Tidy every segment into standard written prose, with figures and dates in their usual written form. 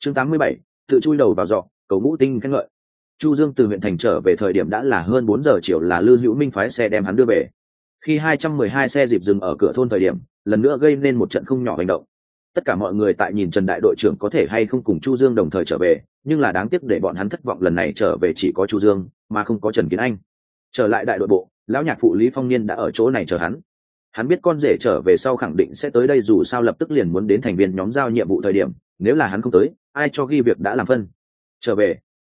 Chương 87, tự chui đầu vào giọ, cầu ngũ tinh khen ngợi. Chu Dương từ huyện thành trở về thời điểm đã là hơn 4 giờ chiều, là Lư Hữu Minh phái xe đem hắn đưa về. Khi 212 xe dịp dừng ở cửa thôn thời điểm, lần nữa gây nên một trận không nhỏ hành động. Tất cả mọi người tại nhìn Trần đại đội trưởng có thể hay không cùng Chu Dương đồng thời trở về, nhưng là đáng tiếc để bọn hắn thất vọng, lần này trở về chỉ có Chu Dương mà không có Trần Kiến Anh. Trở lại đại đội bộ, lão nhạc phụ Lý Phong Niên đã ở chỗ này chờ hắn. Hắn biết con rể trở về sau khẳng định sẽ tới đây, dù sao lập tức liền muốn đến thành viên nhóm giao nhiệm vụ thời điểm, nếu là hắn không tới, ai cho ghi việc đã làm phân. Trở về?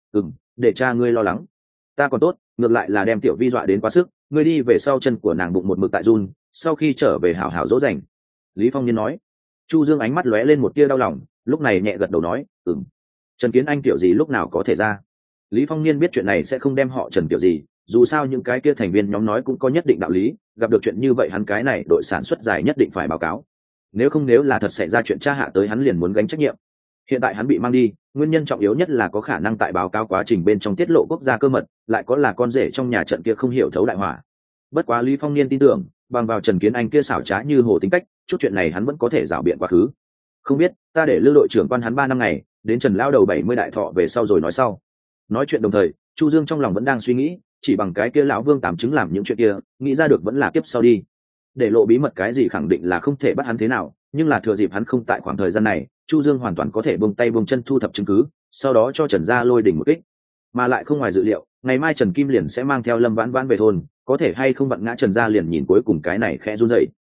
Để cha ngươi lo lắng. Ta còn tốt, ngược lại là đem Tiểu Vi dọa đến quá sức, ngươi đi về sau chân của nàng bụng một mực tại run, sau khi trở về hảo hảo dỗ dành. Lý Phong Niên nói. Chu Dương ánh mắt lóe lên một tia đau lòng, lúc này nhẹ gật đầu nói, Trần Kiến Anh kiểu gì lúc nào có thể ra. Lý Phong Niên biết chuyện này sẽ không đem họ Trần kiểu gì, dù sao những cái kia thành viên nhóm nói cũng có nhất định đạo lý, gặp được chuyện như vậy hắn cái này đội sản xuất dài nhất định phải báo cáo. Nếu là thật xảy ra chuyện tra hạ tới, hắn liền muốn gánh trách nhiệm. Hiện tại hắn bị mang đi, nguyên nhân trọng yếu nhất là có khả năng tại báo cáo quá trình bên trong tiết lộ quốc gia cơ mật, lại có là con rể trong nhà trận kia không hiểu thấu đại hỏa. Bất quá Lý Phong Niên tin tưởng, bằng vào Trần Kiến Anh kia xảo trá như hồ tính cách, chút chuyện này hắn vẫn có thể rảo biện quá khứ. Không biết, ta để Lư đội trưởng quan hắn 3 năm ngày, đến Trần lao đầu 70 đại thọ về sau rồi nói sau. Nói chuyện đồng thời, Chu Dương trong lòng vẫn đang suy nghĩ, chỉ bằng cái kia lão Vương tám chứng làm những chuyện kia, nghĩ ra được vẫn là kiếp sau đi. Để lộ bí mật cái gì khẳng định là không thể bắt hắn thế nào, nhưng là thừa dịp hắn không tại khoảng thời gian này, Chu Dương hoàn toàn có thể buông tay buông chân thu thập chứng cứ, sau đó cho Trần gia lôi đỉnh một kích. Mà lại không ngoài dự liệu, ngày mai Trần Kim liền sẽ mang theo Lâm Vãn Vãn về thôn, có thể hay không vặn ngã Trần gia liền nhìn cuối cùng cái này khẽ run rẩy.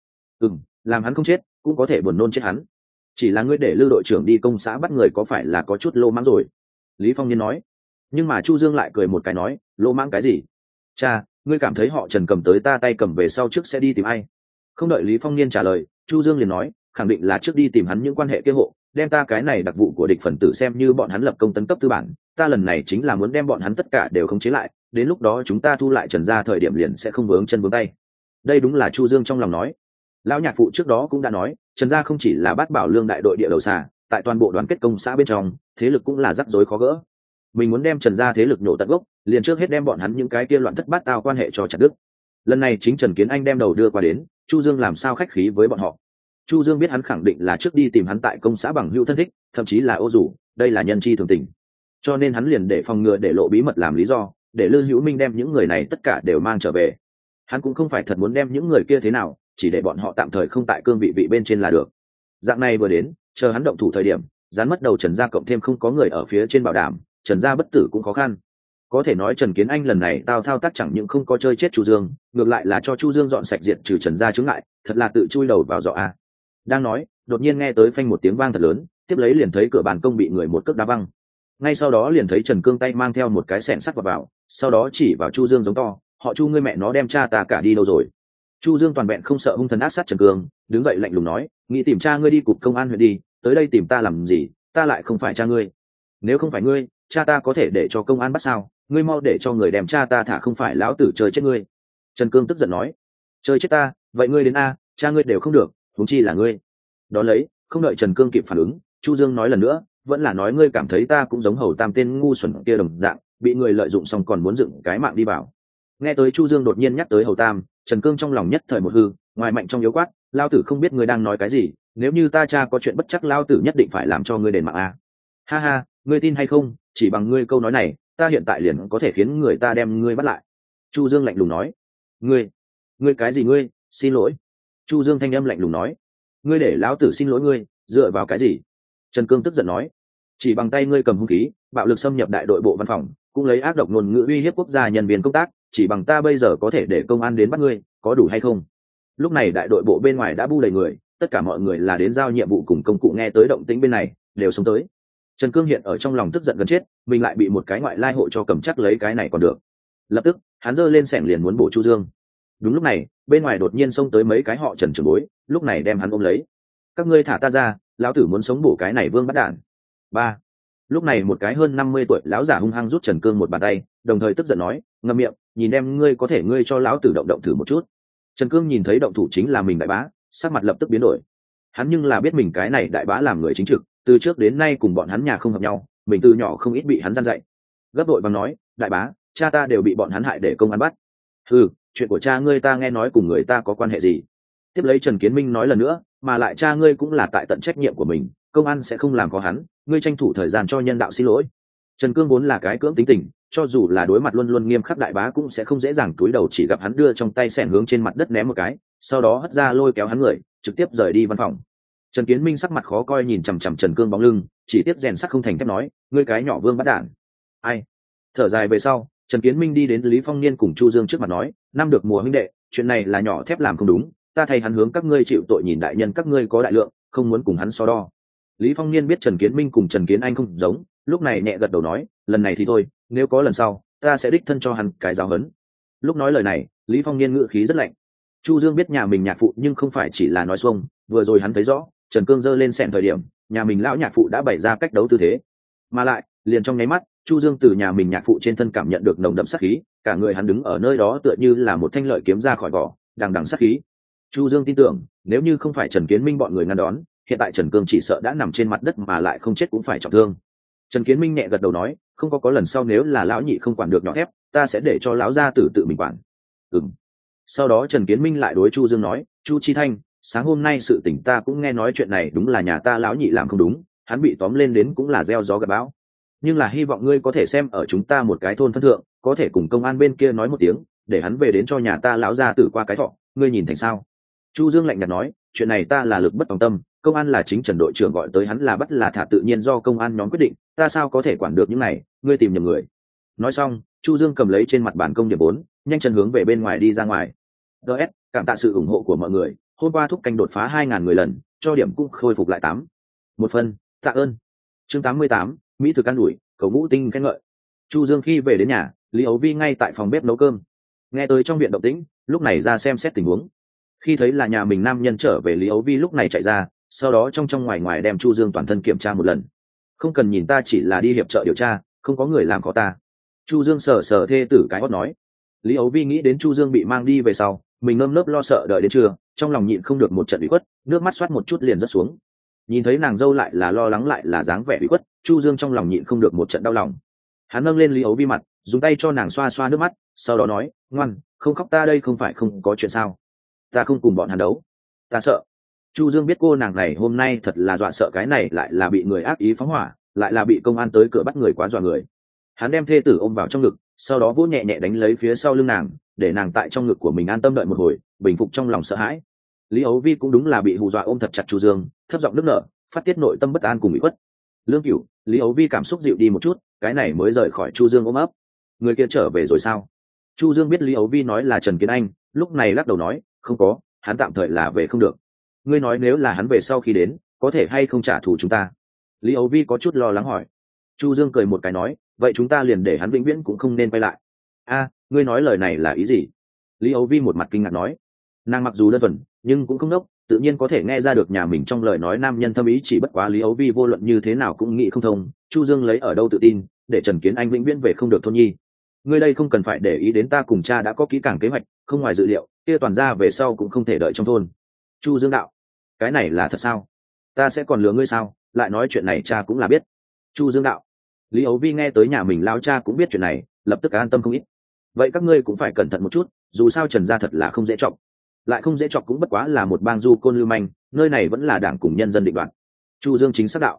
Làm hắn không chết, cũng có thể buồn nôn chết hắn. Chỉ là ngươi để Lư đội trưởng đi công xã bắt người có phải là có chút lô mãng rồi? Lý Phong Niên nói. Nhưng mà Chu Dương lại cười một cái nói, lô mãng cái gì? Cha, ngươi cảm thấy họ Trần cầm tới ta tay cầm về sau trước sẽ đi tìm ai? Không đợi Lý Phong Niên trả lời, Chu Dương liền nói, khẳng định là trước đi tìm hắn những quan hệ kia hộ, đem ta cái này đặc vụ của địch phần tử xem như bọn hắn lập công tấn cấp tư bản, ta lần này chính là muốn đem bọn hắn tất cả đều khống chế lại, đến lúc đó chúng ta thu lại Trần gia thời điểm liền sẽ không vướng chân vướng tay. Đây đúng là Chu Dương trong lòng nói. Lão nhạc phụ trước đó cũng đã nói, Trần gia không chỉ là Bát Bảo Lương đại đội địa đầu xà, tại toàn bộ đoàn kết công xã bên trong, thế lực cũng là rắc rối khó gỡ. Mình muốn đem Trần gia thế lực nổ tận gốc, liền trước hết đem bọn hắn những cái kia loạn thất bát tao quan hệ cho chặt đứt. Lần này chính Trần Kiến Anh đem đầu đưa qua đến, Chu Dương làm sao khách khí với bọn họ. Chu Dương biết hắn khẳng định là trước đi tìm hắn tại công xã bằng hữu thân thích, thậm chí là ô rủ, đây là nhân chi thường tình. Cho nên hắn liền để phòng ngừa để lộ bí mật làm lý do, để Lư Hữu Minh đem những người này tất cả đều mang trở về. Hắn cũng không phải thật muốn đem những người kia thế nào, chỉ để bọn họ tạm thời không tại cương vị bên trên là được. Dạng này vừa đến, chờ hắn động thủ thời điểm, dán mất đầu Trần gia cộng thêm không có người ở phía trên bảo đảm, Trần gia bất tử cũng khó khăn. Có thể nói Trần Kiến Anh lần này thao tác chẳng những không có chơi chết Chu Dương, ngược lại là cho Chu Dương dọn sạch diệt trừ Trần gia chướng ngại, thật là tự chui đầu vào giọ a. Đang nói, đột nhiên nghe tới phanh một tiếng vang thật lớn, tiếp lấy liền thấy cửa bàn công bị người một cước đá văng. Ngay sau đó liền thấy Trần Cương tay mang theo một cái xẻng sắt vào, sau đó chỉ vào Chu Dương giống to, họ Chu ngươi mẹ nó đem cha ta cả đi đâu rồi? Chu Dương toàn vẹn không sợ hung thần ác sát Trần Cương, đứng dậy lạnh lùng nói, nghĩ tìm cha ngươi đi cục công an huyện đi, tới đây tìm ta làm gì, ta lại không phải cha ngươi. Nếu không phải ngươi, cha ta có thể để cho công an bắt sao? Ngươi mau để cho người đem cha ta thả, không phải lão tử chơi chết ngươi. Trần Cương tức giận nói, chơi chết ta, vậy ngươi đến a, cha ngươi đều không được, huống chi là ngươi. Đó lấy, không đợi Trần Cương kịp phản ứng, Chu Dương nói lần nữa, vẫn là nói ngươi cảm thấy ta cũng giống hầu tam tên ngu xuẩn kia đồng dạng, bị người lợi dụng xong còn muốn dựng cái mạng đi vào. Nghe tới Chu Dương đột nhiên nhắc tới hầu tam, Trần Cương trong lòng nhất thời một hư, ngoài mạnh trong yếu quát, lao tử không biết ngươi đang nói cái gì, nếu như ta cha có chuyện bất chắc lao tử nhất định phải làm cho ngươi đền mạng a. Ha ha, ngươi tin hay không, chỉ bằng ngươi câu nói này, ta hiện tại liền có thể khiến người ta đem ngươi bắt lại. Chu Dương lạnh lùng nói. Ngươi cái gì ngươi, xin lỗi. Chu Dương thanh âm lạnh lùng nói. Ngươi để lão tử xin lỗi ngươi, dựa vào cái gì? Trần Cương tức giận nói. Chỉ bằng tay ngươi cầm hung khí, bạo lực xâm nhập đại đội bộ văn phòng, cũng lấy ác độc ngôn ngữ uy hiếp quốc gia nhân viên công tác, chỉ bằng ta bây giờ có thể để công an đến bắt ngươi, có đủ hay không? Lúc này đại đội bộ bên ngoài đã bu đầy người, tất cả mọi người là đến giao nhiệm vụ cùng công cụ, nghe tới động tĩnh bên này, đều xuống tới. Trần Cương hiện ở trong lòng tức giận gần chết, mình lại bị một cái ngoại lai hộ cho cầm chắc lấy cái này còn được. Lập tức, hắn giơ lên xẻng liền muốn bổ Chu Dương. Đúng lúc này, bên ngoài đột nhiên xông tới mấy cái họ Trần trưởng bối, lúc này đem hắn ôm lấy. Các ngươi thả ta ra, lão tử muốn sống bổ cái này vương bắt đản. Ba. Lúc này một cái hơn 50 tuổi lão giả hung hăng rút Trần Cương một bàn tay, đồng thời tức giận nói, ngậm miệng, nhìn em ngươi có thể ngươi cho lão tử động thử một chút. Trần Cương nhìn thấy động thủ chính là mình đại bá, sắc mặt lập tức biến đổi. Hắn nhưng là biết mình cái này đại bá làm người chính trực, từ trước đến nay cùng bọn hắn nhà không hợp nhau, mình từ nhỏ không ít bị hắn gian dạy. Gấp đội bằng nói, đại bá, cha ta đều bị bọn hắn hại để công an bắt. Chuyện của cha ngươi ta nghe nói cùng người ta có quan hệ gì? Tiếp lấy Trần Kiến Minh nói lần nữa, mà lại cha ngươi cũng là tại tận trách nhiệm của mình, công an sẽ không làm khó hắn, ngươi tranh thủ thời gian cho nhân đạo xin lỗi. Trần Cương vốn là cái cưỡng tính tình, cho dù là đối mặt luôn luôn nghiêm khắc đại bá cũng sẽ không dễ dàng cúi đầu, chỉ gặp hắn đưa trong tay xẻng hướng trên mặt đất ném một cái, sau đó hất ra lôi kéo hắn người trực tiếp rời đi văn phòng. Trần Kiến Minh sắc mặt khó coi nhìn chằm chằm Trần Cương bóng lưng, chỉ tiếp rèn sắt không thành thép nói, ngươi cái nhỏ vương bắt đản. Ai? Thở dài về sau, Trần Kiến Minh đi đến Lý Phong Niên cùng Chu Dương trước mặt nói, năm được mùa huynh đệ, chuyện này là nhỏ thép làm không đúng, ta thay hắn hướng các ngươi chịu tội, nhìn đại nhân các ngươi có đại lượng, không muốn cùng hắn so đo. Lý Phong Niên biết Trần Kiến Minh cùng Trần Kiến Anh không giống, lúc này nhẹ gật đầu nói, lần này thì thôi, nếu có lần sau, ta sẽ đích thân cho hắn cái giáo huấn. Lúc nói lời này, Lý Phong Niên ngữ khí rất lạnh. Chu Dương biết nhà mình nhạc phụ nhưng không phải chỉ là nói xuông, vừa rồi hắn thấy rõ, Trần Cương giơ lên xẹn thời điểm, nhà mình lão nhạc phụ đã bày ra cách đấu tư thế, mà lại liền trong nháy mắt, Chu Dương từ nhà mình nhạc phụ trên thân cảm nhận được nồng đậm sát khí, cả người hắn đứng ở nơi đó tựa như là một thanh lợi kiếm ra khỏi vỏ, đằng đằng sát khí. Chu Dương tin tưởng, nếu như không phải Trần Kiến Minh bọn người ngăn đón, hiện tại Trần Cương chỉ sợ đã nằm trên mặt đất mà lại không chết cũng phải trọng thương. Trần Kiến Minh nhẹ gật đầu nói, không có lần sau, nếu là lão nhị không quản được nhỏ thép, ta sẽ để cho lão gia tử tự mình quản. Sau đó Trần Kiến Minh lại đối Chu Dương nói, Chu Chi Thanh, sáng hôm nay sự tình ta cũng nghe nói, chuyện này đúng là nhà ta lão nhị làm không đúng, hắn bị tóm lên đến cũng là gieo gió gặt bão, nhưng là hy vọng ngươi có thể xem ở chúng ta một cái thôn phân thượng, có thể cùng công an bên kia nói một tiếng, để hắn về đến cho nhà ta lão gia tử qua cái thọ, ngươi nhìn thành sao? Chu Dương lạnh nhạt nói, chuyện này ta là lực bất tòng tâm, công an là chính Trần đội trưởng gọi tới, hắn là bắt là thả tự nhiên do công an nhóm quyết định, ta sao có thể quản được những này, ngươi tìm nhầm người. Nói xong, Chu Dương cầm lấy trên mặt bàn công điểm 4, nhanh chân hướng về bên ngoài đi ra ngoài. DS, cảm tạ sự ủng hộ của mọi người, hôm qua thúc canh đột phá 2.000 người lần, cho điểm cũng khôi phục lại 8. Một phần, tạ ơn. Chương 88, mỹ thực ăn ủi, cầu ngũ tinh khen ngợi. Chu Dương khi về đến nhà, Lý Ấu Vi ngay tại phòng bếp nấu cơm, nghe tới trong viện động tĩnh, lúc này ra xem xét tình huống. Khi thấy là nhà mình nam nhân trở về, Lý Ấu Vi lúc này chạy ra, sau đó trong ngoài ngoài đem Chu Dương toàn thân kiểm tra một lần. Không cần nhìn, ta chỉ là đi hiệp trợ điều tra, không có người làm khó ta. Chu Dương sờ thê tử cái hót nói. Lý Ấu Vi nghĩ đến Chu Dương bị mang đi về sau, mình nơm nớp lo sợ đợi đến trưa, trong lòng nhịn không được một trận ủy khuất, nước mắt xoát một chút liền rớt xuống. Nhìn thấy nàng dâu lại là lo lắng lại là dáng vẻ ủy khuất, Chu Dương trong lòng nhịn không được một trận đau lòng. Hắn nâng lên Lý Ấu Vi mặt, dùng tay cho nàng xoa xoa nước mắt, sau đó nói, ngoan, không khóc, ta đây không phải không có chuyện sao? Ta không cùng bọn hắn đấu, ta sợ. Chu Dương biết cô nàng này hôm nay thật là dọa sợ, cái này lại là bị người ác ý phóng hỏa, lại là bị công an tới cửa bắt người, quá dọa người. Hắn đem thê tử ôm vào trong ngực, sau đó vỗ nhẹ nhẹ đánh lấy phía sau lưng nàng, để nàng tại trong ngực của mình an tâm đợi một hồi, bình phục trong lòng sợ hãi. Lý Ấu Vi cũng đúng là bị hù dọa, ôm thật chặt Chu Dương, thấp giọng nức nở, phát tiết nội tâm bất an cùng ủy khuất. Lương Cửu, Lý Ấu Vi cảm xúc dịu đi một chút, cái này mới rời khỏi Chu Dương ôm ấp. Người kia trở về rồi sao? Chu Dương biết Lý Ấu Vi nói là Trần Kiến Anh, lúc này lắc đầu nói, không có, hắn tạm thời là về không được. Ngươi nói nếu là hắn về sau khi đến, có thể hay không trả thù chúng ta? Lý Ấu Vi có chút lo lắng hỏi. Chu Dương cười một cái nói, vậy chúng ta liền để hắn vĩnh viễn cũng không nên quay lại. A, ngươi nói lời này là ý gì? Lý Ấu Vi một mặt kinh ngạc nói. Nàng mặc dù đơn thuần, nhưng cũng không đốc, tự nhiên có thể nghe ra được nhà mình trong lời nói nam nhân thâm ý, chỉ bất quá Lý Ấu Vi vô luận như thế nào cũng nghĩ không thông, Chu Dương lấy ở đâu tự tin để Trần Kiến Anh vĩnh viễn về không được thôn nhi. Ngươi đây không cần phải để ý đến, ta cùng cha đã có kỹ càng kế hoạch, không ngoài dự liệu, kia toàn ra về sau cũng không thể đợi trong thôn. Chu Dương đạo, cái này là thật sao? Ta sẽ còn lừa ngươi sao? Lại nói chuyện này cha cũng là biết. Chu Dương đạo. Lý Ấu Vi nghe tới nhà mình lão cha cũng biết chuyện này, lập tức an tâm không ít. Vậy các ngươi cũng phải cẩn thận một chút, dù sao Trần gia thật là không dễ chọc, lại không dễ chọc cũng bất quá là một bang du côn lưu manh, nơi này vẫn là đảng cùng nhân dân định đoạt. Chu Dương chính xác đạo.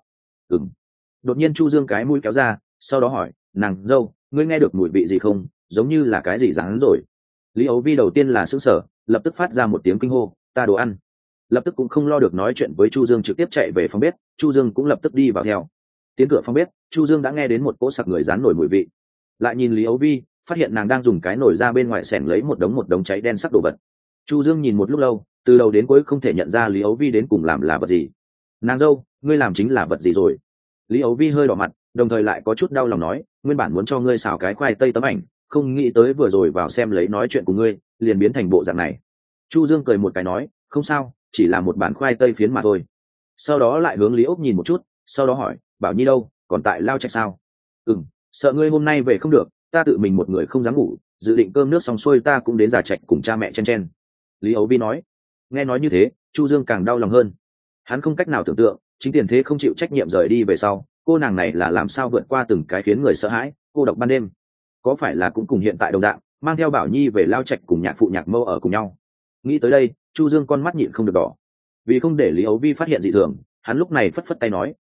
Đột nhiên Chu Dương cái mũi kéo ra, sau đó hỏi, nàng dâu, ngươi nghe được mùi vị gì không, giống như là cái gì rán rồi. Lý Ấu Vi đầu tiên là sững sờ, lập tức phát ra một tiếng kinh hô, ta đồ ăn. Lập tức cũng không lo được nói chuyện với Chu Dương, trực tiếp chạy về phòng bếp. Chu Dương cũng lập tức đi vào theo. Tiến cửa phòng bếp, Chu Dương đã nghe đến một cỗ sặc người rán nổi mùi vị. Lại nhìn Lý Ấu Vi, phát hiện nàng đang dùng cái nồi ra bên ngoài xẻng lấy một đống cháy đen sắc đồ vật. Chu Dương nhìn một lúc lâu, từ đầu đến cuối không thể nhận ra Lý Ấu Vi đến cùng làm là vật gì. Nàng dâu, ngươi làm chính là vật gì rồi? Lý Ấu Vi hơi đỏ mặt, đồng thời lại có chút đau lòng nói, nguyên bản muốn cho ngươi xào cái khoai tây tấm ảnh, không nghĩ tới vừa rồi vào xem lấy nói chuyện của ngươi, liền biến thành bộ dạng này. Chu Dương cười một cái nói, không sao, chỉ là một bản khoai tây phiến mà thôi. Sau đó lại hướng Lý Ốc nhìn một chút, sau đó hỏi, Bảo Nhi đâu, còn tại Lao Trạch sao? Sợ ngươi hôm nay về không được, ta tự mình một người không dám ngủ, dự định cơm nước xong xuôi ta cũng đến Già Trạch cùng cha mẹ chen. Lý Ấu Vi nói. Nghe nói như thế, Chu Dương càng đau lòng hơn. Hắn không cách nào tưởng tượng, chính tiền thế không chịu trách nhiệm rời đi về sau, cô nàng này là làm sao vượt qua từng cái khiến người sợ hãi, cô độc ban đêm. Có phải là cũng cùng hiện tại đồng dạng, mang theo Bảo Nhi về Lao Trạch cùng nhạc phụ nhạc mâu ở cùng nhau? Nghĩ tới đây, Chu Dương con mắt nhịn không được đỏ. Vì không để Lý Ấu Vi phát hiện dị thường, hắn lúc này phất phất tay nói,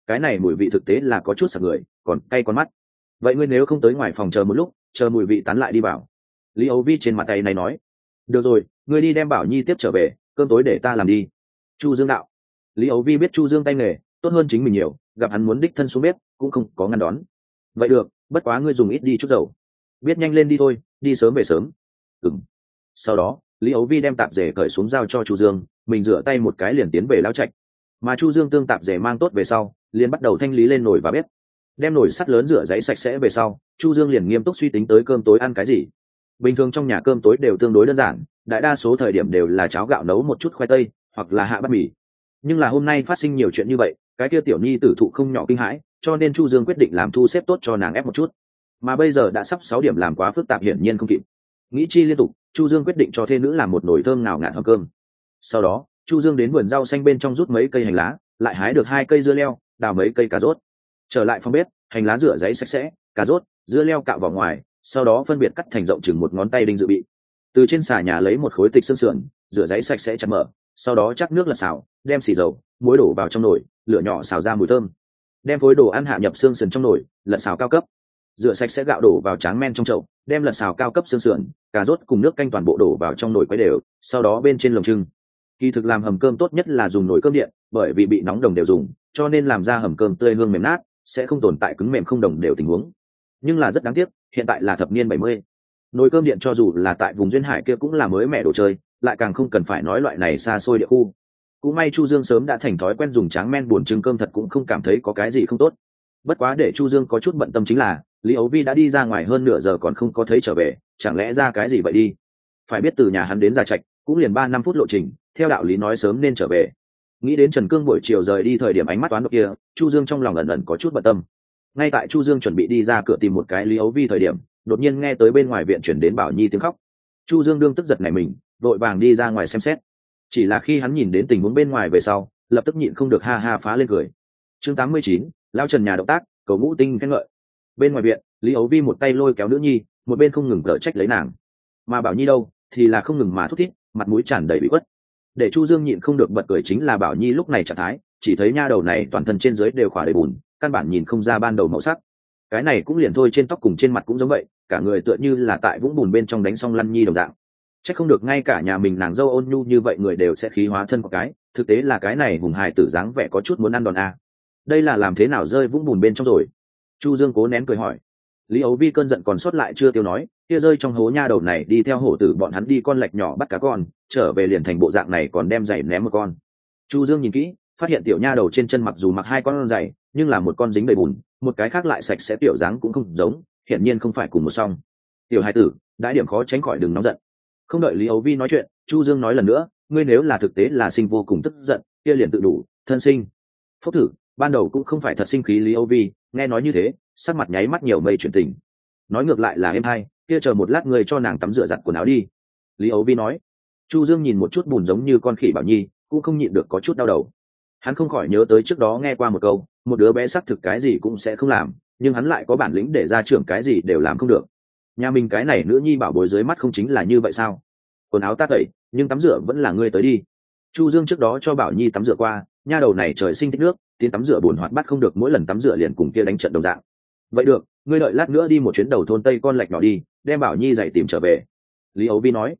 cái này mùi vị thực tế là có chút sặc người, còn cay con mắt. Vậy ngươi nếu không tới ngoài phòng chờ một lúc, chờ mùi vị tán lại đi vào. Lý Âu Vi trên mặt tay này nói. Được rồi, ngươi đi đem Bảo Nhi tiếp trở về, cơm tối để ta làm đi. Chu Dương đạo. Lý Âu Vi biết Chu Dương tay nghề tốt hơn chính mình nhiều, gặp hắn muốn đích thân xuống bếp cũng không có ngăn đón. Vậy được, bất quá ngươi dùng ít đi chút dầu. Biết nhanh lên đi thôi, đi sớm về sớm. Ừm. Sau đó Lý Âu Vi đem tạp dề cởi xuống giao cho Chu Dương, mình rửa tay một cái liền tiến về lao trạch. Mà Chu Dương tương tạp dề mang tốt về sau, liền bắt đầu thanh lý lên nồi và bếp. Đem nồi sắt lớn rửa giấy sạch sẽ về sau, Chu Dương liền nghiêm túc suy tính tới cơm tối ăn cái gì. Bình thường trong nhà cơm tối đều tương đối đơn giản, đại đa số thời điểm đều là cháo gạo nấu một chút khoai tây, hoặc là hạ bát mì. Nhưng là hôm nay phát sinh nhiều chuyện như vậy, cái kia tiểu nhi tử thụ không nhỏ kinh hãi, cho nên Chu Dương quyết định làm thu xếp tốt cho nàng ép một chút. Mà bây giờ đã sắp 6 điểm, làm quá phức tạp hiển nhiên không kịp. Nghĩ chi liên tục, Chu Dương quyết định cho thê nữ làm một nồi thơm ngào ngạt hầm cơm. Sau đó Chu Dương đến vườn rau xanh bên trong rút mấy cây hành lá, lại hái được 2 cây dưa leo, đào mấy cây cà rốt. Trở lại phòng bếp, hành lá rửa giấy sạch sẽ, cà rốt, dưa leo cạo vào ngoài, sau đó phân biệt cắt thành rộng chừng 1 ngón tay đinh dự bị. Từ trên xà nhà lấy một khối tịch xương sườn, rửa giấy sạch sẽ chặt mở, sau đó chắc nước lật xào, đem xì dầu, muối đổ vào trong nồi, lửa nhỏ xào ra mùi thơm. Đem khối đồ ăn hạ nhập xương sườn trong nồi, lật xào cao cấp. Rửa sạch sẽ gạo đổ vào tráng men trong chậu, đem lật xào cao cấp xương sườn, cà rốt cùng nước canh toàn bộ đổ vào trong nồi quấy đều, sau đó bên trên lồng trưng. Kỳ thực làm hầm cơm tốt nhất là dùng nồi cơm điện, bởi vì bị nóng đồng đều dùng, cho nên làm ra hầm cơm tươi hương mềm nát, sẽ không tồn tại cứng mềm không đồng đều tình huống. Nhưng là rất đáng tiếc, hiện tại là thập niên 70. Nồi cơm điện cho dù là tại vùng duyên hải kia cũng là mới mẻ đồ chơi, lại càng không cần phải nói loại này xa xôi địa khu. Cũng may Chu Dương sớm đã thành thói quen dùng tráng men buồn trưng cơm, thật cũng không cảm thấy có cái gì không tốt. Bất quá để Chu Dương có chút bận tâm chính là Lý Âu Vi đã đi ra ngoài hơn nửa giờ còn không có thấy trở về, chẳng lẽ ra cái gì vậy đi. Phải biết từ nhà hắn đến Gia Trạch cũng liền 3-5 phút lộ trình, theo đạo lý nói sớm nên trở về. Nghĩ đến Trần Cương buổi chiều rời đi thời điểm ánh mắt toán độc kia, Chu Dương trong lòng ẩn ẩn có chút bận tâm. Ngay tại Chu Dương chuẩn bị đi ra cửa tìm một cái Lý Âu Vi thời điểm, đột nhiên nghe tới bên ngoài viện chuyển đến Bảo Nhi tiếng khóc. Chu Dương đương tức giật nảy mình, vội vàng đi ra ngoài xem xét. Chỉ là khi hắn nhìn đến tình huống bên ngoài về sau, lập tức nhịn không được ha ha phá lên cười. Chương 89, lao Trần nhà động tác, cầu ngũ tinh khen ngợi. Bên ngoài viện, Lý Âu Vi một tay lôi kéo nữ nhi, một bên không ngừng cở trách lấy nàng. Mà Bảo Nhi đâu, thì là không ngừng mà thút thít, mặt mũi tràn đầy bị khuất. Để Chu Dương nhịn không được bật cười chính là Bảo Nhi lúc này trạng thái, chỉ thấy nha đầu này toàn thân trên dưới đều khỏa đầy bùn, căn bản nhìn không ra ban đầu màu sắc. Cái này cũng liền thôi, trên tóc cùng trên mặt cũng giống vậy, cả người tựa như là tại vũng bùn bên trong đánh xong lăn nhi đồng dạng. Chắc không được ngay cả nhà mình nàng dâu ôn nhu như vậy người đều sẽ khí hóa thân một cái, thực tế là cái này hùng hài tử dáng vẻ có chút muốn ăn đòn a. Đây là làm thế nào rơi vũng bùn bên trong rồi? Chu Dương cố nén cười hỏi. Lý Âu Vi cơn giận còn sót lại chưa tiêu nói, kia rơi trong hố nha đầu này đi theo hổ tử bọn hắn đi con lạch nhỏ bắt cá con, trở về liền thành bộ dạng này, còn đem giày ném một con. Chu Dương nhìn kỹ, phát hiện tiểu nha đầu trên chân mặc dù mặc 2 con giày, nhưng là một con dính đầy bùn, một cái khác lại sạch sẽ, tiểu dáng cũng không giống, hiển nhiên không phải cùng một song. Tiểu hài tử, đại điểm khó tránh khỏi đừng nóng giận. Không đợi Lý Âu Vi nói chuyện, Chu Dương nói lần nữa, ngươi nếu là thực tế là sinh vô cùng tức giận, kia liền tự đủ, thân sinh. Phúc thử, ban đầu cũng không phải thật sinh khí. Lý Âu Vi nghe nói như thế, sắc mặt nháy mắt nhiều mây chuyển tình. Nói ngược lại là em hai, kia chờ một lát ngươi cho nàng tắm rửa giặt quần áo đi. Lý Âu Vi nói. Chu Dương nhìn một chút bùn giống như con khỉ Bảo Nhi, cũng không nhịn được có chút đau đầu. Hắn không khỏi nhớ tới trước đó nghe qua một câu, một đứa bé xác thực cái gì cũng sẽ không làm, nhưng hắn lại có bản lĩnh để ra trưởng cái gì đều làm không được. Nhà mình cái này nữ nhi bảo bối dưới mắt không chính là như vậy sao? Quần áo ta tẩy, nhưng tắm rửa vẫn là ngươi tới đi. Chu Dương trước đó cho Bảo Nhi tắm rửa qua, nha đầu này trời sinh thích nước, tiến tắm rửa buồn hoạt bắt không được, mỗi lần tắm rửa liền cùng kia đánh trận đồng dạng. Vậy được, ngươi đợi lát nữa đi một chuyến đầu thôn Tây con lạch nhỏ đi, đem Bảo Nhi dậy tìm trở về. Lý Âu Vi nói.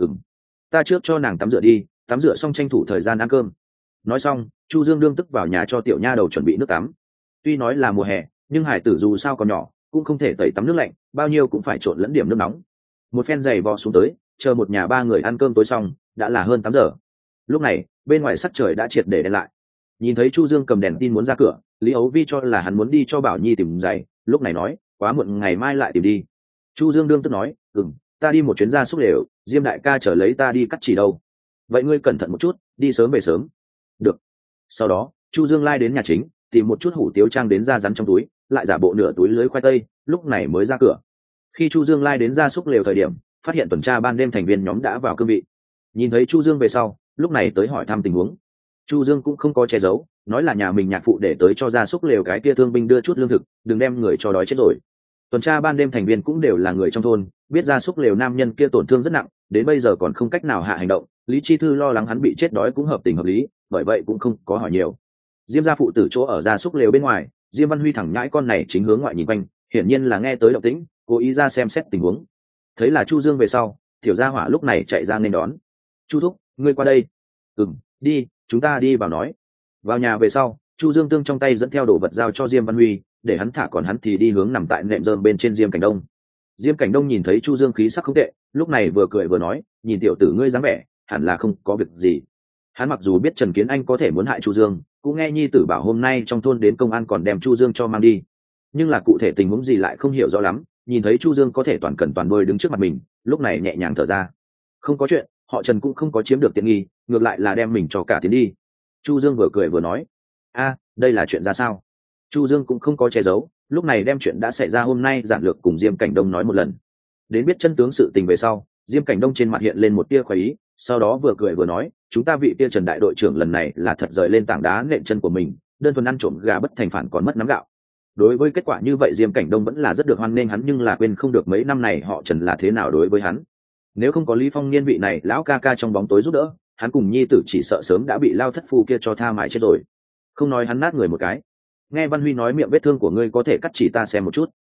Ta trước cho nàng tắm rửa đi, tắm rửa xong tranh thủ thời gian ăn cơm. Nói xong, Chu Dương đương tức vào nhà cho tiểu nha đầu chuẩn bị nước tắm. Tuy nói là mùa hè, nhưng hải tử dù sao còn nhỏ, cũng không thể tẩy tắm nước lạnh, bao nhiêu cũng phải trộn lẫn điểm nước nóng. Một phen giày vò xuống tới, chờ một nhà 3 người ăn cơm tối xong, đã là hơn 8 giờ. Lúc này, bên ngoài sắc trời đã triệt để đen lại. Nhìn thấy Chu Dương cầm đèn tin muốn ra cửa, Lý Âu Vi cho là hắn muốn đi cho Bảo Nhi tìm giày, lúc này nói, quá muộn, ngày mai lại tìm đi. Chu Dương đương tức nói, ta đi một chuyến ra xúc lều, Diêm đại ca chở lấy ta đi cắt chỉ đâu. Vậy ngươi cẩn thận một chút, đi sớm về sớm. Được. Sau đó, Chu Dương lai đến nhà chính, tìm một chút hủ tiếu trang đến ra rắn trong túi, lại giả bộ nửa túi lưới khoai tây, lúc này mới ra cửa. Khi Chu Dương lai đến ra xúc lều thời điểm, phát hiện tuần tra ban đêm thành viên nhóm đã vào cương vị. Nhìn thấy Chu Dương về sau, lúc này tới hỏi thăm tình huống. Chu Dương cũng không có che giấu, nói là nhà mình nhạc phụ để tới cho ra xúc lều cái kia thương binh đưa chút lương thực, đừng đem người cho đói chết rồi. Tuần tra ban đêm thành viên cũng đều là người trong thôn, biết ra xúc lều nam nhân kia tổn thương rất nặng, đến bây giờ còn không cách nào hạ hành động, Lý Chi Thư lo lắng hắn bị chết đói cũng hợp tình hợp lý, bởi vậy cũng không có hỏi nhiều. Diêm gia phụ tử chỗ ở gia súc lều bên ngoài, Diêm Văn Huy thẳng nhãi con này chính hướng ngoại nhìn quanh, hiển nhiên là nghe tới động tĩnh, cố ý ra xem xét tình huống. Thấy là Chu Dương về sau, tiểu gia hỏa lúc này chạy ra nên đón. Chu thúc, ngươi qua đây. Đi, chúng ta đi vào nói. Vào nhà về sau, Chu Dương Tương trong tay dẫn theo đồ vật giao cho Diêm Văn Huy, để hắn thả, còn hắn thì đi hướng nằm tại nệm rơm bên trên Diêm Cảnh Đông. Diêm Cảnh Đông nhìn thấy Chu Dương khí sắc không tệ, lúc này vừa cười vừa nói, nhìn tiểu tử ngươi dáng vẻ, hẳn là không có việc gì. Hắn mặc dù biết Trần Kiến Anh có thể muốn hại Chu Dương, cũng nghe nhi tử bảo hôm nay trong thôn đến công an còn đem Chu Dương cho mang đi, nhưng là cụ thể tình huống gì lại không hiểu rõ lắm. Nhìn thấy Chu Dương có thể toàn cần toàn đôi đứng trước mặt mình, lúc này nhẹ nhàng thở ra. Không có chuyện, họ Trần cũng không có chiếm được tiện nghi, ngược lại là đem mình cho cả tiến đi. Chu Dương vừa cười vừa nói, đây là chuyện ra sao? Chu Dương cũng không có che giấu, lúc này đem chuyện đã xảy ra hôm nay giản lược cùng Diêm Cảnh Đông nói một lần. Đến biết chân tướng sự tình về sau, Diêm Cảnh Đông trên mặt hiện lên một tia khoái ý, sau đó vừa cười vừa nói, chúng ta vị tia Trần đại đội trưởng lần này là thật rời lên tảng đá nện chân của mình, đơn thuần ăn trộm gà bất thành phản còn mất nắm gạo. Đối với kết quả như vậy Diêm Cảnh Đông vẫn là rất được hoan nghênh hắn, nhưng là quên không được mấy năm này họ Trần là thế nào đối với hắn. Nếu không có Lý Phong Niên vị này lão ca ca trong bóng tối giúp đỡ, hắn cùng nhi tử chỉ sợ sớm đã bị lao thất phu kia cho tha mãi chết rồi. Không nói hắn nát người một cái. Nghe Văn Huy nói miệng vết thương của ngươi có thể cắt chỉ ta xem một chút.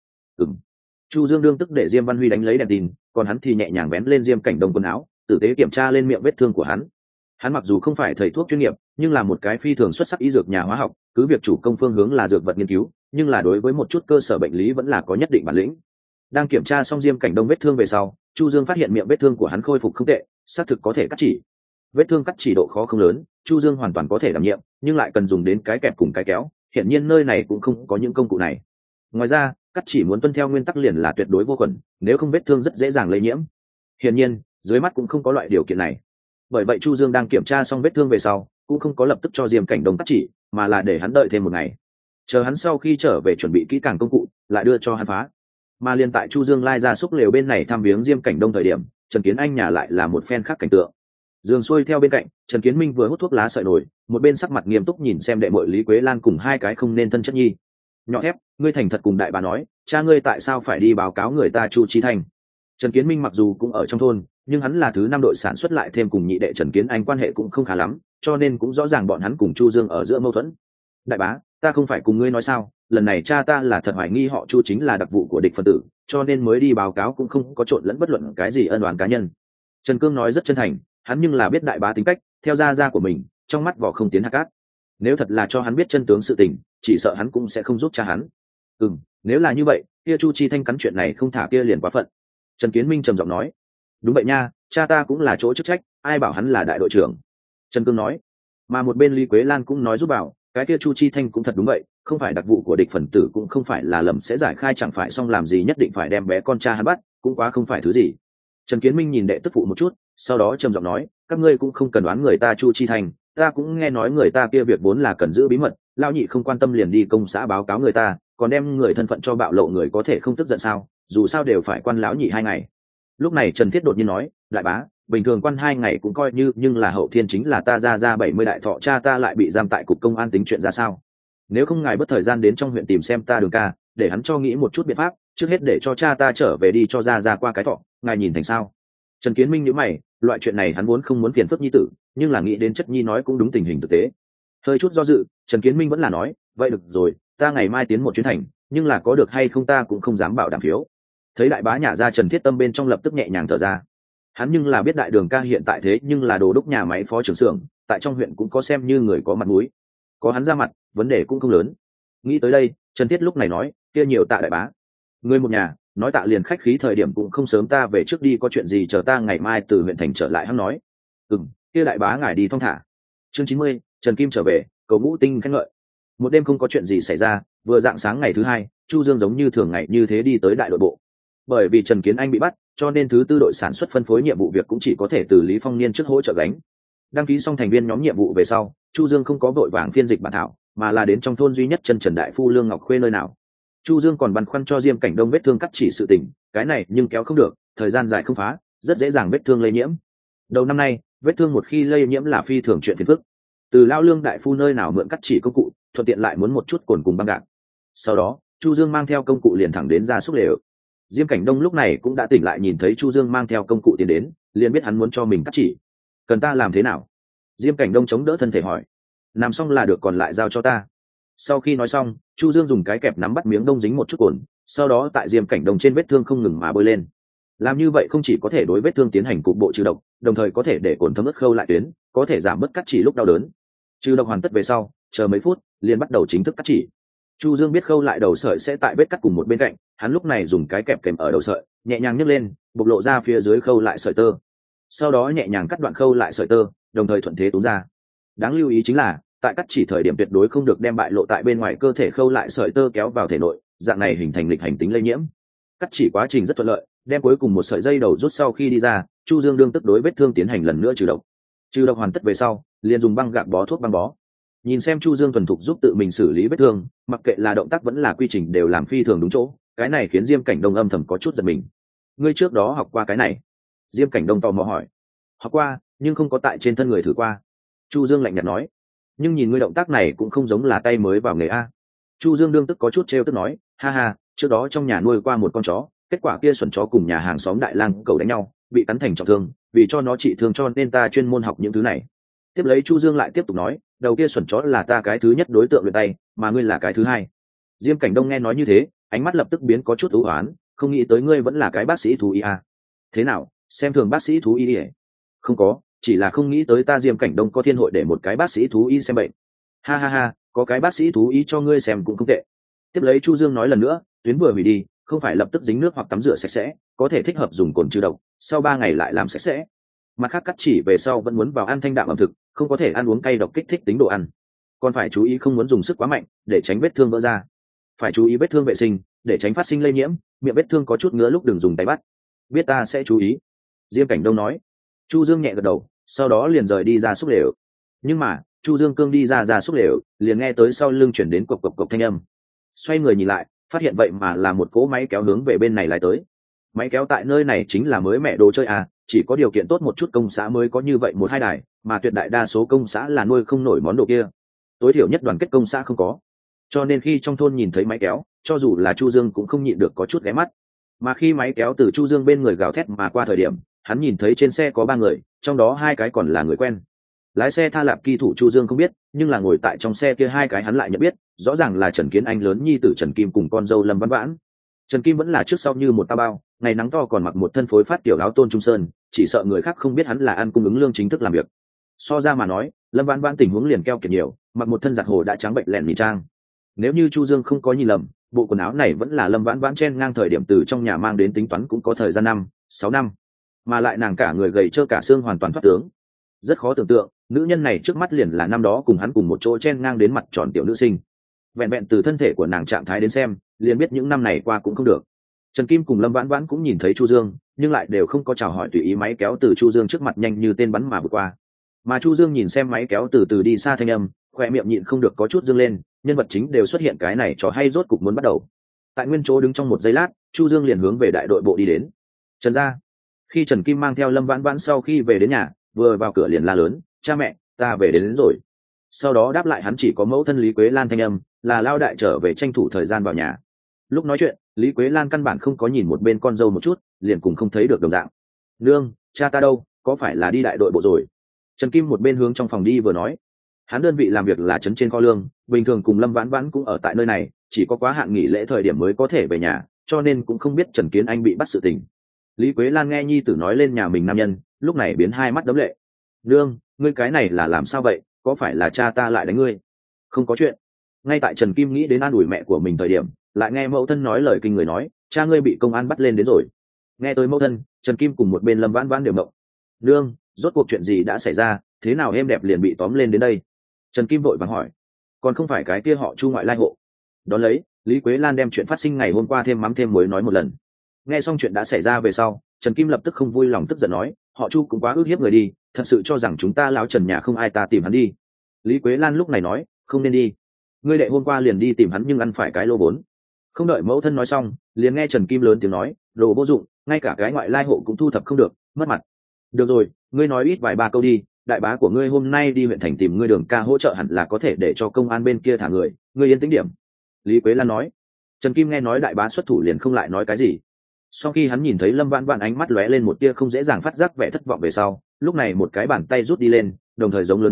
Chu Dương đương tức để Diêm Văn Huy đánh lấy đèn tin, còn hắn thì nhẹ nhàng vén lên Diêm Cảnh Đông quần áo, tử tế kiểm tra lên miệng vết thương của hắn. Hắn mặc dù không phải thầy thuốc chuyên nghiệp, nhưng là một cái phi thường xuất sắc y dược nhà hóa học, cứ việc chủ công phương hướng là dược vật nghiên cứu, nhưng là đối với một chút cơ sở bệnh lý vẫn là có nhất định bản lĩnh. Đang kiểm tra xong Diêm Cảnh Đông vết thương về sau, Chu Dương phát hiện miệng vết thương của hắn khôi phục không tệ, xác thực có thể cắt chỉ. Vết thương cắt chỉ độ khó không lớn, Chu Dương hoàn toàn có thể đảm nhiệm, nhưng lại cần dùng đến cái kẹp cùng cái kéo, hiển nhiên nơi này cũng không có những công cụ này. Ngoài ra, cắt chỉ muốn tuân theo nguyên tắc liền là tuyệt đối vô khuẩn, nếu không vết thương rất dễ dàng lây nhiễm. Hiển nhiên, dưới mắt cũng không có loại điều kiện này. Bởi vậy Chu Dương đang kiểm tra xong vết thương về sau, cũng không có lập tức cho Diêm Cảnh Đông cắt chỉ, mà là để hắn đợi thêm một ngày. Chờ hắn sau khi trở về chuẩn bị kỹ càng công cụ, lại đưa cho hắn phá. Mà liên tại Chu Dương lai ra xúc lều bên này thăm viếng Diêm Cảnh Đông thời điểm, Trần Kiến Anh nhà lại là một phen khác cảnh tượng. Giường xuôi theo bên cạnh, Trần Kiến Minh vừa hút thuốc lá sợi nổi, một bên sắc mặt nghiêm túc nhìn xem đệ muội Lý Quế Lan cùng hai cái không nên thân chất nhi. Nhỏ thép, ngươi thành thật cùng đại bà nói, cha ngươi tại sao phải đi báo cáo người ta Chu Chí Thành? Trần Kiến Minh mặc dù cũng ở trong thôn, nhưng hắn là thứ năm đội sản xuất lại thêm cùng nhị đệ Trần Kiến Anh quan hệ cũng không khá lắm, cho nên cũng rõ ràng bọn hắn cùng Chu Dương ở giữa mâu thuẫn. Đại bá, ta không phải cùng ngươi nói sao, lần này cha ta là thật hoài nghi họ Chu chính là đặc vụ của địch phân tử, cho nên mới đi báo cáo, cũng không có trộn lẫn bất luận cái gì ân oán cá nhân. Trần Cương nói rất chân thành, hắn nhưng là biết đại bá tính cách, theo gia gia của mình, trong mắt vỏ không tiến hạt cát. Nếu thật là cho hắn biết chân tướng sự tình, chỉ sợ hắn cũng sẽ không giúp cha hắn. Nếu là như vậy, kia Chu Chi Thanh cắn chuyện này không thả kia liền quá phận. Trần Kiến Minh trầm giọng nói, đúng vậy nha, cha ta cũng là chỗ chức trách, ai bảo hắn là đại đội trưởng. Trần Cương nói, mà một bên Lý Quế Lan cũng nói giúp bảo, cái kia Chu Chi Thanh cũng thật đúng vậy, không phải đặc vụ của địch phần tử cũng không phải là lầm sẽ giải khai, chẳng phải xong làm gì nhất định phải đem bé con cha hắn bắt, cũng quá không phải thứ gì. Trần Kiến Minh nhìn đệ tức phụ một chút, sau đó trầm giọng nói, các ngươi cũng không cần đoán người ta Chu Chi Thanh, ta cũng nghe nói người ta kia việc vốn là cần giữ bí mật, lão nhị không quan tâm liền đi công xã báo cáo người ta, còn đem người thân phận cho bạo lộ, người có thể không tức giận sao? Dù sao đều phải quan lão nhị 2 ngày. Lúc này Trần Thiết đột nhiên nói, đại bá, bình thường quan 2 ngày cũng coi như, nhưng là hậu thiên chính là ta ra 70 đại thọ, cha ta lại bị giam tại cục công an, tính chuyện ra sao? Nếu không ngài bất thời gian đến trong huyện tìm xem ta Đường ca, để hắn cho nghĩ một chút biện pháp, trước hết để cho cha ta trở về đi cho ra qua cái thọ, ngài nhìn thành sao? Trần Kiến Minh nhíu mày, loại chuyện này hắn vốn không muốn phiền phức nhi tử, nhưng là nghĩ đến chất nhi nói cũng đúng tình hình thực tế. Hơi chút do dự, Trần Kiến Minh vẫn là nói, vậy được rồi, ta ngày mai tiến một chuyến thành, nhưng là có được hay không ta cũng không dám bảo đảm phiếu. Thấy đại bá nhả ra, Trần Thiết Tâm bên trong lập tức nhẹ nhàng thở ra. Hắn nhưng là biết đại Đường ca hiện tại thế nhưng là đồ đốc nhà máy phó trưởng xưởng, tại trong huyện cũng có xem như người có mặt mũi, có hắn ra mặt, vấn đề cũng không lớn. Nghĩ tới đây, Trần Thiết lúc này nói, kia nhiều tạ đại bá. Người một nhà, nói tạ liền khách khí, thời điểm cũng không sớm, ta về trước đi, có chuyện gì chờ ta ngày mai từ huyện thành trở lại hắn nói. Kia đại bá ngài đi thong thả. Chương 90, Trần Kim trở về, cầu ngũ tinh khen ngợi. Một đêm không có chuyện gì xảy ra, vừa rạng sáng ngày thứ hai, Chu Dương giống như thường ngày như thế đi tới đại đội bộ. Bởi vì Trần Kiến Anh bị bắt, cho nên thứ tư đội sản xuất phân phối nhiệm vụ việc cũng chỉ có thể từ Lý Phong Niên trước hỗ trợ gánh. Đăng ký xong thành viên nhóm nhiệm vụ về sau, Chu Dương không có vội vàng phiên dịch bản thảo, mà là đến trong thôn duy nhất chân Trần đại phu Lương Ngọc Khuê nơi nào. Chu Dương còn băn khoăn cho Diêm Cảnh Đông vết thương cắt chỉ sự tình, cái này nhưng kéo không được, thời gian dài không phá, rất dễ dàng vết thương lây nhiễm. Đầu năm nay, vết thương một khi lây nhiễm là phi thường chuyện phiền phức. Từ lao Lương đại phu nơi nào mượn cắt chỉ công cụ, thuận tiện lại muốn một chút cồn cùng băng gạc. Sau đó, Chu Dương mang theo công cụ liền thẳng đến ra xúc lều. Diêm Cảnh Đông lúc này cũng đã tỉnh lại, nhìn thấy Chu Dương mang theo công cụ tiến đến, liền biết hắn muốn cho mình cắt chỉ. Cần ta làm thế nào? Diêm Cảnh Đông chống đỡ thân thể hỏi. làm xong là được, còn lại giao cho ta. Sau khi nói xong, Chu Dương dùng cái kẹp nắm bắt miếng đông dính một chút cồn, sau đó tại diêm cảnh đồng trên vết thương không ngừng mà bôi lên. Làm như vậy không chỉ có thể đối vết thương tiến hành cục bộ trừ độc, đồng thời có thể để cồn thấm ướt khâu lại tuyến, có thể giảm bớt cắt chỉ lúc đau đớn. Trừ độc hoàn tất về sau, chờ mấy phút liền bắt đầu chính thức cắt chỉ. Chu Dương biết khâu lại đầu sợi sẽ tại vết cắt cùng một bên cạnh, hắn lúc này dùng cái kẹp kèm ở đầu sợi, nhẹ nhàng nhấc lên, bộc lộ ra phía dưới khâu lại sợi tơ. Sau đó nhẹ nhàng cắt đoạn khâu lại sợi tơ, đồng thời thuận thế túm ra. Đáng lưu ý chính là, tại cắt chỉ thời điểm tuyệt đối không được đem bại lộ tại bên ngoài cơ thể khâu lại sợi tơ kéo vào thể nội, dạng này hình thành lịch hành tính lây nhiễm. Cắt chỉ quá trình rất thuận lợi, đem cuối cùng một sợi dây đầu rút sau khi đi ra, Chu Dương đương tức đối vết thương tiến hành lần nữa trừ độc. Trừ độc hoàn tất về sau, liền dùng băng gạc bó thuốc băng bó. Nhìn xem Chu Dương thuần thục giúp tự mình xử lý vết thương, mặc kệ là động tác vẫn là quy trình đều làm phi thường đúng chỗ, cái này khiến Diêm Cảnh Đông âm thầm có chút giật mình. Ngươi trước đó học qua cái này? Diêm Cảnh Đông tò mò hỏi. Học qua, nhưng không có tại trên thân người thử qua. Chu Dương lạnh nhạt nói. Nhưng nhìn ngươi động tác này cũng không giống là tay mới vào nghề a. Chu Dương đương tức có chút trêu tức nói, ha ha, trước đó trong nhà nuôi qua một con chó, kết quả kia xuẩn chó cùng nhà hàng xóm đại lang cẩu đánh nhau, bị cắn thành trọng thương, vì cho nó trị thương cho nên ta chuyên môn học những thứ này. Tiếp lấy Chu Dương lại tiếp tục nói, đầu kia xuẩn chó là ta cái thứ nhất đối tượng luyện tay, mà ngươi là cái thứ hai. Diêm Cảnh Đông nghe nói như thế, ánh mắt lập tức biến có chút u uất, không nghĩ tới ngươi vẫn là cái bác sĩ thú y à. Thế nào, xem thường bác sĩ thú y đi? Không có, chỉ là không nghĩ tới ta Diêm Cảnh Đông có thiên hội để một cái bác sĩ thú y xem bệnh. Ha ha ha, có cái bác sĩ thú y cho ngươi xem cũng không tệ. Tiếp lấy Chu Dương nói lần nữa, tuyến vừa hủy đi, không phải lập tức dính nước hoặc tắm rửa sạch sẽ, có thể thích hợp dùng cồn trừ độc, sau 3 ngày lại làm sạch sẽ. Mặt khác cắt chỉ về sau vẫn muốn vào ăn thanh đạm ẩm thực, không có thể ăn uống cay độc kích thích tính đồ ăn. Còn phải chú ý không muốn dùng sức quá mạnh, để tránh vết thương vỡ ra. Phải chú ý vết thương vệ sinh, để tránh phát sinh lây nhiễm, miệng vết thương có chút ngứa lúc đừng dùng tay bắt. Biết ta sẽ chú ý. Diêm Cảnh Đông nói. Chu Dương nhẹ gật đầu, sau đó liền rời đi ra xúc lều. Nhưng mà Chu Dương cương đi ra xúc lều, liền nghe tới sau lưng chuyển đến cộc cộc cộc thanh âm. Xoay người nhìn lại, phát hiện vậy mà là một cỗ máy kéo hướng về bên này lại tới. Máy kéo tại nơi này chính là mới mẹ đồ chơi à, chỉ có điều kiện tốt một chút công xã mới có như vậy 1-2 đài, mà tuyệt đại đa số công xã là nuôi không nổi món đồ kia. Tối thiểu nhất đoàn kết công xã không có. Cho nên khi trong thôn nhìn thấy máy kéo, cho dù là Chu Dương cũng không nhịn được có chút ghé mắt. Mà khi máy kéo từ Chu Dương bên người gào thét mà qua thời điểm, hắn nhìn thấy trên xe có 3 người, trong đó 2 cái còn là người quen. Lái xe Tha Lạp Kỳ thủ Chu Dương không biết, nhưng là ngồi tại trong xe kia 2 cái hắn lại nhận biết, rõ ràng là Trần Kiến Anh lớn nhi tử Trần Kim cùng con dâu Lâm Văn Vãn. Trần Kim vẫn là trước sau như một tao bao, ngày nắng to còn mặc một thân phối phát tiểu áo tôn trung sơn, chỉ sợ người khác không biết hắn là ăn cung ứng lương chính thức làm việc. So ra mà nói, Lâm Văn Vãn tình huống liền keo kiệt nhiều, mặc một thân giặt hồ đã trắng bệnh lẹn mì trang. Nếu như Chu Dương không có nhìn lầm, bộ quần áo này vẫn là Lâm Vãn Vãn chen ngang thời điểm từ trong nhà mang đến, tính toán cũng có thời gian 5-6 năm, mà lại nàng cả người gầy trơ cả xương hoàn toàn thoát tướng. Rất khó tưởng tượng, nữ nhân này trước mắt liền là năm đó cùng hắn cùng một chỗ chen ngang đến mặt tròn tiểu nữ sinh. Vẹn vẹn từ thân thể của nàng trạng thái đến xem, liền biết những năm này qua cũng không được. Trần Kim cùng Lâm Vãn Vãn cũng nhìn thấy Chu Dương, nhưng lại đều không có chào hỏi, tùy ý máy kéo từ Chu Dương trước mặt nhanh như tên bắn mà vượt qua. Mà Chu Dương nhìn xem máy kéo từ từ đi xa thanh âm, khoe miệng nhịn không được có chút dương lên, nhân vật chính đều xuất hiện, cái này trò hay rốt cục muốn bắt đầu. Tại nguyên chỗ đứng trong một giây lát, Chu Dương liền hướng về đại đội bộ đi đến. Trần gia. Khi Trần Kim mang theo Lâm Vãn Vãn sau khi về đến nhà, vừa vào cửa liền la lớn, cha mẹ, ta về đến rồi. Sau đó đáp lại hắn chỉ có mẫu thân Lý Quế Lan thanh âm, là lao đại trở về tranh thủ thời gian vào nhà. Lúc nói chuyện, Lý Quế Lan căn bản không có nhìn một bên con dâu một chút, liền cùng không thấy được đồng dạng. Nương, cha ta đâu, có phải là đi đại đội bộ rồi? Trần Kim một bên hướng trong phòng đi vừa nói. Hắn đơn vị làm việc là trấn trên kho lương, bình thường cùng Lâm Vãn Vãn cũng ở tại nơi này, chỉ có quá hạn nghỉ lễ thời điểm mới có thể về nhà, cho nên cũng không biết Trần Kiến Anh bị bắt sự tình. Lý Quế Lan nghe nhi tử nói lên nhà mình nam nhân, lúc này biến 2 mắt đấm lệ. Nương, ngươi cái này là làm sao vậy, có phải là cha ta lại đánh ngươi? Không có chuyện. Ngay tại Trần Kim nghĩ đến an ủi mẹ của mình thời điểm, lại nghe mẫu thân nói lời kinh người nói, cha ngươi bị công an bắt lên đến rồi. Nghe tới mẫu thân, Trần Kim cùng một bên Lâm Vãn Vãn đều ngộng. Nương, rốt cuộc chuyện gì đã xảy ra, thế nào em đẹp liền bị tóm lên đến đây? Trần Kim vội vàng hỏi. Còn không phải cái kia họ Chu ngoại lai hộ? Đón lấy, Lý Quế Lan đem chuyện phát sinh ngày hôm qua thêm mắm thêm muối nói một lần. Nghe xong chuyện đã xảy ra về sau, Trần Kim lập tức không vui lòng tức giận nói, họ Chu cũng quá ước hiếp người đi, thật sự cho rằng chúng ta láo Trần nhà không ai ta tìm hắn đi. Lý Quế Lan lúc này nói, không nên đi. Ngươi đệ hôm qua liền đi tìm hắn nhưng ăn phải cái lô vốn. Không đợi mẫu thân nói xong, liền nghe Trần Kim lớn tiếng nói, đồ vô dụng, ngay cả cái ngoại lai hộ cũng thu thập không được, mất mặt. Được rồi, ngươi nói ít vài ba câu đi, đại bá của ngươi hôm nay đi huyện thành tìm ngươi Đường ca hỗ trợ hẳn là có thể để cho công an bên kia thả người, ngươi yên tĩnh điểm. Lý Quế Lan nói. Trần Kim nghe nói đại bá xuất thủ liền không lại nói cái gì. Sau khi hắn nhìn thấy Lâm Vãn Vãn ánh mắt lóe lên một tia không dễ dàng phát giác vẻ thất vọng về sau, lúc này một cái bàn tay rút đi lên, đồng thời giống lớn mắng,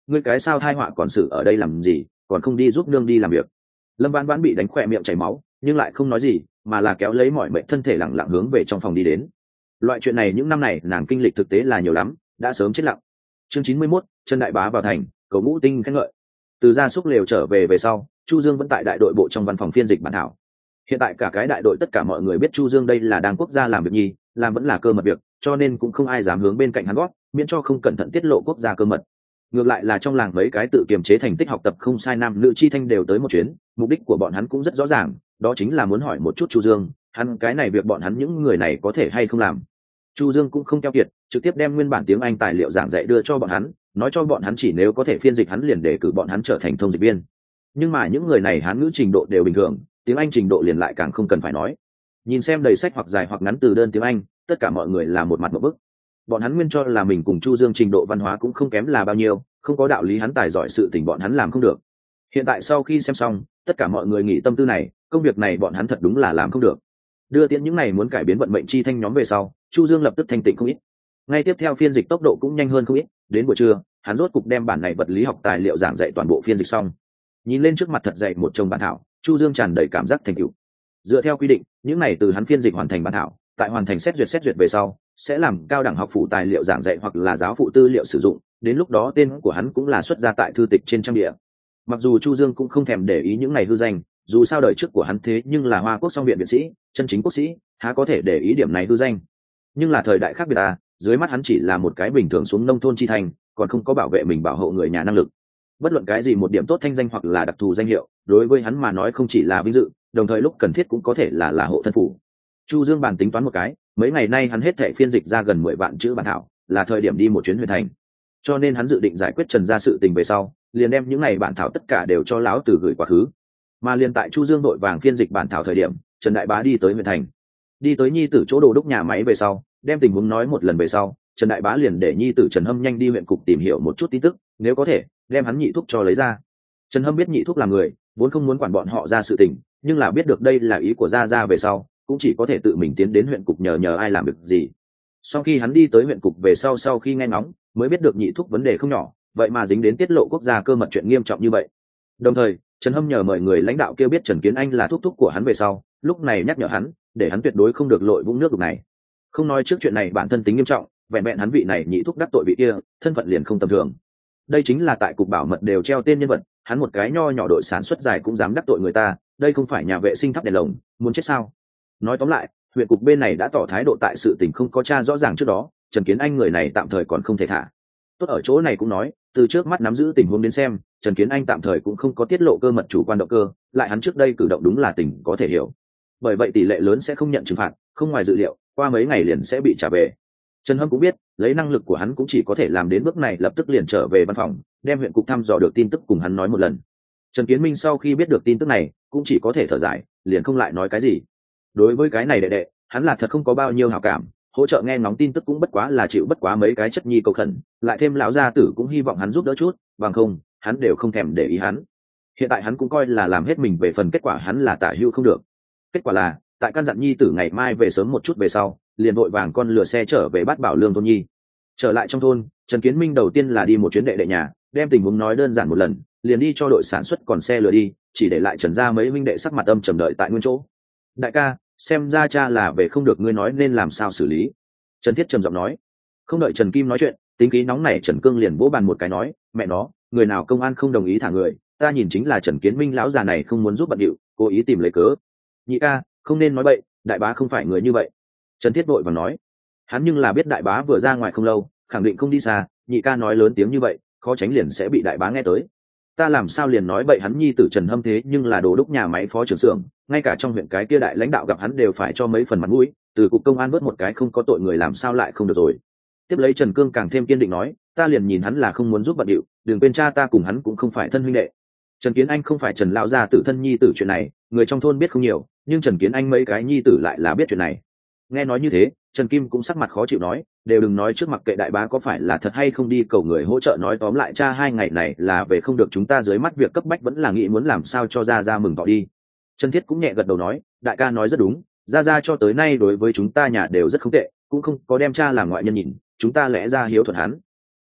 ngươi cái sao thai họa còn xử ở đây làm gì, còn không đi giúp nương đi làm việc. Lâm Vãn Vãn bị đánh khỏe miệng chảy máu nhưng lại không nói gì, mà là kéo lấy mọi mệnh thân thể lặng lặng hướng về trong phòng đi đến. Loại chuyện này những năm này nàng kinh lịch thực tế là nhiều lắm, đã sớm chết lặng. Chương 91, Trần Đại Bá vào thành, cầu ngũ tinh khen ngợi. Từ gia súc lều trở về sau, Chu Dương vẫn tại đại đội bộ trong văn phòng phiên dịch bản thảo. Hiện tại cả cái đại đội tất cả mọi người biết Chu Dương đây là đang quốc gia làm việc nhi, làm vẫn là cơ mật việc, cho nên cũng không ai dám hướng bên cạnh hắn gót, miễn cho không cẩn thận tiết lộ quốc gia cơ mật. Ngược lại là trong làng mấy cái tự kiềm chế thành tích học tập không sai nam nữ chi thanh đều tới một chuyến, mục đích của bọn hắn cũng rất rõ ràng, đó chính là muốn hỏi một chút Chu Dương, hắn cái này việc bọn hắn những người này có thể hay không làm. Chu Dương cũng không keo kiệt, trực tiếp đem nguyên bản tiếng Anh tài liệu giảng dạy đưa cho bọn hắn, nói cho bọn hắn chỉ nếu có thể phiên dịch hắn liền đề cử bọn hắn trở thành thông dịch viên. Nhưng mà những người này Hán ngữ trình độ đều bình thường, tiếng Anh trình độ liền lại càng không cần phải nói. Nhìn xem đầy sách hoặc dài hoặc ngắn từ đơn tiếng Anh, tất cả mọi người là một mặt một bức. Bọn hắn nguyên cho là mình cùng Chu Dương trình độ văn hóa cũng không kém là bao nhiêu, không có đạo lý hắn tài giỏi sự tình bọn hắn làm không được. Hiện tại sau khi xem xong, tất cả mọi người nghĩ tâm tư này, công việc này bọn hắn thật đúng là làm không được. Đưa tiễn những này muốn cải biến vận mệnh chi thanh nhóm về sau, Chu Dương lập tức thanh tịnh không ít. Ngay tiếp theo phiên dịch tốc độ cũng nhanh hơn không ít, đến buổi trưa, hắn rốt cục đem bản này vật lý học tài liệu giảng dạy toàn bộ phiên dịch xong. Nhìn lên trước mặt thật dày một chồng bản thảo, Chu Dương tràn đầy cảm giác thành tựu. Dựa theo quy định, những này từ hắn phiên dịch hoàn thành bản thảo, tại hoàn thành xét duyệt về sau, sẽ làm cao đẳng học phụ tài liệu giảng dạy hoặc là giáo phụ tư liệu sử dụng, đến lúc đó tên của hắn cũng là xuất ra tại thư tịch trên trang địa. Mặc dù Chu Dương cũng không thèm để ý những này hư danh, dù sao đời trước của hắn thế nhưng là Hoa Quốc song viện viện sĩ, chân chính quốc sĩ, há có thể để ý điểm này hư danh. Nhưng là thời đại khác biệt dưới mắt hắn chỉ là một cái bình thường xuống nông thôn chi thành, còn không có bảo vệ mình bảo hộ người nhà năng lực. Bất luận cái gì một điểm tốt thanh danh hoặc là đặc thù danh hiệu, đối với hắn mà nói không chỉ là vinh dự, đồng thời lúc cần thiết cũng có thể là hộ thân phủ. Chu Dương bàn tính toán một cái, mấy ngày nay hắn hết thảy phiên dịch ra gần 10 vạn chữ bản thảo, là thời điểm đi một chuyến huyện thành. Cho nên hắn dự định giải quyết Trần gia sự tình về sau, liền đem những này bản thảo tất cả đều cho lão tử gửi quá khứ. Mà liền tại Chu Dương đội vàng phiên dịch bản thảo thời điểm, Trần Đại Bá đi tới huyện thành. Đi tới nhi tử chỗ đồ đúc nhà máy về sau, đem tình huống nói một lần về sau, Trần Đại Bá liền để nhi tử Trần Hâm nhanh đi huyện cục tìm hiểu một chút tin tức, nếu có thể, đem hắn nhị thúc cho lấy ra. Trần Hâm biết nhị thúc là người, vốn không muốn quản bọn họ ra sự tình, nhưng là biết được đây là ý của gia về sau, cũng chỉ có thể tự mình tiến đến huyện cục nhờ ai làm việc gì. Sau khi hắn đi tới huyện cục về sau khi nghe ngóng, mới biết được nhị thúc vấn đề không nhỏ, vậy mà dính đến tiết lộ quốc gia cơ mật chuyện nghiêm trọng như vậy. Đồng thời, Trần Hâm nhờ mời người lãnh đạo kia biết Trần Kiến Anh là thúc của hắn về sau, lúc này nhắc nhở hắn, để hắn tuyệt đối không được lội vũng nước đục này. Không nói trước chuyện này bản thân tính nghiêm trọng, vẹn vẹn hắn vị này nhị thúc đắc tội vị kia, thân phận liền không tầm thường. Đây chính là tại cục bảo mật đều treo tên nhân vật, hắn một cái nho nhỏ đội sản xuất dài cũng dám đắc tội người ta, đây không phải nhà vệ sinh thắp đèn lồng, muốn chết sao? Nói tóm lại, huyện cục bên này đã tỏ thái độ tại sự tình không có tra rõ ràng trước đó, Trần Kiến Anh người này tạm thời còn không thể thả. Tốt ở chỗ này cũng nói, từ trước mắt nắm giữ tình huống đến xem, Trần Kiến Anh tạm thời cũng không có tiết lộ cơ mật chủ quan động cơ, lại hắn trước đây cử động đúng là tình có thể hiểu. Bởi vậy tỷ lệ lớn sẽ không nhận trừng phạt, không ngoài dự liệu, qua mấy ngày liền sẽ bị trả về. Trần Hâm cũng biết, lấy năng lực của hắn cũng chỉ có thể làm đến bước này, lập tức liền trở về văn phòng, đem huyện cục thăm dò được tin tức cùng hắn nói một lần. Trần Kiến Minh sau khi biết được tin tức này, cũng chỉ có thể thở dài, liền không lại nói cái gì. Đối với cái này đệ, hắn là thật không có bao nhiêu hảo cảm, hỗ trợ nghe ngóng tin tức cũng bất quá là chịu bất quá mấy cái chất nhi cầu khẩn, lại thêm lão gia tử cũng hy vọng hắn giúp đỡ chút, bằng không, hắn đều không thèm để ý hắn. Hiện tại hắn cũng coi là làm hết mình về phần, kết quả hắn là tả hữu không được. Kết quả là, tại căn dặn nhi tử ngày mai về sớm một chút về sau, liền vội vàng con lừa xe trở về Bát Bảo Lương thôn nhi. Trở lại trong thôn, Trần Kiến Minh đầu tiên là đi một chuyến đệ nhà, đem tình huống nói đơn giản một lần, liền đi cho đội sản xuất còn xe lừa đi, chỉ để lại Trần gia mấy huynh đệ sắc mặt âm trầm đợi tại nguyên chỗ. Đại ca, xem ra cha là về không được, ngươi nói nên làm sao xử lý? Trần Thiết trầm giọng nói. Không đợi Trần Kim nói chuyện, tính khí nóng nảy Trần Cương liền vỗ bàn một cái nói, mẹ nó, người nào công an không đồng ý thả người, ta nhìn chính là Trần Kiến Minh lão già này không muốn giúp bận điệu, cố ý tìm lấy cớ. Nhị ca, không nên nói bậy, đại bá không phải người như vậy. Trần Thiết vội vàng nói. Hắn nhưng là biết đại bá vừa ra ngoài không lâu, khẳng định không đi xa, nhị ca nói lớn tiếng như vậy, khó tránh liền sẽ bị đại bá nghe tới. Ta làm sao liền nói bậy, hắn nhi tử Trần Hâm thế nhưng là đồ đúc nhà máy phó trưởng xưởng, ngay cả trong huyện cái kia đại lãnh đạo gặp hắn đều phải cho mấy phần mặt mũi, từ cục công an vớt một cái không có tội người làm sao lại không được rồi. Tiếp lấy Trần Cương càng thêm kiên định nói, ta liền nhìn hắn là không muốn giúp bận điệu, đừng quên cha ta cùng hắn cũng không phải thân huynh đệ. Trần Kiến Anh không phải Trần lão gia tử thân nhi tử, chuyện này người trong thôn biết không nhiều, nhưng Trần Kiến Anh mấy cái nhi tử lại là biết chuyện này. Nghe nói như thế, Trần Kim cũng sắc mặt khó chịu nói, đều đừng nói trước, mặc kệ đại bá có phải là thật hay không đi cầu người hỗ trợ, nói tóm lại cha 2 ngày này là về không được, chúng ta dưới mắt việc cấp bách vẫn là nghĩ muốn làm sao cho ra mừng tỏ đi. Trần Thiết cũng nhẹ gật đầu nói, đại ca nói rất đúng, ra cho tới nay đối với chúng ta nhà đều rất không tệ, cũng không có đem cha làm ngoại nhân nhìn, chúng ta lẽ ra hiếu thuận hắn.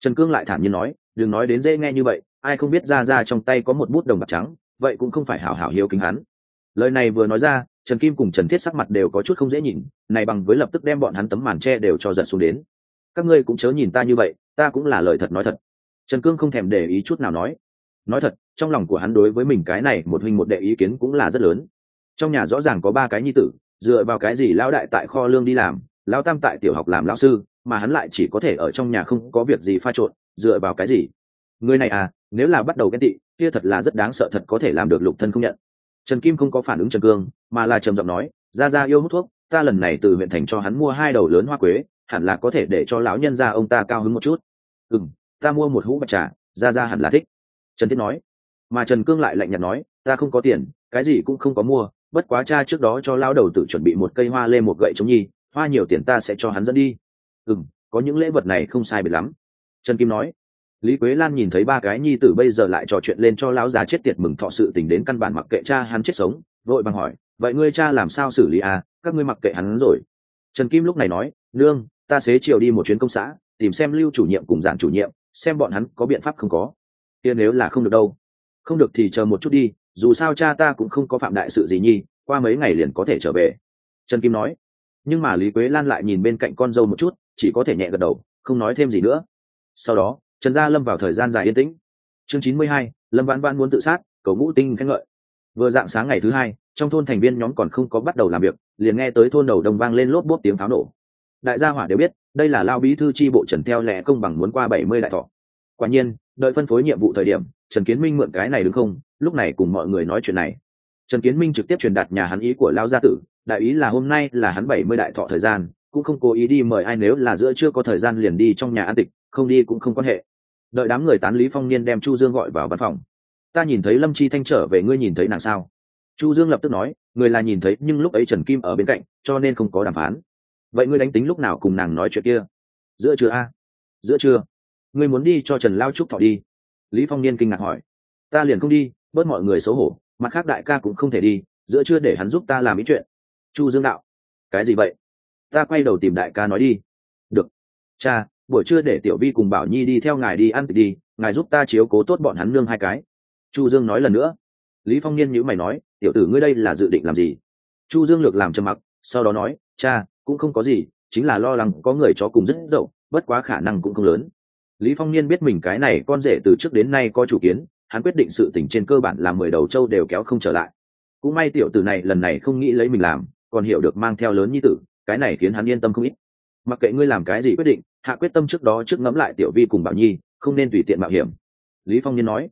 Trần Cương lại thản nhiên nói, đừng nói đến dễ nghe như vậy, ai không biết ra ra trong tay có một bút đồng bạc trắng, vậy cũng không phải hảo hảo hiếu kính hắn. Lời này vừa nói ra, Trần Kim cùng Trần Thiết sắc mặt đều có chút không dễ nhìn, này bằng với lập tức đem bọn hắn tấm màn che đều cho giật xuống đến. Các ngươi cũng chớ nhìn ta như vậy, ta cũng là lời thật nói thật. Trần Cương không thèm để ý chút nào nói thật, trong lòng của hắn đối với mình cái này một huynh một đệ ý kiến cũng là rất lớn. Trong nhà rõ ràng có 3 cái nhi tử, dựa vào cái gì lão đại tại kho lương đi làm, lão tam tại tiểu học làm lão sư, mà hắn lại chỉ có thể ở trong nhà không có việc gì pha trộn, dựa vào cái gì? Người này à, nếu là bắt đầu ghen tị, kia thật là rất đáng sợ, thật có thể làm được Lục Thân không nhận. Trần Kim không có phản ứng Trần Cương, mà là trầm giọng nói, ra ra yêu hút thuốc, ta lần này từ huyện thành cho hắn mua 2 đầu lớn hoa quế, hẳn là có thể để cho lão nhân gia ông ta cao hứng một chút. Ta mua một hũ bạch trà, ra ra hẳn là thích. Trần Thiết nói. Mà Trần Cương lại lạnh nhạt nói, ta không có tiền, cái gì cũng không có mua, bất quá cha trước đó cho lão đầu tử chuẩn bị một cây hoa lê một gậy chống nhi, hoa nhiều tiền ta sẽ cho hắn dẫn đi. Có những lễ vật này không sai biệt lắm. Trần Kim nói. Lý Quế Lan nhìn thấy 3 cái nhi tử bây giờ lại trò chuyện lên cho lão già chết tiệt mừng thọ sự tình đến căn bản mặc kệ cha hắn chết sống, vội bằng hỏi, vậy ngươi cha làm sao xử lý à, các ngươi mặc kệ hắn rồi. Trần Kim lúc này nói, nương, ta xế chiều đi một chuyến công xã, tìm xem Lưu chủ nhiệm cùng Giản chủ nhiệm, xem bọn hắn có biện pháp không có. Kia nếu là không được đâu, không được thì chờ một chút đi, dù sao cha ta cũng không có phạm đại sự gì nhi, qua mấy ngày liền có thể trở về. Trần Kim nói. Nhưng mà Lý Quế Lan lại nhìn bên cạnh con dâu một chút, chỉ có thể nhẹ gật đầu, không nói thêm gì nữa. Sau đó Trần gia lâm vào thời gian dài yên tĩnh. Chương 92, Lâm Vãn Vãn muốn tự sát, cầu ngũ tinh khen ngợi. Vừa dạng sáng ngày thứ 2, trong thôn thành viên nhóm còn không có bắt đầu làm việc, liền nghe tới thôn đầu đồng vang lên lốp bốp tiếng pháo nổ. Đại gia hỏa đều biết, đây là Lao bí thư chi bộ Trần theo lẽ công bằng muốn qua 70 đại thọ. Quả nhiên, đợi phân phối nhiệm vụ thời điểm, Trần Kiến Minh mượn cái này đứng không, lúc này cùng mọi người nói chuyện này. Trần Kiến Minh trực tiếp truyền đạt nhà hắn ý của Lao gia tử, đại ý là hôm nay là hắn 70 đại thọ thời gian, cũng không cố ý đi mời ai, nếu là giữa chưa có thời gian liền đi trong nhà ăn tịch, không đi cũng không quan hệ. Đợi đám người tán, Lý Phong Niên đem Chu Dương gọi vào văn phòng. Ta nhìn thấy Lâm Chi Thanh trở về, ngươi nhìn thấy nàng sao? Chu Dương lập tức nói, người là nhìn thấy, nhưng lúc ấy Trần Kim ở bên cạnh, cho nên không có đàm phán. Vậy ngươi đánh tính lúc nào cùng nàng nói chuyện kia? Giữa trưa a? Giữa trưa? Ngươi muốn đi cho Trần Lao Trúc thọ đi? Lý Phong Niên kinh ngạc hỏi. Ta liền không đi, bớt mọi người xấu hổ, mặt khác đại ca cũng không thể đi, giữa trưa để hắn giúp ta làm ý chuyện. Chu Dương đạo. Cái gì vậy? Ta quay đầu tìm đại ca nói đi. Được. Cha, buổi trưa để Tiểu Vi cùng Bảo Nhi đi theo ngài đi ăn đi, ngài giúp ta chiếu cố tốt bọn hắn nương 2 cái. Chu Dương nói lần nữa. Lý Phong Niên nhíu mày nói, tiểu tử ngươi đây là dự định làm gì? Chu Dương lược làm trầm mặc, sau đó nói, cha, cũng không có gì, chính là lo lắng có người chó cùng rất dậu, bất quá khả năng cũng không lớn. Lý Phong Niên biết mình cái này con rể từ trước đến nay có chủ kiến, hắn quyết định sự tình trên cơ bản là 10 đầu trâu đều kéo không trở lại. Cũng may tiểu tử này lần này không nghĩ lấy mình làm, còn hiểu được mang theo lớn nhi tử, cái này khiến hắn yên tâm không ít. Mặc kệ ngươi làm cái gì quyết định, hạ quyết tâm trước đó trước ngẫm lại Tiểu Vi cùng Bảo Nhi, không nên tùy tiện mạo hiểm. Lý Phong Niên nói.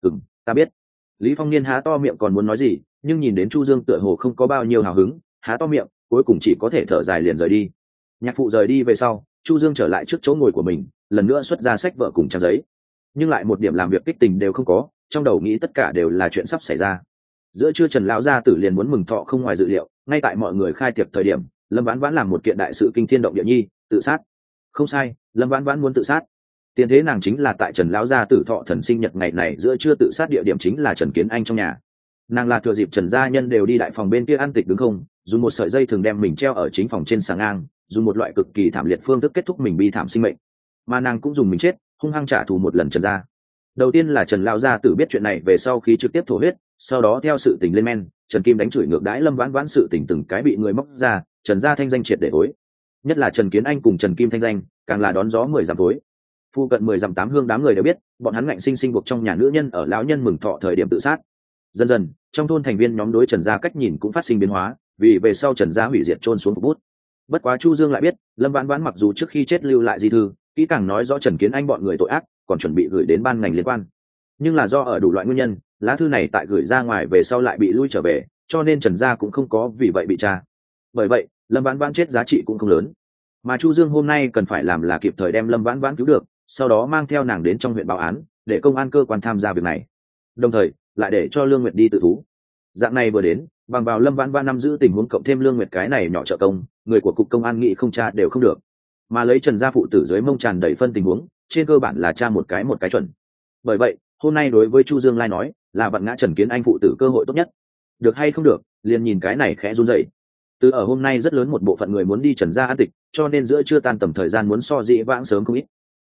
Ta biết. Lý Phong Niên há to miệng còn muốn nói gì, nhưng nhìn đến Chu Dương tựa hồ không có bao nhiêu hào hứng, há to miệng, cuối cùng chỉ có thể thở dài liền rời đi. Nhạc phụ rời đi về sau, Chu Dương trở lại trước chỗ ngồi của mình, lần nữa xuất ra sách vở cùng trang giấy, nhưng lại một điểm làm việc kích tình đều không có, trong đầu nghĩ tất cả đều là chuyện sắp xảy ra. Giữa trưa Trần lão gia tử liền muốn mừng thọ không ngoài dự liệu, ngay tại mọi người khai tiệc thời điểm, Lâm Vãn Vãn làm một kiện đại sự kinh thiên động địa nhi, tự sát. Không sai, Lâm Vãn Vãn muốn tự sát. Tiền thế nàng chính là tại Trần lão gia tử thọ thần sinh nhật ngày này giữa trưa tự sát, địa điểm chính là Trần Kiến Anh trong nhà. Nàng là thừa dịp Trần gia nhân đều đi đại phòng bên kia ăn tịch đứng không, dùng một sợi dây thường đem mình treo ở chính phòng trên sàng ngang, dùng một loại cực kỳ thảm liệt phương thức kết thúc mình bi thảm sinh mệnh. Mà nàng cũng dùng mình chết hung hăng trả thù một lần Trần gia. Đầu tiên là Trần lão gia tử biết chuyện này về sau khí trực tiếp thổ huyết, sau đó theo sự tình lên men, Trần Kim đánh chửi ngược đãi Lâm Vãn Vãn, sự tình từng cái bị người móc ra, Trần gia thanh danh triệt để hối. Nhất là Trần Kiến Anh cùng Trần Kim thanh danh càng là đón gió 10 dặm tối. Phu cận 10 dặm 8 hương đám người đều biết, bọn hắn ngạnh sinh buộc trong nhà nữ nhân ở lão nhân mừng thọ thời điểm tự sát. Dần dần, trong thôn thành viên nhóm đối Trần gia cách nhìn cũng phát sinh biến hóa, vì về sau Trần gia hủy diệt chôn xuống phục bút. Bất quá Chu Dương lại biết, Lâm Vãn Vãn mặc dù trước khi chết lưu lại di thư, kỹ càng nói rõ Trần Kiến Anh bọn người tội ác, còn chuẩn bị gửi đến ban ngành liên quan. Nhưng là do ở đủ loại nguyên nhân, lá thư này tại gửi ra ngoài về sau lại bị lui trở về, cho nên Trần gia cũng không có vì vậy bị tra. Bởi vậy, Lâm Vãn Vãn chết giá trị cũng không lớn. Mà Chu Dương hôm nay cần phải làm là kịp thời đem Lâm Vãn Vãn cứu được, sau đó mang theo nàng đến trong huyện báo án, để công an cơ quan tham gia việc này. Đồng thời, lại để cho Lương Nguyệt đi tự thú. Dạng này vừa đến, bằng vào Lâm Vãn Vãn nắm giữ tình huống cộng thêm Lương Nguyệt cái này nhỏ trợ công, người của cục công an nghị không tra đều không được. Mà lấy Trần gia phụ tử dưới mông tràn đầy phân tình huống, trên cơ bản là tra một cái chuẩn. Bởi vậy, hôm nay đối với Chu Dương lai nói, là vặn ngã Trần Kiến Anh phụ tử cơ hội tốt nhất. Được hay không được, liền nhìn cái này khẽ run rẩy. Từ ở hôm nay rất lớn một bộ phận người muốn đi Trần gia ăn tịch, cho nên giữa trưa tan tầm thời gian muốn so dĩ vãng sớm không ít.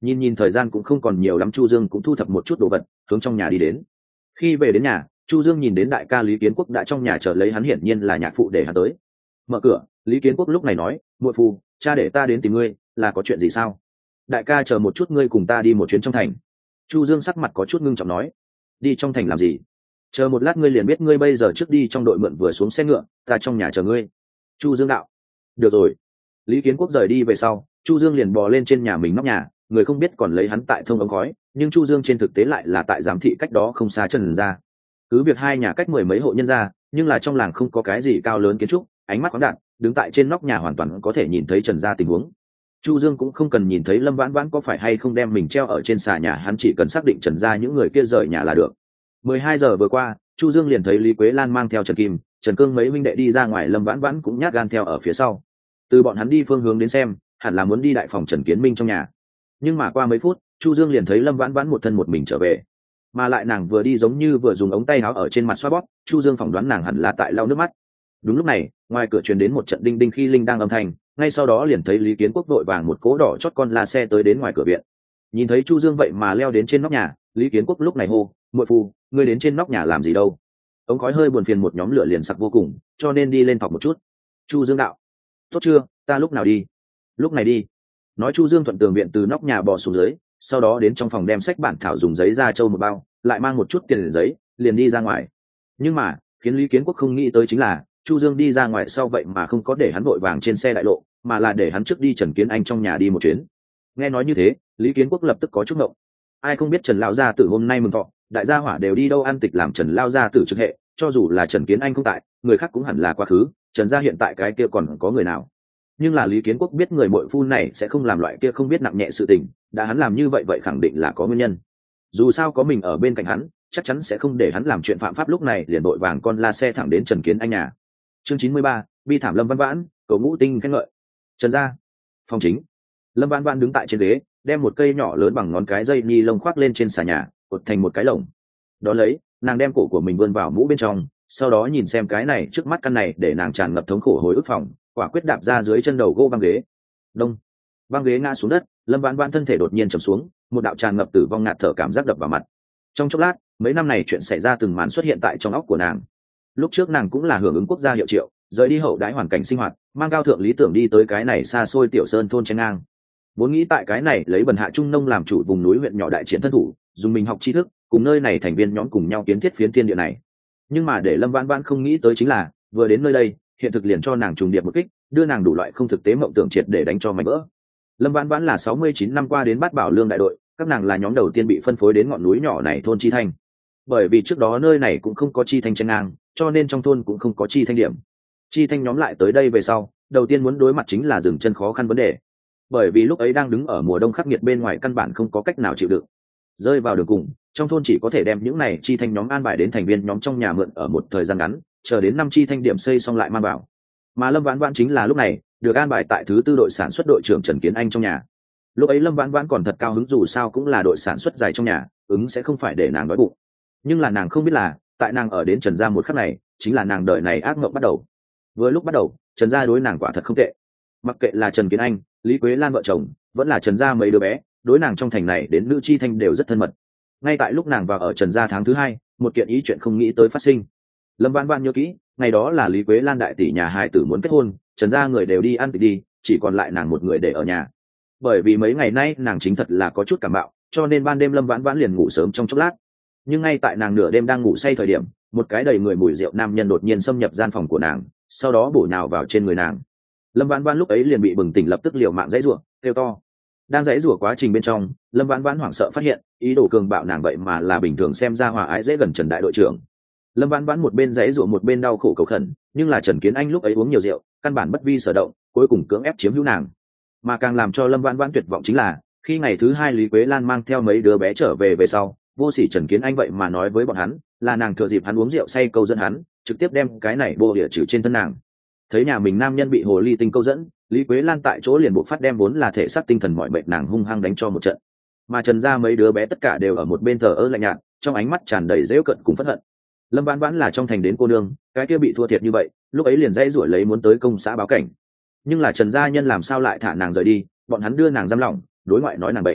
nhìn nhìn thời gian cũng không còn nhiều lắm, Chu Dương cũng thu thập một chút đồ vật hướng trong nhà đi đến. Khi về đến nhà, Chu Dương nhìn đến đại ca Lý Kiến Quốc đã trong nhà chờ lấy hắn, hiển nhiên là nhạc phụ để hắn tới. Mở cửa, Lý Kiến Quốc lúc này nói: muội phu, cha để ta đến tìm ngươi, là có chuyện gì sao? Đại ca chờ một chút, ngươi cùng ta đi một chuyến trong thành. Chu Dương sắc mặt có chút ngưng trọng nói: đi trong thành làm gì? Chờ một lát ngươi liền biết, ngươi bây giờ trước đi trong đội mượn vừa xuống xe ngựa, ta trong nhà chờ ngươi. Chu Dương đạo: được rồi. Lý Kiến Quốc rời đi về sau, Chu Dương liền bò lên trên nhà mình nóc nhà, người không biết còn lấy hắn tại thông ống khói, nhưng Chu Dương trên thực tế lại là tại giám thị cách đó không xa Trần gia. Cứ việc hai nhà cách 10 mấy hộ nhân gia, nhưng là trong làng không có cái gì cao lớn kiến trúc, ánh mắt khoáng đạt, đứng tại trên nóc nhà hoàn toàn có thể nhìn thấy Trần gia tình huống. Chu Dương cũng không cần nhìn thấy Lâm Vãn Vãn có phải hay không đem mình treo ở trên xà nhà, hắn chỉ cần xác định Trần gia những người kia rời nhà là được. 12 giờ vừa qua, Chu Dương liền thấy Lý Quế Lan mang theo Trần Kim, Trần Cương mấy huynh đệ đi ra ngoài, Lâm Vãn Vãn cũng nhát gan theo ở phía sau. Từ bọn hắn đi phương hướng đến xem, hẳn là muốn đi đại phòng Trần Kiến Minh trong nhà. Nhưng mà qua mấy phút, Chu Dương liền thấy Lâm Vãn Vãn một thân một mình trở về, mà lại nàng vừa đi giống như vừa dùng ống tay áo ở trên mặt xoa bóp. Chu Dương phỏng đoán nàng hẳn là tại lau nước mắt. Đúng lúc này, ngoài cửa truyền đến một trận đinh đinh khi linh đang âm thanh, ngay sau đó liền thấy Lý Kiến Quốc vội vàng một cỗ đỏ chót con la xe tới đến ngoài cửa viện. Nhìn thấy Chu Dương vậy mà leo đến trên nóc nhà, Lý Kiến Quốc lúc này hô: muội phu, ngươi đến trên nóc nhà làm gì đâu? Ống khói hơi buồn phiền, một nhóm lửa liền sặc vô cùng, cho nên đi lên thọc một chút. Chu Dương đạo: tốt chưa, ta lúc nào đi? Lúc này đi. Nói Chu Dương thuận tường viện từ nóc nhà bò xuống dưới, sau đó đến trong phòng đem sách bản thảo dùng giấy ra châu một bao, lại mang một chút tiền giấy, liền đi ra ngoài. Nhưng mà khiến Lý Kiến Quốc không nghĩ tới chính là, Chu Dương đi ra ngoài sau vậy mà không có để hắn vội vàng trên xe đại lộ, mà là để hắn trước đi Trần Kiến Anh trong nhà đi một chuyến. Nghe nói như thế, Lý Kiến Quốc lập tức có chút ngộng. Ai không biết Trần lão gia tử hôm nay mừng thọ, đại gia hỏa đều đi đâu ăn tịch làm Trần lão gia tử trực hệ, cho dù là Trần Kiến Anh không tại, người khác cũng hẳn là quá khứ, Trần gia hiện tại cái kia còn có người nào? Nhưng là Lý Kiến Quốc biết người muội phu này sẽ không làm loại kia không biết nặng nhẹ sự tình, đã hắn làm như vậy vậy khẳng định là có nguyên nhân. Dù sao có mình ở bên cạnh hắn, chắc chắn sẽ không để hắn làm chuyện phạm pháp. Lúc này liền đội vàng con la xe thẳng đến Trần Kiến Anh nhà. Chương 93, bi thảm Lâm Vãn Vãn, cầu ngũ tinh khen ngợi. Trần gia, phòng chính. Lâm Vãn Vãn đứng tại trên ghế, đem một cây nhỏ lớn bằng ngón cái dây ni lông khoác lên trên xà nhà, cột thành một cái lồng. Đó lấy, nàng đem cổ của mình vươn vào mũ bên trong, sau đó nhìn xem cái này trước mắt căn này để nàng tràn ngập thống khổ hồi ức phòng, quả quyết đạp ra dưới chân đầu gỗ băng ghế. Đông, băng ghế ngã xuống đất, Lâm Vãn Vãn thân thể đột nhiên trầm xuống, một đạo tràn ngập tử vong ngạt thở cảm giác đập vào mặt. Trong chốc lát, mấy năm này chuyện xảy ra từng màn xuất hiện tại trong óc của nàng. Lúc trước nàng cũng là hưởng ứng quốc gia hiệu triệu, rời đi hậu đãi hoàn cảnh sinh hoạt, mang cao thượng lý tưởng đi tới cái này xa xôi tiểu sơn thôn chen ngang. Vốn nghĩ tại cái này lấy Bần Hạ Trung nông làm chủ vùng núi huyện nhỏ đại triển thân thủ, dùng mình học tri thức, cùng nơi này thành viên nhóm cùng nhau kiến thiết phiến thiên địa này. Nhưng mà để Lâm Vãn Vãn không nghĩ tới chính là, vừa đến nơi đây, hiện thực liền cho nàng trùng điệp một kích, đưa nàng đủ loại không thực tế mộng tưởng triệt để đánh cho mảnh vỡ. Lâm Vãn Vãn là 69 năm qua đến Bát Bảo Lương đại đội, các nàng là nhóm đầu tiên bị phân phối đến ngọn núi nhỏ này thôn Chi Thanh. Bởi vì trước đó nơi này cũng không có Chi Thanh chen ngang, cho nên trong thôn cũng không có Chi Thanh điểm. Chi Thanh nhóm lại tới đây về sau, đầu tiên muốn đối mặt chính là dừng chân khó khăn vấn đề. Bởi vì lúc ấy đang đứng ở mùa đông khắc nghiệt bên ngoài, căn bản không có cách nào chịu đựng. Rơi vào đường cùng, trong thôn chỉ có thể đem những này Chi Thanh nhóm an bài đến thành viên nhóm trong nhà mượn ở một thời gian ngắn, chờ đến năm Chi Thanh điểm xây xong lại mang vào. Mà Lâm Vãn Vãn chính là lúc này được an bài tại thứ tư đội sản xuất đội trưởng Trần Kiến Anh trong nhà. Lúc ấy Lâm Vãn Vãn còn thật cao hứng, dù sao cũng là đội sản xuất dài trong nhà, ứng sẽ không phải để nàng đói bụng. Nhưng là nàng không biết là, tại nàng ở đến Trần gia một khắc này, chính là nàng đời này ác mộng bắt đầu. Vừa lúc bắt đầu, Trần gia đối nàng quả thật không tệ. Mặc kệ là Trần Kiến Anh, Lý Quế Lan vợ chồng, vẫn là Trần gia mấy đứa bé, đối nàng trong thành này đến nữ Chi Thanh đều rất thân mật. Ngay tại lúc nàng vào ở Trần gia tháng thứ 2, một kiện ý chuyện không nghĩ tới phát sinh. Lâm Vãn Vãn nhớ kỹ, ngày đó là Lý Quế Lan đại tỷ nhà hài tử muốn kết hôn, Trần gia người đều đi ăn tiệc đi, chỉ còn lại nàng một người để ở nhà. Bởi vì mấy ngày nay nàng chính thật là có chút cảm mạo, cho nên ban đêm Lâm Vãn Vãn liền ngủ sớm trong chốc lát. Nhưng ngay tại nàng nửa đêm đang ngủ say thời điểm, một cái đầy người mùi rượu nam nhân đột nhiên xâm nhập gian phòng của nàng, sau đó bổ nhào vào trên người nàng. Lâm Vãn Vãn lúc ấy liền bị bừng tỉnh, lập tức liều mạng giãy giụa, kêu to. Đang giãy giụa quá trình bên trong, Lâm Vãn Vãn hoảng sợ phát hiện, ý đồ cường bạo nàng vậy mà là bình thường xem ra hòa ái dễ gần Trần đại đội trưởng. Lâm Vãn Vãn một bên giãy giụa một bên đau khổ cầu khẩn, nhưng là Trần Kiến Anh lúc ấy uống nhiều rượu, căn bản bất vi sở động, cuối cùng cưỡng ép chiếm hữu nàng. Mà càng làm cho Lâm Vãn Vãn tuyệt vọng chính là, khi ngày thứ 2 Lý Quế Lan mang theo mấy đứa bé trở về sau, vô sỉ Trần Kiến Anh vậy mà nói với bọn hắn, là nàng thừa dịp hắn uống rượu say câu dẫn hắn, trực tiếp đem cái này bô địa trừ trên thân nàng. Thấy nhà mình nam nhân bị hồ ly tinh câu dẫn, Lý Quế Lan tại chỗ liền buộc phát đem vốn là thể xác tinh thần mọi mệt nàng hung hăng đánh cho một trận. Mà Trần gia mấy đứa bé tất cả đều ở một bên thờ ơ lạnh nhạt, trong ánh mắt tràn đầy giễu cận cùng phẫn hận. Lâm Vãn Vãn là trong thành đến cô nương, cái kia bị thua thiệt như vậy, lúc ấy liền dãy rủa lấy muốn tới công xã báo cảnh. Nhưng là Trần gia nhân làm sao lại thả nàng rời đi, bọn hắn đưa nàng giam lỏng, đối ngoại nói nàng bệnh.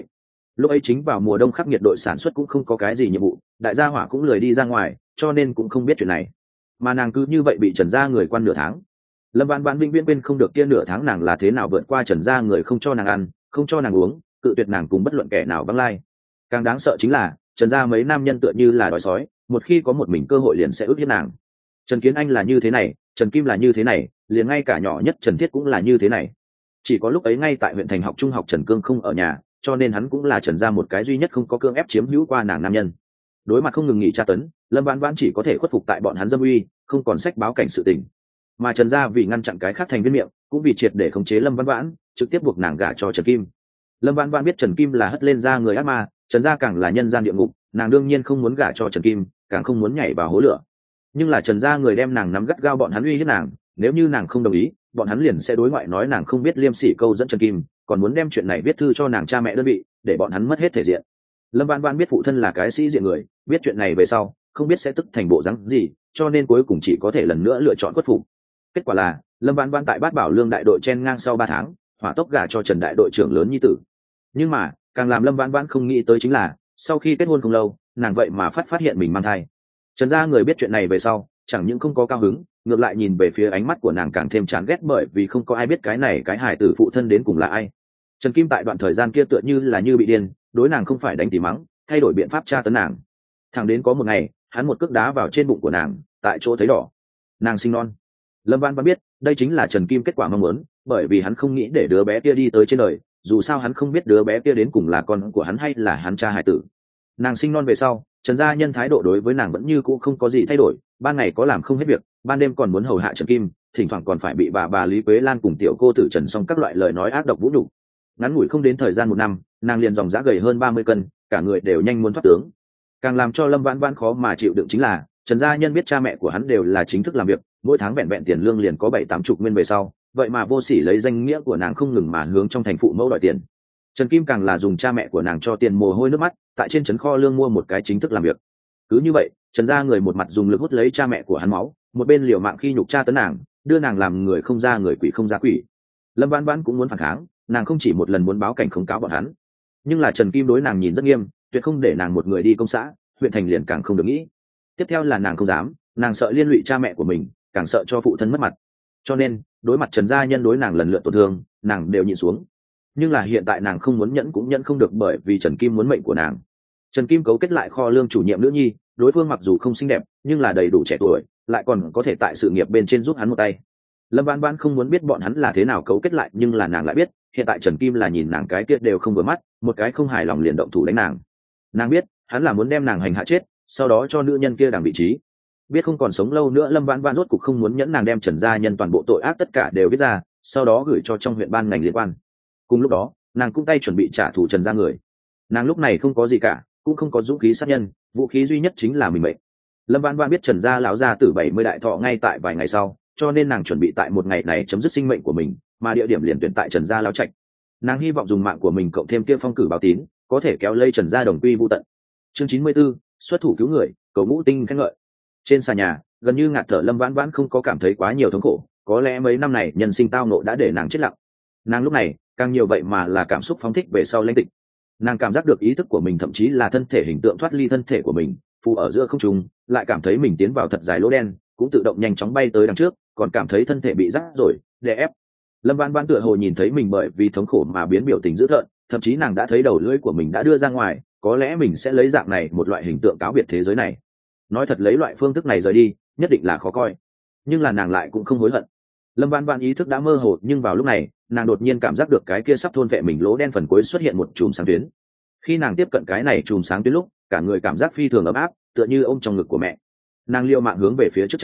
lúc ấy chính vào mùa đông khắc nghiệt, đội sản xuất cũng không có cái gì nhiệm vụ, đại gia hỏa cũng lười đi ra ngoài, cho nên cũng không biết chuyện này, mà nàng cứ như vậy bị trần gia người quan nửa tháng. Lâm Vãn Vãn vĩnh viễn quên không được kia nửa tháng nàng là thế nào vượt qua trần gia người không cho nàng ăn, không cho nàng uống, cự tuyệt nàng cùng bất luận kẻ nào vắng lai. Càng đáng sợ chính là trần gia mấy nam nhân tựa như là đói sói, một khi có một mình cơ hội liền sẽ ức hiếp nàng. Trần Kiến Anh là như thế này, Trần Kim là như thế này, liền ngay cả nhỏ nhất Trần Thiết cũng là như thế này. Chỉ có lúc ấy ngay tại huyện thành học trung học Trần Cương không ở nhà, cho nên hắn cũng là trần gia một cái duy nhất không có cưỡng ép chiếm hữu qua nàng nam nhân. Đối mặt không ngừng nghỉ tra tấn, Lâm Vãn Vãn chỉ có thể khuất phục tại bọn hắn dâm uy, không còn sách báo cảnh sự tình. Mà Trần gia vì ngăn chặn cái khác thành viên miệng, cũng vì triệt để khống chế Lâm Vãn Vãn, trực tiếp buộc nàng gả cho Trần Kim. Lâm Vãn Vãn biết Trần Kim là hất lên ra người ác ma, Trần gia càng là nhân gian địa ngục, nàng đương nhiên không muốn gả cho Trần Kim, càng không muốn nhảy vào hố lửa. Nhưng là Trần gia người đem nàng nắm gắt gao, bọn hắn uy hiếp nàng, nếu như nàng không đồng ý, bọn hắn liền sẽ đối ngoại nói nàng không biết liêm sỉ câu dẫn Trần Kim, còn muốn đem chuyện này viết thư cho nàng cha mẹ đơn vị, để bọn hắn mất hết thể diện. Lâm Vãn Vãn biết phụ thân là cái sĩ diện người, biết chuyện này về sau không biết sẽ tức thành bộ dáng gì, cho nên cuối cùng chỉ có thể lần nữa lựa chọn khuất phục. Kết quả là Lâm Vãn Vãn tại Bát Bảo Lương đại đội chen ngang sau 3 tháng, hỏa tốc gả cho Trần đại đội trưởng lớn nhi tử. Nhưng mà càng làm Lâm Vãn Vãn không nghĩ tới chính là sau khi kết hôn không lâu, nàng vậy mà phát hiện mình mang thai. Trần gia người biết chuyện này về sau chẳng những không có cao hứng, ngược lại nhìn về phía ánh mắt của nàng càng thêm chán ghét, bởi vì không có ai biết cái này cái hài tử phụ thân đến cùng là ai. Trần Kim tại đoạn thời gian kia tựa như là như bị điên, đối nàng không phải đánh tỉ mắng, thay đổi biện pháp tra tấn nàng. Thẳng đến có một ngày hắn một cước đá vào trên bụng của nàng, tại chỗ thấy đỏ, nàng sinh non. Lâm Vãn Vãn biết đây chính là Trần Kim kết quả mong muốn, bởi vì hắn không nghĩ để đứa bé kia đi tới trên đời, dù sao hắn không biết đứa bé kia đến cùng là con của hắn hay là hắn cha hài tử. Nàng sinh non về sau, Trần gia nhân thái độ đối với nàng vẫn như cũ không có gì thay đổi, ban ngày có làm không hết việc, ban đêm còn muốn hầu hạ Trần Kim, thỉnh thoảng còn phải bị bà Lý Quế Lan cùng tiểu cô tử Trần Song các loại lời nói ác độc vũ nhục. Ngắn ngủi không đến thời gian 1 năm, nàng liền dòng dã gầy hơn 30 cân, cả người đều nhanh muốn thoát tướng. Càng làm cho Lâm Vãn Vãn khó mà chịu đựng chính là Trần gia nhân biết cha mẹ của hắn đều là chính thức làm việc, mỗi tháng vẹn vẹn tiền lương liền có 7-80 nguyên về sau, vậy mà vô sỉ lấy danh nghĩa của nàng không ngừng mà hướng trong thành phụ mẫu đòi tiền. Trần Kim càng là dùng cha mẹ của nàng cho tiền mồ hôi nước mắt, tại trên trấn kho lương mua một cái chính thức làm việc. Cứ như vậy, Trần gia người một mặt dùng lực hút lấy cha mẹ của hắn máu, một bên liều mạng khi nhục tra tấn nàng, đưa nàng làm người không ra người quỷ không ra quỷ. Lâm Vãn Vãn cũng muốn phản kháng, nàng không chỉ một lần muốn báo cảnh khống cáo bọn hắn, nhưng là Trần Kim đối nàng nhìn rất nghiêm, tuyệt không để nàng một người đi công xã, huyện thành liền càng không được nghĩ. Tiếp theo là nàng không dám, nàng sợ liên lụy cha mẹ của mình, càng sợ cho phụ thân mất mặt, cho nên đối mặt Trần gia nhân đối nàng lần lượt tổn thương, nàng đều nhịn xuống. Nhưng là hiện tại nàng không muốn nhẫn cũng nhẫn không được, bởi vì Trần Kim muốn mệnh của nàng. Trần Kim cấu kết lại kho lương chủ nhiệm nữ nhi, đối phương mặc dù không xinh đẹp nhưng là đầy đủ trẻ tuổi, lại còn có thể tại sự nghiệp bên trên giúp hắn một tay. Lâm Vãn Vãn không muốn biết bọn hắn là thế nào cấu kết lại, nhưng là nàng lại biết hiện tại Trần Kim là nhìn nàng cái kia đều không vừa mắt, một cái không hài lòng liền động thủ đánh nàng. Nàng biết hắn là muốn đem nàng hành hạ chết, sau đó cho nữ nhân kia đằng vị trí. Biết không còn sống lâu nữa, Lâm Vãn Vãn rốt cục không muốn nhẫn nàng đem Trần gia nhân toàn bộ tội ác tất cả đều viết ra, sau đó gửi cho trong huyện ban ngành liên quan. Cùng lúc đó nàng cũng tay chuẩn bị trả thù Trần gia người. Nàng lúc này không có gì cả, cũng không có dũng khí sát nhân, vũ khí duy nhất chính là mình mệnh. Lâm Vãn Vãn biết Trần gia lão gia tử 70 đại thọ ngay tại vài ngày sau, cho nên nàng chuẩn bị tại một ngày này chấm dứt sinh mệnh của mình, mà địa điểm liền tuyển tại Trần gia lão trạch. Nàng hy vọng dùng mạng của mình cộng thêm kia phong cử báo tín, có thể kéo lây Trần gia đồng quy vu tận. Chương 94, xuất thủ cứu người, cầu ngũ tinh khen ngợi. Trên xà nhà gần như ngạt thở, Lâm Vãn Vãn không có cảm thấy quá nhiều thống khổ, có lẽ mấy năm này nhân sinh tao nộ đã để nàng chết lặng. Nàng lúc này càng nhiều vậy mà là cảm xúc phóng thích về sau lãnh tịch. Nàng cảm giác được ý thức của mình, thậm chí là thân thể hình tượng thoát ly thân thể của mình, phù ở giữa không trung, lại cảm thấy mình tiến vào thật dài lỗ đen, cũng tự động nhanh chóng bay tới đằng trước, còn cảm thấy thân thể bị rác rồi đè ép. Lâm Vãn Vãn tựa hồ nhìn thấy mình bởi vì thống khổ mà biến biểu tình dữ tợn, thậm chí nàng đã thấy đầu lưỡi của mình đã đưa ra ngoài, có lẽ mình sẽ lấy dạng này một loại hình tượng cáo biệt thế giới này. Nói thật, lấy loại phương thức này rời đi nhất định là khó coi, nhưng là nàng lại cũng không hối hận. Lâm Vãn Vãn ý thức đã mơ hồ, nhưng vào lúc này nàng đột nhiên cảm giác được cái kia sắp thôn vệ mình lỗ đen phần cuối xuất hiện một chùm sáng tuyến. Khi nàng tiếp cận cái này chùm sáng tuyến lúc, cả người cảm giác phi thường ấm áp, tựa như ôm trong ngực của mẹ. Nàng liều mạng hướng về phía trước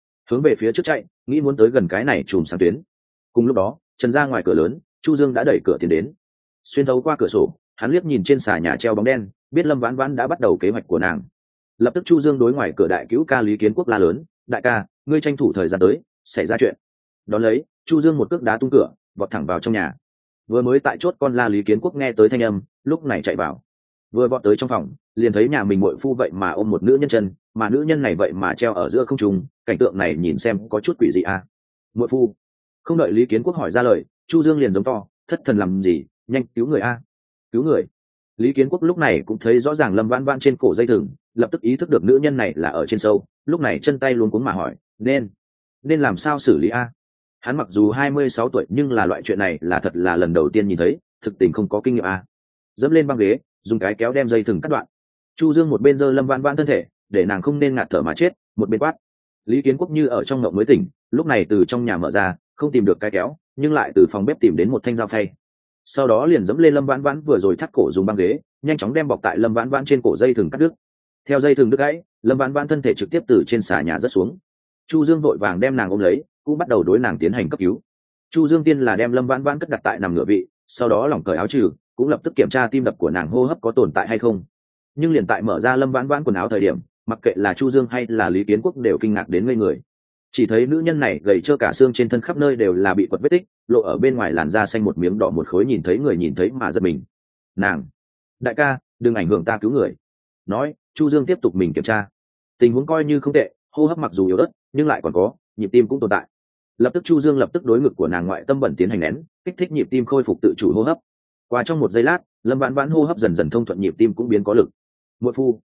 chạy, nghĩ muốn tới gần cái này chùm sáng tuyến. Cùng lúc đó Trần ra ngoài cửa lớn, Chu Dương đã đẩy cửa tiến đến. Xuyên thấu qua cửa sổ, hắn liếc nhìn trên xà nhà treo bóng đen, biết Lâm Vãn Vãn đã bắt đầu kế hoạch của nàng. Lập tức Chu Dương đối ngoài cửa đại cứu ca Lý Kiến Quốc la lớn: đại ca, ngươi tranh thủ thời gian tới, xảy ra chuyện. Đón lấy Chu Dương một cước đá tung cửa, vọt thẳng vào trong nhà. Vừa mới tại chốt con la Lý Kiến Quốc nghe tới thanh âm, lúc này chạy vào. Vừa vọt tới trong phòng, liền thấy nhà mình muội phu vậy mà ôm một nữ nhân chân, mà nữ nhân này vậy mà treo ở giữa không trung, cảnh tượng này nhìn xem có chút quỷ dị à. Muội phu. Không đợi Lý Kiến Quốc hỏi ra lời, Chu Dương liền giống to: thất thần làm gì, nhanh cứu người a, cứu người. Lý Kiến Quốc lúc này cũng thấy rõ ràng Lâm Vãn Vãn trên cổ dây thừng, lập tức ý thức được nữ nhân này là ở trên sâu, lúc này chân tay luống cuống mà hỏi, nên làm sao xử lý a? Hắn mặc dù 26 tuổi nhưng là loại chuyện này là thật là lần đầu tiên nhìn thấy, thực tình không có kinh nghiệm a. Dẫm lên băng ghế, dùng cái kéo đem dây thừng cắt đoạn. Chu Dương một bên giơ Lâm Vãn Vãn thân thể, để nàng không nên ngạt thở mà chết, một bên quát. Lý Kiến Quốc như ở trong ngộng mới tỉnh, lúc này từ trong nhà mở ra, không tìm được cái kéo, nhưng lại từ phòng bếp tìm đến một thanh dao phay. Sau đó liền dẫm lên Lâm Vãn Vãn vừa rồi thắt cổ dùng băng ghế, nhanh chóng đem bọc tại Lâm Vãn Vãn trên cổ dây thừng cắt đứt. Theo dây thừng đứt gãy, Lâm Vãn Vãn thân thể trực tiếp từ trên xà nhà rớt xuống. Chu Dương vội vàng đem nàng ôm lấy, cũng bắt đầu đối nàng tiến hành cấp cứu. Chu Dương tiên là đem Lâm Vãn Vãn cất đặt tại nằm ngửa vị, sau đó lỏng cởi áo trừ, cũng lập tức kiểm tra tim đập của nàng hô hấp có tồn tại hay không. Nhưng liền tại mở ra Lâm Vãn Vãn quần áo thời điểm, mặc kệ là Chu Dương hay là Lý Kiến Quốc đều kinh ngạc đến ngây người. Chỉ thấy nữ nhân này gầy trơ cả xương, trên thân khắp nơi đều là bị quật vết tích, lộ ở bên ngoài làn da xanh một miếng đỏ một khối, nhìn thấy người nhìn thấy mà giật mình. Nàng, đại ca, đừng ảnh hưởng ta cứu người. Nói, Chu Dương tiếp tục mình kiểm tra. Tình huống coi như không tệ, hô hấp mặc dù yếu ớt nhưng lại còn có, nhịp tim cũng tồn tại. Lập tức Chu Dương lập tức đối ngực của nàng ngoại tâm bẩn tiến hành nén, kích thích nhịp tim khôi phục tự chủ hô hấp. Qua trong một giây lát, Lâm Vãn Vãn hô hấp dần dần thông thuận, nhịp tim cũng biến có lực. Muội phu,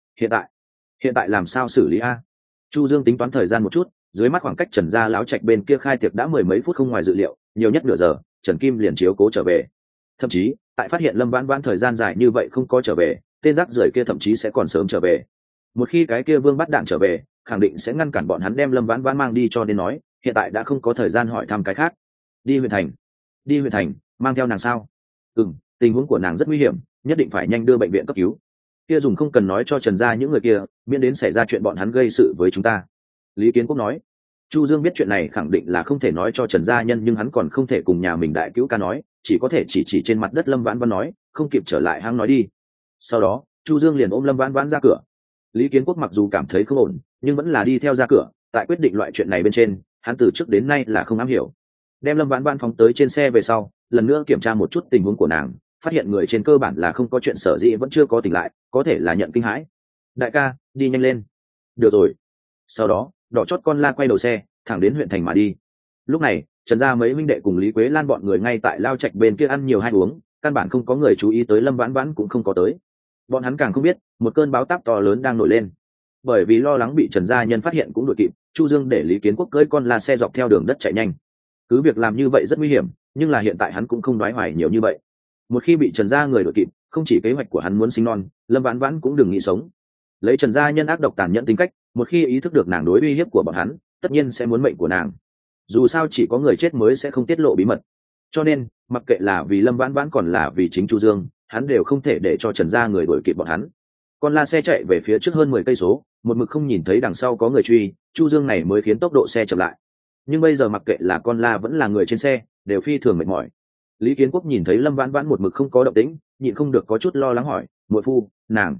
hiện tại làm sao xử lý a? Chu Dương tính toán thời gian một chút, dưới mắt khoảng cách Trần gia láo trạch bên kia khai tiệc đã mười mấy phút không ngoài dự liệu, nhiều nhất nửa giờ, Trần Kim liền chiếu cố trở về. Thậm chí, tại phát hiện Lâm Vãn Vãn thời gian dài như vậy không có trở về, tên rác rưởi kia thậm chí sẽ còn sớm trở về. Một khi cái kia Vương Bát Đạn trở về, khẳng định sẽ ngăn cản bọn hắn đem Lâm Vãn Vãn mang đi, cho nên nói, hiện tại đã không có thời gian hỏi thăm cái khác. Đi huyện thành, mang theo nàng sao? Tình huống của nàng rất nguy hiểm, nhất định phải nhanh đưa bệnh viện cấp cứu. Kia dùng không cần nói cho Trần gia những người kia, miễn đến xảy ra chuyện bọn hắn gây sự với chúng ta. Lý Kiến Quốc nói. Chu Dương biết chuyện này khẳng định là không thể nói cho Trần gia nhân, nhưng hắn còn không thể cùng nhà mình đại cứu ca nói, chỉ có thể chỉ trên mặt đất Lâm Vãn Vãn nói, không kịp trở lại hang nói đi. Sau đó, Chu Dương liền ôm Lâm Vãn Vãn ra cửa. Lý Kiến Quốc mặc dù cảm thấy không ổn, nhưng vẫn là đi theo ra cửa. Tại quyết định loại chuyện này bên trên, hắn từ trước đến nay là không am hiểu. Đem Lâm Vãn Vãn phóng tới trên xe về sau, lần nữa kiểm tra một chút tình huống của nàng, phát hiện người trên cơ bản là không có chuyện, sở dĩ vẫn chưa có tỉnh lại, có thể là nhận kinh hãi. Đại ca, đi nhanh lên. Được rồi. Sau đó, đỏ chót con la quay đầu xe, thẳng đến huyện thành mà đi. Lúc này, Trần gia mấy minh đệ cùng Lý Quế Lan bọn người ngay tại lao trạch bên kia ăn nhiều hay uống, căn bản không có người chú ý tới Lâm Vãn Vãn cũng không có tới. Bọn hắn càng không biết, một cơn báo táp to lớn đang nổi lên. Bởi vì lo lắng bị Trần gia nhân phát hiện cũng đuổi kịp, Chu Dương để Lý Kiến Quốc cưỡi con la xe dọc theo đường đất chạy nhanh. Cứ việc làm như vậy rất nguy hiểm, nhưng là hiện tại hắn cũng không đoái hoài nhiều như vậy. Một khi bị Trần gia người đuổi kịp, không chỉ kế hoạch của hắn muốn sinh non, Lâm Vãn Vãn cũng đừng nghĩ sống. Lấy Trần gia nhân ác độc tàn nhẫn tính cách, một khi ý thức được nàng đối uy hiếp của bọn hắn, tất nhiên sẽ muốn mệnh của nàng. Dù sao chỉ có người chết mới sẽ không tiết lộ bí mật, cho nên mặc kệ là vì Lâm Vãn Vãn còn là vì chính Chu Dương, hắn đều không thể để cho Trần gia người đuổi kịp bọn hắn. Con la xe chạy về phía trước hơn 10 cây số, một mực không nhìn thấy đằng sau có người truy, Chu Dương này mới khiến tốc độ xe chậm lại. Nhưng bây giờ mặc kệ là con la vẫn là người trên xe, đều phi thường mệt mỏi. Lý Kiến Quốc nhìn thấy Lâm Vãn Vãn một mực không có động tĩnh, nhịn không được có chút lo lắng hỏi, muội phu,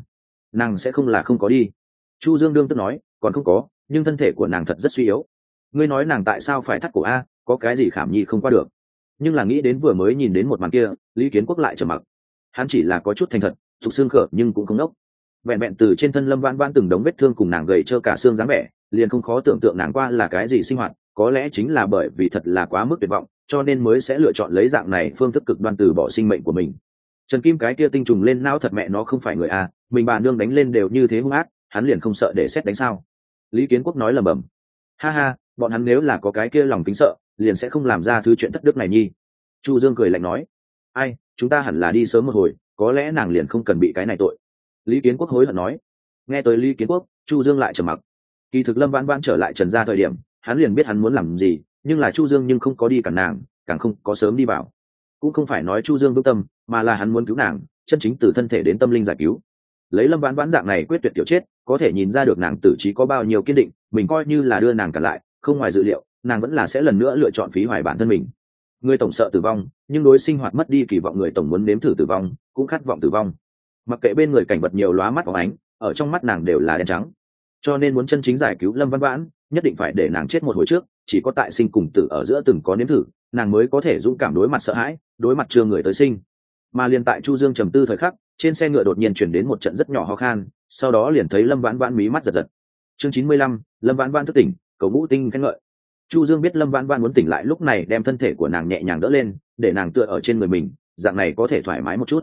nàng sẽ không là không có đi? Chu Dương đương tức nói, còn không có, nhưng thân thể của nàng thật rất suy yếu. Ngươi nói nàng tại sao phải thắt cổ a, có cái gì khảm nhi không qua được? Nhưng là nghĩ đến vừa mới nhìn đến một màn kia, Lý Kiến Quốc lại trầm mặc. Hắn chỉ là có chút thành thật, thuộc xương khở nhưng cũng không nốc. Vẹn vẹn từ trên thân Lâm Vãn Vãn từng đống vết thương cùng nàng gầy trơ cả xương dáng vẻ, liền không khó tưởng tượng nàng qua là cái gì sinh hoạt, có lẽ chính là bởi vì thật là quá mức tuyệt vọng, cho nên mới sẽ lựa chọn lấy dạng này phương thức cực đoan từ bỏ sinh mệnh của mình. Trần Kim cái kia tinh trùng lên não thật mẹ nó không phải người a, mình bà nương đánh lên đều như thế hung ác, hắn liền không sợ để xét đánh sao? Lý Kiến Quốc nói lẩm bẩm. Ha ha, bọn hắn nếu là có cái kia lòng kính sợ, liền sẽ không làm ra thứ chuyện thất đức này nhi. Chu Dương cười lạnh nói, ai, chúng ta hẳn là đi sớm một hồi, có lẽ nàng liền không cần bị cái này tội. Lý Kiến Quốc hối hận nói. Nghe tới Lý Kiến Quốc, Chu Dương lại trầm mặc. Kỳ thực Lâm Vãn Vãn trở lại Trần gia thời điểm, hắn liền biết hắn muốn làm gì, nhưng là Chu Dương nhưng không có đi cản nàng, càng không có sớm đi vào. Cũng không phải nói Chu Dương vững tâm, mà là hắn muốn cứu nàng, chân chính từ thân thể đến tâm linh giải cứu. Lấy Lâm Vãn Vãn dạng này quyết tuyệt tiểu chết, có thể nhìn ra được nàng tử trí có bao nhiêu kiên định, mình coi như là đưa nàng cản lại, không ngoài dự liệu, nàng vẫn là sẽ lần nữa lựa chọn phí hoài bản thân mình. Người tổng sợ tử vong, nhưng đối sinh hoạt mất đi kỳ vọng người tổng muốn nếm thử tử vong, cũng khát vọng tử vong. Mặc kệ bên người cảnh vật nhiều lóa mắt phóng ánh, ở trong mắt nàng đều là đen trắng. Cho nên muốn chân chính giải cứu Lâm Vãn Vãn, nhất định phải để nàng chết một hồi trước, chỉ có tại sinh cùng tử ở giữa từng có nếm thử, nàng mới có thể dũng cảm đối mặt sợ hãi, đối mặt chưa người tới sinh. Mà liền tại Chu Dương trầm tư thời khắc, trên xe ngựa đột nhiên chuyển đến một trận rất nhỏ ho khan, sau đó liền thấy Lâm Vãn Vãn mí mắt giật giật. Chương 95, Lâm Vãn Vãn thức tỉnh, cầu ngũ tinh khen ngợi. Chu Dương biết Lâm Vãn Vãn muốn tỉnh lại, lúc này đem thân thể của nàng nhẹ nhàng đỡ lên, để nàng tựa ở trên người mình, dạng này có thể thoải mái một chút.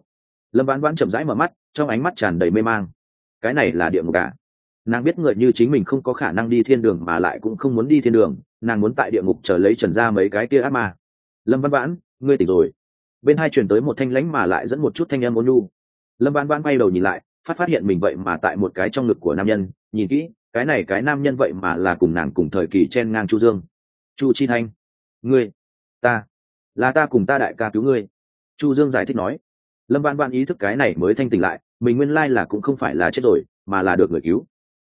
Lâm Vãn Vãn chậm rãi mở mắt, trong ánh mắt tràn đầy mê mang. Cái này là địa ngục à? Nàng biết người như chính mình không có khả năng đi thiên đường, mà lại cũng không muốn đi thiên đường, nàng muốn tại địa ngục chờ lấy trần ra mấy cái kia ác ma. Lâm Vãn Vãn, ngươi tỉnh rồi. Bên hai truyền tới một thanh lãnh mà lại dẫn một chút thanh âm ôn nhu. Lâm Vãn Vãn quay đầu nhìn lại, phát hiện mình vậy mà tại một cái trong ngực của nam nhân. Nhìn kỹ, cái nam nhân vậy mà là cùng nàng cùng thời kỳ chen ngang Chu Dương. Chu Chi Thanh, ngươi, ta cùng ta đại ca cứu ngươi. Chu Dương giải thích nói. Lâm Vãn Vãn ý thức cái này mới thanh tỉnh lại, mình nguyên lai là cũng không phải là chết rồi, mà là được người cứu.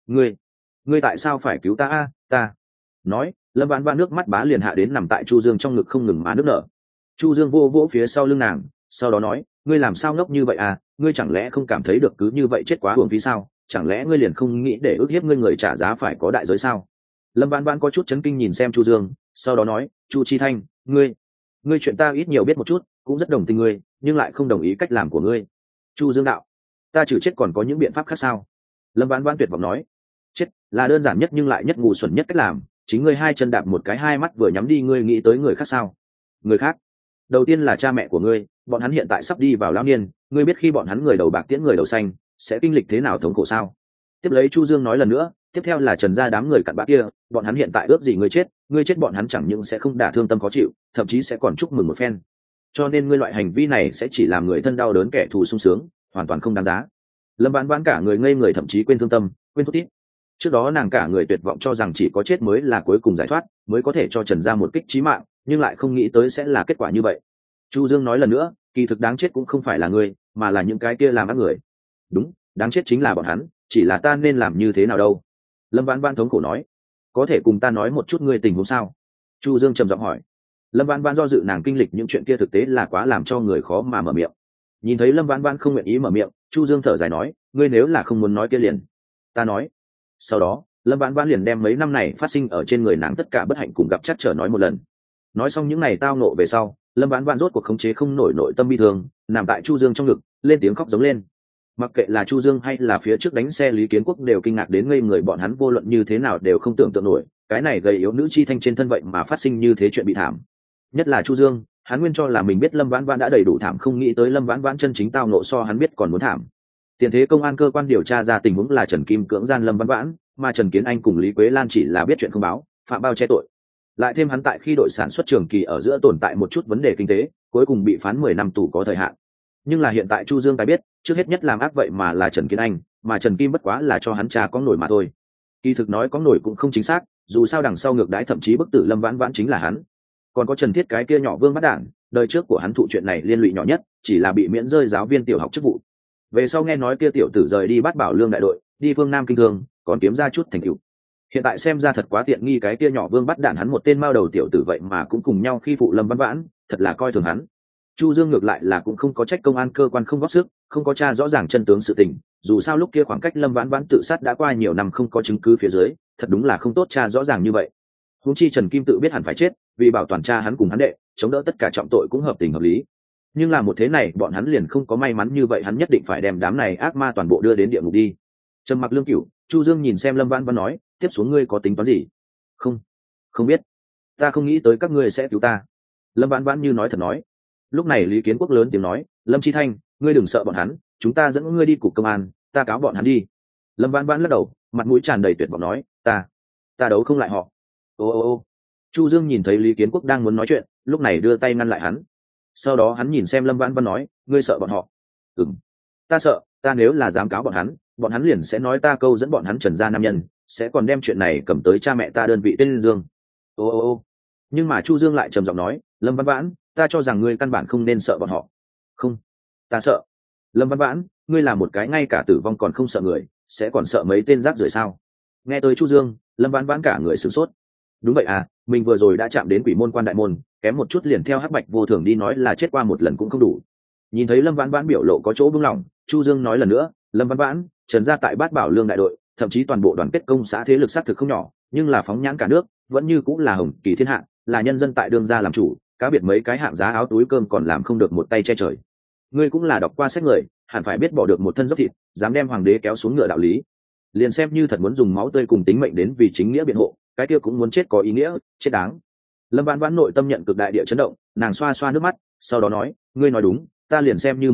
Ngươi tại sao phải cứu ta a? Ta nói. Lâm Vãn Vãn nước mắt bá liền hạ đến nằm tại Chu Dương trong ngực không ngừng má nước nở. Chu Dương vô vỗ phía sau lưng nàng, sau đó nói, ngươi làm sao ngốc như vậy à? Ngươi chẳng lẽ không cảm thấy được cứ như vậy chết quá uổng phí sao? Chẳng lẽ ngươi liền không nghĩ để ức hiếp ngươi người trả giá phải có đại giới sao? Lâm Vãn Vãn có chút chấn kinh nhìn xem Chu Dương, sau đó nói, Chu Chi Thanh, ngươi chuyện ta ít nhiều biết một chút, cũng rất đồng tình ngươi, nhưng lại không đồng ý cách làm của ngươi. Chu Dương đạo, ta trừ chết còn có những biện pháp khác sao? Lâm Vãn Vãn tuyệt vọng nói, chết là đơn giản nhất nhưng lại nhất ngu xuẩn nhất cách làm, chính ngươi hai chân đạp một cái, hai mắt vừa nhắm đi, ngươi nghĩ tới người khác sao? Người khác? Đầu tiên là cha mẹ của ngươi, bọn hắn hiện tại sắp đi vào lão niên, ngươi biết khi bọn hắn người đầu bạc tiễn người đầu xanh sẽ kinh lịch thế nào thống khổ sao? Tiếp lấy Chu Dương nói lần nữa, tiếp theo là Trần gia đám người cặn bã kia, bọn hắn hiện tại ước gì ngươi chết bọn hắn chẳng những sẽ không đả thương tâm khó chịu, thậm chí sẽ còn chúc mừng một phen. Cho nên ngươi loại hành vi này sẽ chỉ làm người thân đau đớn, kẻ thù sung sướng, hoàn toàn không đáng giá. Lâm Vãn Vãn cả người ngây người, thậm chí quên thương tâm, quên thút thít. Trước đó nàng cả người tuyệt vọng cho rằng chỉ có chết mới là cuối cùng giải thoát, mới có thể cho Trần gia một kích chí mạng, nhưng lại không nghĩ tới sẽ là kết quả như vậy. Chu Dương nói lần nữa, kỳ thực đáng chết cũng không phải là ngươi, mà là những cái kia làm ác người. Đúng, đáng chết chính là bọn hắn, chỉ là ta nên làm như thế nào đâu? Lâm Vãn Vãn thống khổ nói. Có thể cùng ta nói một chút ngươi tình huống sao? Chu Dương trầm giọng hỏi. Lâm Vãn Vãn do dự, nàng kinh lịch những chuyện kia thực tế là quá làm cho người khó mà mở miệng. Nhìn thấy Lâm Vãn Vãn không nguyện ý mở miệng, Chu Dương thở dài nói, ngươi nếu là không muốn nói kia liền ta nói. Sau đó Lâm Vãn Vãn liền đem mấy năm này phát sinh ở trên người nàng tất cả bất hạnh cùng gặp chắc trở nói một lần. Nói xong những ngày tao nộ về sau, Lâm Vãn Vãn rốt cuộc khống chế không nổi nội tâm bi thương, nằm tại Chu Dương trong ngực, lên tiếng khóc giống lên. Mặc kệ là Chu Dương hay là phía trước đánh xe Lý Kiến Quốc đều kinh ngạc đến ngây người, bọn hắn vô luận như thế nào đều không tưởng tượng nổi, cái này gầy yếu nữ chi thanh trên thân vậy mà phát sinh như thế chuyện bị thảm. Nhất là Chu Dương, hắn nguyên cho là mình biết Lâm Vãn Vãn đã đầy đủ thảm, không nghĩ tới Lâm Vãn Vãn chân chính tao nộ so hắn biết còn muốn thảm. Tiền thế công an cơ quan điều tra ra tình huống là Trần Kim cưỡng gian Lâm Vãn Vãn, mà Trần Kiến Anh cùng Lý Quế Lan chỉ là biết chuyện không báo, phạm bao che tội. Lại thêm hắn tại khi đội sản xuất Trường Kỳ ở giữa tồn tại một chút vấn đề kinh tế, cuối cùng bị phán 10 năm tù có thời hạn. Nhưng là hiện tại Chu Dương tài biết, trước hết nhất làm ác vậy mà là Trần Kiến Anh, mà Trần Kim bất quá là cho hắn cha có nổi mà thôi. Kỳ thực nói có nổi cũng không chính xác, dù sao đằng sau ngược đãi thậm chí bức tử Lâm Vãn Vãn chính là hắn. Còn có Trần Thiết cái kia nhỏ vương bắt đản, đời trước của hắn thụ chuyện này liên lụy nhỏ nhất, chỉ là bị miễn rơi giáo viên tiểu học chức vụ. Về sau nghe nói kia tiểu tử rời đi Bát Bảo Lương đại đội, đi phương Nam kinh thương, còn kiếm ra chút thành tựu. Hiện tại xem ra thật quá tiện nghi, cái kia nhỏ vương bắt đản hắn một tên mao đầu tiểu tử vậy mà cũng cùng nhau khi phụ Lâm Vãn Vãn, thật là coi thường hắn. Chu Dương ngược lại là cũng không có trách công an cơ quan không góp sức, không có tra rõ ràng chân tướng sự tình, dù sao lúc kia khoảng cách Lâm Vãn Vãn tự sát đã qua nhiều năm, không có chứng cứ phía dưới, thật đúng là không tốt tra rõ ràng như vậy. Huống chi Trần Kim tự biết hẳn phải chết, vì bảo toàn cha hắn cùng hắn đệ, chống đỡ tất cả trọng tội cũng hợp tình hợp lý. Nhưng là một thế này bọn hắn liền không có may mắn như vậy, hắn nhất định phải đem đám này ác ma toàn bộ đưa đến địa ngục đi. Trầm mặc lương cửu, Chu Dương nhìn xem Lâm Vãn Vãn nói, tiếp xuống ngươi có tính toán gì? Không biết, ta không nghĩ tới các ngươi sẽ cứu ta. Lâm Vãn Vãn như nói thật nói. Lúc này Lý Kiến Quốc lớn tiếng nói, Lâm Chi Thanh, ngươi đừng sợ bọn hắn, chúng ta dẫn ngươi đi cục công an, ta cáo bọn hắn đi. Lâm Vãn Vãn lắc đầu, mặt mũi tràn đầy tuyệt vọng nói, ta đấu không lại họ. Ô. Chu Dương nhìn thấy Lý Kiến Quốc đang muốn nói chuyện, lúc này đưa tay ngăn lại hắn. Sau đó hắn nhìn xem Lâm Vãn Vãn nói, ngươi sợ bọn họ? Ta sợ, ta nếu là dám cáo bọn hắn liền sẽ nói ta câu dẫn bọn hắn Trần gia nam nhân, sẽ còn đem chuyện này cầm tới cha mẹ ta đơn vị tên Dương. Ô. Nhưng mà Chu Dương lại trầm giọng nói, Lâm Vãn Vãn, ta cho rằng ngươi căn bản không nên sợ bọn họ. Không, ta sợ. Lâm Vãn Vãn, ngươi là một cái ngay cả tử vong còn không sợ người, sẽ còn sợ mấy tên rác rưởi sao? Nghe tới Chu Dương, Lâm Vãn Vãn cả người sửng sốt. Đúng vậy à, mình vừa rồi đã chạm đến quỷ môn quan đại môn, kém một chút liền theo Hắc Bạch vô thường đi nói là chết qua một lần cũng không đủ. Nhìn thấy Lâm Vãn Vãn biểu lộ có chỗ buông lỏng, Chu Dương nói lần nữa, Lâm Vãn Vãn, Trần gia tại Bát Bảo Lương đại đội, thậm chí toàn bộ đoàn kết công xã thế lực xác thực không nhỏ, nhưng là phóng nhãn cả nước, vẫn như cũng là hồng kỳ thiên hạ, là nhân dân tại đương gia làm chủ, cá biệt mấy cái hạng giá áo túi cơm còn làm không được một tay che trời. Ngươi cũng là đọc qua sách người, hẳn phải biết bỏ được một thân dốc thịt, dám đem hoàng đế kéo xuống ngựa đạo lý. Liền xem như thật muốn dùng máu tươi cùng tính mệnh đến vì chính nghĩa biện hộ, cái kia cũng muốn chết có ý nghĩa, chết đáng. Lâm Vãn Vãn nội tâm nhận cực đại địa chấn động, nàng xoa xoa nước mắt, sau đó nói, ngươi nói đúng, ta liền xem như muốn chết,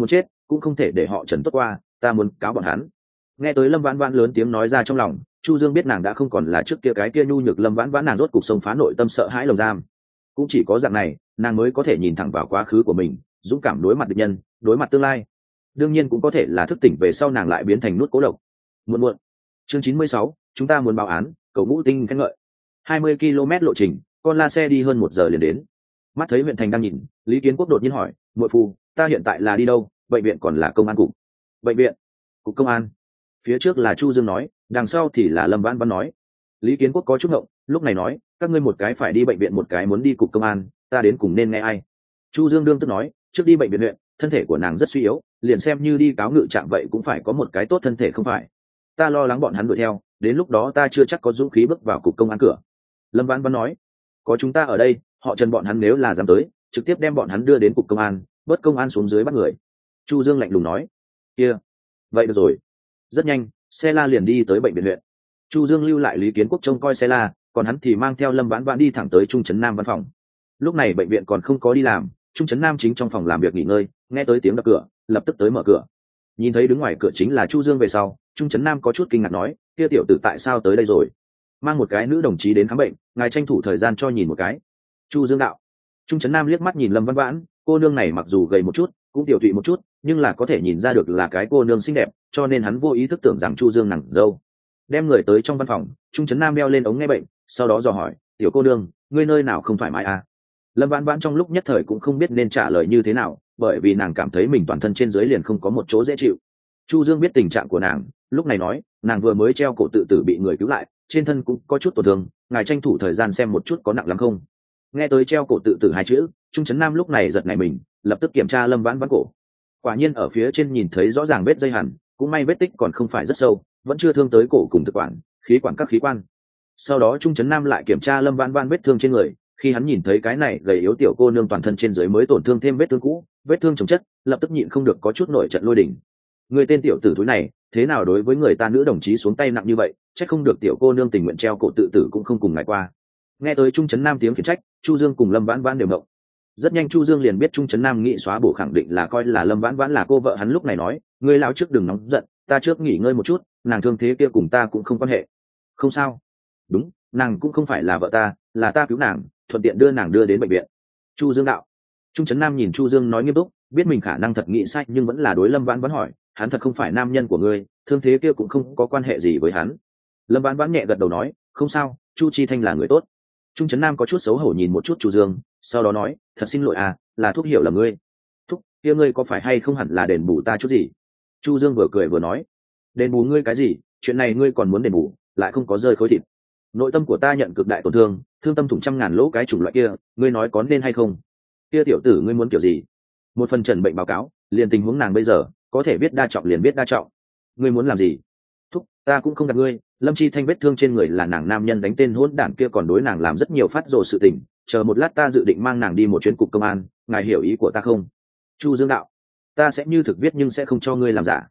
cũng không thể để họ Trần tốt qua, ta muốn cáo bọn hắn. Nghe tới Lâm Vãn Vãn lớn tiếng nói ra trong lòng, Chu Dương biết nàng đã không còn là trước kia cái kia nhu nhược Lâm Vãn Vãn, nàng rốt cục xông phá nội tâm sợ hãi lồng giam. Cũng chỉ có dạng này, nàng mới có thể nhìn thẳng vào quá khứ của mình, dũng cảm đối mặt địch nhân, đối mặt tương lai. Đương nhiên cũng có thể là thức tỉnh về sau nàng lại biến thành nút cố độc. Muộn. Chương 96, chúng ta muốn báo án, cầu ngũ tinh khen ngợi. 20 km lộ trình, con la xe đi hơn 1 giờ liền đến. Mắt thấy huyện thành đang nhìn, Lý Kiến Quốc đột nhiên hỏi, muội phu, ta hiện tại là đi đâu? Bệnh viện còn là công an cục? Bệnh viện, cục công an. Phía trước là Chu Dương nói, đằng sau thì là Lâm Vãn Vãn nói. Lý Kiến Quốc có chút ngộng, lúc này nói, các ngươi một cái phải đi bệnh viện, một cái muốn đi cục công an, ta đến cùng nên nghe ai? Chu Dương đương tức nói, trước đi bệnh viện huyện, thân thể của nàng rất suy yếu, liền xem như đi cáo ngự trạng vậy cũng phải có một cái tốt thân thể không phải? Ta lo lắng bọn hắn đuổi theo, đến lúc đó ta chưa chắc có dũng khí bước vào cục công an cửa. Lâm Vãn Vãn nói, có chúng ta ở đây, họ Trần bọn hắn nếu là dám tới, trực tiếp đem bọn hắn đưa đến cục công an, bớt công an xuống dưới bắt người. Chu Dương lạnh lùng nói, kia, vậy được rồi. Rất nhanh, xe la liền đi tới bệnh viện huyện. Chu Dương lưu lại Lý Kiến Quốc trông coi xe la, còn hắn thì mang theo Lâm Vãn Vãn đi thẳng tới Trung Trấn Nam văn phòng. Lúc này bệnh viện còn không có đi làm, Trung Trấn Nam chính trong phòng làm việc nghỉ ngơi, nghe tới tiếng đập cửa, lập tức tới mở cửa. Nhìn thấy đứng ngoài cửa chính là Chu Dương về sau, Trung Trấn Nam có chút kinh ngạc nói, kia tiểu tử tại sao tới đây rồi? Mang một cái nữ đồng chí đến khám bệnh, ngài tranh thủ thời gian cho nhìn một cái. Chu Dương đạo. Trung Trấn Nam liếc mắt nhìn Lâm Vãn Vãn, cô nương này mặc dù gầy một chút, cũng tiểu tụy một chút, nhưng là có thể nhìn ra được là cái cô nương xinh đẹp, cho nên hắn vô ý thức tưởng rằng Chu Dương nàng dâu. Đem người tới trong văn phòng, Trung Trấn Nam đeo lên ống nghe bệnh, sau đó dò hỏi, tiểu cô nương, ngươi nơi nào không thoải mái à? Lâm Vãn Vãn trong lúc nhất thời cũng không biết nên trả lời như thế nào, bởi vì nàng cảm thấy mình toàn thân trên dưới liền không có một chỗ dễ chịu. Chu Dương biết tình trạng của nàng, lúc này nói, nàng vừa mới treo cổ tự tử bị người cứu lại, trên thân cũng có chút tổn thương, ngài tranh thủ thời gian xem một chút có nặng lắm không. Nghe tới treo cổ tự tử hai chữ, Trung Trấn Nam lúc này giật nảy mình, lập tức kiểm tra Lâm Vãn Vãn cổ. Quả nhiên ở phía trên nhìn thấy rõ ràng vết dây hằn, cũng may vết tích còn không phải rất sâu, vẫn chưa thương tới cổ cùng thực quản, khí quản các khí quan. Sau đó Trung Trấn Nam lại kiểm tra Lâm Vãn Vãn vết thương trên người, khi hắn nhìn thấy cái này gầy yếu tiểu cô nương toàn thân trên dưới mới tổn thương thêm vết thương cũ, vết thương chồng chất, lập tức nhịn không được có chút nổi trận lôi đình. Người tên tiểu tử thúi này, thế nào đối với người ta nữ đồng chí xuống tay nặng như vậy, chắc không được tiểu cô nương tình nguyện treo cổ tự tử cũng không cùng ngài qua. Nghe tới Trung Trấn Nam tiếng khiển trách, Chu Dương cùng Lâm Vãn Vãn đều ngộng. Rất nhanh Chu Dương liền biết Trung Trấn Nam nghĩ xóa bổ khẳng định là coi là Lâm Vãn Vãn là cô vợ hắn, lúc này nói, ngươi lão trước đừng nóng giận, ta trước nghỉ ngơi một chút, nàng thương thế kia cùng ta cũng không quan hệ. Không sao. Đúng, nàng cũng không phải là vợ ta, là ta cứu nàng, thuận tiện đưa nàng đưa đến bệnh viện. Chu Dương đạo. Trung Trấn Nam nhìn Chu Dương nói nghiêm túc, biết mình khả năng thật nghĩ sai nhưng vẫn là đối Lâm Vãn Vãn hỏi, hắn thật không phải nam nhân của ngươi, thương thế kia cũng không có quan hệ gì với hắn. Lâm Vãn Vãn nhẹ gật đầu nói, không sao, Chu Chi Thanh là người tốt. Trung Trấn Nam có chút xấu hổ nhìn một chút Chu Dương, sau đó nói, thật xin lỗi à, là thuốc hiểu là ngươi. Thúc, kia ngươi có phải hay không hẳn là đền bù ta chút gì? Chu Dương vừa cười vừa nói, đền bù ngươi cái gì, chuyện này ngươi còn muốn đền bù, lại không có rơi khối thịt. Nội tâm của ta nhận cực đại tổn thương, thương tâm thủng trăm ngàn lỗ cái chủng loại kia, ngươi nói có nên hay không? Kia tiểu tử ngươi muốn kiểu gì? Một phần trần bệnh báo cáo, liền tình huống nàng bây giờ, có thể biết đa trọng liền biết đa trọng. Ngươi muốn làm gì? Thúc, ta cũng không gạt ngươi, Lâm Chi Thanh vết thương trên người là nàng nam nhân đánh tên hỗn đản kia còn đối nàng làm rất nhiều phát rồ sự tình, chờ một lát ta dự định mang nàng đi một chuyến cục công an, ngài hiểu ý của ta không? Chu Dương đạo, ta sẽ như thực viết nhưng sẽ không cho ngươi làm giả.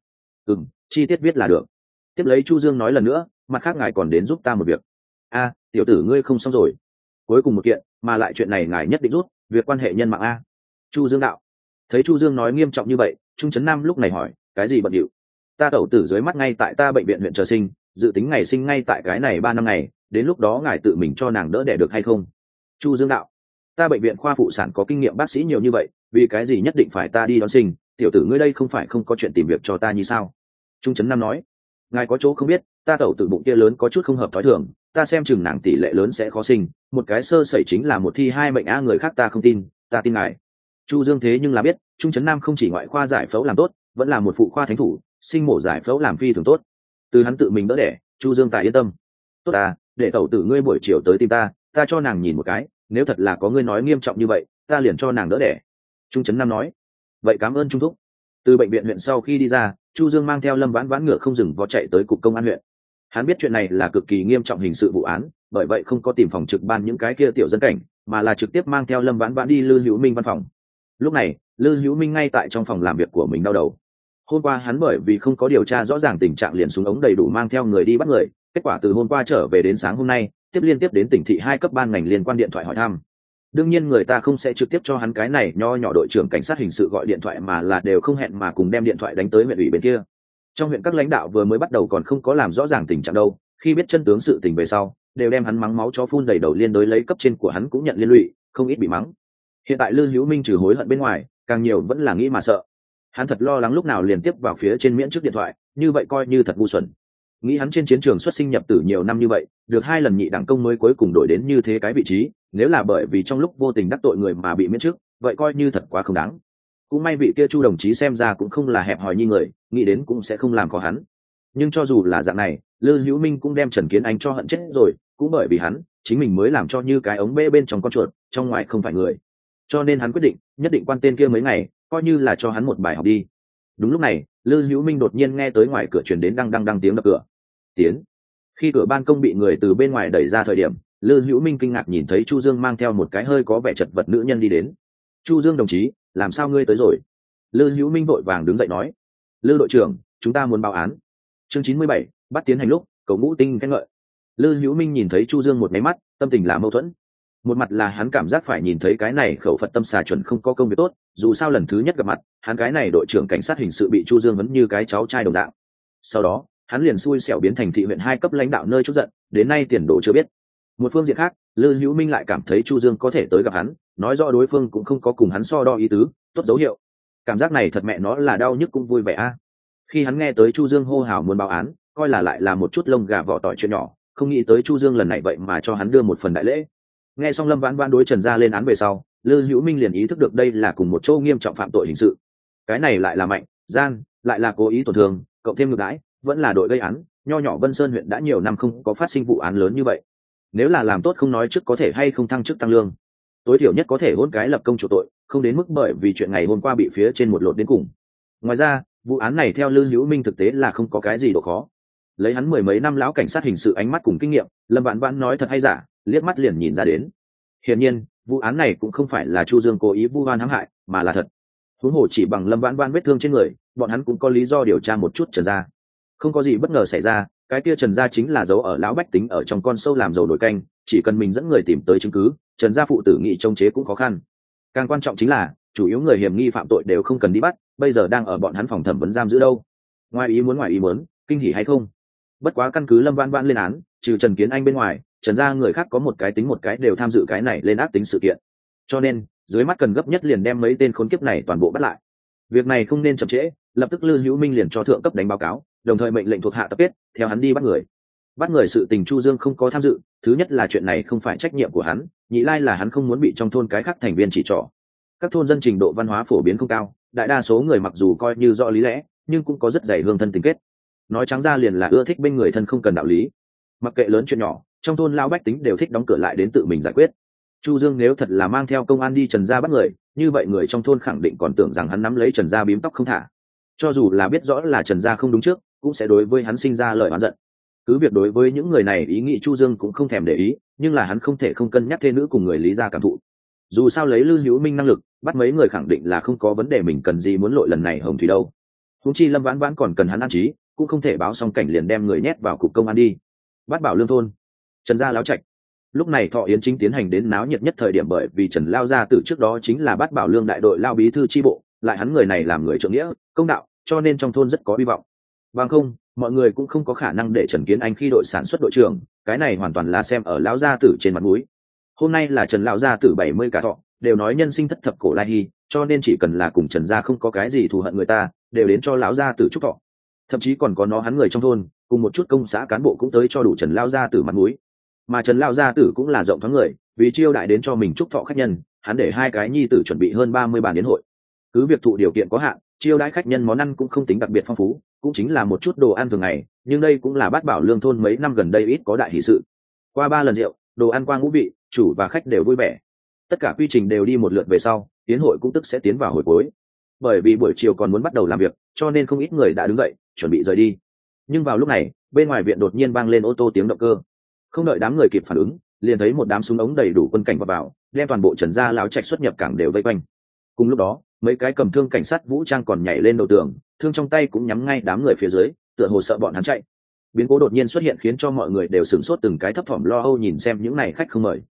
Chi tiết viết là được. Tiếp lấy Chu Dương nói lần nữa, mặt khác ngài còn đến giúp ta một việc. A, tiểu tử ngươi không xong rồi. Cuối cùng một kiện, mà lại chuyện này ngài nhất định rút, việc quan hệ nhân mạng a. Chu Dương đạo. Thấy Chu Dương nói nghiêm trọng như vậy, Trung Trấn Nam lúc này hỏi, cái gì bận điệu? Ta tẩu tử dưới mắt ngay tại ta bệnh viện huyện chờ sinh, dự tính ngày sinh ngay tại cái này 3 năm ngày, đến lúc đó ngài tự mình cho nàng đỡ đẻ được hay không? Chu Dương đạo, ta bệnh viện khoa phụ sản có kinh nghiệm bác sĩ nhiều như vậy, vì cái gì nhất định phải ta đi đón sinh? Tiểu tử ngươi đây không phải không có chuyện tìm việc cho ta như sao? Trung Trấn Nam nói, ngài có chỗ không biết, ta tẩu tử bụng kia lớn có chút không hợp thói thường, ta xem chừng nàng tỷ lệ lớn sẽ khó sinh, một cái sơ sẩy chính là một thi hai mệnh a, người khác ta không tin, ta tin ngài. Chu Dương thế nhưng là biết, Trung Trấn Nam không chỉ ngoại khoa giải phẫu làm tốt, vẫn là một phụ khoa thánh thủ, sinh mổ giải phẫu làm phi thường tốt. Từ hắn tự mình đỡ đẻ, Chu Dương tài yên tâm. Tốt à, để tẩu tử ngươi buổi chiều tới tìm ta, ta cho nàng nhìn một cái, nếu thật là có ngươi nói nghiêm trọng như vậy, ta liền cho nàng đỡ đẻ. Trung Trấn Nam nói, vậy cảm ơn Trung thúc. Từ bệnh viện huyện sau khi đi ra, Chu Dương mang theo Lâm Vãn Vãn ngựa không dừng vó chạy tới cục công an huyện. Hắn biết chuyện này là cực kỳ nghiêm trọng hình sự vụ án, bởi vậy không có tìm phòng trực ban những cái kia tiểu dân cảnh, mà là trực tiếp mang theo Lâm Vãn Vãn đi Lư Hữu Minh văn phòng. Lúc này, Lư Hữu Minh ngay tại trong phòng làm việc của mình đau đầu. Hôm qua hắn bởi vì không có điều tra rõ ràng tình trạng liền súng ống đầy đủ mang theo người đi bắt người, kết quả từ hôm qua trở về đến sáng hôm nay, liên tiếp đến tỉnh thị 2 cấp ban ngành liên quan điện thoại hỏi thăm. đương nhiên người ta không sẽ trực tiếp cho hắn cái này nho nhỏ đội trưởng cảnh sát hình sự gọi điện thoại, mà là đều không hẹn mà cùng đem điện thoại đánh tới huyện ủy bên kia. Trong huyện các lãnh đạo vừa mới bắt đầu còn không có làm rõ ràng tình trạng đâu, khi biết chân tướng sự tình về sau đều đem hắn mắng máu chó phun đầy đầu, liên đối lấy cấp trên của hắn cũng nhận liên lụy, không ít bị mắng. Hiện tại Lư Hữu Minh trừ hối hận bên ngoài, càng nhiều vẫn là nghĩ mà sợ. Hắn thật lo lắng lúc nào liền tiếp vào phía trên miễn trước điện thoại, như vậy coi như thật ngu xuẩn. Nghĩ hắn trên chiến trường xuất sinh nhập tử nhiều năm như vậy, được 2 lần nhị đẳng công mới cuối cùng đổi đến như thế cái vị trí, nếu là bởi vì trong lúc vô tình đắc tội người mà bị miễn trước, vậy coi như thật quá không đáng. Cũng may vị kia Chu đồng chí xem ra cũng không là hẹp hòi như người, nghĩ đến cũng sẽ không làm khó hắn. Nhưng cho dù là dạng này, Lư Hữu Minh cũng đem Trần Kiến Anh cho hận chết rồi, cũng bởi vì hắn, chính mình mới làm cho như cái ống bê bên trong con chuột, trong ngoài không phải người. Cho nên hắn quyết định, nhất định quan tên kia mấy ngày, coi như là cho hắn một bài học đi. Đúng lúc này, Lư Hữu Minh đột nhiên nghe tới ngoài cửa truyền đến đăng đăng đăng tiếng đập cửa. Tiến. Khi cửa ban công bị người từ bên ngoài đẩy ra thời điểm, Lư Hữu Minh kinh ngạc nhìn thấy Chu Dương mang theo một cái hơi có vẻ chật vật nữ nhân đi đến. Chu Dương đồng chí, làm sao ngươi tới rồi? Lư Hữu Minh vội vàng đứng dậy nói. Lư đội trưởng, chúng ta muốn báo án. Chương 97, bắt tiến hành lúc, cầu ngũ tinh khen ngợi. Lư Hữu Minh nhìn thấy Chu Dương một máy mắt, tâm tình là mâu thuẫn. Một mặt là hắn cảm giác phải nhìn thấy cái này khẩu Phật tâm xà chuẩn không có công việc tốt, dù sao lần thứ nhất gặp mặt, hắn cái này đội trưởng cảnh sát hình sự bị Chu Dương vẫn như cái cháu trai đồng dạng. Sau đó, hắn liền xui xẻo biến thành thị huyện 2 cấp lãnh đạo nơi chút giận, đến nay tiền đồ chưa biết. Một phương diện khác, Lư Hữu Minh lại cảm thấy Chu Dương có thể tới gặp hắn, nói rõ đối phương cũng không có cùng hắn so đo ý tứ, tốt dấu hiệu. Cảm giác này thật mẹ nó là đau nhức cũng vui vẻ a. Khi hắn nghe tới Chu Dương hô hào muốn báo án, coi là lại là một chút lông gà vỏ tỏi chuyện nhỏ, không nghĩ tới Chu Dương lần này vậy mà cho hắn đưa một phần đại lễ. Nghe xong Lâm Vãn Vãn đối Trần Gia lên án về sau, Lư Hữu Minh liền ý thức được đây là cùng một chỗ nghiêm trọng phạm tội hình sự. Cái này lại là mạnh, gian, lại là cố ý tổn thương, cộng thêm ngược đãi, vẫn là đội gây án. Nho nhỏ Vân Sơn huyện đã nhiều năm không có phát sinh vụ án lớn như vậy. Nếu là làm tốt không nói trước có thể hay không thăng chức tăng lương, tối thiểu nhất có thể hôn cái lập công chủ tội, không đến mức bởi vì chuyện ngày hôm qua bị phía trên một lột đến cùng. Ngoài ra, vụ án này theo Lư Hữu Minh thực tế là không có cái gì độ khó. Lấy hắn 10 mấy năm lão cảnh sát hình sự ánh mắt cùng kinh nghiệm, Lâm Vãn Vãn nói thật hay giả, liếc mắt liền nhìn ra đến. Hiển nhiên, vụ án này cũng không phải là Chu Dương cố ý vu oan hãm hại, mà là thật. Huống hồ chỉ bằng Lâm Vãn Vãn vết thương trên người, bọn hắn cũng có lý do điều tra một chút Trần Gia. Không có gì bất ngờ xảy ra, cái kia Trần Gia chính là giấu ở lão bách tính ở trong con sâu làm dầu nổi canh, chỉ cần mình dẫn người tìm tới chứng cứ, Trần Gia phụ tử nghị trông chế cũng khó khăn. Càng quan trọng chính là, chủ yếu người hiểm nghi phạm tội đều không cần đi bắt, bây giờ đang ở bọn hắn phòng thẩm vấn giam giữ đâu. Ngoài ý muốn, kinh hỉ hay không? Bất quá căn cứ Lâm Vãn Vãn lên án, trừ Trần Kiến Anh bên ngoài, Trần Gia người khác có một cái tính một cái đều tham dự cái này lên ác tính sự kiện. Cho nên, dưới mắt cần gấp nhất liền đem mấy tên khốn kiếp này toàn bộ bắt lại. Việc này không nên chậm trễ, lập tức Lư Hữu Minh liền cho thượng cấp đánh báo cáo, đồng thời mệnh lệnh thuộc hạ tập kết, theo hắn đi bắt người. Bắt người sự tình Chu Dương không có tham dự, thứ nhất là chuyện này không phải trách nhiệm của hắn, nhị lai là hắn không muốn bị trong thôn cái khác thành viên chỉ trỏ. Các thôn dân trình độ văn hóa phổ biến không cao, đại đa số người mặc dù coi như rõ lý lẽ, nhưng cũng có rất dày hương thân tình kết. Nói trắng ra liền là ưa thích bên người thân không cần đạo lý. Mặc kệ lớn chuyện nhỏ, trong thôn lão bách tính đều thích đóng cửa lại đến tự mình giải quyết. Chu Dương nếu thật là mang theo công an đi Trần Gia bắt người, như vậy người trong thôn khẳng định còn tưởng rằng hắn nắm lấy Trần Gia bím tóc không thả. Cho dù là biết rõ là Trần Gia không đúng trước, cũng sẽ đối với hắn sinh ra lời oán giận. Cứ việc đối với những người này ý nghĩ Chu Dương cũng không thèm để ý, nhưng là hắn không thể không cân nhắc thê nữ cùng người Lý gia cảm thụ. Dù sao lấy Lư Hữu Minh năng lực, bắt mấy người khẳng định là không có vấn đề, mình cần gì muốn lội lần này hồng thủy đâu. Huống chi Lâm Vãn Vãn còn cần hắn an trí, cũng không thể báo xong cảnh liền đem người nhét vào cục công an đi. Bắt Bảo Lương thôn, Trần Gia láo trạch. Lúc này thọ yến chính tiến hành đến náo nhiệt nhất thời điểm, bởi vì Trần Lao gia tử trước đó chính là Bát Bảo Lương đại đội lao bí thư chi bộ, lại hắn người này làm người trượng nghĩa, công đạo, cho nên trong thôn rất có hy vọng. Bằng không, mọi người cũng không có khả năng để Trần Kiến Anh khi đội sản xuất đội trưởng, cái này hoàn toàn là xem ở lão gia tử trên mặt mũi. Hôm nay là Trần lão gia tử 70 cả thọ, đều nói nhân sinh thất thập cổ lai hy, cho nên chỉ cần là cùng Trần gia không có cái gì thù hận người ta, đều đến cho lão gia tử chúc thọ. Thậm chí còn có nó hắn người trong thôn, cùng một chút công xã cán bộ cũng tới cho đủ Trần lão gia tử mặt mũi. Mà Trần lão gia tử cũng là rộng thoáng người, vì chiêu đại đến cho mình chúc thọ khách nhân, hắn để 2 cái nhi tử chuẩn bị hơn 30 bàn yến hội. Cứ việc thụ điều kiện có hạn, chiêu đãi khách nhân món ăn cũng không tính đặc biệt phong phú, cũng chính là một chút đồ ăn thường ngày, nhưng đây cũng là Bát Bảo Lương thôn mấy năm gần đây ít có đại hỷ sự. Qua 3 lần rượu, đồ ăn qua ngũ vị, chủ và khách đều vui vẻ. Tất cả quy trình đều đi một lượt về sau, yến hội cũng tức sẽ tiến vào hồi cuối. Bởi vì buổi chiều còn muốn bắt đầu làm việc, cho nên không ít người đã đứng dậy, chuẩn bị rời đi. Nhưng vào lúc này, bên ngoài viện đột nhiên vang lên ô tô tiếng động cơ. Không đợi đám người kịp phản ứng, liền thấy một đám súng ống đầy đủ quân cảnh vào, đem toàn bộ Trần gia láo trạch xuất nhập cảng đều vây quanh. Cùng lúc đó, mấy cái cầm thương cảnh sát vũ trang còn nhảy lên đầu tường, thương trong tay cũng nhắm ngay đám người phía dưới, tựa hồ sợ bọn hắn chạy. Biến cố đột nhiên xuất hiện khiến cho mọi người đều sửng sốt, từng cái thấp thỏm lo âu nhìn xem những này khách không mời.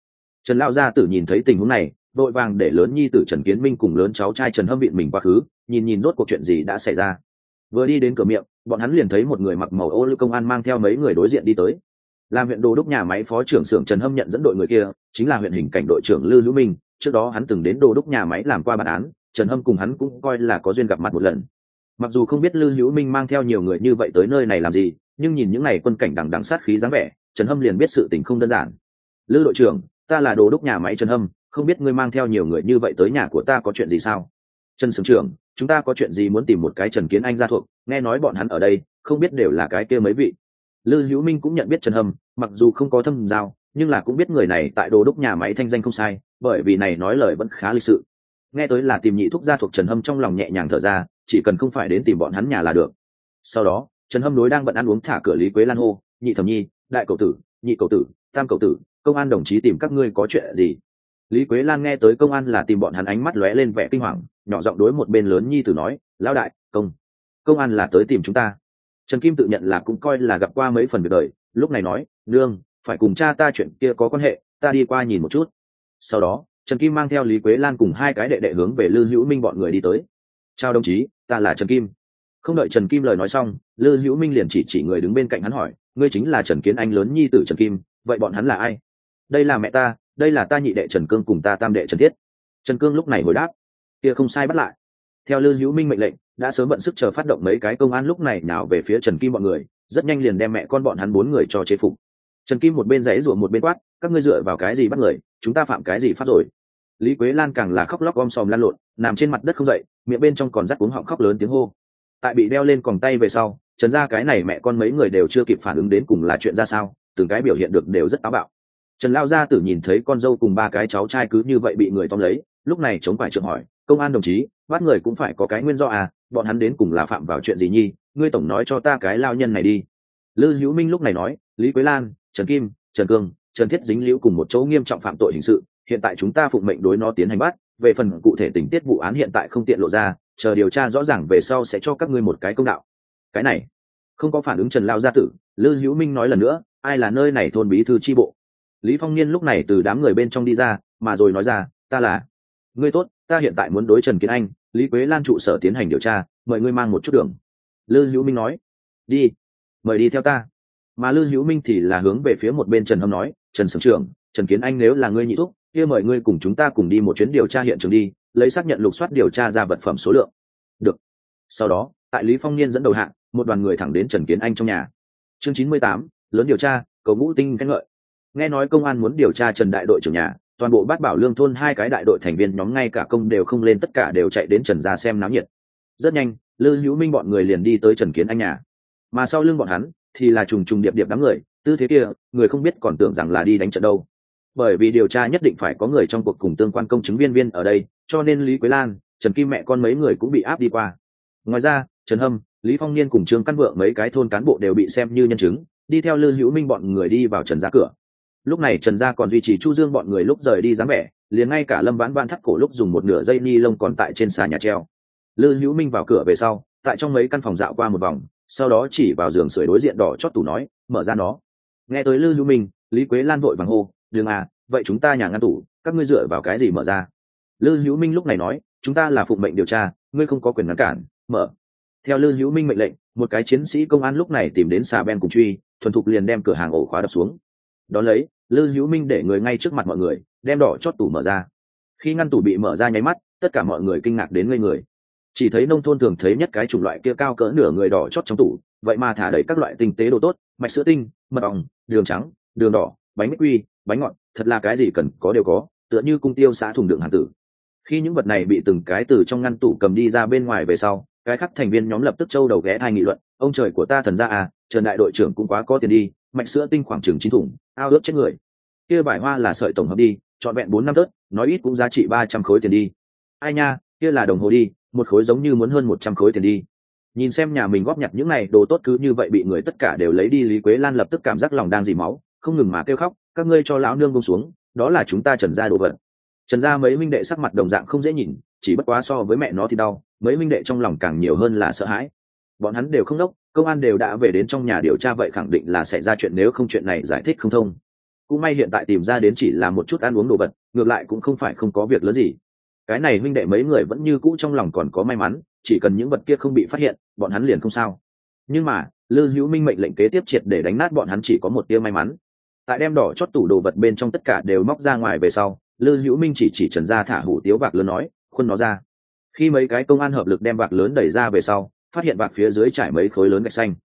Trần lão gia tử nhìn thấy tình huống này, vội vàng để lớn nhi tử Trần Kiến Minh cùng lớn cháu trai Trần Hâm viện mình quá khứ, nhìn rốt cuộc chuyện gì đã xảy ra. Vừa đi đến cửa miệng, bọn hắn liền thấy một người mặc màu ô lưu công an mang theo mấy người đối diện đi tới. Làm huyện đô đốc nhà máy phó trưởng xưởng Trần Hâm nhận dẫn đội người kia, chính là huyện hình cảnh đội trưởng Lư Hữu Minh, trước đó hắn từng đến đô đốc nhà máy làm qua bản án, Trần Hâm cùng hắn cũng coi là có duyên gặp mặt một lần. Mặc dù không biết Lư Hữu Minh mang theo nhiều người như vậy tới nơi này làm gì, nhưng nhìn những này quân cảnh đằng đằng sát khí dáng vẻ, Trần Hâm liền biết sự tình không đơn giản. Lư đội trưởng, ta là đô đốc nhà máy Trần Hâm, không biết ngươi mang theo nhiều người như vậy tới nhà của ta có chuyện gì sao? Trần xưởng trưởng, chúng ta có chuyện gì muốn tìm một cái Trần Kiến Anh gia thuộc, nghe nói bọn hắn ở đây, không biết đều là cái kia mấy vị. Lư Hữu Minh cũng nhận biết Trần Hâm, mặc dù không có thâm giao, nhưng là cũng biết người này tại đô đốc nhà máy thanh danh không sai, bởi vì này nói lời vẫn khá lịch sự. Nghe tới là tìm nhị thúc gia thuộc Trần Hâm trong lòng nhẹ nhàng thở ra, chỉ cần không phải đến tìm bọn hắn nhà là được. Sau đó, Trần Hâm đối đang bận ăn uống thả cửa Lý Quế Lan hô, nhị thẩm nhi, đại cậu tử, nhị cậu tử, tam cậu tử, công an đồng chí tìm các ngươi có chuyện gì? Lý Quế Lan nghe tới công an là tìm bọn hắn, ánh mắt lóe lên vẻ kinh hoàng, nhỏ giọng đối một bên lớn nhi tử nói, lão đại, công an là tới tìm chúng ta. Trần Kim tự nhận là cũng coi là gặp qua mấy phần việc đời, lúc này nói, nương, phải cùng cha ta chuyện kia có quan hệ, ta đi qua nhìn một chút. Sau đó, Trần Kim mang theo Lý Quế Lan cùng hai cái đệ đệ hướng về Lư Hữu Minh bọn người đi tới. Chào đồng chí, ta là Trần Kim. Không đợi Trần Kim lời nói xong, Lư Hữu Minh liền chỉ người đứng bên cạnh hắn hỏi, ngươi chính là Trần Kiến Anh lớn nhi tử Trần Kim, vậy bọn hắn là ai? Đây là mẹ ta, đây là ta nhị đệ Trần Cương cùng ta tam đệ Trần Thiết. Trần Cương lúc này hồi đáp, kia không sai bắt lại. Theo Lư Hữu Minh mệnh lệnh, đã sớm bận sức chờ phát động mấy cái công an lúc này nào về phía Trần Kim bọn người, rất nhanh liền đem mẹ con bọn hắn 4 người cho chế phục. Trần Kim một bên giãy giụa một bên quát, các ngươi dựa vào cái gì bắt người, chúng ta phạm cái gì pháp rồi? Lý Quế Lan càng là khóc lóc om sòm lăn lộn, nằm trên mặt đất không dậy, miệng bên trong còn rắt cuống họng khóc lớn tiếng hô. Tại bị đeo lên còng tay về sau, Trần gia cái này mẹ con mấy người đều chưa kịp phản ứng đến cùng là chuyện ra sao, từng cái biểu hiện được đều rất táo bạo. Trần lao gia tử nhìn thấy con dâu cùng 3 cái cháu trai cứ như vậy bị người tóm lấy, lúc này chống phải trượng hỏi, công an đồng chí, bắt người cũng phải có cái nguyên do à, bọn hắn đến cùng là phạm vào chuyện gì nhi, ngươi tổng nói cho ta cái lao nhân này đi. Lư Hữu Minh lúc này nói, Lý Quế Lan, Trần Kim, Trần Cương, Trần Thiết dính liễu cùng một chỗ nghiêm trọng phạm tội hình sự, hiện tại chúng ta phụng mệnh đối nó tiến hành bắt, về phần cụ thể tình tiết vụ án hiện tại không tiện lộ ra, chờ điều tra rõ ràng về sau sẽ cho các ngươi một cái công đạo. Cái này không có phản ứng Trần lao gia tử, Lư Hữu Minh nói lần nữa, ai là nơi này thôn bí thư chi bộ? Lý Phong Niên lúc này từ đám người bên trong đi ra, mà rồi nói ra, ta là. Ngươi tốt, ta hiện tại muốn đối Trần Kiến Anh, Lý Quế Lan trụ sở tiến hành điều tra, mời ngươi mang một chút đường. Lư Hữu Minh nói, đi, mời đi theo ta. Mà Lư Hữu Minh thì là hướng về phía một bên Trần Hâm nói, Trần xưởng trưởng, Trần Kiến Anh nếu là ngươi nhị thúc, kia mời ngươi cùng chúng ta cùng đi một chuyến điều tra hiện trường đi, lấy xác nhận lục soát điều tra ra vật phẩm số lượng. Được. Sau đó, tại Lý Phong Niên dẫn đầu hạng, một đoàn người thẳng đến Trần Kiến Anh trong nhà. Chương 98, lớn điều tra, cầu ngũ tinh khen ngợi. Nghe nói công an muốn điều tra Trần đại đội trưởng nhà, toàn bộ Bát Bảo Lương thôn 2 cái đại đội thành viên nhóm ngay cả công đều không lên, tất cả đều chạy đến Trần gia xem náo nhiệt. Rất nhanh, Lư Hữu Minh bọn người liền đi tới Trần Kiến Anh nhà. Mà sau lưng bọn hắn thì là trùng trùng điệp điệp đám người, tư thế kia, người không biết còn tưởng rằng là đi đánh trận đâu. Bởi vì điều tra nhất định phải có người trong cuộc cùng tương quan công chứng viên ở đây, cho nên Lý Quế Lan, Trần Kim mẹ con mấy người cũng bị áp đi qua. Ngoài ra, Trần Hâm, Lý Phong Niên cùng Trương Căn Vượng mấy cái thôn cán bộ đều bị xem như nhân chứng, đi theo Lư Hữu Minh bọn người đi vào Trần gia cửa. Lúc này Trần gia còn duy trì Chu Dương bọn người lúc rời đi dáng vẻ, liền ngay cả Lâm Vãn Vãn thắt cổ lúc dùng một nửa dây ni lông còn tại trên xà nhà treo. Lư Hữu Minh vào cửa về sau, tại trong mấy căn phòng dạo qua một vòng, sau đó chỉ vào giường sưởi đối diện đỏ chót tủ nói, mở ra nó. Nghe tới Lư Hữu Minh, Lý Quế Lan vội vàng hô, đừng à, vậy chúng ta nhà ngăn tủ, các ngươi dựa vào cái gì mở ra? Lư Hữu Minh lúc này nói, chúng ta là phụng mệnh điều tra, ngươi không có quyền ngăn cản, mở. Theo Lư Hữu Minh mệnh lệnh, một cái chiến sĩ công an lúc này tìm đến xà ben cùng truy, thuần thục liền đem cửa hàng ổ khóa đập xuống. Đón lấy, Lư Hữu Minh để người ngay trước mặt mọi người, đem đỏ chót tủ mở ra. Khi ngăn tủ bị mở ra nháy mắt, tất cả mọi người kinh ngạc đến ngây người. Chỉ thấy nông thôn thường thấy nhất cái chủng loại kia cao cỡ nửa người đỏ chót trong tủ, vậy mà thả đầy các loại tinh tế đồ tốt, mạch sữa tinh, mật ong, đường trắng, đường đỏ, bánh mít quy, bánh ngọt, thật là cái gì cần có đều có, tựa như cung tiêu xã thùng đựng hàng tử. Khi những vật này bị từng cái từ trong ngăn tủ cầm đi ra bên ngoài về sau, cái khác thành viên nhóm lập tức trâu đầu ghé thai nghị luận, ông trời của ta thần ra à, Trần đại đội trưởng cũng quá có tiền đi, mạch sữa tinh khoảng chừng 9 thùng, ao ước chết người. Kia vải hoa là sợi tổng hợp đi, chọn vẹn 4 năm tớt, nói ít cũng giá trị 300 khối tiền đi. Ai nha, kia là đồng hồ đi, một khối giống như muốn hơn 100 khối tiền đi. Nhìn xem nhà mình góp nhặt những này đồ tốt cứ như vậy bị người tất cả đều lấy đi, Lý Quế Lan lập tức cảm giác lòng đang dỉ máu, không ngừng mà kêu khóc, các ngươi cho lão nương buông xuống, đó là chúng ta Trần gia đồ vật. Trần gia mấy minh đệ sắc mặt đồng dạng không dễ nhìn, chỉ bất quá so với mẹ nó thì đau, mấy minh đệ trong lòng càng nhiều hơn là sợ hãi. Bọn hắn đều không đốc, công an đều đã về đến trong nhà điều tra, vậy khẳng định là xảy ra chuyện, nếu không chuyện này giải thích không thông. cũng may hiện tại tìm ra đến chỉ là một chút ăn uống đồ vật, ngược lại cũng không phải không có việc lớn gì. Cái này huynh đệ mấy người vẫn như cũ trong lòng còn có may mắn, chỉ cần những vật kia không bị phát hiện, bọn hắn liền không sao. Nhưng mà Lư Hữu Minh mệnh lệnh kế tiếp triệt để đánh nát bọn hắn chỉ có một tia may mắn. Tại đem đỏ chót tủ đồ vật bên trong tất cả đều móc ra ngoài về sau, Lư Hữu Minh chỉ Trần Gia thả hủ tiếu vạc lớn nói, khuân nó ra. Khi mấy cái công an hợp lực đem vạc lớn đẩy ra về sau, phát hiện vạc phía dưới trải mấy khối lớn gạch xanh.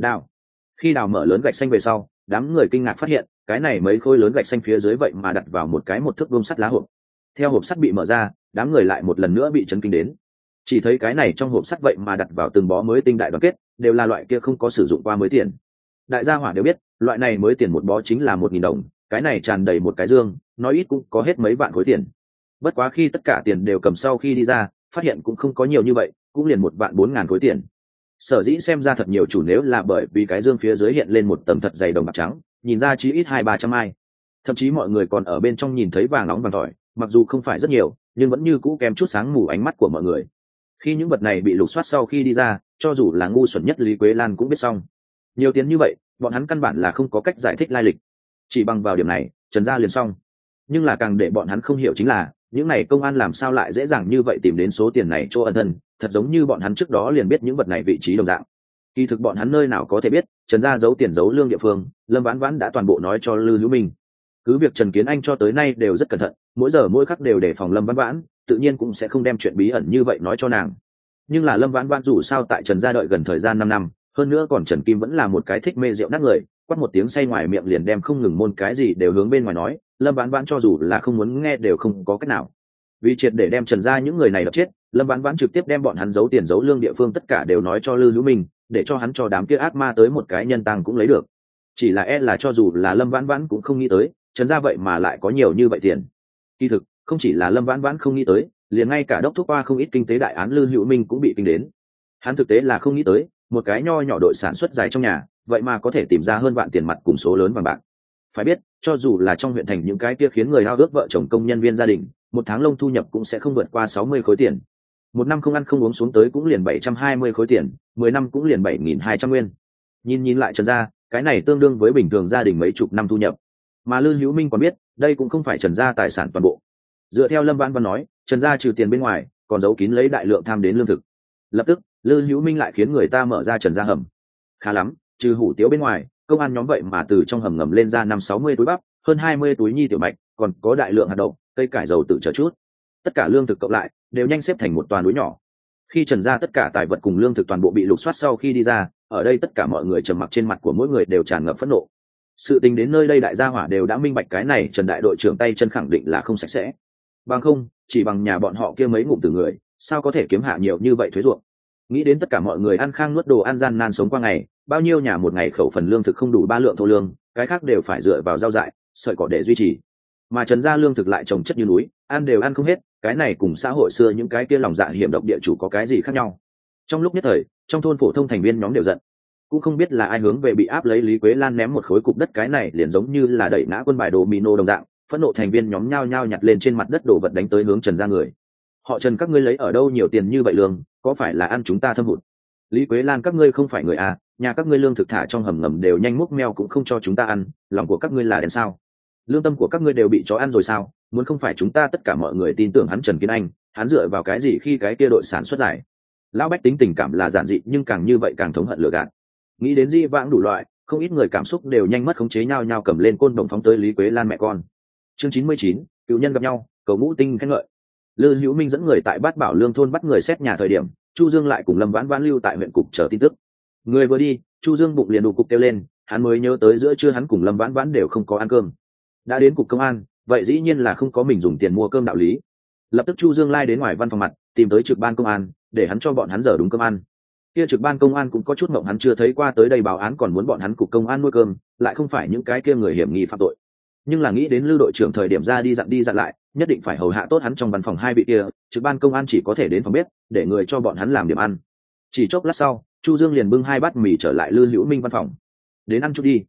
Khi đào mở lớn gạch xanh về sau, đám người kinh ngạc phát hiện cái này mấy khối lớn gạch xanh phía dưới vậy mà đặt vào một cái 1 thước vuông sắt lá hộp. Theo hộp sắt bị mở ra, đám người lại một lần nữa bị chấn kinh đến. Chỉ thấy cái này trong hộp sắt vậy mà đặt vào từng bó mới tinh đại đoàn kết, đều là loại kia không có sử dụng qua mới tiền. Đại gia hỏa đều biết, loại này mới tiền một bó chính là 1.000 đồng, cái này tràn đầy một cái dương, nói ít cũng có hết mấy vạn khối tiền. Bất quá khi tất cả tiền đều cầm sau khi đi ra, phát hiện cũng không có nhiều như vậy, cũng liền 1.400.000 khối tiền. Sở dĩ xem ra thật nhiều chủ nếu là bởi vì cái dương phía dưới hiện lên một tầng thật dày đồng bạc trắng, nhìn ra chí ít 200-300 ai. Thậm chí mọi người còn ở bên trong nhìn thấy vàng nóng vàng tỏi, mặc dù không phải rất nhiều, nhưng vẫn như cũ kèm chút sáng mù ánh mắt của mọi người. Khi những vật này bị lục soát sau khi đi ra, cho dù là ngu xuẩn nhất Lý Quế Lan cũng biết xong. Nhiều tiền như vậy, bọn hắn căn bản là không có cách giải thích lai lịch. Chỉ bằng vào điểm này, Trần Gia liền xong. Nhưng là càng để bọn hắn không hiểu chính là, những này công an làm sao lại dễ dàng như vậy tìm đến số tiền này chỗ ẩn thân, thật giống như bọn hắn trước đó liền biết những vật này vị trí đồng dạng. Kỳ thực bọn hắn nơi nào có thể biết, Trần Gia giấu tiền giấu lương địa phương, Lâm Vãn Vãn đã toàn bộ nói cho Lư Hữu Minh. Cứ việc Trần Kiến Anh cho tới nay đều rất cẩn thận, mỗi giờ mỗi khắc đều đề phòng Lâm Vãn Vãn, tự nhiên cũng sẽ không đem chuyện bí ẩn như vậy nói cho nàng. Nhưng là Lâm Vãn Vãn dù sao tại Trần Gia đợi gần thời gian 5 năm, hơn nữa còn Trần Kim vẫn là một cái thích mê rượu nát người, quát một tiếng say ngoài miệng liền đem không ngừng môn cái gì đều hướng bên ngoài nói, Lâm Vãn Vãn cho dù là không muốn nghe đều không có cách nào. Vì triệt để đem Trần Gia những người này đập chết, Lâm Vãn Vãn trực tiếp đem bọn hắn giấu tiền giấu lương địa phương tất cả đều nói cho Lư Hữu Minh, để cho hắn cho đám kia ác ma tới một cái nhân tăng cũng lấy được. Chỉ là là cho dù là Lâm Vãn Vãn cũng không nghĩ tới, Trần Gia vậy mà lại có nhiều như vậy tiền. Kỳ thực, không chỉ là Lâm Vãn Vãn không nghĩ tới, liền ngay cả đốc thúc qua không ít kinh tế đại án Lư Hữu Minh cũng bị kinh đến. Hắn thực tế là không nghĩ tới, một cái nho nhỏ đội sản xuất dài trong nhà, vậy mà có thể tìm ra hơn vạn tiền mặt cùng số lớn vàng bạc. Phải biết, cho dù là trong huyện thành những cái kia khiến người hao ước vợ chồng công nhân viên gia đình, một tháng lông thu nhập cũng sẽ không vượt qua 60 khối tiền. Một năm không ăn không uống xuống tới cũng liền 720 khối tiền, 10 năm cũng liền 7.200 nguyên. Nhìn lại Trần Gia, cái này tương đương với bình thường gia đình mấy chục năm thu nhập. Mà Lư Hữu Minh còn biết, đây cũng không phải Trần Gia tài sản toàn bộ. Dựa theo Lâm Vãn Vãn nói, Trần Gia trừ tiền bên ngoài, còn giấu kín lấy đại lượng tham đến lương thực. Lập tức, Lư Hữu Minh lại khiến người ta mở ra Trần Gia hầm. Khá lắm, trừ hủ tiếu bên ngoài, công an nhóm vậy mà từ trong hầm ngầm lên ra 560 túi bắp, hơn 20 túi nhi tiểu mạch, còn có đại lượng hạt đậu, cây cải dầu tự chờ chút. Tất cả lương thực cộng lại, đều nhanh xếp thành một toà núi nhỏ. Khi Trần Gia tất cả tài vật cùng lương thực toàn bộ bị lục soát sau khi đi ra, ở đây tất cả mọi người trầm mặc, trên mặt của mỗi người đều tràn ngập phẫn nộ. Sự tình đến nơi đây đại gia hỏa đều đã minh bạch, cái này Trần đại đội trưởng tay chân khẳng định là không sạch sẽ. Bằng không, chỉ bằng nhà bọn họ kia mấy ngụm từ người, sao có thể kiếm hạ nhiều như vậy thuế ruộng. Nghĩ đến tất cả mọi người ăn khang nuốt đồ ăn gian nan sống qua ngày, bao nhiêu nhà một ngày khẩu phần lương thực không đủ 3 lượng thô lương, cái khác đều phải dựa vào rau dại, sợi cỏ để duy trì. Mà Trần Gia lương thực lại trồng chất như núi, ăn đều ăn không hết, cái này cùng xã hội xưa những cái kia lòng dạ hiểm độc địa chủ có cái gì khác nhau. Trong lúc nhất thời, trong thôn phổ thông thành viên nhóm đều giận, cũng không biết là ai hướng về bị áp lấy Lý Quế Lan ném một khối cục đất, cái này liền giống như là đẩy ngã quân bài đồ mino đồng dạng, phẫn nộ thành viên nhóm nhao nhao nhặt lên trên mặt đất đồ vật đánh tới hướng Trần Gia người. Họ Trần, các ngươi lấy ở đâu nhiều tiền như vậy lương, có phải là ăn chúng ta thâm hụt? Lý Quế Lan, các ngươi không phải người à, nhà các ngươi lương thực thả trong hầm ngầm đều nhanh múc meo cũng không cho chúng ta ăn, lòng của các ngươi là đen sao? Lương tâm của các ngươi đều bị chó ăn rồi sao? Muốn không phải chúng ta tất cả mọi người tin tưởng hắn Trần Kiến Anh, hắn dựa vào cái gì khi cái kia đội sản xuất giải? Lão bách tính tình cảm là giản dị, nhưng càng như vậy càng thống hận lừa gạt. Nghĩ đến di vãng đủ loại, không ít người cảm xúc đều nhanh mất khống chế, nhau nhau cầm lên côn đồng phóng tới Lý Quế Lan mẹ con. Chương 99, cựu nhân gặp nhau, cầu ngũ tinh khen ngợi. Lư Hữu Minh dẫn người tại Bát Bảo Lương thôn bắt người xét nhà thời điểm, Chu Dương lại cùng Lâm Vãn Vãn lưu tại huyện cục chờ tin tức. Người vừa đi, Chu Dương bụng liền đủ cục kêu lên, hắn mới nhớ tới giữa trưa hắn cùng Lâm Vãn Vãn đều không có ăn cơm. Đã đến cục công an, vậy dĩ nhiên là không có mình dùng tiền mua cơm đạo lý. Lập tức Chu Dương lai đến ngoài văn phòng mặt, tìm tới trực ban công an, để hắn cho bọn hắn giờ đúng cơm ăn. Kia trực ban công an cũng có chút mộng, hắn chưa thấy qua tới đây báo án còn muốn bọn hắn cục công an nuôi cơm, lại không phải những cái kia người hiểm nghi phạm tội. Nhưng là nghĩ đến Lư đội trưởng thời điểm ra đi dặn lại, nhất định phải hầu hạ tốt hắn trong văn phòng hai vị kia, trực ban công an chỉ có thể đến phòng bếp để người cho bọn hắn làm điểm ăn. Chỉ chốc lát sau, Chu Dương liền bưng 2 bát mì trở lại Lư Hữu Minh văn phòng. Đến ăn chút đi.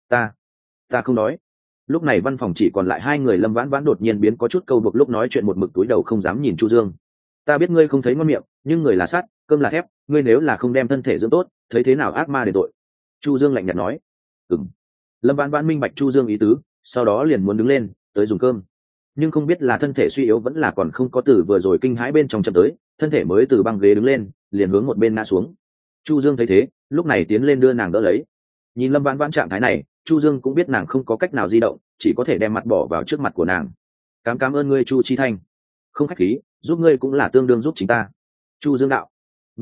Ta không đói. Lúc này văn phòng chỉ còn lại 2 người. Lâm Vãn Vãn đột nhiên biến có chút câu buộc, lúc nói chuyện một mực túi đầu không dám nhìn Chu Dương. Ta biết ngươi không thấy ngon miệng, nhưng người là sắt, cơm là thép, ngươi nếu là không đem thân thể dưỡng tốt, thấy thế nào ác ma để tội. Chu Dương lạnh nhạt nói. Lâm Vãn Vãn minh bạch Chu Dương ý tứ, sau đó liền muốn đứng lên tới dùng cơm, nhưng không biết là thân thể suy yếu vẫn là còn không có từ vừa rồi kinh hãi bên trong chậm tới, thân thể mới từ băng ghế đứng lên liền hướng một bên ngã xuống. Chu Dương thấy thế lúc này tiến lên đưa nàng đỡ lấy. Nhìn Lâm Vãn Vãn trạng thái này, Chu Dương cũng biết nàng không có cách nào di động, chỉ có thể đem mặt bỏ vào trước mặt của nàng. Cảm ơn ngươi Chu Chi Thanh, không khách khí, giúp ngươi cũng là tương đương giúp chính ta. Chu Dương đạo.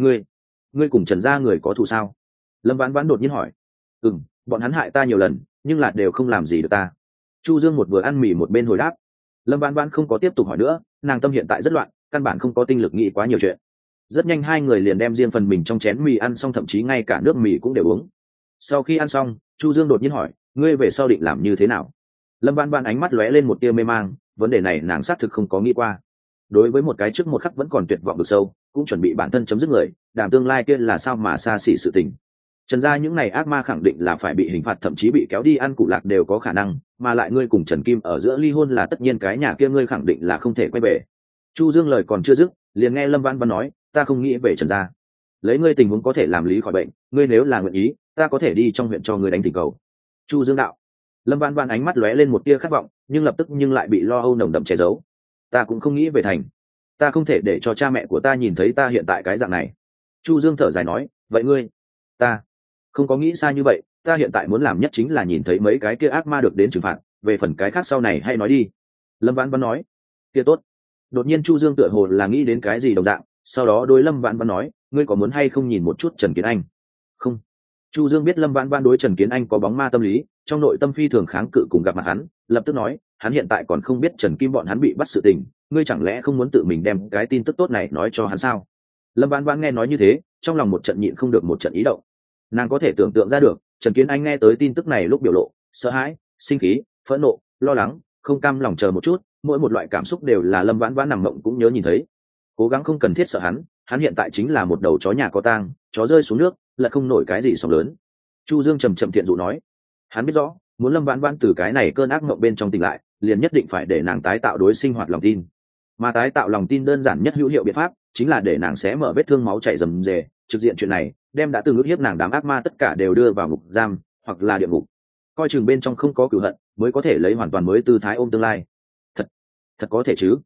Ngươi cùng Trần gia người có thù sao? Lâm Vãn Vãn đột nhiên hỏi. Bọn hắn hại ta nhiều lần nhưng là đều không làm gì được ta. Chu Dương một vừa ăn mì một bên hồi đáp. Lâm Vãn Vãn không có tiếp tục hỏi nữa, nàng tâm hiện tại rất loạn, căn bản không có tinh lực nghĩ quá nhiều chuyện. Rất nhanh hai người liền đem riêng phần mình trong chén mì ăn xong, thậm chí ngay cả nước mì cũng đều uống. Sau khi ăn xong, Chu Dương đột nhiên hỏi, ngươi về sau định làm như thế nào? Lâm Vãn Vãn ánh mắt lóe lên một tia mê mang, vấn đề này nàng xác thực không có nghĩ qua. Đối với một cái trước một khắc vẫn còn tuyệt vọng được sâu, cũng chuẩn bị bản thân chấm dứt người, đảm tương lai kia là sao mà xa xỉ sự tình. Trần gia những này ác ma khẳng định là phải bị hình phạt, thậm chí bị kéo đi ăn cụ lạc đều có khả năng, mà lại ngươi cùng Trần Kim ở giữa ly hôn là tất nhiên, cái nhà kia ngươi khẳng định là không thể quay về. Chu Dương lời còn chưa dứt, liền nghe Lâm Vãn Vãn nói, ta không nghĩ về Trần gia. Lấy ngươi tình huống có thể làm lý khỏi bệnh, ngươi nếu là nguyện ý, ta có thể đi trong huyện cho ngươi đánh thỉnh cầu. Chu Dương đạo. Lâm Vãn Vãn ánh mắt lóe lên một tia khát vọng, nhưng lập tức lại bị lo âu nồng đậm che giấu. Ta cũng không nghĩ về thành, ta không thể để cho cha mẹ của ta nhìn thấy ta hiện tại cái dạng này. Chu Dương thở dài nói, vậy ngươi? Ta không có nghĩ xa như vậy, ta hiện tại muốn làm nhất chính là nhìn thấy mấy cái kia ác ma được đến trừng phạt, về phần cái khác sau này hay nói đi. Lâm Vãn Vãn nói. Kia tốt. Đột nhiên Chu Dương tựa hồ là nghĩ đến cái gì đồng dạng, sau đó đối Lâm Vãn Vãn nói, ngươi có muốn hay không nhìn một chút Trần Kiến Anh? Không. Chu Dương biết Lâm Vãn Vãn đối Trần Kiến Anh có bóng ma tâm lý, trong nội tâm phi thường kháng cự cùng gặp mặt hắn, lập tức nói, hắn hiện tại còn không biết Trần Kim bọn hắn bị bắt sự tình, ngươi chẳng lẽ không muốn tự mình đem cái tin tức tốt này nói cho hắn sao? Lâm Vãn Vãn nghe nói như thế, trong lòng một trận nhịn không được một trận ý động. Nàng có thể tưởng tượng ra được, Trần Kiến Anh nghe tới tin tức này lúc biểu lộ sợ hãi, sinh khí, phẫn nộ, lo lắng, không cam lòng chờ một chút, mỗi một loại cảm xúc đều là Lâm Vãn Vãn nằm mộng cũng nhớ nhìn thấy. Cố gắng không cần thiết sợ hắn hiện tại chính là một đầu chó nhà có tang, chó rơi xuống nước lại không nổi cái gì sóng lớn. Chu Dương trầm trầm thiện dụ nói, hắn biết rõ muốn Lâm Vãn Vãn từ cái này cơn ác mộng bên trong tỉnh lại, liền nhất định phải để nàng tái tạo đối sinh hoạt lòng tin, mà tái tạo lòng tin đơn giản nhất hữu hiệu biện pháp chính là để nàng xé mở vết thương máu chảy rầm rề, trực diện chuyện này, đem đã từng ức hiếp nàng đám ác ma tất cả đều đưa vào ngục giam hoặc là địa ngục, coi chừng bên trong không có cửu hận, mới có thể lấy hoàn toàn mới tư thái ôm tương lai. Thật có thể chứ?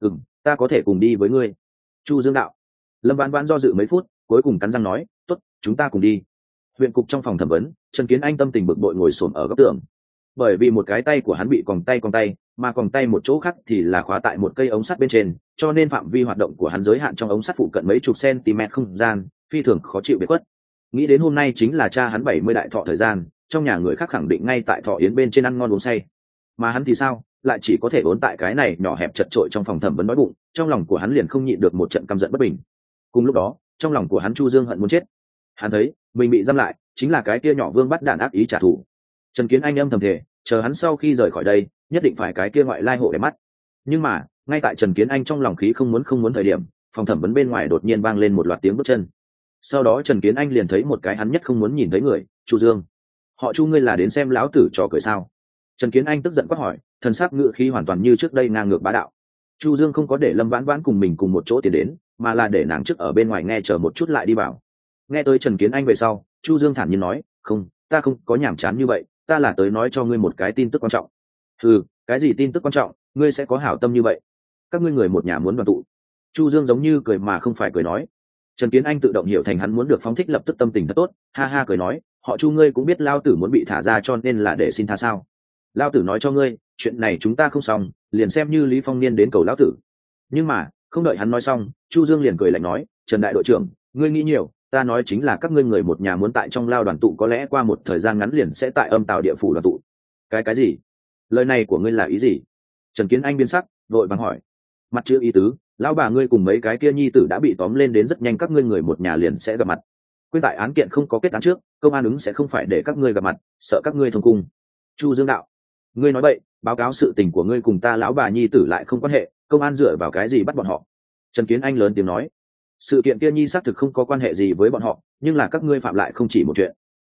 Ta có thể cùng đi với ngươi. Chu Dương đạo. Lâm Vãn Vãn do dự mấy phút, cuối cùng cắn răng nói, tốt, chúng ta cùng đi. Huyện cục trong phòng thẩm vấn, Trần Kiến Anh tâm tình bực bội ngồi xổm ở góc tường, bởi vì một cái tay của hắn bị còng tay, mà còng tay một chỗ khác thì là khóa tại một cây ống sắt bên trên, cho nên phạm vi hoạt động của hắn giới hạn trong ống sắt phụ cận mấy chục cm không gian, phi thường khó chịu biệt khuất. Nghĩ đến hôm nay chính là cha hắn 70 đại thọ thời gian, trong nhà người khác khẳng định ngay tại thọ yến bên trên ăn ngon uống say, mà hắn thì sao, lại chỉ có thể vốn tại cái này nhỏ hẹp chật chội trong phòng thẩm vấn đói bụng, trong lòng của hắn liền không nhịn được một trận căm giận bất bình. Cùng lúc đó, trong lòng của hắn Chu Dương hận muốn chết. Hắn thấy mình bị giam lại chính là cái kia nhỏ vương bắt đạn ác ý trả thù. Trần Kiến Anh âm thầm thề, chờ hắn sau khi rời khỏi đây, nhất định phải cái kia ngoại lai hộ để mắt. Nhưng mà, ngay tại Trần Kiến Anh trong lòng khí không muốn thời điểm, phòng thẩm vấn bên ngoài đột nhiên vang lên một loạt tiếng bước chân. Sau đó Trần Kiến Anh liền thấy một cái hắn nhất không muốn nhìn thấy người, Chu Dương. Họ Chu, ngươi là đến xem lão tử trò cười sao? Trần Kiến Anh tức giận quát hỏi, thần sắc ngữ khí hoàn toàn như trước đây ngang ngược bá đạo. Chu Dương không có để Lâm Vãn Vãn cùng mình cùng một chỗ tiến đến, mà là để nàng trước ở bên ngoài nghe chờ một chút lại đi vào. Nghe tới Trần Kiến Anh về sau, Chu Dương thản nhiên nói, không, ta không có nhảm chán như vậy, ta là tới nói cho ngươi một cái tin tức quan trọng. Cái gì tin tức quan trọng, ngươi sẽ có hảo tâm như vậy? Các ngươi người một nhà muốn đoàn tụ. Chu Dương giống như cười mà không phải cười nói. Trần Kiến Anh tự động hiểu thành hắn muốn được phóng thích, lập tức tâm tình thật tốt, ha ha cười nói, họ Chu, ngươi cũng biết lao tử muốn bị thả ra cho nên là để xin tha sao? Lao tử nói cho ngươi, chuyện này chúng ta không xong, liền xem như Lý Phong Niên đến cầu lão tử. Nhưng mà không đợi hắn nói xong, Chu Dương liền cười lạnh nói, Trần đại đội trưởng, ngươi nghĩ nhiều, ta nói chính là các ngươi người một nhà muốn tại trong lao đoàn tụ, có lẽ qua một thời gian ngắn liền sẽ tại Âm Tào địa phủ đoàn tụ. Cái gì? Lời này của ngươi là ý gì? Trần Kiến Anh biến sắc, vội vàng hỏi. Mặt chữ ý tứ, lão bà ngươi cùng mấy cái kia nhi tử đã bị tóm lên đến rất nhanh, các ngươi người một nhà liền sẽ gặp mặt. Quyên tại án kiện không có kết án trước, công an ứng sẽ không phải để các ngươi gặp mặt, sợ các ngươi thông cung. Chu Dương đạo. Ngươi nói bậy, báo cáo sự tình của ngươi cùng ta lão bà nhi tử lại không quan hệ, công an dựa vào cái gì bắt bọn họ? Trần Kiến Anh lớn tiếng nói. Sự kiện kia nhi xác thực không có quan hệ gì với bọn họ, nhưng là các ngươi phạm lại không chỉ một chuyện.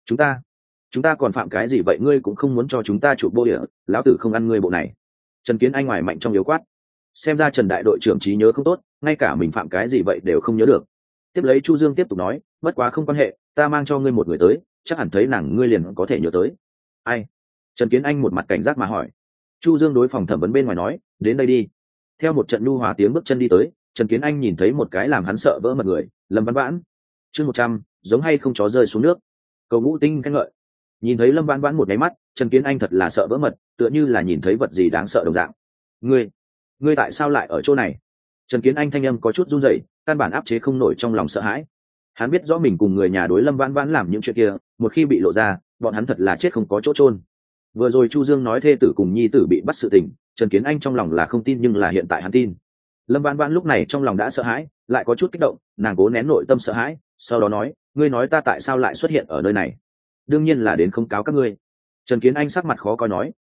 Chúng ta còn phạm cái gì vậy? Ngươi cũng không muốn cho chúng ta chụp bô địa, lão tử không ăn ngươi bộ này. Trần Kiến Anh ngoài mạnh trong yếu quát. Xem ra Trần đại đội trưởng trí nhớ không tốt, ngay cả mình phạm cái gì vậy đều không nhớ được. Tiếp lấy Chu Dương tiếp tục nói, bất quá không quan hệ, ta mang cho ngươi một người tới, chắc hẳn thấy nàng ngươi liền có thể nhớ tới. Ai? Trần Kiến Anh một mặt cảnh giác mà hỏi. Chu Dương đối phòng thẩm vấn bên ngoài nói, đến đây đi. Theo một trận nhu hòa tiếng bước chân đi tới, Trần Kiến Anh nhìn thấy một cái làm hắn sợ vỡ mật người, Lâm Vãn Vãn. Chương 100, giống hay không chó rơi xuống nước. Cầu ngũ tinh khen ngợi. Nhìn thấy Lâm Vãn Vãn một cái mắt, Trần Kiến Anh thật là sợ vỡ mật, tựa như là nhìn thấy vật gì đáng sợ đồng dạng. Ngươi tại sao lại ở chỗ này? Trần Kiến Anh thanh âm có chút run rẩy, căn bản áp chế không nổi trong lòng sợ hãi. Hắn biết rõ mình cùng người nhà đối Lâm Vãn Vãn làm những chuyện kia, một khi bị lộ ra, bọn hắn thật là chết không có chỗ chôn. Vừa rồi Chu Dương nói thê tử cùng nhi tử bị bắt sự tình, Trần Kiến Anh trong lòng là không tin nhưng là hiện tại hắn tin. Lâm Vãn Vãn lúc này trong lòng đã sợ hãi, lại có chút kích động, nàng cố nén nội tâm sợ hãi, sau đó nói, ngươi nói ta tại sao lại xuất hiện ở nơi này? Đương nhiên là đến không cáo các ngươi. Trần Kiến Anh sắc mặt khó coi nói,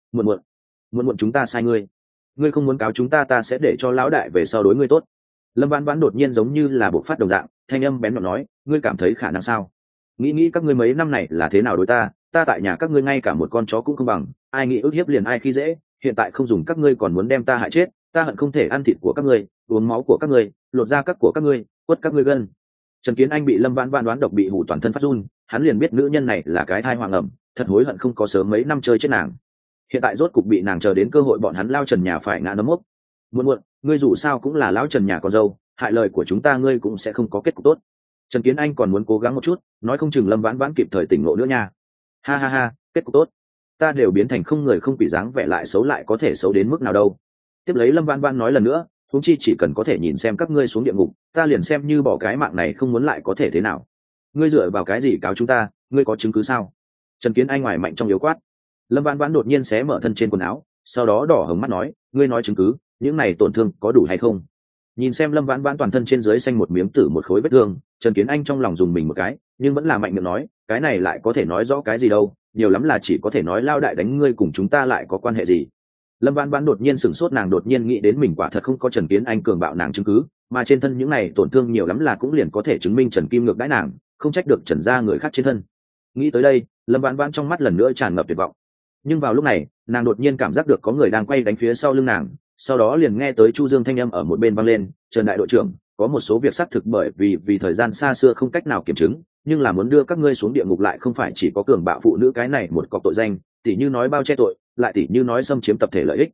muộn chúng ta sai ngươi không muốn cáo chúng ta, ta sẽ để cho lão đại về sau đối ngươi tốt. Lâm Vãn Vãn đột nhiên giống như là bộc phát đồng dạng, thanh âm bén nhọn nói, ngươi cảm thấy khả năng sao? Nghĩ các ngươi mấy năm này là thế nào đối ta tại nhà các ngươi ngay cả một con chó cũng không bằng, ai nghĩ ức hiếp liền ai khi dễ, hiện tại không dùng các ngươi còn muốn đem ta hại chết, ta hận không thể ăn thịt của các ngươi, uống máu của các ngươi, lột da các của các ngươi, quất các ngươi gân. Trần Kiến Anh bị Lâm Vãn Vãn đoán độc bị hủ toàn thân phát run, hắn liền biết nữ nhân này là cái thai hoàng ẩm, thật hối hận không có sớm mấy năm chơi chết nàng. Hiện tại rốt cục bị nàng chờ đến cơ hội, bọn hắn lao Trần nhà phải ngã nấm mốc. Muộn, ngươi dù sao cũng là lão Trần nhà con dâu, hại lời của chúng ta ngươi cũng sẽ không có kết cục tốt. Trần Kiến Anh còn muốn cố gắng một chút, nói không chừng Lâm Vãn Vãn kịp thời tỉnh ngộ nữa nha. Ha, kết cục tốt. Ta đều biến thành không người không quỷ dáng vẻ, lại xấu lại có thể xấu đến mức nào đâu. Tiếp lấy Lâm Vãn Vãn nói lần nữa, huống chi chỉ cần có thể nhìn xem các ngươi xuống địa ngục, ta liền xem như bỏ cái mạng này không muốn lại có thể thế nào. Ngươi dựa vào cái gì cáo chúng ta, ngươi có chứng cứ sao? Trần Kiến Anh ngoài mạnh trong yếu quát. Lâm Vãn Vãn đột nhiên xé mở thân trên quần áo, sau đó đỏ hồng mắt nói, ngươi nói chứng cứ, những này tổn thương có đủ hay không? Nhìn xem Lâm Vãn Vãn toàn thân trên dưới xanh một miếng tử một khối vết thương, Trần Kiến Anh trong lòng dùng mình một cái, nhưng vẫn là mạnh miệng nói, cái này lại có thể nói rõ cái gì đâu, nhiều lắm là chỉ có thể nói lao đại đánh ngươi cùng chúng ta lại có quan hệ gì. Lâm Vãn Vãn đột nhiên sửng sốt, nàng đột nhiên nghĩ đến mình quả thật không có Trần Kiến Anh cường bạo nàng chứng cứ, mà trên thân những này tổn thương nhiều lắm là cũng liền có thể chứng minh Trần Kim ngược đãi nàng, không trách được Trần gia người khác trên thân. Nghĩ tới đây, Lâm Vãn Vãn trong mắt lần nữa tràn ngập tuyệt vọng. Nhưng vào lúc này, nàng đột nhiên cảm giác được có người đang quay đánh phía sau lưng nàng, sau đó liền nghe tới Chu Dương thanh âm ở một bên vang lên, Trần đại đội trưởng, có một số việc xác thực bởi vì thời gian xa xưa không cách nào kiểm chứng, nhưng là muốn đưa các ngươi xuống địa ngục lại không phải chỉ có cường bạo phụ nữ cái này một cọc tội danh, tỉ như nói bao che tội, lại tỉ như nói xâm chiếm tập thể lợi ích.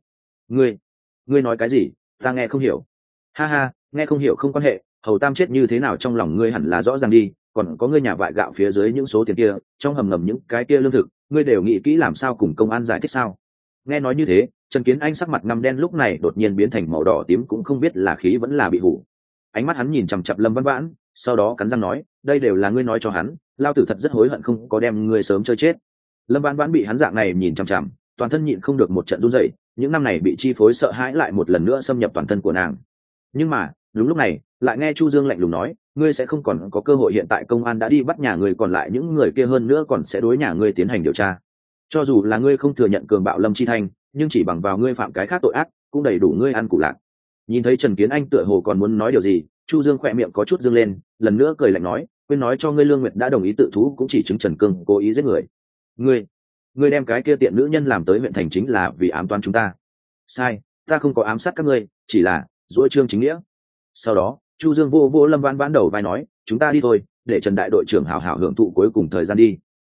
Ngươi nói cái gì? Ta nghe không hiểu. Ha, nghe không hiểu không quan hệ, Hầu Tam chết như thế nào trong lòng ngươi hẳn là rõ ràng đi, còn có ngươi nhà vại gạo phía dưới những số tiền kia, trong hầm ngầm những cái kia lương thực, ngươi đều nghĩ kỹ làm sao cùng công an giải thích sao? Nghe nói như thế, Trần Kiến Anh sắc mặt ngăm đen lúc này đột nhiên biến thành màu đỏ tím, cũng không biết là khí vẫn là bị hủ. Ánh mắt hắn nhìn chằm chằm Lâm Vãn Vãn, sau đó cắn răng nói, đây đều là ngươi nói cho hắn, lao tử thật rất hối hận không có đem ngươi sớm chơi chết. Lâm Vãn Vãn bị hắn dạng này nhìn chằm chằm, toàn thân nhịn không được một trận run rẩy, những năm này bị chi phối sợ hãi lại một lần nữa xâm nhập toàn thân của nàng. Nhưng mà đúng lúc này lại nghe Chu Dương lạnh lùng nói, ngươi sẽ không còn có cơ hội, hiện tại công an đã đi bắt nhà ngươi, còn lại những người kia hơn nữa còn sẽ đối nhà ngươi tiến hành điều tra. Cho dù là ngươi không thừa nhận cường bạo Lâm Chi Thanh, nhưng chỉ bằng vào ngươi phạm cái khác tội ác cũng đầy đủ ngươi ăn củ lạc. Nhìn thấy Trần Kiến Anh tựa hồ còn muốn nói điều gì, Chu Dương khỏe miệng có chút dương lên, lần nữa cười lạnh nói, quên nói cho ngươi, Lương Nguyệt đã đồng ý tự thú, cũng chỉ chứng Trần Cương cố ý giết người. Ngươi đem cái kia tiện nữ nhân làm tới huyện thành chính là vì ám toán chúng ta. Sai, ta không có ám sát các ngươi, chỉ là duỗi trương chính nghĩa. Sau đó Chu Dương vô Lâm Vãn Vãn đầu vai nói, chúng ta đi thôi, để Trần đại đội trưởng hào hào hưởng thụ cuối cùng thời gian đi.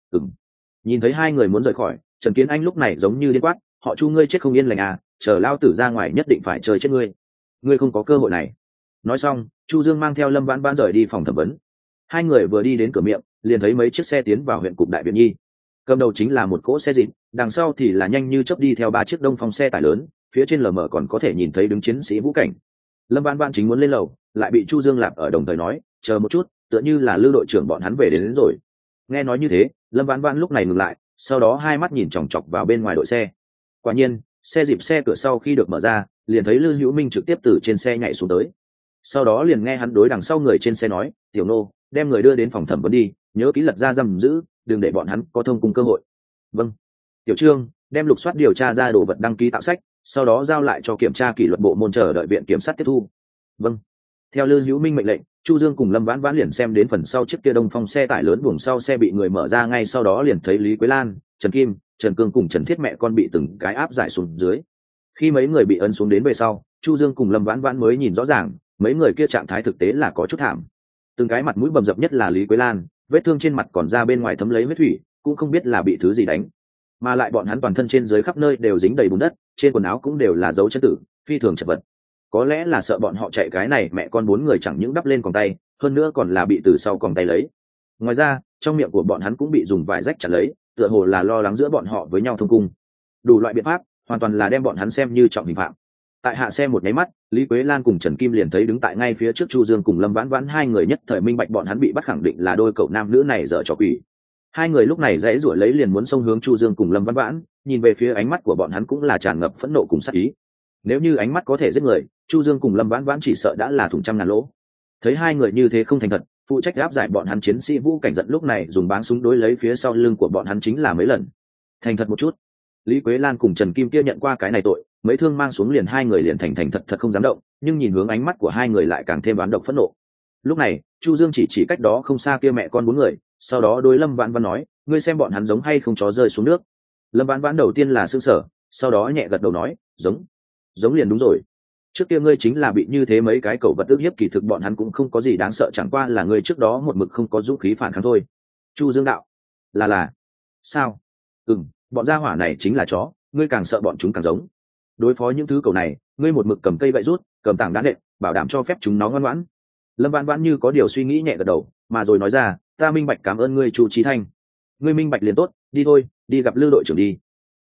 Nhìn thấy hai người muốn rời khỏi, Trần Kiến Anh lúc này giống như điên quát, họ Chu, ngươi chết không yên lành à, chờ lao tử ra ngoài nhất định phải chơi chết ngươi không có cơ hội này. Nói xong, Chu Dương mang theo Lâm Vãn Vãn rời đi phòng thẩm vấn. Hai người vừa đi đến cửa miệng, liền thấy mấy chiếc xe tiến vào huyện cục Đại Viện Nhi. Cầm đầu chính là một cỗ xe dịp, đằng sau thì là nhanh như chớp đi theo ba chiếc Đông Phong xe tải lớn, phía trên lờ mờ còn có thể nhìn thấy đứng chiến sĩ vũ cảnh. Lâm Vãn Vãn chính muốn lên lầu, lại bị Chu Dương lạp ở đồng thời nói, chờ một chút, tựa như là Lư đội trưởng bọn hắn về đến rồi. Nghe nói như thế, Lâm Vãn Vãn lúc này ngừng lại, sau đó hai mắt nhìn chòng chọc vào bên ngoài đội xe. Quả nhiên, xe dịp xe cửa sau khi được mở ra, liền thấy Lư Hữu Minh trực tiếp từ trên xe nhảy xuống tới. Sau đó liền nghe hắn đối đằng sau người trên xe nói, tiểu nô, đem người đưa đến phòng thẩm vấn đi, nhớ kỹ lật ra giam giữ, đừng để bọn hắn có thông cung cơ hội. Vâng. Tiểu Trương, đem lục soát điều tra ra đồ vật đăng ký tạo sách, sau đó giao lại cho kiểm tra kỷ luật bộ môn, chờ đợi viện kiểm sát tiếp thu. Vâng. Theo Lư Hữu Minh mệnh lệnh, Chu Dương cùng Lâm Vãn Vãn liền xem đến phần sau chiếc kia Đông Phong xe tải lớn, buồng sau xe bị người mở ra, ngay sau đó liền thấy Lý Quế Lan, Trần Kim, Trần Cương cùng Trần Thiết mẹ con bị từng cái áp giải xuống dưới. Khi mấy người bị ấn xuống đến về sau, Chu Dương cùng Lâm Vãn Vãn mới nhìn rõ ràng, mấy người kia trạng thái thực tế là có chút thảm. Từng cái mặt mũi bầm dập, nhất là Lý Quế Lan, vết thương trên mặt còn ra bên ngoài thấm lấy huyết thủy, cũng không biết là bị thứ gì đánh. mà lại bọn hắn toàn thân trên dưới khắp nơi đều dính đầy bùn đất, trên quần áo cũng đều là dấu chân tử, phi thường chật vật. Có lẽ là sợ bọn họ chạy cái này mẹ con bốn người chẳng những đắp lên còng tay, hơn nữa còn là bị từ sau còng tay lấy. Ngoài ra trong miệng của bọn hắn cũng bị dùng vải rách chặt lấy, tựa hồ là lo lắng giữa bọn họ với nhau thông cung. Đủ loại biện pháp hoàn toàn là đem bọn hắn xem như trọng hình phạm. Tại hạ xe một nháy mắt, Lý Quế Lan cùng Trần Kim liền thấy đứng tại ngay phía trước Chu Dương cùng Lâm Vãn Vãn hai người, nhất thời minh bạch bọn hắn bị bắt khẳng định là đôi cậu nam nữ này dở trò quỷ. Hai người lúc này dãy rủa lấy liền muốn xông hướng Chu Dương cùng Lâm Vãn Vãn, nhìn về phía ánh mắt của bọn hắn cũng là tràn ngập phẫn nộ cùng sát ý. Nếu như ánh mắt có thể giết người, Chu Dương cùng Lâm Vãn Vãn chỉ sợ đã là thủng trăm ngàn lỗ. Thấy hai người như thế không thành thật, phụ trách áp giải bọn hắn chiến sĩ Vũ Cảnh giận lúc này dùng báng súng đối lấy phía sau lưng của bọn hắn chính là mấy lần. Thành thật một chút. Lý Quế Lan cùng Trần Kim kia nhận qua cái này tội, mấy thương mang xuống liền hai người liền thành thật thật không dám động, nhưng nhìn hướng ánh mắt của hai người lại càng thêm oán độc phẫn nộ. Lúc này Chu Dương chỉ cách đó không xa kia mẹ con bốn người, sau đó đối Lâm Vãn Vãn nói, ngươi xem bọn hắn giống hay không chó rơi xuống nước. Lâm Vãn Vãn đầu tiên là sững sờ, sau đó nhẹ gật đầu nói, giống liền đúng rồi. Trước kia ngươi chính là bị như thế mấy cái cẩu vật ức hiếp, kỳ thực bọn hắn cũng không có gì đáng sợ, chẳng qua là ngươi trước đó một mực không có dũng khí phản kháng thôi. Chu Dương đạo, là sao? Bọn gia hỏa này chính là chó, ngươi càng sợ bọn chúng càng giống. Đối phó những thứ cẩu này, ngươi một mực cầm cây gậy rút, cầm tảng đá nện, bảo đảm cho phép chúng nó ngoan ngoãn. Lâm Vãn Vãn như có điều suy nghĩ nhẹ gật đầu, mà rồi nói ra, ta minh bạch, cảm ơn ngươi Chu Chí Thanh. Ngươi minh bạch liền tốt, đi thôi, đi gặp Lư đội trưởng đi.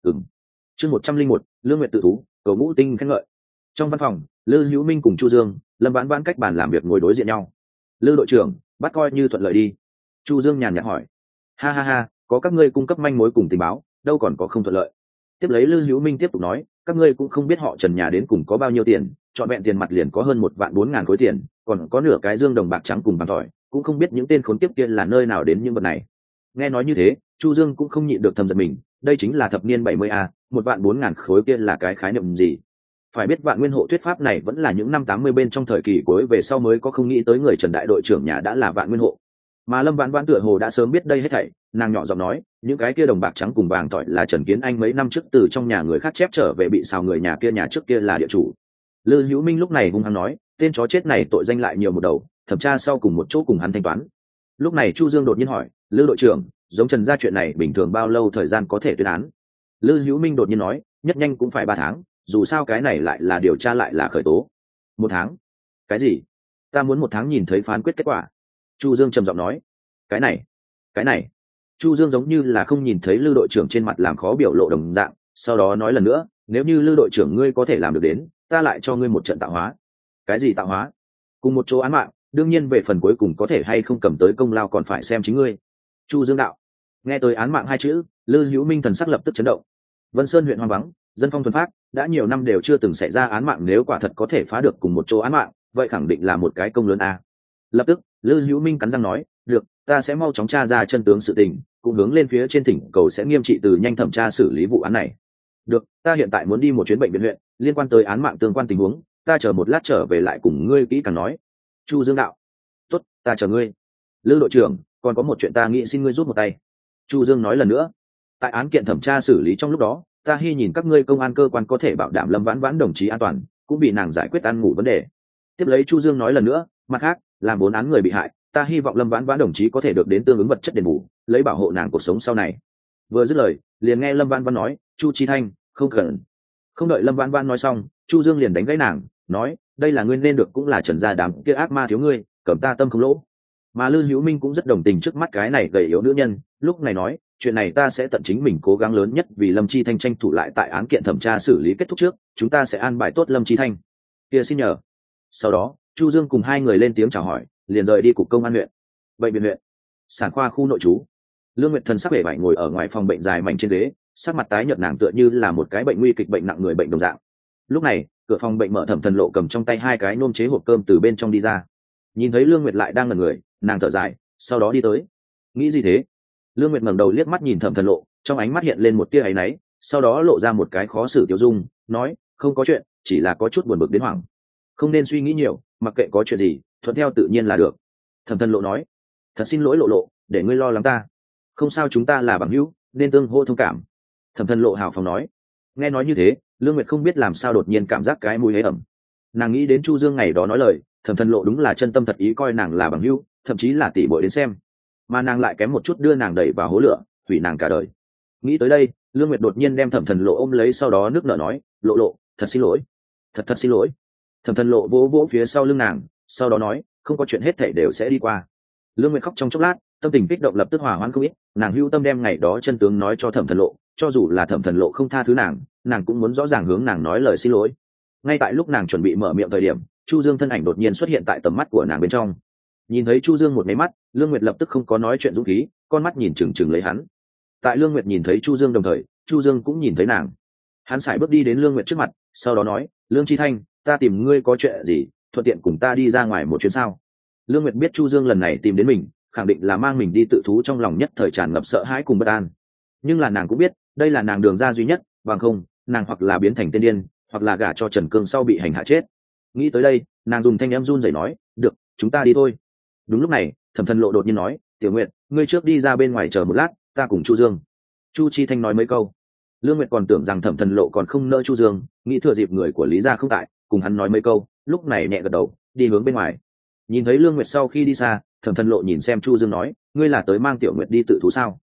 Chương 101, Lương Nguyệt tự thú, cầu ngũ tinh khen ngợi. Trong văn phòng, Lư Hữu Minh cùng Chu Dương, Lâm Vãn Vãn cách bàn làm việc ngồi đối diện nhau. Lư đội trưởng, bắt coi như thuận lợi đi. Chu Dương nhàn nhạt hỏi. Ha, có các ngươi cung cấp manh mối cùng tình báo, đâu còn có không thuận lợi. Tiếp lấy Lư Hữu Minh tiếp tục nói, các ngươi cũng không biết họ Trần nhà đến cùng có bao nhiêu tiền, trọn vẹn tiền mặt liền có hơn 1.400.000 khối tiền, còn có nửa cái dương đồng bạc trắng cùng vàng tỏi, cũng không biết những tên khốn kiếp kia là nơi nào đến những vật này. Nghe nói như thế, Chu Dương cũng không nhịn được thầm giật mình, đây chính là thập niên 70 1.400.000 khối kia là cái khái niệm gì? Phải biết Vạn Nguyên hộ thuyết pháp này vẫn là những năm 80 bên trong thời kỳ cuối về sau mới có, không nghĩ tới người Trần đại đội trưởng nhà đã là Vạn Nguyên hộ. Mà Lâm Vãn Vãn tựa hồ đã sớm biết đây hết thảy, nàng nhỏ giọng nói, những cái kia đồng bạc trắng cùng vàng tỏi là Trần Kiến Anh mấy năm trước từ trong nhà người khác chép trở về, bị xào người nhà kia nhà trước kia là địa chủ. Lư Hữu Minh lúc này hung hăng nói, tên chó chết này tội danh lại nhiều một đầu, thẩm tra sau cùng một chỗ cùng hắn thanh toán. Lúc này Chu Dương đột nhiên hỏi, Lư đội trưởng, giống Trần gia chuyện này bình thường bao lâu thời gian có thể tuyên án? Lư Hữu Minh đột nhiên nói, nhất nhanh cũng phải 3 tháng, dù sao cái này lại là điều tra lại là khởi tố. 1 tháng? Cái gì? Ta muốn 1 tháng nhìn thấy phán quyết kết quả. Chu Dương trầm giọng nói, cái này. Chu Dương giống như là không nhìn thấy Lư đội trưởng trên mặt làm khó biểu lộ đồng dạng, sau đó nói lần nữa, nếu như Lư đội trưởng ngươi có thể làm được đến, ta lại cho ngươi một trận tạo hóa. Cái gì tạo hóa? Cùng một chỗ án mạng, đương nhiên về phần cuối cùng có thể hay không cầm tới công lao còn phải xem chính ngươi. Chu Dương đạo. Nghe tới án mạng hai chữ, Lư Hữu Minh thần sắc lập tức chấn động. Vân Sơn huyện hoang vắng, dân phong thuần phát, đã nhiều năm đều chưa từng xảy ra án mạng, nếu quả thật có thể phá được cùng một chỗ án mạng, vậy khẳng định là một cái công lớn a. Lập tức Lư Hữu Minh cắn răng nói, được, ta sẽ mau chóng tra ra chân tướng sự tình, cũng hướng lên phía trên thỉnh cầu sẽ nghiêm trị từ nhanh thẩm tra xử lý vụ án này. Được, ta hiện tại muốn đi một chuyến bệnh viện huyện, liên quan tới án mạng tương quan tình huống, ta chờ một lát trở về lại cùng ngươi kỹ càng nói. Chu Dương đạo. Tốt, ta chờ ngươi. Lư đội trưởng, còn có một chuyện ta nghĩ xin ngươi giúp một tay. Chu Dương nói lần nữa, tại án kiện thẩm tra xử lý trong lúc đó, ta hy nhìn các ngươi công an cơ quan có thể bảo đảm Lâm Vãn Vãn đồng chí an toàn, cũng bị nàng giải quyết ăn ngủ vấn đề. Tiếp lấy Chu Dương nói lần nữa, mặt khác, làm 4 án người bị hại, ta hy vọng Lâm Vãn Vãn đồng chí có thể được đến tương ứng vật chất đền bù, lấy bảo hộ nàng cuộc sống sau này. Vừa dứt lời, liền nghe Lâm Vãn Vãn nói, Chu Chí Thanh, không cần. Không đợi Lâm Vãn Vãn nói xong, Chu Dương liền đánh gãy nàng, nói, đây là ngươi nên được, cũng là Trần gia đám kia ác ma thiếu ngươi, cầm ta tâm không lỗ. Mà Lư Hữu Minh cũng rất đồng tình trước mắt cái này gầy yếu nữ nhân, lúc này nói, chuyện này ta sẽ tận chính mình cố gắng lớn nhất vì Lâm Chi Thanh tranh thủ lại tại án kiện thẩm tra xử lý kết thúc trước, chúng ta sẽ an bài tốt Lâm Chi Thanh. Kia xin nhờ. Sau đó, Chu Dương cùng hai người lên tiếng chào hỏi, liền rời đi cục công an huyện. Bệnh viện huyện, sản khoa khu nội trú. Lương Nguyệt thần sắc vẻ vải ngồi ở ngoài phòng bệnh dài mảnh trên ghế, sắc mặt tái nhợt, nàng tựa như là một cái bệnh nguy kịch, bệnh nặng người bệnh đồng dạng. Lúc này, cửa phòng bệnh mở, Thẩm Thần Lộ cầm trong tay 2 cái nôm chế hộp cơm từ bên trong đi ra. Nhìn thấy Lương Nguyệt lại đang ngẩn người, nàng thở dài, sau đó đi tới. Nghĩ gì thế? Lương Nguyệt ngẩng đầu liếc mắt nhìn Thẩm Thần Lộ, trong ánh mắt hiện lên một tia áy náy, sau đó lộ ra một cái khó xử tiêu dung, nói, không có chuyện, chỉ là có chút buồn bực đến hoảng. Không nên suy nghĩ nhiều, mặc kệ có chuyện gì, thuận theo tự nhiên là được. Thẩm Thần Lộ nói, thật xin lỗi Lộ Lộ, để ngươi lo lắng ta. Không sao, chúng ta là bằng hữu, nên tương hô thông cảm. Thẩm Thần Lộ hào phóng nói. Nghe nói như thế, Lương Nguyệt không biết làm sao đột nhiên cảm giác cái mùi hế ẩm. Nàng nghĩ đến Chu Dương ngày đó nói lời, Thẩm Thần Lộ đúng là chân tâm thật ý coi nàng là bằng hữu, thậm chí là tỷ muội đến xem, mà nàng lại kém một chút đưa nàng đẩy vào hố lửa, hủy nàng cả đời. Nghĩ tới đây, Lương Nguyệt đột nhiên đem Thẩm Thần Lộ ôm lấy, sau đó nước nở nói, lộ lộ, thật xin lỗi, thật thật xin lỗi. Thẩm Thần Lộ vỗ vỗ phía sau lưng nàng, sau đó nói, không có chuyện, hết thảy đều sẽ đi qua. Lương Nguyệt khóc trong chốc lát, tâm tình kích động lập tức hòa hoãn không ít, nàng hưu tâm đem ngày đó chân tướng nói cho Thẩm Thần Lộ, cho dù là Thẩm Thần Lộ không tha thứ nàng cũng muốn rõ ràng hướng nàng nói lời xin lỗi. Ngay tại lúc nàng chuẩn bị mở miệng thời điểm, Chu Dương thân ảnh đột nhiên xuất hiện tại tầm mắt của nàng bên trong. Nhìn thấy Chu Dương một máy mắt, Lương Nguyệt lập tức không có nói chuyện dũng khí, con mắt nhìn chừng chừng lấy hắn. Tại Lương Nguyệt nhìn thấy Chu Dương đồng thời, Chu Dương cũng nhìn thấy nàng. Hắn sải bước đi đến Lương Nguyệt trước mặt, sau đó nói, Lương Chi Thanh, ta tìm ngươi có chuyện gì, thuận tiện cùng ta đi ra ngoài một chuyến sao? Lương Nguyệt biết Chu Dương lần này tìm đến mình, khẳng định là mang mình đi tự thú, trong lòng nhất thời tràn ngập sợ hãi cùng bất an. Nhưng là nàng cũng biết, đây là nàng đường ra duy nhất, bằng không, nàng hoặc là biến thành tên điên, hoặc là gả cho Trần Cương sau bị hành hạ chết. Nghĩ tới đây, nàng dùng thanh âm run rẩy nói, được, chúng ta đi thôi. Đúng lúc này, Thẩm Thần Lộ đột nhiên nói, Tiểu Nguyệt, ngươi trước đi ra bên ngoài chờ một lát, ta cùng Chu Dương. Chu Chi Thanh nói mấy câu. Lương Nguyệt còn tưởng rằng Thẩm Thần Lộ còn không nỡ Chu Dương, nghĩ thừa dịp người của Lý gia không tại, cùng hắn nói mấy câu, lúc này nhẹ gật đầu, đi hướng bên ngoài. Nhìn thấy Lương Nguyệt sau khi đi xa, Thẩm Thần Lộ nhìn xem Chu Dương nói, ngươi là tới mang Tiểu Nguyệt đi tự thú sao?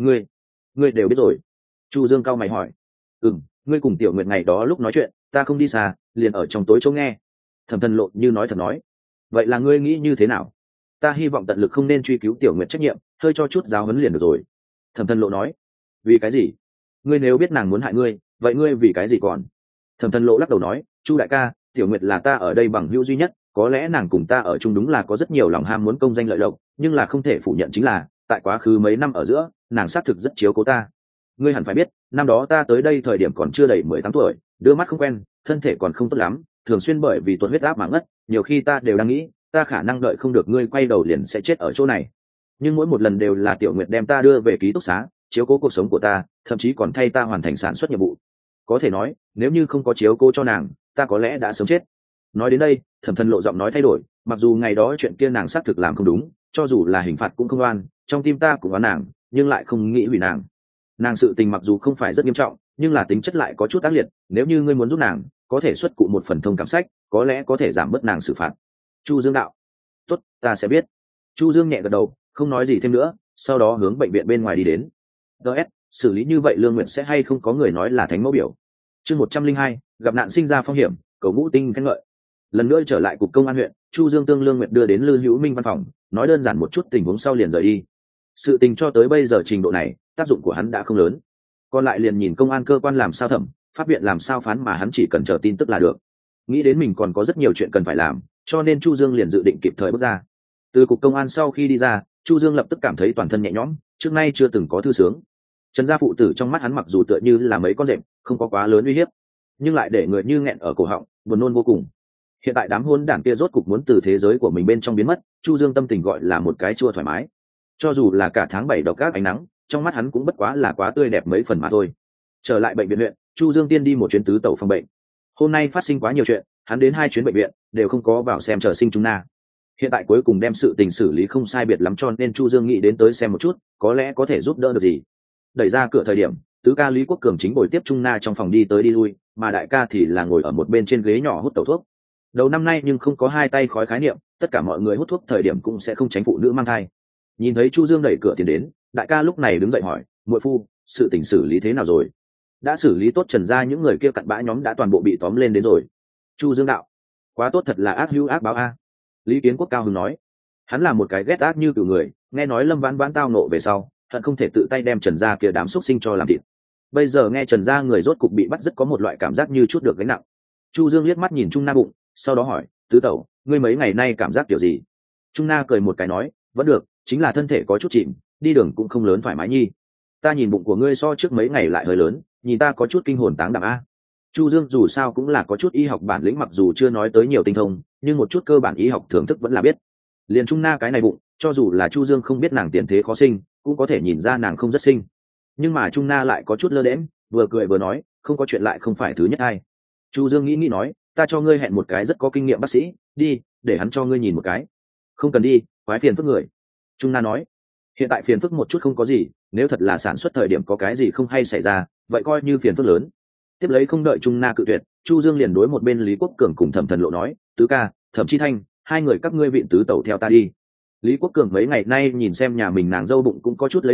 Ngươi đều biết rồi. Chu Dương cau mày hỏi. Ngươi cùng Tiểu Nguyệt ngày đó lúc nói chuyện, ta không đi xa, liền ở trong tối chỗ nghe. Thẩm Thần Lộ như nói thật nói. Vậy là ngươi nghĩ như thế nào? Ta hy vọng tận lực không nên truy cứu Tiểu Nguyệt trách nhiệm, hơi cho chút giáo huấn liền được rồi. Thẩm Thần Lộ nói. Vì cái gì? Ngươi nếu biết nàng muốn hại ngươi, vậy ngươi vì cái gì còn? Thẩm Thần Lộ lắc đầu nói, Chu đại ca, Tiểu Nguyệt là ta ở đây bằng hữu duy nhất, có lẽ nàng cùng ta ở chung đúng là có rất nhiều lòng ham muốn công danh lợi lộc, nhưng là không thể phủ nhận chính là, tại quá khứ mấy năm ở giữa, nàng xác thực rất chiếu cố ta. Ngươi hẳn phải biết, năm đó ta tới đây thời điểm còn chưa đầy 18 tuổi, đưa mắt không quen, thân thể còn không tốt lắm, thường xuyên bởi vì tuột huyết áp mà ngất, nhiều khi ta đều đang nghĩ, ta khả năng đợi không được ngươi quay đầu liền sẽ chết ở chỗ này. Nhưng mỗi một lần đều là Tiểu Nguyệt đem ta đưa về ký túc xá, chiếu cố cuộc sống của ta, thậm chí còn thay ta hoàn thành sản xuất nhiệm vụ. Có thể nói, nếu như không có chiếu cố cho nàng, ta có lẽ đã sớm chết. Nói đến đây, Thẩm Thần Lộ giọng nói thay đổi, mặc dù ngày đó chuyện kia nàng xác thực làm không đúng, cho dù là hình phạt cũng không oan, trong tim ta cũng oán nàng, nhưng lại không nghĩ hủy nàng. Nàng sự tình mặc dù không phải rất nghiêm trọng, nhưng là tính chất lại có chút ác liệt, nếu như ngươi muốn giúp nàng, có thể xuất cụ một phần thông cảm sách, có lẽ có thể giảm bớt nàng xử phạt. Chu Dương đạo. Tốt, ta sẽ biết. Chu Dương nhẹ gật đầu, không nói gì thêm nữa, sau đó hướng bệnh viện bên ngoài đi đến. DS, xử lý như vậy Lương Nguyệt sẽ hay không có người nói là thánh mẫu biểu. Chương 102, gặp nạn sinh ra phong hiểm, cầu ngũ tinh khen ngợi. Lần nữa trở lại cục công an huyện, Chu Dương tương Lương Nguyệt đưa đến Lư Hữu Minh văn phòng, nói đơn giản một chút tình huống sau liền rời đi. Sự tình cho tới bây giờ trình độ này, tác dụng của hắn đã không lớn. Còn lại liền nhìn công an cơ quan làm sao thẩm, pháp viện làm sao phán, mà hắn chỉ cần chờ tin tức là được. Nghĩ đến mình còn có rất nhiều chuyện cần phải làm, cho nên Chu Dương liền dự định kịp thời bước ra. Từ cục công an sau khi đi ra, Chu Dương lập tức cảm thấy toàn thân nhẹ nhõm, trước nay chưa từng có thư sướng. Trần gia phụ tử trong mắt hắn mặc dù tựa như là mấy con rệp, không có quá lớn uy hiếp, nhưng lại để người như nghẹn ở cổ họng, buồn nôn vô cùng. Hiện tại đám hôn đảng kia rốt cục muốn từ thế giới của mình bên trong biến mất, Chu Dương tâm tình gọi là một cái chua thoải mái. Cho dù là cả tháng 7 độc ác ánh nắng, trong mắt hắn cũng bất quá là quá tươi đẹp mấy phần mà thôi. Trở lại bệnh viện huyện, Chu Dương tiên đi một chuyến tứ tẩu phòng bệnh. Hôm nay phát sinh quá nhiều chuyện, hắn đến 2 chuyến bệnh viện đều không có vào xem chờ sinh Trung Na. Hiện tại cuối cùng đem sự tình xử lý không sai biệt lắm, cho nên Chu Dương nghĩ đến tới xem một chút, có lẽ có thể giúp đỡ được gì. Đẩy ra cửa thời điểm, tứ ca Lý Quốc Cường chính bồi tiếp Trung Na trong phòng đi tới đi lui, mà đại ca thì là ngồi ở một bên trên ghế nhỏ hút tẩu thuốc. Đầu năm nay nhưng không có hai tay khói khái niệm, tất cả mọi người hút thuốc thời điểm cũng sẽ không tránh phụ nữ mang thai. Nhìn thấy Chu Dương đẩy cửa tiến đến, đại ca lúc này đứng dậy hỏi, muội phu, sự tình xử lý thế nào rồi? Đã xử lý tốt, Trần gia những người kia cặn bã nhóm đã toàn bộ bị tóm lên đến rồi. Chu Dương đạo. Quá tốt, thật là ác hữu ác báo a. Lý Kiến Quốc cao hứng nói. Hắn là một cái ghét ác như cừu người, nghe nói Lâm Vãn Vãn tao nộ về sau, hận không thể tự tay đem Trần gia kia đám xúc sinh cho làm thịt. Bây giờ nghe Trần gia người rốt cục bị bắt, rất có một loại cảm giác như chút được gánh nặng. Chu Dương liếc mắt nhìn Trung Na bụng, sau đó hỏi, tứ tẩu, ngươi mấy ngày nay cảm giác kiểu gì? Trung Na cười một cái nói, vẫn được, chính là thân thể có chút chìm, đi đường cũng không lớn thoải mái nhi. Ta nhìn bụng của ngươi so trước mấy ngày lại hơi lớn, nhìn ta có chút kinh hồn táng đảm a. Chu Dương dù sao cũng là có chút y học bản lĩnh, mặc dù chưa nói tới nhiều tinh thông, nhưng một chút cơ bản y học thưởng thức vẫn là biết. Liền Trung Na cái này bụng, cho dù là Chu Dương không biết nàng tiền thế khó sinh, cũng có thể nhìn ra nàng không rất sinh. Nhưng mà Trung Na lại có chút lơ đễnh, vừa cười vừa nói, không có chuyện lại không phải thứ nhất ai. Chu Dương nghĩ nói, ta cho ngươi hẹn một cái rất có kinh nghiệm bác sĩ, đi, để hắn cho ngươi nhìn một cái. Không cần đi, quái phiền phức người. Trung Na nói, hiện tại phiền phức một chút không có gì, nếu thật là sản xuất thời điểm có cái gì không hay xảy ra, vậy coi như phiền phức lớn. Tiếp lấy không đợi Trung Na cự tuyệt, Chu Dương liền đối một bên Lý Quốc Cường cùng Thẩm Thần Lộ nói, tứ ca, Thẩm Chi Thanh, hai người các ngươi viện tứ tẩu theo ta đi. Lý Quốc Cường mấy ngày nay nhìn xem nhà mình nàng dâu bụng cũng có chút lấy sợ,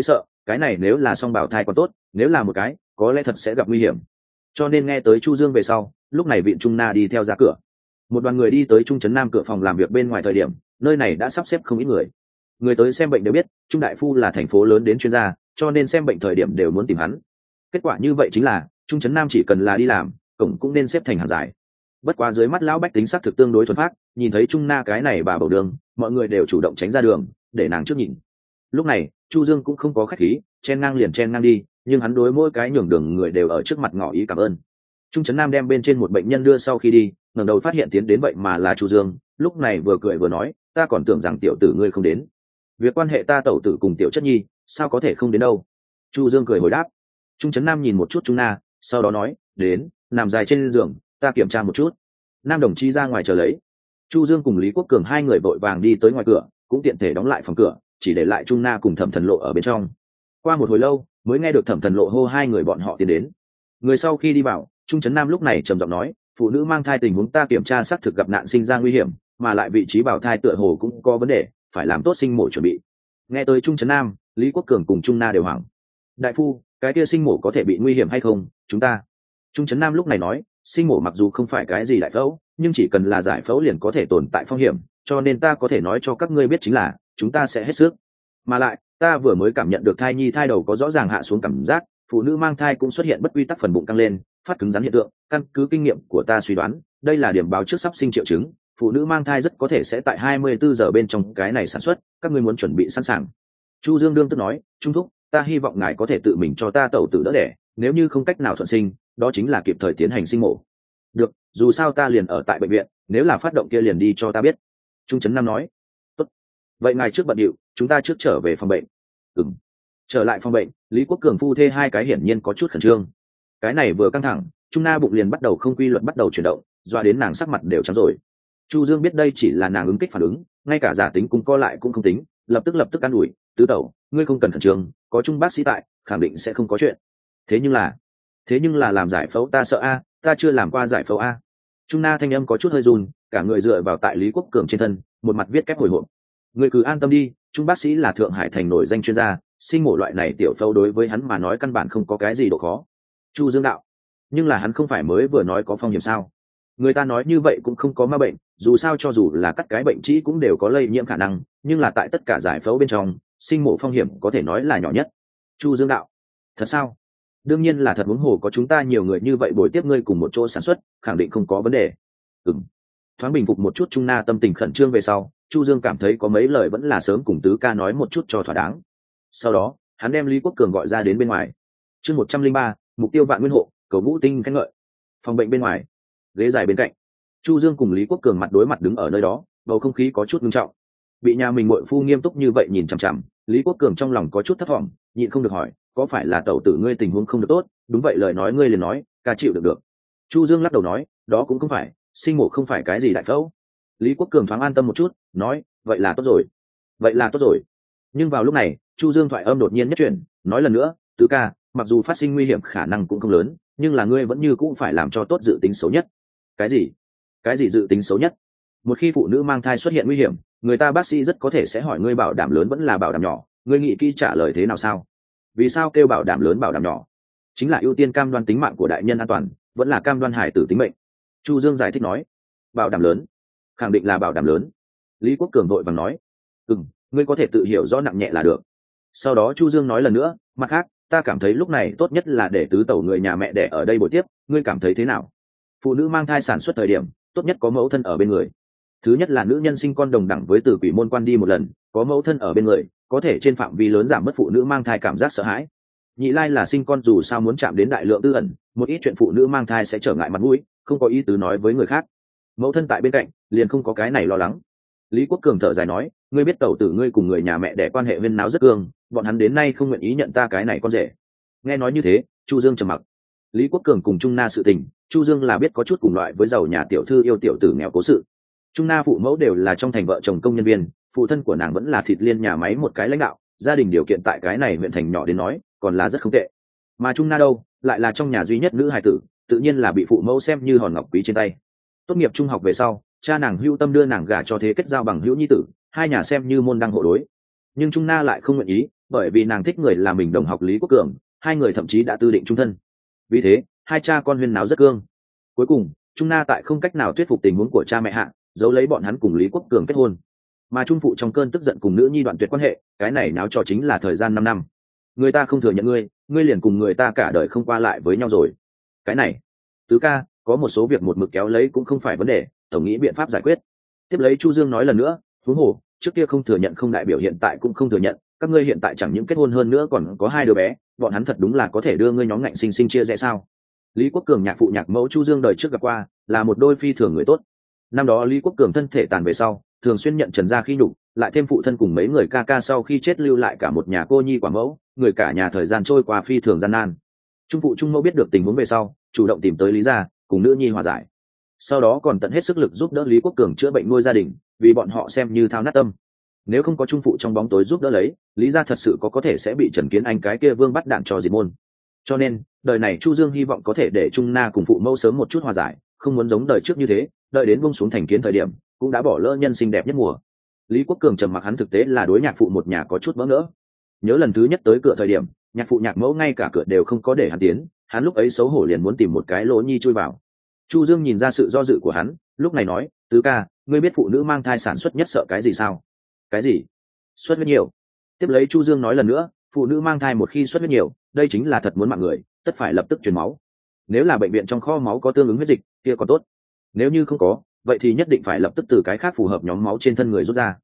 cái này nếu là song bảo thai còn tốt, nếu là một cái có lẽ thật sẽ gặp nguy hiểm. Cho nên nghe tới Chu Dương về sau, lúc này Vịn Trung Na đi theo ra cửa. Một đoàn người đi tới Trung trấn Nam cửa phòng làm việc bên ngoài thời điểm, nơi này đã sắp xếp không ít người. Người tới xem bệnh đều biết Trung đại phu là thành phố lớn đến chuyên gia, cho nên xem bệnh thời điểm đều muốn tìm hắn. Kết quả như vậy chính là Trung trấn Nam chỉ cần là đi làm, cổng cũng nên xếp thành hàng dài. Bất quá dưới mắt lão bách tính xác thực tương đối thuần phát, nhìn thấy Trung Na cái này bà bầu đường, mọi người đều chủ động tránh ra đường để nàng trước nhìn. Lúc này Chu Dương cũng không có khách khí, chen ngang liền chen ngang đi, nhưng hắn đối mỗi cái nhường đường người đều ở trước mặt ngỏ ý cảm ơn. Trung trấn Nam đem bên trên một bệnh nhân đưa sau khi đi, ngẩng đầu phát hiện tiến đến vậy mà là Chu Dương, lúc này vừa cười vừa nói, ta còn tưởng rằng tiểu tử ngươi không đến. Việc quan hệ ta tẩu tử cùng tiểu chất nhi, sao có thể không đến đâu. Chu Dương cười hồi đáp. Trung trấn Nam nhìn một chút Trung Na, sau đó nói, đến, nằm dài trên giường, ta kiểm tra một chút. Nam đồng chí ra ngoài chờ lấy. Chu Dương cùng Lý Quốc Cường hai người vội vàng đi tới ngoài cửa, cũng tiện thể đóng lại phòng cửa, chỉ để lại Trung Na cùng Thẩm Thần Lộ ở bên trong. Qua một hồi lâu mới nghe được Thẩm Thần Lộ hô hai người bọn họ tiến đến. Người sau khi đi vào, Trung trấn Nam lúc này trầm giọng nói, phụ nữ mang thai tình huống ta kiểm tra xác thực gặp nạn sinh ra nguy hiểm, mà lại vị trí bào thai tựa hồ cũng có vấn đề, phải làm tốt sinh mổ chuẩn bị. Nghe tới Trung trấn Nam, Lý Quốc Cường cùng Trung Na đều hoảng. Đại phu, cái kia sinh mổ có thể bị nguy hiểm hay không? Chúng ta. Trung trấn Nam lúc này nói, sinh mổ mặc dù không phải cái gì đại phẫu, nhưng chỉ cần là giải phẫu liền có thể tồn tại phong hiểm, cho nên ta có thể nói cho các ngươi biết chính là chúng ta sẽ hết sức. Mà lại ta vừa mới cảm nhận được thai nhi thai đầu có rõ ràng hạ xuống cảm giác, phụ nữ mang thai cũng xuất hiện bất quy tắc phần bụng căng lên, phát cứng rắn hiện tượng. Căn cứ kinh nghiệm của ta suy đoán, đây là điểm báo trước sắp sinh triệu chứng, phụ nữ mang thai rất có thể sẽ tại 24 giờ bên trong cái này sản xuất, các ngươi muốn chuẩn bị sẵn sàng. Chu Dương đương tức nói, Trung thúc, ta hy vọng ngài có thể tự mình cho ta tẩu tử đỡ đẻ, nếu như không cách nào thuận sinh, đó chính là kịp thời tiến hành sinh mổ. Được, dù sao ta liền ở tại bệnh viện, nếu là phát động kia liền đi cho ta biết. Trung trấn Nam nói. Tốt. Vậy ngài trước bận điệu, chúng ta trước trở về phòng bệnh. Ừm. Trở lại phòng bệnh, Lý Quốc Cường phu thê hai cái hiển nhiên có chút khẩn trương. Cái này vừa căng thẳng, Trung Na bụng liền bắt đầu không quy luật bắt đầu chuyển động, doa đến nàng sắc mặt đều trắng rồi. Chu Dương biết đây chỉ là nàng ứng kích phản ứng, ngay cả giả tính cung co lại cũng không tính, lập tức an ủi, tứ tẩu, ngươi không cần khẩn trương, có Trung bác sĩ tại, khẳng định sẽ không có chuyện. Thế nhưng là làm giải phẫu ta sợ a, ta chưa làm qua giải phẫu a. Trung Na thanh âm có chút hơi run, cả người dựa vào tại Lý Quốc Cường trên thân, một mặt viết kép hồi hộp. Ngươi cứ an tâm đi, Trung bác sĩ là Thượng Hải thành nổi danh chuyên gia, sinh mổ loại này tiểu phẫu đối với hắn mà nói căn bản không có cái gì độ khó. Chu Dương đạo. Nhưng là hắn không phải mới vừa nói có phong hiểm sao? Người ta nói như vậy cũng không có ma bệnh, dù sao cho dù là cắt cái bệnh trĩ cũng đều có lây nhiễm khả năng, nhưng là tại tất cả giải phẫu bên trong, sinh mổ phong hiểm có thể nói là nhỏ nhất. Chu Dương đạo. Thật sao? Đương nhiên là thật, huống hồ có chúng ta nhiều người như vậy bồi tiếp ngươi cùng một chỗ sản xuất, khẳng định không có vấn đề. Thoáng bình phục một chút Trung Na tâm tình khẩn trương về sau, Chu Dương cảm thấy có mấy lời vẫn là sớm cùng tứ ca nói một chút cho thỏa đáng. Sau đó hắn đem Lý Quốc Cường gọi ra đến bên ngoài. Chương 103, mục tiêu vạn nguyên hộ, cầu ngũ tinh khen ngợi. Phòng bệnh bên ngoài, ghế dài bên cạnh, Chu Dương cùng Lý Quốc Cường mặt đối mặt đứng ở nơi đó, bầu không khí có chút nghiêm trọng. Bị nhà mình muội phu nghiêm túc như vậy nhìn chằm chằm, Lý Quốc Cường trong lòng có chút thất vọng, nhịn không được hỏi, có phải là tẩu tử ngươi tình huống không được tốt? Đúng vậy, lời nói ngươi liền nói, ca chịu được. Chu Dương lắc đầu nói, đó cũng không phải, sinh mổ không phải cái gì đại phẫu. Lý Quốc Cường thoáng an tâm một chút, nói, vậy là tốt rồi. Nhưng vào lúc này, Chu Dương thoại âm đột nhiên nhất chuyển, nói lần nữa, tứ ca, mặc dù phát sinh nguy hiểm khả năng cũng không lớn, nhưng là ngươi vẫn như cũng phải làm cho tốt dự tính xấu nhất. Cái gì dự tính xấu nhất? Một khi phụ nữ mang thai xuất hiện nguy hiểm, người ta bác sĩ rất có thể sẽ hỏi ngươi bảo đảm lớn vẫn là bảo đảm nhỏ, ngươi nghĩ kỹ trả lời thế nào sao? Vì sao kêu bảo đảm lớn bảo đảm nhỏ? Chính là ưu tiên cam đoan tính mạng của đại nhân an toàn, vẫn là cam đoan hải tử tính mệnh. Chu Dương giải thích nói, bảo đảm lớn, khẳng định là bảo đảm lớn. Lý Quốc Cường vội vàng nói, ngươi có thể tự hiểu rõ nặng nhẹ là được. Sau đó Chu Dương nói lần nữa, mặt khác, ta cảm thấy lúc này tốt nhất là để tứ tẩu người nhà mẹ đẻ ở đây buổi tiếp, ngươi cảm thấy thế nào? Phụ nữ mang thai sản xuất thời điểm, tốt nhất có mẫu thân ở bên người. Thứ nhất là nữ nhân sinh con đồng đẳng với từ quỷ môn quan đi một lần, có mẫu thân ở bên người, có thể trên phạm vi lớn giảm mất phụ nữ mang thai cảm giác sợ hãi. Nhị lai là sinh con dù sao muốn chạm đến đại lượng tư ẩn, một ít chuyện phụ nữ mang thai sẽ trở ngại mặt mũi, không có ý tứ nói với người khác. Mẫu thân tại bên cạnh, liền không có cái này lo lắng. Lý Quốc Cường thở dài nói, ngươi biết tẩu tử ngươi cùng người nhà mẹ đẻ quan hệ huyên náo rất cương, bọn hắn đến nay không nguyện ý nhận ta cái này con rể. Nghe nói như thế, Chu Dương trầm mặc. Lý Quốc Cường cùng Trung Na sự tình, Chu Dương là biết có chút cùng loại với giàu nhà tiểu thư yêu tiểu tử nghèo cố sự. Trung Na phụ mẫu đều là trong thành vợ chồng công nhân viên, phụ thân của nàng vẫn là thịt liên nhà máy một cái lãnh đạo, gia đình điều kiện tại cái này huyện thành nhỏ đến nói, còn là rất không tệ. Mà Trung Na đâu, lại là trong nhà duy nhất nữ hài tử, tự nhiên là bị phụ mẫu xem như hòn ngọc quý trên tay. Tốt nghiệp trung học về sau, cha nàng hưu tâm đưa nàng gả cho thế kết giao bằng hữu nhi tử, hai nhà xem như môn đăng hộ đối. nhưng Trung Na lại không nguyện ý, bởi vì nàng thích người là mình đồng học Lý Quốc Cường, hai người thậm chí đã tư định chung thân. Vì thế hai cha con huyên náo rất cương. Cuối cùng Trung Na tại không cách nào thuyết phục tình huống của cha mẹ hạ, giấu lấy bọn hắn cùng Lý Quốc Cường kết hôn. Mà Trung phụ trong cơn tức giận cùng nữ nhi đoạn tuyệt quan hệ, cái này náo trò chính là thời gian 5 năm. Người ta không thừa nhận ngươi liền cùng người ta cả đời không qua lại với nhau rồi. Cái này, tứ ca, có một số việc một mực kéo lấy cũng không phải vấn đề, tổng nghĩ biện pháp giải quyết. Tiếp lấy Chu Dương nói lần nữa, huống hồ trước kia không thừa nhận không đại biểu hiện tại cũng không thừa nhận, các ngươi hiện tại chẳng những kết hôn hơn nữa còn có 2 đứa bé, bọn hắn thật đúng là có thể đưa ngươi nhóm ngạnh sinh sinh chia rẽ sao? Lý Quốc Cường nhạc phụ nhạc mẫu Chu Dương đời trước gặp qua, là một đôi phi thường người tốt. Năm đó Lý Quốc Cường thân thể tàn về sau, thường xuyên nhận trần gia khi nhục, lại thêm phụ thân cùng mấy người ca ca sau khi chết lưu lại cả một nhà cô nhi quả mẫu, người cả nhà thời gian trôi qua phi thường gian nan. Trung phụ Trung mẫu biết được tình huống về sau, chủ động tìm tới Lý gia, cùng nữ nhi hòa giải. Sau đó còn tận hết sức lực giúp đỡ Lý Quốc Cường chữa bệnh nuôi gia đình, vì bọn họ xem như thao nát tâm. Nếu không có Trung phụ trong bóng tối giúp đỡ lấy, Lý gia thật sự có thể sẽ bị Trần Kiến Anh cái kia vương bắt đạn cho diệt môn. Cho nên đời này Chu Dương hy vọng có thể để Trung Na cùng phụ mẫu sớm một chút hòa giải, không muốn giống đời trước như thế, đợi đến buông xuống thành kiến thời điểm cũng đã bỏ lỡ nhân sinh đẹp nhất mùa. Lý Quốc Cường trầm mặc, hắn thực tế là đối nhạc phụ một nhà có chút bỡ ngỡ. Nhớ lần thứ nhất tới cửa thời điểm, nhạc phụ nhạc mẫu ngay cả cửa đều không có để hắn tiến, hắn lúc ấy xấu hổ liền muốn tìm một cái lỗ nhi chui vào. Chu Dương nhìn ra sự do dự của hắn, lúc này nói, tứ ca, ngươi biết phụ nữ mang thai sản xuất nhất sợ cái gì sao? Cái gì? Xuất huyết nhiều. Tiếp lấy Chu Dương nói lần nữa, phụ nữ mang thai một khi xuất huyết nhiều, đây chính là thật muốn mạng người, tất phải lập tức truyền máu. Nếu là bệnh viện trong kho máu có tương ứng huyết dịch kia còn tốt, nếu như không có, vậy thì nhất định phải lập tức từ cái khác phù hợp nhóm máu trên thân người rút ra.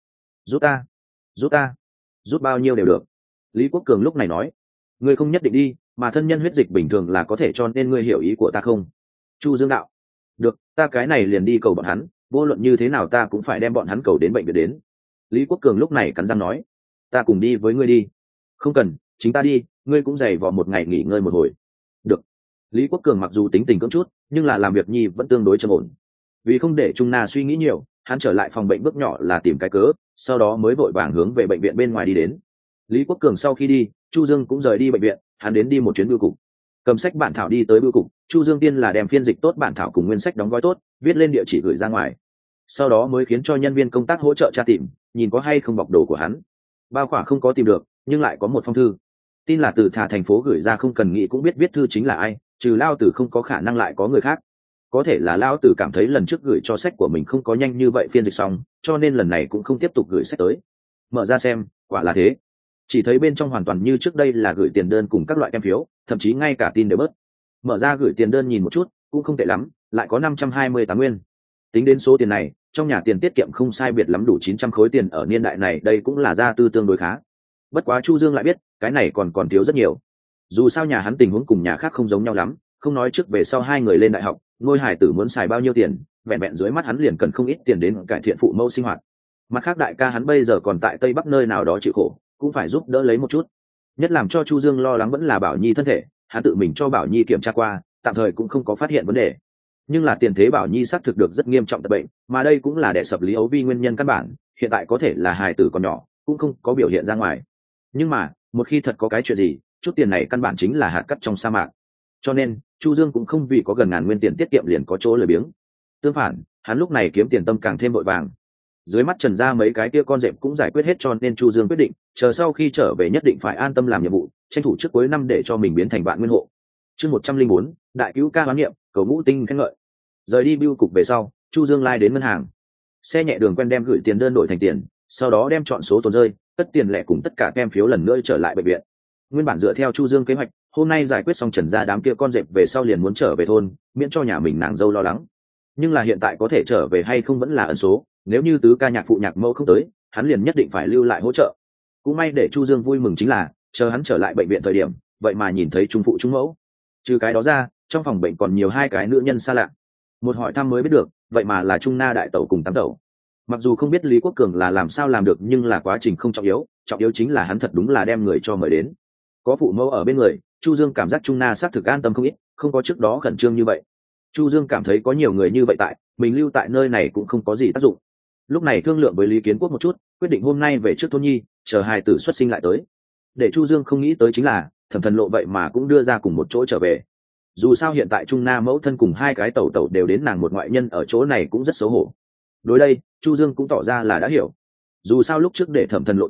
Rút bao nhiêu đều được. Lý Quốc Cường lúc này nói, ngươi không nhất định đi, mà thân nhân huyết dịch bình thường là có thể, cho nên ngươi hiểu ý của ta không? Chu Dương đạo, được, ta cái này liền đi cầu bọn hắn, vô luận như thế nào ta cũng phải đem bọn hắn cầu đến bệnh viện đến. Lý Quốc Cường lúc này cắn răng nói, ta cùng đi với ngươi đi. Không cần, chính ta đi, ngươi cũng dày vò một ngày nghỉ ngơi một hồi. Được. Lý Quốc Cường mặc dù tính tình cưỡng chút, nhưng là làm việc nhi vẫn tương đối trầm ổn. Vì không để Trung Na suy nghĩ nhiều, hắn trở lại phòng bệnh bước nhỏ là tìm cái cớ, sau đó mới vội vàng hướng về bệnh viện bên ngoài đi đến. Lý Quốc Cường sau khi đi, Chu Dương cũng rời đi bệnh viện, hắn đến đi một chuyến bưu cục. Cầm sách bản thảo đi tới bưu cục, Chu Dương tiên là đem phiên dịch tốt bản thảo cùng nguyên sách đóng gói tốt, viết lên địa chỉ gửi ra ngoài. Sau đó mới khiến cho nhân viên công tác hỗ trợ tra tìm, nhìn có hay không bọc đồ của hắn. Bao khỏa không có tìm được, nhưng lại có một phong thư. Tin là từ Thả thành phố gửi ra, không cần nghĩ cũng biết viết thư chính là ai, trừ Lao Tử không có khả năng lại có người khác. Có thể là Lao Tử cảm thấy lần trước gửi cho sách của mình không có nhanh như vậy phiên dịch xong, cho nên lần này cũng không tiếp tục gửi sách tới. Mở ra xem, quả là thế. Chỉ thấy bên trong hoàn toàn như trước đây là gửi tiền đơn cùng các loại tem phiếu, thậm chí ngay cả tin đều bớt. Mở ra gửi tiền đơn nhìn một chút, cũng không tệ lắm, lại có 528 nguyên. Tính đến số tiền này, trong nhà tiền tiết kiệm không sai biệt lắm đủ 900 khối tiền, ở niên đại này đây cũng là gia tư tương đối khá. Bất quá Chu Dương lại biết, cái này còn thiếu rất nhiều. Dù sao nhà hắn tình huống cùng nhà khác không giống nhau lắm, không nói trước về sau hai người lên đại học, nuôi hải tử muốn xài bao nhiêu tiền, vẹn vẹn dưới mắt hắn liền cần không ít tiền đến cải thiện phụ mẫu sinh hoạt. Mặt khác đại ca hắn bây giờ còn tại Tây Bắc nơi nào đó chịu khổ, cũng phải giúp đỡ lấy một chút. Nhất làm cho Chu Dương lo lắng vẫn là Bảo Nhi thân thể, hắn tự mình cho Bảo Nhi kiểm tra qua, tạm thời cũng không có phát hiện vấn đề. Nhưng là tiền thế Bảo Nhi xác thực được rất nghiêm trọng tật bệnh, mà đây cũng là đè sập Lý Ấu Vi nguyên nhân căn bản, hiện tại có thể là hài tử còn nhỏ, cũng không có biểu hiện ra ngoài. Nhưng mà, một khi thật có cái chuyện gì, chút tiền này căn bản chính là hạt cát trong sa mạc. Cho nên, Chu Dương cũng không vì có gần ngàn nguyên tiền tiết kiệm liền có chỗ lười biếng. Tương phản, hắn lúc này kiếm tiền tâm càng thêm vội vàng. Dưới mắt Trần gia mấy cái kia con rệp cũng giải quyết hết, cho nên Chu Dương quyết định, chờ sau khi trở về nhất định phải an tâm làm nhiệm vụ, tranh thủ trước cuối năm để cho mình biến thành vạn nguyên hộ. Chương 104, đại cứu ca hoán niệm, cầu ngũ tinh khen ngợi. Rời đi bưu cục về sau, Chu Dương lai đến ngân hàng. Xe nhẹ đường quen đem gửi tiền đơn đổi thành tiền, sau đó đem chọn số tồn rơi, cất tiền lẻ cùng tất cả kem phiếu lần nữa trở lại bệnh viện. Nguyên bản dựa theo Chu Dương kế hoạch, hôm nay giải quyết xong Trần gia đám kia con rệp về sau liền muốn trở về thôn, miễn cho nhà mình nàng dâu lo lắng. Nhưng là hiện tại có thể trở về hay không vẫn là ẩn số, nếu như tứ ca nhạc phụ nhạc mẫu không tới, hắn liền nhất định phải lưu lại hỗ trợ. Cũng may để Chu Dương vui mừng chính là, chờ hắn trở lại bệnh viện thời điểm, vậy mà nhìn thấy Trung phụ Trung mẫu. Trừ cái đó ra, trong phòng bệnh còn nhiều hai cái nữ nhân xa lạ. Một hỏi thăm mới biết được, vậy mà là Trung Na đại tẩu cùng tám tẩu. Mặc dù không biết Lý Quốc Cường là làm sao làm được, nhưng là quá trình không trọng yếu chính là hắn thật đúng là đem người cho mời đến. Có phụ mẫu ở bên người, Chu Dương cảm giác Trung Na xác thực an tâm không ít, không có trước đó khẩn trương như vậy. Chu Dương cảm thấy có nhiều người như vậy tại, mình lưu tại nơi này cũng không có gì tác dụng. Lúc này thương lượng với Lý Kiến Quốc một chút, quyết định hôm nay về trước thôn nhi, chờ hài tử xuất sinh lại tới. Để Chu Dương không nghĩ tới chính là, Thẩm Thần Lộ vậy mà cũng đưa ra cùng một chỗ trở về. Dù sao hiện tại Trung Na mẫu thân cùng hai cái tẩu tẩu đều đến, nàng một ngoại nhân ở chỗ này cũng rất xấu hổ. Đối đây, Chu Dương cũng tỏ ra là đã hiểu. Dù sao lúc trước để Thẩm Thần Lộ tới,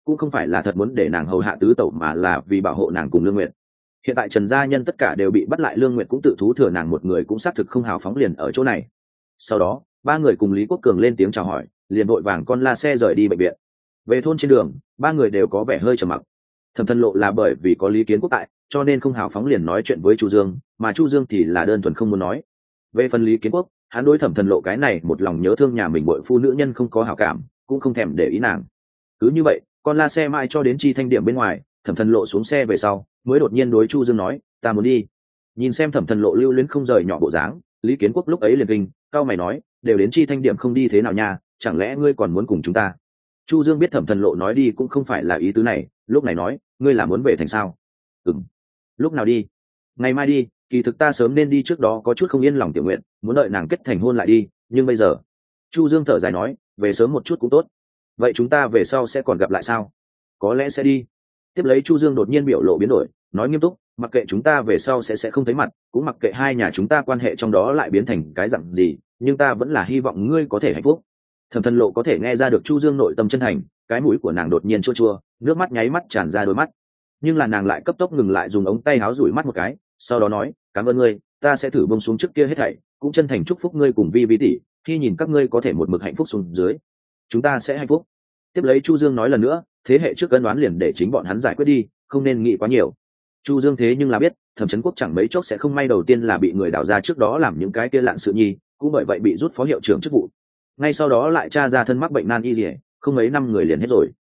cũng không phải là thật muốn để nàng hầu hạ tứ tẩu, mà là vì bảo hộ nàng cùng Lương Nguyệt. Hiện tại Trần gia nhân tất cả đều bị bắt lại, Lương Nguyệt cũng tự thú thừa nàng một người cũng xác thực không hào phóng liền ở chỗ này. Sau đó ba người cùng Lý Quốc Cường lên tiếng chào hỏi, liền vội vàng con la xe rời đi bệnh viện. Về thôn trên đường ba người đều có vẻ hơi trầm mặc. Thẩm Thần Lộ là bởi vì có Lý Kiến Quốc tại cho nên không hào phóng liền nói chuyện với Chu Dương, mà Chu Dương thì là đơn thuần không muốn nói. Về phần Lý Kiến Quốc, hắn đối Thẩm Thần Lộ cái này một lòng nhớ thương nhà mình bội phu nữ nhân không có hảo cảm, cũng không thèm để ý nàng. Cứ như vậy con la xe mãi cho đến Chi Thanh điểm bên ngoài, Thẩm Thần Lộ xuống xe về sau mới đột nhiên đối Chu Dương nói, ta muốn đi. Nhìn xem Thẩm Thần Lộ lưu luyến không rời nhỏ bộ dáng, Lý Kiến Quốc lúc ấy liền kinh, cao mày nói, đều đến Chi Thanh điểm không đi thế nào nha, chẳng lẽ ngươi còn muốn cùng chúng ta? Chu Dương biết Thẩm Thần Lộ nói đi cũng không phải là ý tứ này, lúc này nói, ngươi là muốn về thành sao? Lúc nào đi? Ngày mai đi, kỳ thực ta sớm nên đi, trước đó có chút không yên lòng tiểu nguyện, muốn đợi nàng kết thành hôn lại đi, nhưng bây giờ. Chu Dương thở dài nói, về sớm một chút cũng tốt. Vậy chúng ta về sau sẽ còn gặp lại sao? Có lẽ sẽ đi. Tiếp lấy Chu Dương đột nhiên biểu lộ biến đổi, nói nghiêm túc, mặc kệ chúng ta về sau sẽ không thấy mặt, cũng mặc kệ hai nhà chúng ta quan hệ trong đó lại biến thành cái dạng gì, nhưng ta vẫn là hy vọng ngươi có thể hạnh phúc. Thẩm Thần Lộ có thể nghe ra được Chu Dương nội tâm chân thành, cái mũi của nàng đột nhiên chua chua, nước mắt nháy mắt tràn ra đôi mắt. Nhưng là nàng lại cấp tốc ngừng lại, dùng ống tay áo dụi mắt một cái, sau đó nói, cảm ơn ngươi, ta sẽ thử bông xuống trước kia hết thảy, cũng chân thành chúc phúc ngươi cùng Vi Vi tỷ, khi nhìn các ngươi có thể một mực hạnh phúc xuống dưới, chúng ta sẽ hạnh phúc. Tiếp lấy Chu Dương nói lần nữa, thế hệ trước cân đoán liền để chính bọn hắn giải quyết đi, không nên nghĩ quá nhiều. Chu Dương thế nhưng là biết Thẩm Trấn Quốc chẳng mấy chốc sẽ không may, đầu tiên là bị người đào ra trước đó làm những cái kia lạn sự nhi, cũng bởi vậy bị rút phó hiệu trưởng chức vụ, ngay sau đó lại tra ra thân mắc bệnh nan y dỉa, không mấy năm người liền hết rồi.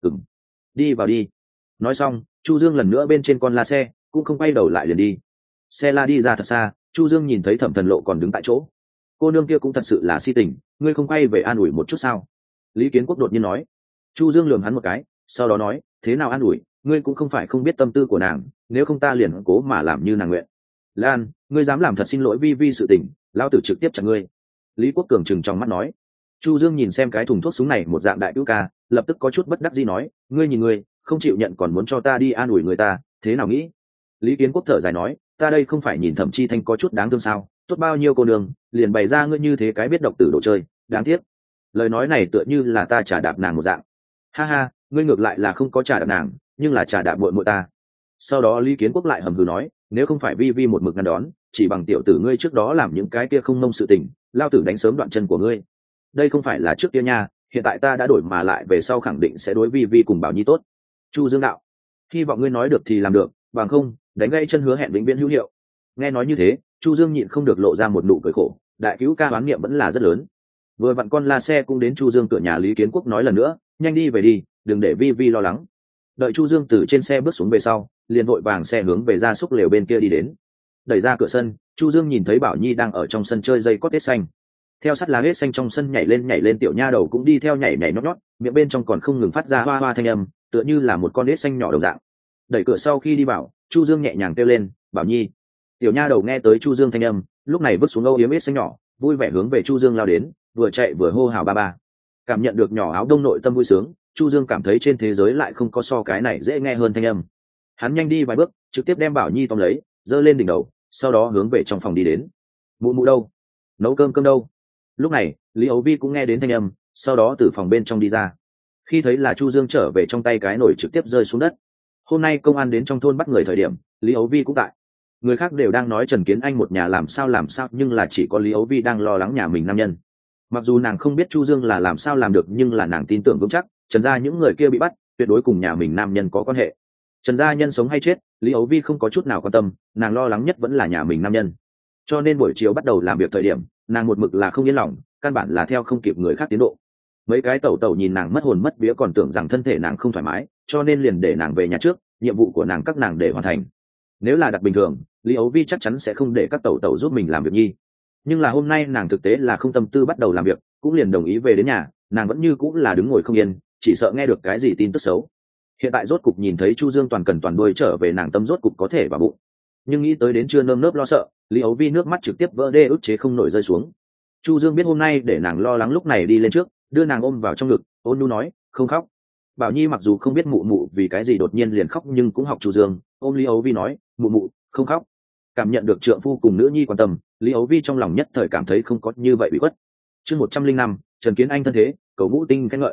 Đi vào đi. Nói xong Chu Dương lần nữa bên trên con la xe, cũng không quay đầu lại liền đi. Xe la đi ra thật xa, Chu Dương nhìn thấy Thẩm Thần Lộ còn đứng tại chỗ. Cô nương kia cũng thật sự là si tình, ngươi không quay về an ủi một chút sao? Lý Kiến Quốc đột nhiên nói. Chu Dương lườm hắn một cái, sau đó nói, thế nào an ủi, ngươi cũng không phải không biết tâm tư của nàng, nếu không ta liền cố mà làm như nàng nguyện. Lan, ngươi dám làm thật xin lỗi Vi Vi sự tình, lao tử trực tiếp chặt ngươi. Lý Quốc Cường trừng trong mắt nói. Chu Dương nhìn xem cái thùng thuốc súng này một dạng đại cứu ca, lập tức có chút bất đắc dĩ nói, ngươi nhìn ngươi, không chịu nhận còn muốn cho ta đi an ủi người ta, thế nào nghĩ? Lý Kiến Quốc thở dài nói, ta đây không phải nhìn Thẩm Chi Thanh có chút đáng thương sao, tốt bao nhiêu cô nương, liền bày ra ngươi như thế cái biết độc tử đồ chơi, đáng tiếc. Lời nói này tựa như là ta trả đạp nàng một dạng. Ha ha, ngươi ngược lại là không có trả đạp nàng, nhưng là trả đạp muội muội ta. Sau đó Lý Kiến Quốc lại hầm hừ nói, nếu không phải Vi Vi một mực ngăn đón, chỉ bằng tiểu tử ngươi trước đó làm những cái kia không nông sự tình, lao tử đánh sớm đoạn chân của ngươi. Đây không phải là trước kia nha, hiện tại ta đã đổi, mà lại về sau khẳng định sẽ đối Vi Vi cùng Bảo Nhi tốt. Chu Dương đạo, hy vọng ngươi nói được thì làm được, bằng không đánh gãy chân hứa hẹn vĩnh viễn hữu hiệu. Nghe nói như thế, Chu Dương nhịn không được lộ ra một nụ cười khổ, đại cứu ca đoán niệm vẫn là rất lớn. Vừa vặn con la xe cũng đến Chu Dương cửa nhà, Lý Kiến Quốc nói lần nữa, nhanh đi về đi, đừng để Vi Vi lo lắng. Đợi Chu Dương từ trên xe bước xuống về sau, liền vội vàng xe hướng về gia súc lều bên kia đi đến. Đẩy ra cửa sân, Chu Dương nhìn thấy Bảo Nhi đang ở trong sân chơi dây cót hết xanh. Theo sắt lá hết xanh trong sân nhảy lên, tiểu nha đầu cũng đi theo nhảy nhót nhót, miệng bên trong còn không ngừng phát ra hoa hoa thanh âm, tựa như là một con hết xanh nhỏ đồng dạng. Đẩy cửa sau khi đi vào, Chu Dương nhẹ nhàng kêu lên, Bảo Nhi. Tiểu nha đầu nghe tới Chu Dương thanh âm, lúc này vứt xuống âu yếm hết xanh nhỏ, vui vẻ hướng về Chu Dương lao đến, vừa chạy vừa hô hào ba ba. Cảm nhận được nhỏ áo đông nội tâm vui sướng, Chu Dương cảm thấy trên thế giới lại không có so cái này dễ nghe hơn thanh âm. Hắn nhanh đi vài bước, trực tiếp đem Bảo Nhi tóm lấy, giơ lên đỉnh đầu, sau đó hướng về trong phòng đi đến. Mụ mụ đâu? Nấu cơm đâu? Lúc này Lý Ấu Vi cũng nghe đến thanh âm, sau đó từ phòng bên trong đi ra. Khi thấy là Chu Dương trở về, trong tay cái nồi trực tiếp rơi xuống đất. Hôm nay công an đến trong thôn bắt người thời điểm, Lý Ấu Vi cũng tại. Người khác đều đang nói Trần Kiến Anh một nhà làm sao, nhưng là chỉ có Lý Ấu Vi đang lo lắng nhà mình nam nhân. Mặc dù nàng không biết Chu Dương là làm sao làm được, nhưng là nàng tin tưởng vững chắc Trần gia những người kia bị bắt tuyệt đối cùng nhà mình nam nhân có quan hệ. Trần gia nhân sống hay chết, Lý Ấu Vi không có chút nào quan tâm, nàng lo lắng nhất vẫn là nhà mình nam nhân. Cho nên buổi chiều bắt đầu làm việc thời điểm, nàng một mực là không yên lòng, căn bản là theo không kịp người khác tiến độ. Mấy cái tẩu tẩu nhìn nàng mất hồn mất vía, còn tưởng rằng thân thể nàng không thoải mái, cho nên liền để nàng về nhà trước, nhiệm vụ của nàng các nàng để hoàn thành. Nếu là đặc bình thường, Lý Ấu Vi chắc chắn sẽ không để các tẩu tẩu giúp mình làm việc nhi. Nhưng là hôm nay nàng thực tế là không tâm tư bắt đầu làm việc, cũng liền đồng ý về đến nhà. Nàng vẫn như cũng là đứng ngồi không yên, chỉ sợ nghe được cái gì tin tức xấu. Hiện tại rốt cục nhìn thấy Chu Dương toàn cần toàn đuôi trở về, nàng tâm rốt cục có thể vào bụng. Nhưng nghĩ tới đến chưa nơm nớp lo sợ, Lý Ấu Vi nước mắt trực tiếp vỡ đê, ức chế không nổi rơi xuống. Chu Dương biết hôm nay để nàng lo lắng, lúc này đi lên trước, đưa nàng ôm vào trong ngực, ôn nhu nói, không khóc. Bảo Nhi mặc dù không biết mụ mụ vì cái gì đột nhiên liền khóc, nhưng cũng học Chu Dương, ôm Lý Ấu Vi nói, mụ mụ không khóc. Cảm nhận được trượng phu cùng nữ nhi quan tâm, Lý Ấu Vi trong lòng nhất thời cảm thấy không có như vậy bị khuất. Chương 105, Trần Kiến Anh thân thế, cầu ngũ tinh khen ngợi.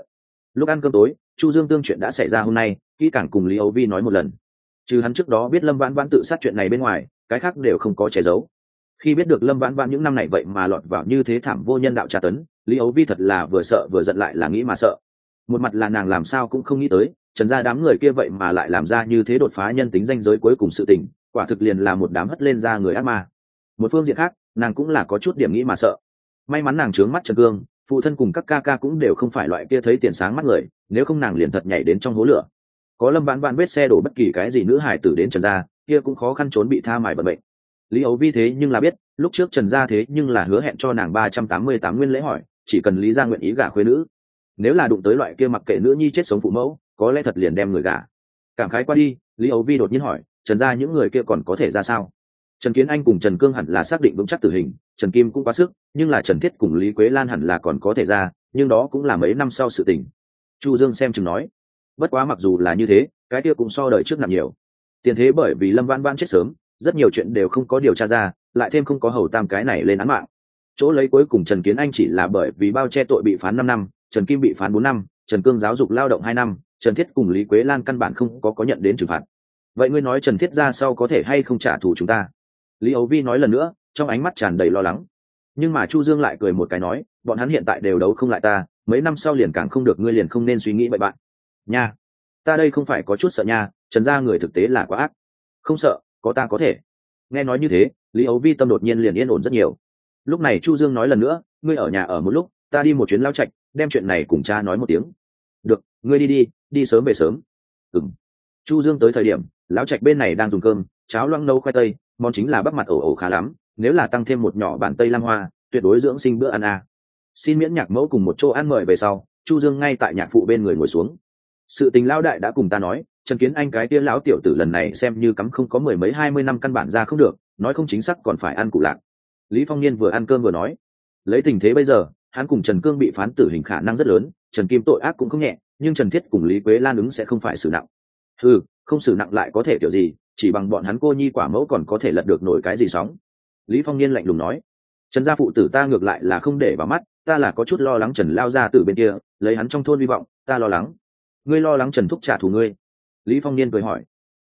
Lúc ăn cơm tối, Chu Dương Tương chuyện đã xảy ra hôm nay kỹ càng cùng Lý Âu Vi nói một lần. Trừ hắn trước đó biết Lâm Vãn Vãn tự sát chuyện này bên ngoài, cái khác đều không có che giấu. Khi biết được Lâm Vãn Vãn những năm này vậy mà lọt vào như thế thảm vô nhân đạo tra tấn, Lý Âu Vi thật là vừa sợ vừa giận, lại là nghĩ mà sợ. Một mặt là nàng làm sao cũng không nghĩ tới Trần gia đám người kia vậy mà lại làm ra như thế đột phá nhân tính ranh giới cuối cùng sự tình, quả thực liền là một đám hất lên ra người ác ma. Một phương diện khác, nàng cũng là có chút điểm nghĩ mà sợ. May mắn nàng trướng mắt Trần Cương, phụ thân cùng các ca ca cũng đều không phải loại kia thấy tiền sáng mắt người, nếu không nàng liền thật nhảy đến trong hố lửa. Có Lâm Vãn Vãn vết xe đổ bất kỳ cái gì nữ hải tử đến Trần gia, kia cũng khó khăn trốn bị tha mài bận bệnh. Lý Âu Vi thế nhưng là biết, lúc trước Trần gia thế nhưng là hứa hẹn cho nàng 388 nguyên lễ hỏi, chỉ cần Lý gia nguyện ý gả khuê nữ. Nếu là đụng tới loại kia mặc kệ nữ nhi chết sống phụ mẫu, có lẽ thật liền đem người gả. Cảm khái qua đi, Lý Âu Vi đột nhiên hỏi, Trần gia những người kia còn có thể ra sao? Trần Kiến Anh cùng Trần Cương hẳn là xác định vững chắc tử hình, Trần Kim cũng quá sức, nhưng là Trần Thiết cùng Lý Quế Lan hẳn là còn có thể ra, nhưng đó cũng là mấy năm sau sự tình. Chu Dương xem chừng nói, bất quá mặc dù là như thế, cái kia cũng so đời trước nặng nhiều. Tiền thế bởi vì Lâm Vãn Vãn chết sớm, rất nhiều chuyện đều không có điều tra ra, lại thêm không có Hầu Tam cái này lên án mạng. Chỗ lấy cuối cùng Trần Kiến Anh chỉ là bởi vì bao che tội bị phán 5 năm, Trần Kim bị phán 4 năm, Trần Cương giáo dục lao động 2 năm, Trần Thiết cùng Lý Quế Lan căn bản không có nhận đến trừng phạt. Vậy ngươi nói Trần Thiết ra sau có thể hay không trả thù chúng ta? Lý Âu Vi nói lần nữa, trong ánh mắt tràn đầy lo lắng. Nhưng mà Chu Dương lại cười một cái nói, bọn hắn hiện tại đều đấu không lại ta, mấy năm sau liền càng không được, ngươi liền không nên suy nghĩ vậy bạn. Nha, ta đây không phải có chút sợ nha, Trần gia người thực tế là quá ác. Không sợ, có ta có thể. Nghe nói như thế, Lý Âu Vi tâm đột nhiên liền yên ổn rất nhiều. Lúc này Chu Dương nói lần nữa, ngươi ở nhà ở một lúc, ta đi một chuyến lao trạch, đem chuyện này cùng cha nói một tiếng. Được, ngươi đi sớm về sớm. Ừm. Chu Dương tới thời điểm, lão trạch bên này đang dùng cơm, cháo loãng nấu khoai tây, món chính là bắp mặt ổ ổ khá lắm, nếu là tăng thêm một nhỏ bàn tây lam hoa, tuyệt đối dưỡng sinh bữa ăn à. Xin miễn nhạc mẫu cùng một chỗ ăn mời về sau, Chu Dương ngay tại nhạc phụ bên người ngồi xuống. Sự tình lão đại đã cùng ta nói, Trần Kiến Anh cái kia lão tiểu tử lần này xem như cắm không có 10 mấy 20 năm căn bản ra không được, nói không chính xác còn phải ăn củ lạc. Lý Phong Niên vừa ăn cơm vừa nói, lấy tình thế bây giờ, hắn cùng Trần Cương bị phán tử hình khả năng rất lớn, Trần Kim tội ác cũng không nhẹ, nhưng Trần Thiết cùng Lý Quế Lan ứng sẽ không phải xử nặng. Không xử nặng lại có thể kiểu gì, chỉ bằng bọn hắn cô nhi quả mẫu còn có thể lật được nổi cái gì sóng. Lý Phong Niên lạnh lùng nói, Trần gia phụ tử ta ngược lại là không để vào mắt, ta là có chút lo lắng Trần lao gia tử bên kia, lấy hắn trong thôn hy vọng, ta lo lắng. Ngươi lo lắng Trần thúc trả thù ngươi? Lý Phong Niên cười hỏi,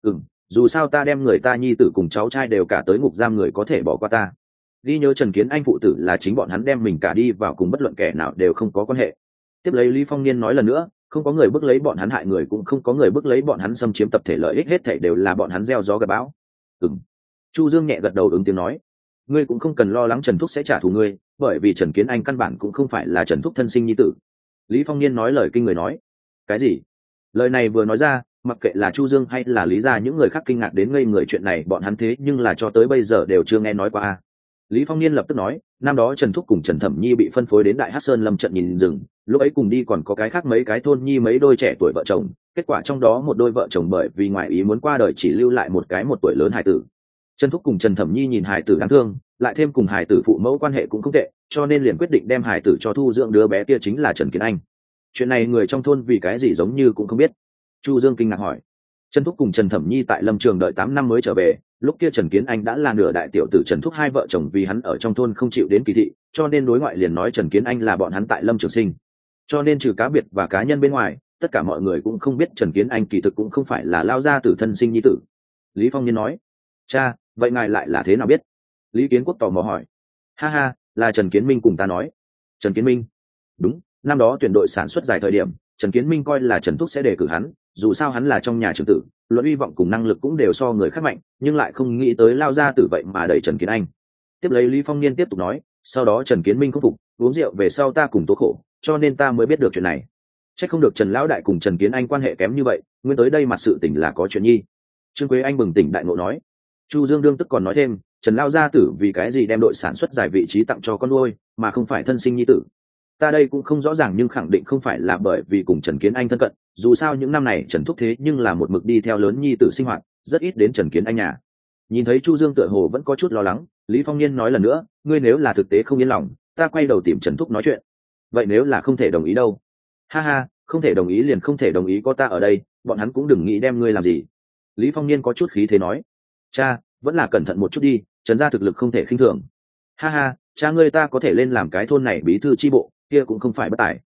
dù sao ta đem người ta nhi tử cùng cháu trai đều cả tới ngục giam, người có thể bỏ qua ta? Ghi nhớ Trần Kiến Anh phụ tử là chính bọn hắn đem mình cả đi vào, cùng bất luận kẻ nào đều không có quan hệ. Tiếp lấy Lý Phong Niên nói lần nữa, không có người bức lấy bọn hắn hại người, cũng không có người bức lấy bọn hắn xâm chiếm tập thể lợi ích, hết thảy đều là bọn hắn gieo gió gặt bão. Chu Dương nhẹ gật đầu ứng tiếng nói, ngươi cũng không cần lo lắng Trần thúc sẽ trả thù ngươi, bởi vì Trần Kiến Anh căn bản cũng không phải là Trần thúc thân sinh nhi tử. Lý Phong Niên nói lời kinh người nói, cái gì? Lời này vừa nói ra, mặc kệ là Chu Dương hay là Lý gia những người khác kinh ngạc đến ngây người, chuyện này bọn hắn thế nhưng là cho tới bây giờ đều chưa nghe nói qua. Lý Phong Niên lập tức nói, năm đó Trần thúc cùng Trần Thẩm Nhi bị phân phối đến Đại Hắc Sơn lâm trận nhìn rừng, lúc ấy cùng đi còn có cái khác mấy cái thôn nhi mấy đôi trẻ tuổi vợ chồng, kết quả trong đó một đôi vợ chồng bởi vì ngoại ý muốn qua đời chỉ lưu lại một cái 1 tuổi lớn hài tử. Trần thúc cùng Trần Thẩm Nhi nhìn hài tử đáng thương, lại thêm cùng hài tử phụ mẫu quan hệ cũng không tệ, cho nên liền quyết định đem hài tử cho thu dưỡng, đứa bé kia chính là Trần Kiến Anh. Chuyện này người trong thôn vì cái gì giống như cũng không biết. Chu Dương kinh ngạc hỏi, Trần thúc cùng Trần Thẩm Nhi tại lâm trường đợi 8 năm mới trở về, lúc kia Trần Kiến Anh đã là nửa đại tiểu tử, Trần thúc hai vợ chồng vì hắn ở trong thôn không chịu đến kỳ thị, cho nên đối ngoại liền nói Trần Kiến Anh là bọn hắn tại lâm trường sinh. Cho nên trừ cá biệt và cá nhân bên ngoài, tất cả mọi người cũng không biết Trần Kiến Anh kỳ thực cũng không phải là lao gia tử thân sinh nhi tử. Lý Phong Niên nói, cha, vậy ngài lại là thế nào biết? Lý Kiến Quốc tò mò hỏi. Ha ha, là Trần Kiến Minh cùng ta nói. Trần Kiến Minh? Đúng, năm đó tuyển đội sản xuất dài thời điểm, Trần Kiến Minh coi là Trần thúc sẽ đề cử hắn, dù sao hắn là trong nhà trưởng tử, luận hy vọng cùng năng lực cũng đều so người khác mạnh, nhưng lại không nghĩ tới lao gia tử vậy mà đẩy Trần Kiến Anh. Tiếp lấy Lý Phong Niên tiếp tục nói, sau đó Trần Kiến Minh khắc phục, uống rượu về sau ta cùng tố khổ, cho nên ta mới biết được chuyện này. Chắc không được Trần lão đại cùng Trần Kiến Anh quan hệ kém như vậy, nguyên tới đây mặt sự tình là có chuyện nhi. Trương Quế Anh bừng tỉnh đại ngộ nói. Chu Dương đương tức còn nói thêm, Trần lao gia tử vì cái gì đem đội sản xuất giải vị trí tặng cho con nuôi, mà không phải thân sinh nhi tử? Ta đây cũng không rõ ràng, nhưng khẳng định không phải là bởi vì cùng Trần Kiến Anh thân cận, dù sao những năm này Trần thúc thế nhưng là một mực đi theo lớn nhi tử sinh hoạt, rất ít đến Trần Kiến Anh nhà. Nhìn thấy Chu Dương tựa hồ vẫn có chút lo lắng, Lý Phong Niên nói lần nữa, ngươi nếu là thực tế không yên lòng, ta quay đầu tìm Trần thúc nói chuyện. Vậy nếu là không thể đồng ý đâu? Ha ha, không thể đồng ý liền không thể đồng ý, có ta ở đây, bọn hắn cũng đừng nghĩ đem ngươi làm gì. Lý Phong Niên có chút khí thế nói, cha, vẫn là cẩn thận một chút đi, Trần gia thực lực không thể khinh thường. Ha ha, cha ngươi ta có thể lên làm cái thôn này bí thư chi bộ, kia cũng không phải bất tài.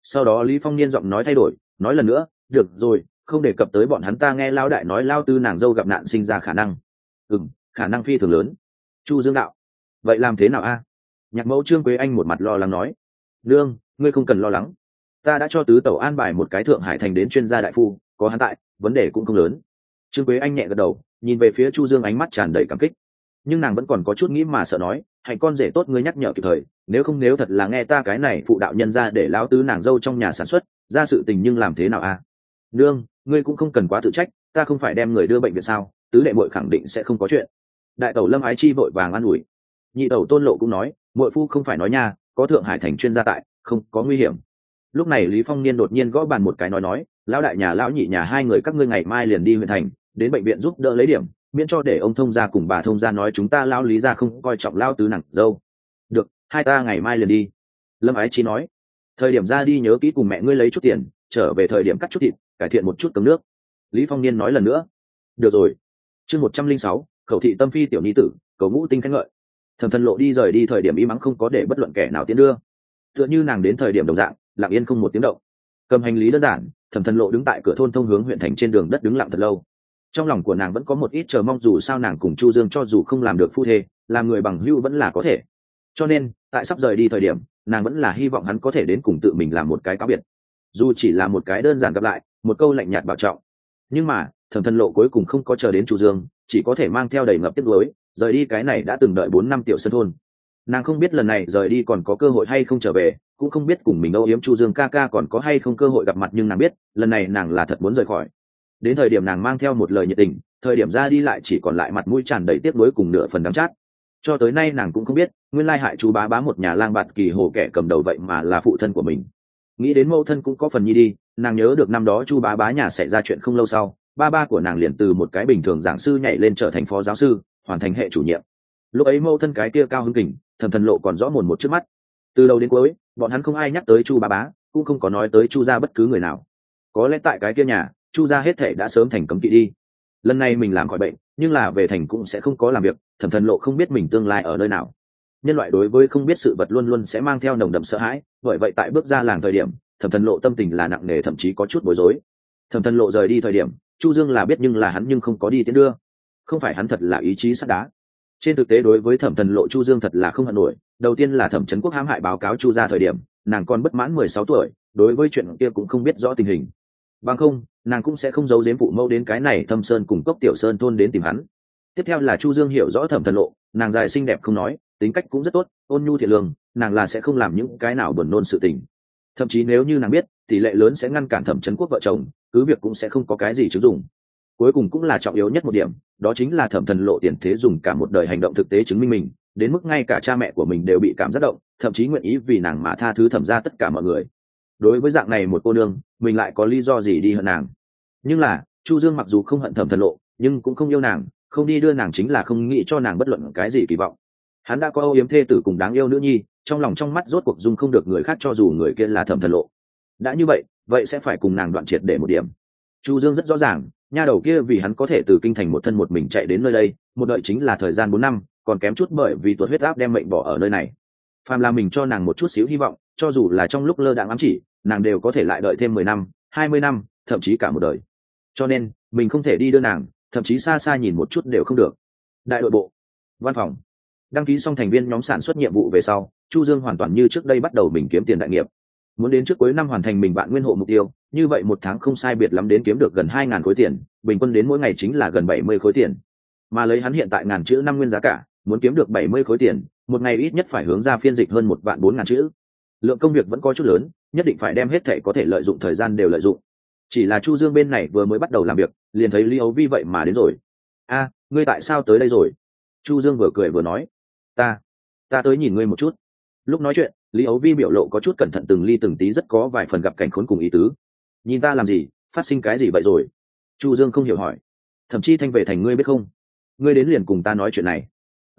Sau đó Lý Phong Niên giọng nói thay đổi, nói lần nữa, được rồi, không đề cập tới bọn hắn, ta nghe Lão đại nói Lao tư nàng dâu gặp nạn sinh ra khả năng. Khả năng phi thường lớn. Chu Dương đạo, vậy làm thế nào a? Nhạc mẫu Trương Quế Anh một mặt lo lắng nói, nương, ngươi không cần lo lắng, ta đã cho tứ tẩu an bài một cái Thượng Hải thành đến chuyên gia đại phu, có hắn tại, vấn đề cũng không lớn. Trương Quế Anh nhẹ gật đầu, nhìn về phía Chu Dương ánh mắt tràn đầy cảm kích, nhưng nàng vẫn còn có chút nghĩ mà sợ nói, hạnh con rể tốt ngươi nhắc nhở kịp thời, nếu thật là nghe ta cái này phụ đạo nhân ra để Lão tứ nàng dâu trong nhà sản xuất ra sự tình nhưng làm thế nào a? Nương, ngươi cũng không cần quá tự trách, ta không phải đem người đưa bệnh viện sao, tứ đệ muội khẳng định sẽ không có chuyện. Đại tẩu Lâm Ái Chi vội vàng an ủi. Nhị tẩu Tôn Lộ cũng nói, muội phu không phải nói nha, có Thượng Hải thành chuyên gia tại, không có nguy hiểm. Lúc này Lý Phong Niên đột nhiên gõ bàn một cái nói, lão đại nhà lão nhị nhà hai người các ngươi ngày mai liền đi huyện thành, đến bệnh viện giúp đỡ lấy điểm, miễn cho để ông thông gia cùng bà thông gia nói chúng ta lão Lý gia không coi trọng lão tứ nàng dâu. Được, hai ta ngày mai liền đi. Lâm Ái Chi nói, thời điểm ra đi nhớ kỹ cùng mẹ ngươi lấy chút tiền, trở về thời điểm cắt chút thịt, cải thiện một chút cấm nước. Lý Phong Niên nói lần nữa. Được rồi. Chương 106, khẩu thị tâm phi tiểu nhi tử, cầu ngũ tinh khen ngợi. Thẩm Thần Lộ đi rời đi thời điểm im mắng không có để bất luận kẻ nào tiến đưa, tựa như nàng đến thời điểm đồng dạng, lặng yên không một tiếng động. Cầm hành lý đơn giản, Thẩm Thần Lộ đứng tại cửa thôn thông hướng huyện thành trên đường đất đứng lặng thật lâu. Trong lòng của nàng vẫn có một ít chờ mong, dù sao nàng cùng Chu Dương cho dù không làm được phu thê, làm người bằng hữu vẫn là có thể. Cho nên, tại sắp rời đi thời điểm, nàng vẫn là hy vọng hắn có thể đến cùng tự mình làm một cái cáo biệt, dù chỉ là một cái đơn giản gặp lại, một câu lạnh nhạt bảo trọng. Nhưng mà Thẩm Thần Lộ cuối cùng không có chờ đến Chu Dương, chỉ có thể mang theo đầy ngập tiếc nuối rời đi cái này đã từng đợi 4 năm tiểu sân thôn. Nàng không biết lần này rời đi còn có cơ hội hay không trở về, cũng không biết cùng mình âu yếm Chu Dương ca ca còn có hay không cơ hội gặp mặt, nhưng nàng biết lần này nàng là thật muốn rời khỏi. Đến thời điểm nàng mang theo một lời nhiệt tình, thời điểm ra đi lại chỉ còn lại mặt mũi tràn đầy tiếc nuối cùng nửa phần đắng chát. Cho tới nay nàng cũng không biết, nguyên lai hại chú bá bá một nhà lang bạt kỳ hồ kẻ cầm đầu vậy mà là phụ thân của mình. Nghĩ đến mẫu thân cũng có phần nhi đi, nàng nhớ được năm đó chu bá bá nhà xảy ra chuyện không lâu sau, ba của nàng liền từ một cái bình thường giảng sư nhảy lên trở thành phó giáo sư, hoàn thành hệ chủ nhiệm. Lúc ấy mẫu thân cái kia cao hứng kình, Thẩm Thần Lộ còn rõ mồn một trước mắt. Từ đầu đến cuối bọn hắn không ai nhắc tới chu bá bá, cũng không có nói tới chu gia bất cứ người nào. Có lẽ tại cái kia nhà, chu gia hết thể đã sớm thành cấm kỵ đi. Lần này mình làm khỏi bệnh, nhưng là về thành cũng sẽ không có làm việc. Thẩm Thần Lộ không biết mình tương lai ở nơi nào. Nhân loại đối với không biết sự vật luôn luôn sẽ mang theo nồng đậm sợ hãi, bởi vậy tại bước ra làng thời điểm, Thẩm Thần Lộ tâm tình là nặng nề, thậm chí có chút bối rối. Thẩm Thần Lộ rời đi thời điểm, Chu Dương là biết nhưng là hắn nhưng không có đi tiến đưa. Không phải hắn thật là ý chí sắt đá. Trên thực tế đối với Thẩm Thần Lộ, Chu Dương thật là không hận nổi. Đầu tiên là Thẩm Trấn Quốc hãm hại báo cáo Chu gia thời điểm, nàng còn bất mãn 16 tuổi, đối với chuyện kia cũng không biết rõ tình hình. Bằng không, nàng cũng sẽ không giấu giếm phụ mẫu đến cái này Thâm Sơn cùng Cốc Tiểu Sơn thôn đến tìm hắn. Tiếp theo là Chu Dương hiểu rõ Thẩm Thần Lộ, nàng dài xinh đẹp không nói, tính cách cũng rất tốt, ôn nhu thiện lương, nàng là sẽ không làm những cái nào buồn nôn sự tình. Thậm chí nếu như nàng biết, tỷ lệ lớn sẽ ngăn cản Thẩm Trấn Quốc vợ chồng, cứ việc cũng sẽ không có cái gì chứng dụng. Cuối cùng cũng là trọng yếu nhất một điểm, đó chính là Thẩm Thần Lộ tiền thế dùng cả một đời hành động thực tế chứng minh mình, đến mức ngay cả cha mẹ của mình đều bị cảm giác động, thậm chí nguyện ý vì nàng mà tha thứ Thẩm gia tất cả mọi người. Đối với dạng này một cô nương, mình lại có lý do gì đi hận nàng? Nhưng là Chu Dương mặc dù không hận Thẩm Thần Lộ, nhưng cũng không yêu nàng, không đi đưa nàng chính là không nghĩ cho nàng bất luận cái gì kỳ vọng. Hắn đã có âu yếm thê tử cùng đáng yêu nữ nhi, trong lòng trong mắt rốt cuộc dung không được người khác, cho dù người kia là Thẩm Thần Lộ. Đã như vậy, vậy sẽ phải cùng nàng đoạn triệt để một điểm. Chu Dương rất rõ ràng, nha đầu kia vì hắn có thể từ kinh thành một thân một mình chạy đến nơi đây, một đợi chính là thời gian 4 năm, còn kém chút bởi vì tuột huyết áp đem mệnh bỏ ở nơi này. Phàm là mình cho nàng một chút xíu hy vọng, cho dù là trong lúc lơ đãng ám chỉ, nàng đều có thể lại đợi thêm 10 năm, 20 năm, thậm chí cả một đời. Cho nên, mình không thể đi đưa nàng, thậm chí xa xa nhìn một chút đều không được. Đại đội bộ, văn phòng. Đăng ký xong thành viên nhóm sản xuất nhiệm vụ về sau, Chu Dương hoàn toàn như trước đây bắt đầu mình kiếm tiền đại nghiệp. Muốn đến trước cuối năm hoàn thành mình vạn nguyên hộ mục tiêu, như vậy một tháng không sai biệt lắm đến kiếm được gần 2.000 khối tiền, bình quân đến mỗi ngày chính là gần 70 khối tiền. Mà lấy hắn hiện tại ngàn chữ năm nguyên giá cả, muốn kiếm được 70 khối tiền, một ngày ít nhất phải hướng ra phiên dịch hơn 1.400.000 chữ. Lượng công việc vẫn có chút lớn, nhất định phải đem hết thể có thể lợi dụng thời gian đều lợi dụng. Chỉ là Chu Dương bên này vừa mới bắt đầu làm việc, liền thấy Lý Âu Vi vậy mà đến rồi. A, ngươi tại sao tới đây rồi? Chu Dương vừa cười vừa nói, ta tới nhìn ngươi một chút. Lúc nói chuyện, Lý Âu Vi biểu lộ có chút cẩn thận từng ly từng tí, rất có vài phần gặp cảnh khốn cùng ý tứ. Nhìn ta làm gì, phát sinh cái gì vậy rồi? Chu Dương không hiểu hỏi. Thậm chí Thanh về thành ngươi biết không? Ngươi đến liền cùng ta nói chuyện này.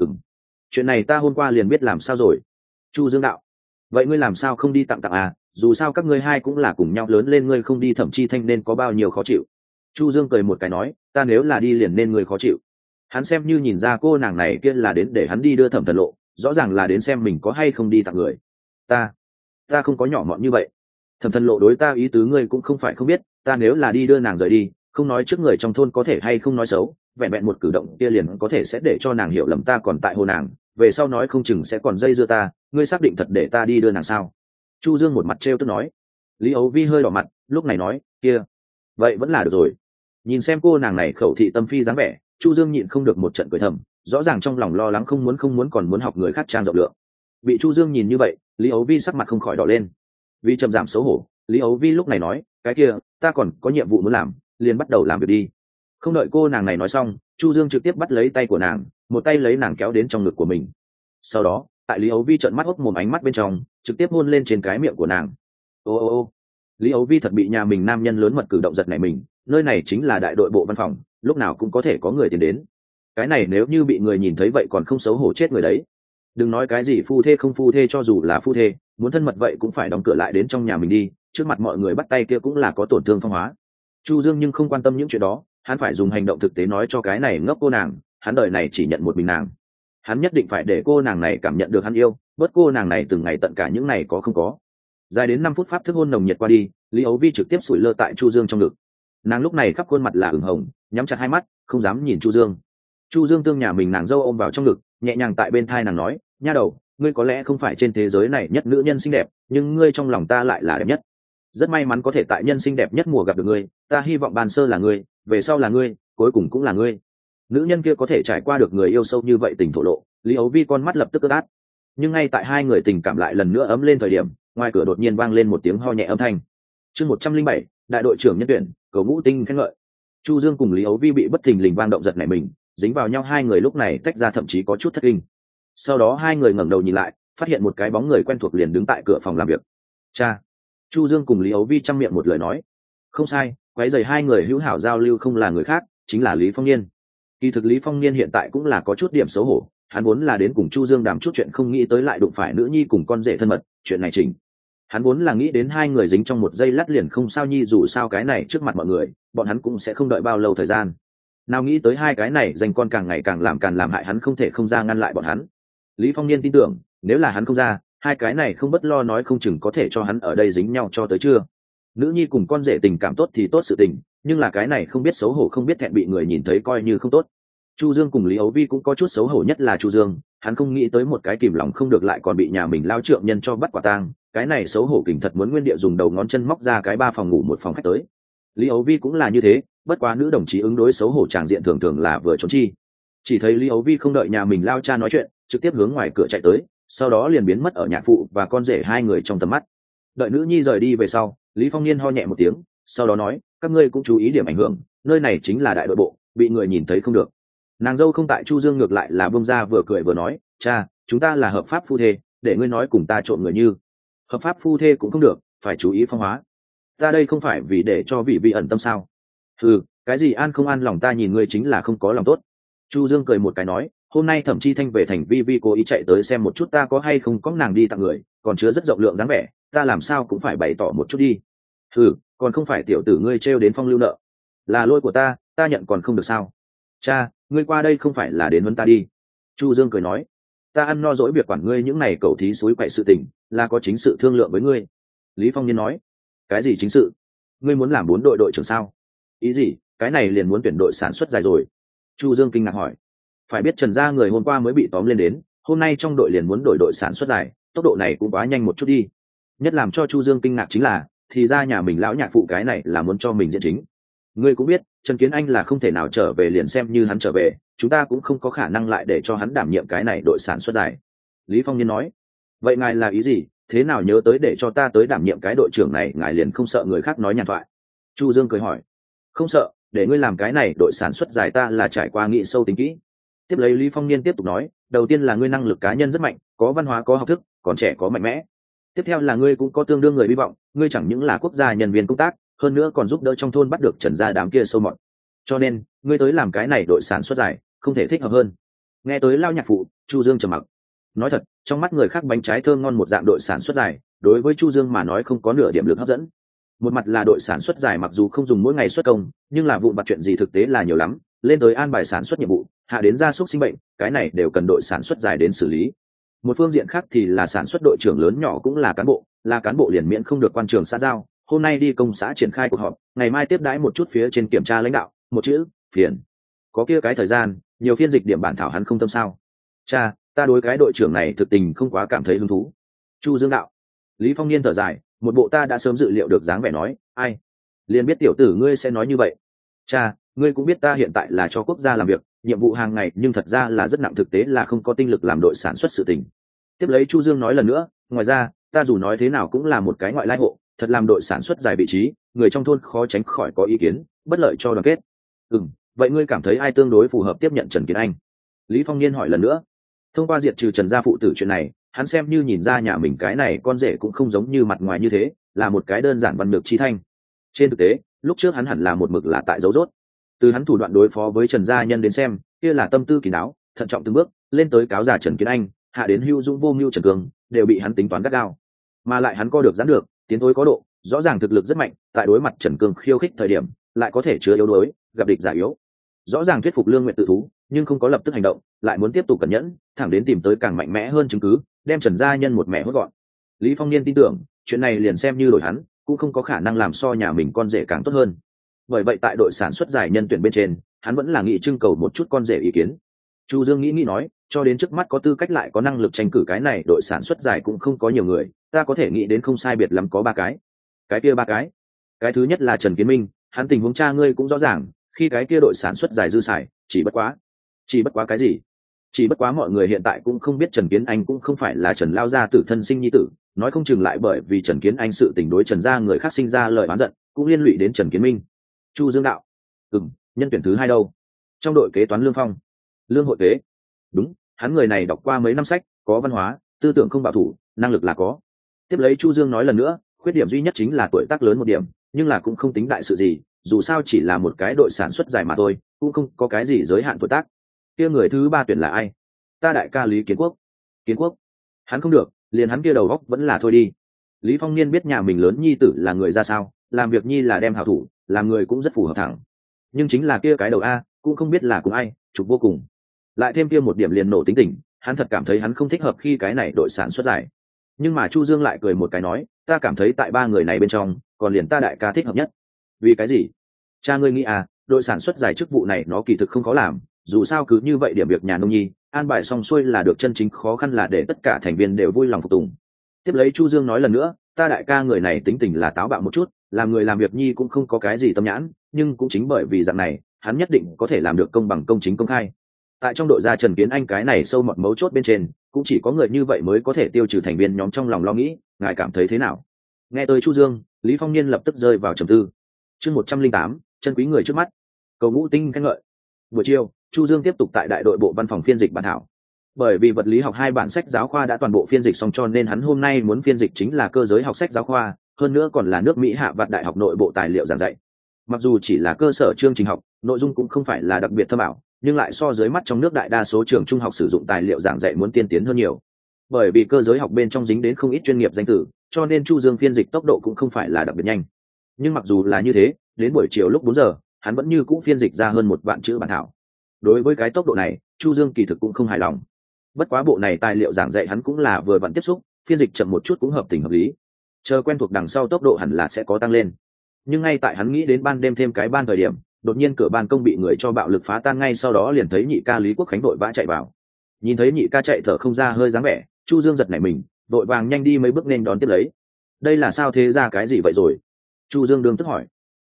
Chuyện này ta hôm qua liền biết, làm sao rồi? Chu Dương đạo. Vậy ngươi làm sao không đi tặng à? Dù sao các ngươi hai cũng là cùng nhau lớn lên, ngươi không đi Thẩm Chi Thanh nên có bao nhiêu khó chịu. Chu Dương cười một cái nói, ta nếu là đi liền nên ngươi khó chịu. Hắn xem như nhìn ra cô nàng này kia là đến để hắn đi đưa Thẩm Thần Lộ, rõ ràng là đến xem mình có hay không đi tặng người. Ta không có nhỏ mọn như vậy. Thẩm Thần Lộ đối ta ý tứ ngươi cũng không phải không biết, ta nếu là đi đưa nàng rời đi, không nói trước người trong thôn có thể hay không nói xấu, vẹn vẹn một cử động kia liền có thể sẽ để cho nàng hiểu lầm ta còn tại hồ nàng, về sau nói không chừng sẽ còn dây dưa ta, ngươi xác định thật để ta đi đưa nàng sao? Chu Dương một mặt trêu tức nói. Lý Ấu Vi hơi đỏ mặt, lúc này nói, kia, vậy vẫn là được rồi. Nhìn xem cô nàng này khẩu thị tâm phi dáng vẻ, Chu Dương nhịn không được một trận cười thầm, rõ ràng trong lòng lo lắng không muốn còn muốn học người khác trang rộng lượng. Bị Chu Dương nhìn như vậy, Lý Ấu Vi sắc mặt không khỏi đỏ lên. Vì trầm giảm xấu hổ, Lý Ấu Vi lúc này nói, cái kia, ta còn có nhiệm vụ muốn làm, liền bắt đầu làm việc đi. Không đợi cô nàng này nói xong, Chu Dương trực tiếp bắt lấy tay của nàng, một tay lấy nàng kéo đến trong ngực của mình. Sau đó, tại Lý Ấu Vi trợn mắt hốc mồm ánh mắt bên trong, trực tiếp hôn lên trên cái miệng của nàng. Ô, Lý Ấu Vi thật bị nhà mình nam nhân lớn mật cử động giật nảy mình, nơi này chính là đại đội bộ văn phòng, lúc nào cũng có thể có người tiến đến. Cái này nếu như bị người nhìn thấy vậy còn không xấu hổ chết người đấy. Đừng nói cái gì phu thê không phu thê, cho dù là phu thê, muốn thân mật vậy cũng phải đóng cửa lại đến trong nhà mình đi, trước mặt mọi người bắt tay kia cũng là có tổn thương phong hóa. Chu Dương nhưng không quan tâm những chuyện đó, hắn phải dùng hành động thực tế nói cho cái này ngốc cô nàng, hắn đời này chỉ nhận một mình nàng. Hắn nhất định phải để cô nàng này cảm nhận được hắn yêu, bớt cô nàng này từng ngày tận cả những này có không có. Dài đến 5 phút pháp thức hôn nồng nhiệt qua đi, Lý Ấu Vi trực tiếp sủi lơ tại Chu Dương trong ngực. Nàng lúc này khắp khuôn mặt là ửng hồng, nhắm chặt hai mắt, không dám nhìn Chu Dương. Chu Dương tương nhà mình nàng dâu ôm vào trong ngực, nhẹ nhàng tại bên thai nàng nói, nha đầu, ngươi có lẽ không phải trên thế giới này nhất nữ nhân xinh đẹp, nhưng ngươi trong lòng ta lại là đẹp nhất. Rất may mắn có thể tại nhân xinh đẹp nhất mùa gặp được ngươi, ta hy vọng ban sơ là ngươi, về sau là ngươi, cuối cùng cũng là ngươi. Nữ nhân kia có thể trải qua được người yêu sâu như vậy tình thổ lộ, Lý Ấu Vi con mắt lập tức ướt át. Nhưng ngay tại hai người tình cảm lại lần nữa ấm lên thời điểm, ngoài cửa đột nhiên vang lên một tiếng ho nhẹ âm thanh. Chương 107, đại đội trưởng nhân tuyển, cầu ngũ tinh khen ngợi. Chu Dương cùng Lý Ấu Vi bị bất thình lình vang động giật nảy mình, dính vào nhau, hai người lúc này tách ra thậm chí có chút thất kinh. Sau đó hai người ngẩng đầu nhìn lại, phát hiện một cái bóng người quen thuộc liền đứng tại cửa phòng làm việc. Cha. Chu Dương cùng Lý Ấu Vi chăm miệng một lời nói. Không sai, quấy rầy hai người hữu hảo giao lưu không là người khác, chính là Lý Phong Niên. Kỳ thực Lý Phong Niên hiện tại cũng là có chút điểm xấu hổ, hắn vốn là đến cùng Chu Dương đàm chút chuyện, không nghĩ tới lại đụng phải nữ nhi cùng con rể thân mật, chuyện này chỉnh. Hắn vốn là nghĩ đến hai người dính trong một giây lát liền không sao nhi, dù sao cái này trước mặt mọi người, bọn hắn cũng sẽ không đợi bao lâu thời gian. Nào nghĩ tới hai cái này dành con càng ngày càng làm hại hắn, không thể không ra ngăn lại bọn hắn. Lý Phong Niên tin tưởng, nếu là hắn không ra, hai cái này không bất lo nói không chừng có thể cho hắn ở đây dính nhau cho tới trưa. Nữ nhi cùng con rể tình cảm tốt thì tốt sự tình, nhưng là cái này không biết xấu hổ không biết thẹn bị người nhìn thấy coi như không tốt. Chu Dương cùng Lý Ấu Vi cũng có chút xấu hổ, nhất là Chu Dương, hắn không nghĩ tới một cái kìm lòng không được lại còn bị nhà mình lao trượng nhân cho bắt quả tang, cái này xấu hổ kình thật muốn nguyên địa dùng đầu ngón chân móc ra cái 3 phòng ngủ 1 phòng khách tới. Lý Ấu Vi cũng là như thế, bất quá nữ đồng chí ứng đối xấu hổ tràng diện thường thường là vừa trốn chi. Chỉ thấy Lý Ấu Vi không đợi nhà mình lao cha nói chuyện, trực tiếp hướng ngoài cửa chạy tới, sau đó liền biến mất ở nhạc phụ và con rể hai người trong tầm mắt. Đợi nữ nhi rời đi về sau, Lý Phong Niên ho nhẹ một tiếng, sau đó nói, các ngươi cũng chú ý điểm ảnh hưởng, nơi này chính là đại đội bộ, bị người nhìn thấy không được. Nàng dâu không tại Chu Dương ngược lại là bông ra vừa cười vừa nói, cha, chúng ta là hợp pháp phu thê, để ngươi nói cùng ta trộn người như. Hợp pháp phu thê cũng không được, phải chú ý phong hóa. Ta đây không phải vì để cho vị ẩn tâm sao? Ừ, cái gì an không an lòng ta nhìn ngươi chính là không có lòng tốt. Chu Dương cười một cái nói, hôm nay Thẩm Chi Thanh về thành Vi cố ý chạy tới xem một chút ta có hay không có nàng đi tặng người, còn chứa rất rộng lượng dáng vẻ, ta làm sao cũng phải bày tỏ một chút đi. Ừ, còn không phải tiểu tử ngươi trêu đến phong lưu nợ, là lỗi của ta nhận còn không được sao? Cha, ngươi qua đây không phải là đến huấn ta đi. Chu Dương cười nói, ta ăn no dỗi việc quản ngươi những này cẩu thí suối quậy sự tình, là có chính sự thương lượng với ngươi. Lý Phong Niên nói, cái gì chính sự? Ngươi muốn làm 4 đội đội trưởng sao? Ý gì? Cái này liền muốn tuyển đội sản xuất dài rồi. Chu Dương kinh ngạc hỏi, phải biết Trần gia người hôm qua mới bị tóm lên đến, hôm nay trong đội liền muốn đổi đội sản xuất dài, tốc độ này cũng quá nhanh một chút đi. Nhất làm cho Chu Dương kinh ngạc chính là, thì ra nhà mình lão nhạc phụ cái này là muốn cho mình diễn chính. Ngươi cũng biết, Trần Kiến Anh là không thể nào trở về liền xem như hắn trở về, chúng ta cũng không có khả năng lại để cho hắn đảm nhiệm cái này đội sản xuất dài. Lý Phong Niên nói, vậy ngài là ý gì? Thế nào nhớ tới để cho ta tới đảm nhiệm cái đội trưởng này, ngài liền không sợ người khác nói nhàn thoại? Chu Dương cười hỏi, không sợ, để ngươi làm cái này đội sản xuất dài ta là trải qua nghị sâu tính kỹ. Tiếp lấy Lý Phong Niên tiếp tục nói, đầu tiên là ngươi năng lực cá nhân rất mạnh, có văn hóa có học thức, còn trẻ có mạnh mẽ. Tiếp theo là ngươi cũng có tương đương người hy vọng, ngươi chẳng những là quốc gia nhân viên công tác, hơn nữa còn giúp đỡ trong thôn bắt được Trần gia đám kia sâu mọt. Cho nên ngươi tới làm cái này đội sản xuất dài không thể thích hợp hơn. Nghe tới lao nhạc phụ, Chu Dương trầm mặc. Nói thật, trong mắt người khác bánh trái thơm ngon một dạng đội sản xuất dài, đối với Chu Dương mà nói không có nửa điểm lực hấp dẫn. Một mặt là đội sản xuất dài mặc dù không dùng mỗi ngày xuất công, nhưng là vụn vặt chuyện gì thực tế là nhiều lắm, lên tới an bài sản xuất nhiệm vụ, hạ đến gia súc sinh bệnh, cái này đều cần đội sản xuất dài đến xử lý. Một phương diện khác thì là sản xuất đội trưởng lớn nhỏ cũng là cán bộ, là cán bộ liền miễn không được quan trường xã giao, hôm nay đi công xã triển khai cuộc họp, ngày mai tiếp đãi một chút phía trên kiểm tra lãnh đạo, một chữ phiền. Có kia cái thời gian nhiều phiên dịch điểm bản thảo hắn không tâm sao? Cha, ta đối cái đội trưởng này thực tình không quá cảm thấy hứng thú. Chu Dương đạo. Lý Phong Niên thở dài, một bộ ta đã sớm dự liệu được dáng vẻ nói, ai liền biết tiểu tử ngươi sẽ nói như vậy. Cha, ngươi cũng biết ta hiện tại là cho quốc gia làm việc, nhiệm vụ hàng ngày, nhưng thật ra là rất nặng, thực tế là không có tinh lực làm đội sản xuất sự tình. Tiếp lấy Chu Dương nói lần nữa, ngoài ra ta dù nói thế nào cũng là một cái ngoại lai hộ, thật làm đội sản xuất dài vị trí, người trong thôn khó tránh khỏi có ý kiến bất lợi cho đoàn kết. Vậy ngươi cảm thấy ai tương đối phù hợp tiếp nhận Trần Kiến Anh? Lý Phong Niên hỏi lần nữa. Thông qua diệt trừ Trần gia phụ tử chuyện này, hắn xem như nhìn ra nhà mình cái này con rể cũng không giống như mặt ngoài như thế, là một cái đơn giản văn lược chi thanh. Trên thực tế, lúc trước hắn hẳn là một mực là tại dấu rốt. Từ hắn thủ đoạn đối phó với Trần gia nhân đến xem, kia là tâm tư kín đáo, thận trọng từng bước, lên tới cáo giả Trần Kiến Anh, hạ đến hưu dũng vô mưu Trần Cường, đều bị hắn tính toán gắt gao. Mà lại hắn co được giãn được, tiến thối có độ, rõ ràng thực lực rất mạnh, tại đối mặt Trần Cường khiêu khích thời điểm, lại có thể chứa yếu đuối, gặp địch giả yếu. Rõ ràng thuyết phục Lương Nguyệt tự thú, nhưng không có lập tức hành động, lại muốn tiếp tục cẩn nhẫn, thẳng đến tìm tới càng mạnh mẽ hơn chứng cứ, đem Trần gia nhân một mẹ hốt gọn. Lý Phong Niên tin tưởng, chuyện này liền xem như đổi hắn, cũng không có khả năng làm so nhà mình con rể càng tốt hơn. Bởi vậy tại đội sản xuất giải nhân tuyển bên trên, hắn vẫn là nghĩ trưng cầu một chút con rể ý kiến. Chu Dương nghĩ nói, cho đến trước mắt có tư cách lại có năng lực tranh cử cái này đội sản xuất giải cũng không có nhiều người, ta có thể nghĩ đến không sai biệt lắm có 3 cái. Cái kia 3 cái? Cái thứ nhất là Trần Kiến Minh, hắn tình huống cha ngươi cũng rõ ràng, khi cái kia đội sản xuất giải dư xài, chỉ bất quá cái gì? Chỉ bất quá mọi người hiện tại cũng không biết Trần Kiến Anh cũng không phải là Trần lao gia tử thân sinh nhi tử, nói không chừng lại bởi vì Trần Kiến Anh sự tình đối Trần gia người khác sinh ra lời oán giận, cũng liên lụy đến Trần Kiến Minh. Chu Dương đạo. Nhân tuyển thứ 2 đâu? Trong đội kế toán Lương Phong. Lương hội kế. Đúng, hắn người này đọc qua mấy năm sách, có văn hóa, tư tưởng không bảo thủ, năng lực là có. Tiếp lấy Chu Dương nói lần nữa, khuyết điểm duy nhất chính là tuổi tác lớn một điểm, nhưng là cũng không tính đại sự gì, dù sao chỉ là một cái đội sản xuất dài mà thôi, cũng không có cái gì giới hạn tuổi tác. Kia người thứ 3 tuyển là ai? Ta đại ca Lý Kiến Quốc. Kiến Quốc? Hắn không được, liền hắn kia đầu óc vẫn là thôi đi. Lý Phong Niên biết nhà mình lớn nhi tử là người ra sao, làm việc nhi là đem hảo thủ, làm người cũng rất phù hợp thẳng. Nhưng chính là kia cái đầu a, cũng không biết là cùng ai, trục vô cùng. Lại thêm kia một điểm liền nổ tính tình, hắn thật cảm thấy hắn không thích hợp khi cái này đội sản xuất dài. Nhưng mà Chu Dương lại cười một cái nói, ta cảm thấy tại 3 người này bên trong, còn liền ta đại ca thích hợp nhất. Vì cái gì? Cha ngươi nghĩ à, đội sản xuất dài chức vụ này nó kỳ thực không khó làm, dù sao cứ như vậy điểm việc nhà nông nhi, an bài xong xuôi là được, chân chính khó khăn là để tất cả thành viên đều vui lòng phục tùng. Tiếp lấy Chu Dương nói lần nữa, ta đại ca người này tính tình là táo bạo một chút, làm người làm việc nhi cũng không có cái gì tâm nhãn, nhưng cũng chính bởi vì dạng này, hắn nhất định có thể làm được công bằng công chính công khai. Tại trong đội gia Trần Kiến Anh cái này sâu mọt mấu chốt bên trên, cũng chỉ có người như vậy mới có thể tiêu trừ thành viên nhóm trong lòng lo nghĩ, ngài cảm thấy thế nào? Nghe tới Chu Dương, Lý Phong Niên lập tức rơi vào trầm tư. Chương 108, chân quý người trước mắt. Cầu ngũ tinh khen ngợi. Buổi chiều, Chu Dương tiếp tục tại đại đội bộ văn phòng phiên dịch bản thảo. Bởi vì vật lý học 2 bản sách giáo khoa đã toàn bộ phiên dịch xong, cho nên hắn hôm nay muốn phiên dịch chính là cơ giới học sách giáo khoa, hơn nữa còn là nước Mỹ Hạ Vặt Đại học nội bộ tài liệu giảng dạy. Mặc dù chỉ là cơ sở chương trình học, nội dung cũng không phải là đặc biệt thâm ảo, nhưng lại so dưới mắt trong nước đại đa số trường trung học sử dụng tài liệu giảng dạy muốn tiên tiến hơn nhiều. Bởi vì cơ giới học bên trong dính đến không ít chuyên nghiệp danh từ, cho nên Chu Dương phiên dịch tốc độ cũng không phải là đặc biệt nhanh. Nhưng mặc dù là như thế, đến buổi chiều lúc 4 giờ, hắn vẫn như cũ phiên dịch ra hơn 1 vạn chữ bản thảo. Đối với cái tốc độ này, Chu Dương kỳ thực cũng không hài lòng. Bất quá bộ này tài liệu giảng dạy hắn cũng là vừa vặn tiếp xúc, phiên dịch chậm một chút cũng hợp tình hợp lý. Chờ quen thuộc đằng sau tốc độ hẳn là sẽ có tăng lên. Nhưng ngay tại hắn nghĩ đến ban đêm thêm cái ban thời điểm, đột nhiên cửa ban công bị người cho bạo lực phá tan, ngay sau đó liền thấy nhị ca Lý Quốc Khánh vội vã chạy vào. Nhìn thấy nhị ca chạy thở không ra hơi dáng vẻ, Chu Dương giật nảy mình, vội vàng nhanh đi mấy bước nên đón tiếp lấy. Đây là sao thế, ra cái gì vậy rồi? Chu Dương đương tức hỏi.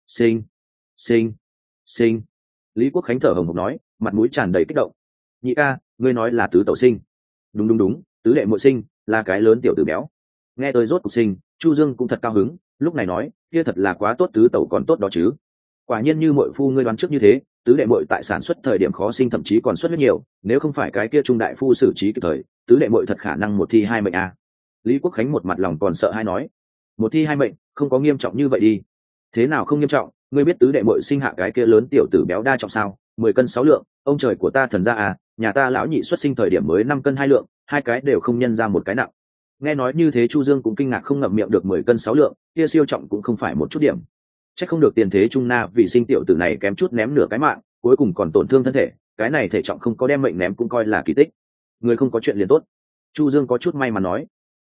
Sinh. Lý Quốc Khánh thở hồng hộc nói, mặt mũi tràn đầy kích động. Nhị ca, ngươi nói là tứ tẩu sinh? Đúng, tứ đệ muội sinh, là cái lớn tiểu tử béo. Nghe tới rốt cuộc sinh, Chu Dương cũng thật cao hứng, lúc này nói, kia thật là quá tốt, tứ tẩu còn tốt đó chứ. Quả nhiên như muội phu ngươi đoán trước như thế, tứ đệ muội tại sản xuất thời điểm khó sinh, thậm chí còn xuất huyết nhiều, nếu không phải cái kia trung đại phu xử trí kịp thời, tứ đệ muội thật khả năng một thi 2 mệnh à. Lý Quốc Khánh một mặt lòng còn sợ hay nói, một thi 2 mệnh, không có nghiêm trọng như vậy đi. Thế nào không nghiêm trọng, ngươi biết tứ đệ muội sinh hạ cái kia lớn tiểu tử béo đa trọng sao, 10 cân 6 lượng, ông trời của ta thần ra à, nhà ta lão nhị xuất sinh thời điểm mới 5 cân 2 lượng, 2 cái đều không nhân ra một cái nặng. Nghe nói như thế Chu Dương cũng kinh ngạc không ngậm miệng được, 10 cân 6 lượng, kia siêu trọng cũng không phải một chút điểm. Chắc không được tiền thế Trung Na vì sinh tiểu tử này kém chút ném nửa cái mạng, cuối cùng còn tổn thương thân thể, cái này thể trọng không có đem mệnh ném cũng coi là kỳ tích. Người không có chuyện liền tốt. Chu Dương có chút may mắn nói,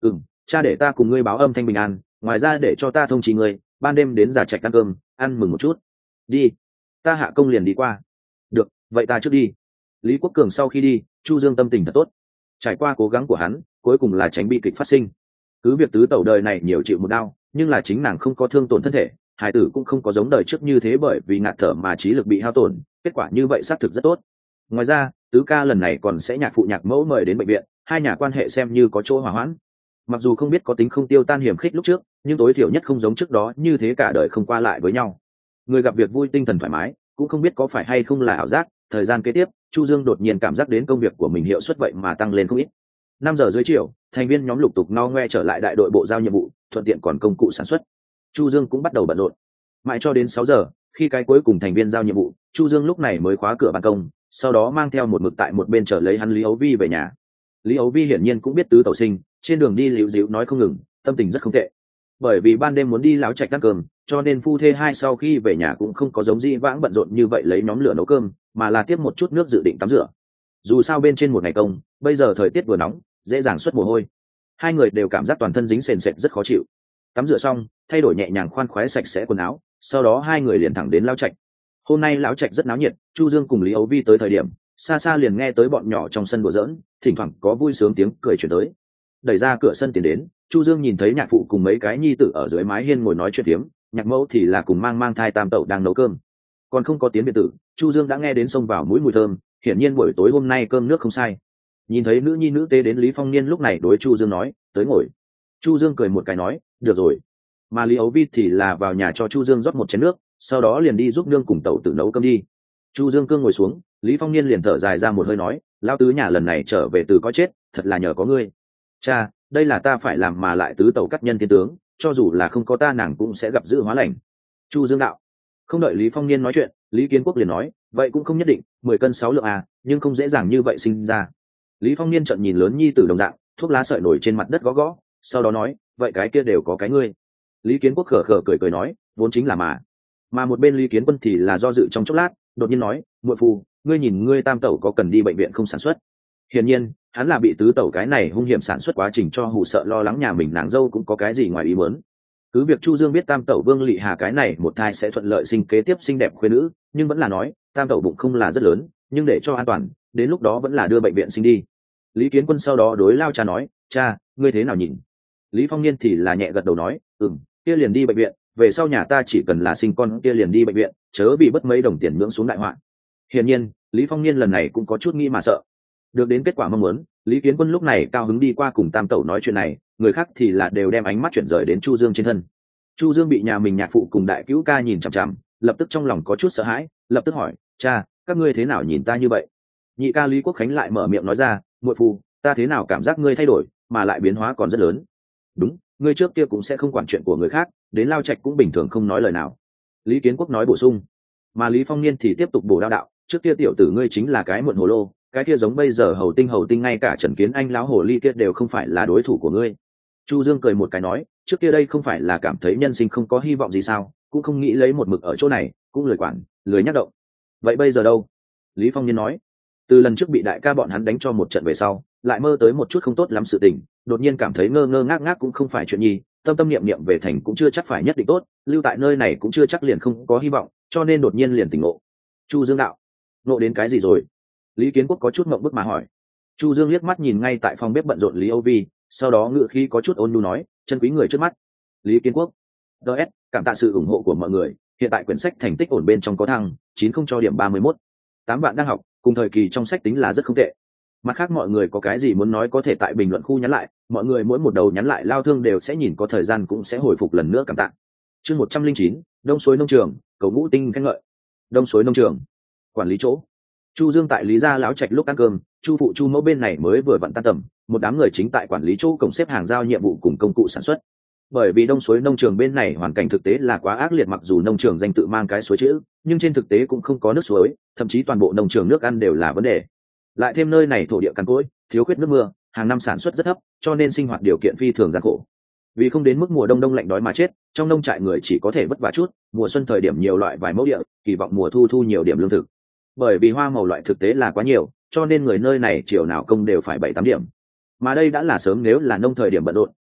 cha để ta cùng ngươi báo âm thanh bình an, ngoài ra để cho ta thông chí ngươi ban đêm đến Già Trạch ăn cơm, ăn mừng một chút. Đi, ta hạ công liền đi qua. Được, vậy ta trước đi. Lý Quốc Cường sau khi đi, Chu Dương tâm tình thật tốt. Trải qua cố gắng của hắn, cuối cùng là tránh bi kịch phát sinh. Cứ việc tứ tẩu đời này nhiều chịu một đau, nhưng là chính nàng không có thương tổn thân thể, hải tử cũng không có giống đời trước như thế bởi vì ngạt thở mà trí lực bị hao tổn, kết quả như vậy xác thực rất tốt. Ngoài ra, tứ ca lần này còn sẽ nhạc phụ nhạc mẫu mời đến bệnh viện, hai nhà quan hệ xem như có chỗ hòa hoãn. Mặc dù không biết có tính không tiêu tan hiểm khích lúc trước, nhưng tối thiểu nhất không giống trước đó như thế cả đời không qua lại với nhau. Người gặp việc vui, tinh thần thoải mái, cũng không biết có phải hay không là ảo giác. Thời gian kế tiếp, Chu Dương đột nhiên cảm giác đến công việc của mình hiệu suất vậy mà tăng lên không ít. 5 giờ dưới chiều, thành viên nhóm lục tục no ngoe trở lại đại đội bộ giao nhiệm vụ, thuận tiện còn công cụ sản xuất. Chu Dương cũng bắt đầu bận rộn. Mãi cho đến 6 giờ, khi cái cuối cùng thành viên giao nhiệm vụ, Chu Dương lúc này mới khóa cửa ban công, sau đó mang theo một mực tại một bên chờ lấy hắn Lý Ấu Vi về nhà. Lý Ấu Vi hiển nhiên cũng biết tứ tẩu sinh, trên đường đi líu díu nói không ngừng, tâm tình rất không tệ. Bởi vì ban đêm muốn đi Láo Trạch ăn cơm, cho nên phu thê hai sau khi về nhà cũng không có giống di vãng bận rộn như vậy lấy nhóm lửa nấu cơm, mà là tiếp một chút nước dự định tắm rửa. Dù sao bên trên một ngày công, bây giờ thời tiết vừa nóng, dễ dàng xuất mồ hôi. Hai người đều cảm giác toàn thân dính sền sệt rất khó chịu. Tắm rửa xong, thay đổi nhẹ nhàng khoan khoái sạch sẽ quần áo, sau đó hai người liền thẳng đến Láo Trạch. Hôm nay Láo Trạch rất náo nhiệt, Chu Dương cùng Lý Ấu Vi tới thời điểm, xa xa liền nghe tới bọn nhỏ trong sân đùa giỡn, thỉnh thoảng có vui sướng tiếng cười truyền tới. Đẩy ra cửa sân tiến đến, Chu Dương nhìn thấy nhạc phụ cùng mấy cái nhi tử ở dưới mái hiên ngồi nói chuyện phiếm, nhạc mẫu thì là cùng mang thai tam tẩu đang nấu cơm. Còn không có tiếng biệt tử, Chu Dương đã nghe đến xông vào mũi mùi thơm, hiển nhiên buổi tối hôm nay cơm nước không sai. Nhìn thấy nữ nhi nữ tế đến, Lý Phong Niên lúc này đối Chu Dương nói, tới ngồi. Chu Dương cười một cái nói, được rồi. Mà Lý Ấu Vi thì là vào nhà cho Chu Dương rót một chén nước, sau đó liền đi giúp nương cùng tẩu tử nấu cơm đi. Chu Dương cương ngồi xuống, Lý Phong Niên liền thở dài ra một hơi nói, lão tứ nhà lần này trở về từ có chết, thật là nhờ có ngươi. Cha, đây là ta phải làm mà lại tứ tẩu cắt nhân thiên tướng, cho dù là không có ta nàng cũng sẽ gặp dữ hóa lành. Chu Dương đạo. Không đợi Lý Phong Niên nói chuyện, Lý Kiến Quốc liền nói, vậy cũng không nhất định, 10 cân 6 lượng à, nhưng không dễ dàng như vậy sinh ra. Lý Phong Niên trợn nhìn lớn nhi tử đồng dạng, thuốc lá sợi nổi trên mặt đất gõ gõ, sau đó nói, vậy cái kia đều có cái ngươi. Lý Kiến Quốc khở khở cười nói, vốn chính là mà một bên Lý Kiến Quân thì là do dự trong chốc lát, đột nhiên nói, muội phu, ngươi nhìn ngươi tam tẩu có cần đi bệnh viện không sản xuất. Hiển nhiên, hắn là bị tứ tẩu cái này hung hiểm sản xuất quá trình cho hù sợ, lo lắng nhà mình nàng dâu cũng có cái gì ngoài ý muốn. Cứ việc Chu Dương biết tam tẩu Vương Lệ Hà cái này một thai sẽ thuận lợi sinh kế tiếp xinh đẹp khuê nữ, nhưng vẫn là nói, tam tẩu bụng không là rất lớn, nhưng để cho an toàn, đến lúc đó vẫn là đưa bệnh viện sinh đi. Lý Kiến Quân sau đó đối Lao cha nói, cha, ngươi thế nào nhìn? Lý Phong Niên thì là nhẹ gật đầu nói, kia liền đi bệnh viện, về sau nhà ta chỉ cần là sinh con kia liền đi bệnh viện, chớ bị bất mấy đồng tiền nhưỡng xuống đại họa. Hiển nhiên, Lý Phong Niên lần này cũng có chút nghĩ mà sợ. Được đến kết quả mong muốn, Lý Kiến Quân lúc này cao hứng đi qua cùng tam tẩu nói chuyện này, người khác thì là đều đem ánh mắt chuyển rời đến Chu Dương trên thân. Chu Dương bị nhà mình nhạc phụ cùng đại cứu ca nhìn chằm chằm, lập tức trong lòng có chút sợ hãi, lập tức hỏi, cha, các ngươi thế nào nhìn ta như vậy? Nhị ca Lý Quốc Khánh lại mở miệng nói ra, muội phu, ta thế nào cảm giác ngươi thay đổi, mà lại biến hóa còn rất lớn. Đúng, ngươi trước kia cũng sẽ không quản chuyện của người khác, đến Lao Trạch cũng bình thường không nói lời nào. Lý Kiến Quốc nói bổ sung. Mà Lý Phong Niên thì tiếp tục bổ đạo, trước kia tiểu tử ngươi chính là cái muộn hồ lô, cái kia giống bây giờ hầu tinh ngay cả Trần Kiến Anh láo hồ ly kia đều không phải là đối thủ của ngươi. Chu Dương cười một cái nói, trước kia đây không phải là cảm thấy nhân sinh không có hy vọng gì sao, cũng không nghĩ lấy một mực ở chỗ này, cũng lười quản, lười nhắc động. Vậy bây giờ đâu? Lý Phong Niên nói, từ lần trước bị đại ca bọn hắn đánh cho một trận về sau, lại mơ tới một chút không tốt lắm sự tình, đột nhiên cảm thấy ngơ ngơ ngác ngác cũng không phải chuyện nhi, tâm niệm niệm về thành cũng chưa chắc phải nhất định tốt, lưu tại nơi này cũng chưa chắc liền không có hy vọng, cho nên đột nhiên liền tỉnh ngộ. Chu Dương đạo, ngộ đến cái gì rồi? Lý Kiến Quốc có chút ngượng bức mà hỏi. Chu Dương liếc mắt nhìn ngay tại phòng bếp bận rộn Lý Âu Vi, sau đó ngự khí có chút ôn nhu nói, chân quý người trước mắt. Lý Kiến Quốc, DS, cảm tạ sự ủng hộ của mọi người, hiện tại quyển sách thành tích ổn bên trong có thăng 90 cho điểm 31. 8 bạn đang học, cùng thời kỳ trong sách tính là rất không tệ. Mặt khác mọi người có cái gì muốn nói có thể tại bình luận khu nhắn lại, mọi người mỗi một đầu nhắn lại Lao Thương đều sẽ nhìn, có thời gian cũng sẽ hồi phục lần nữa, cảm tạ. Chương 109, Đông Suối Nông Trường, cầu ngũ tinh khen ngợi. Đông Suối Nông Trường, quản lý chỗ. Chu Dương tại Lý gia Láo Trạch lúc ăn cơm, Chu phụ Chu mẫu bên này mới vừa vặn tan tầm, một đám người chính tại quản lý chỗ cổng xếp hàng giao nhiệm vụ cùng công cụ sản xuất. Bởi vì Đông Suối Nông Trường bên này hoàn cảnh thực tế là quá ác liệt, mặc dù nông trường danh tự mang cái suối chữ, nhưng trên thực tế cũng không có nước suối, thậm chí toàn bộ nông trường nước ăn đều là vấn đề. Lại thêm nơi này thổ địa cằn cỗi, thiếu khuyết nước mưa, hàng năm sản xuất rất thấp, cho nên sinh hoạt điều kiện phi thường gian khổ. Vì không đến mức mùa đông lạnh đói mà chết, trong nông trại người chỉ có thể vất vả chút, mùa xuân thời điểm nhiều loại vài mẫu địa, kỳ vọng mùa thu nhiều điểm lương thực. Bởi vì hoa màu loại thực tế là quá nhiều, cho nên người nơi này chiều nào công đều phải 7-8 điểm. Mà đây đã là sớm, nếu là nông thời điểm bận rộn,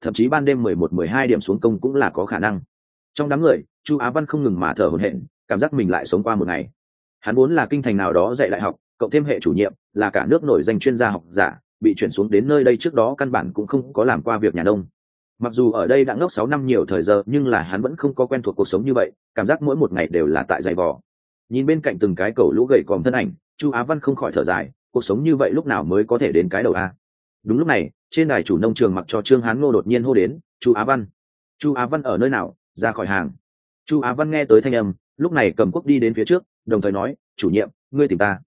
thậm chí ban đêm 11-12 điểm xuống công cũng là có khả năng. Trong đám người, Chu Á Văn không ngừng mà thở hổn hển, cảm giác mình lại sống qua một ngày. Hắn vốn là kinh thành nào đó dạy đại học, cộng thêm hệ chủ nhiệm là cả nước nổi danh chuyên gia học giả, bị chuyển xuống đến nơi đây trước đó căn bản cũng không có làm qua việc nhà nông. Mặc dù ở đây đã ngốc 6 năm nhiều thời giờ, nhưng là hắn vẫn không có quen thuộc cuộc sống như vậy, cảm giác mỗi một ngày đều là tại dày vò. Nhìn bên cạnh từng cái cẩu lũ gầy còm thân ảnh, Chu Á Văn không khỏi thở dài, cuộc sống như vậy lúc nào mới có thể đến cái đầu a. Đúng lúc này, trên đài chủ nông trường mặc cho Trương Hán Ngô đột nhiên hô đến, "Chu Á Văn, Chu Á Văn ở nơi nào, ra khỏi hàng." Chu Á Văn nghe tới thanh âm, lúc này cầm cuốc đi đến phía trước, đồng thời nói, "Chủ nhiệm, ngươi tìm ta?"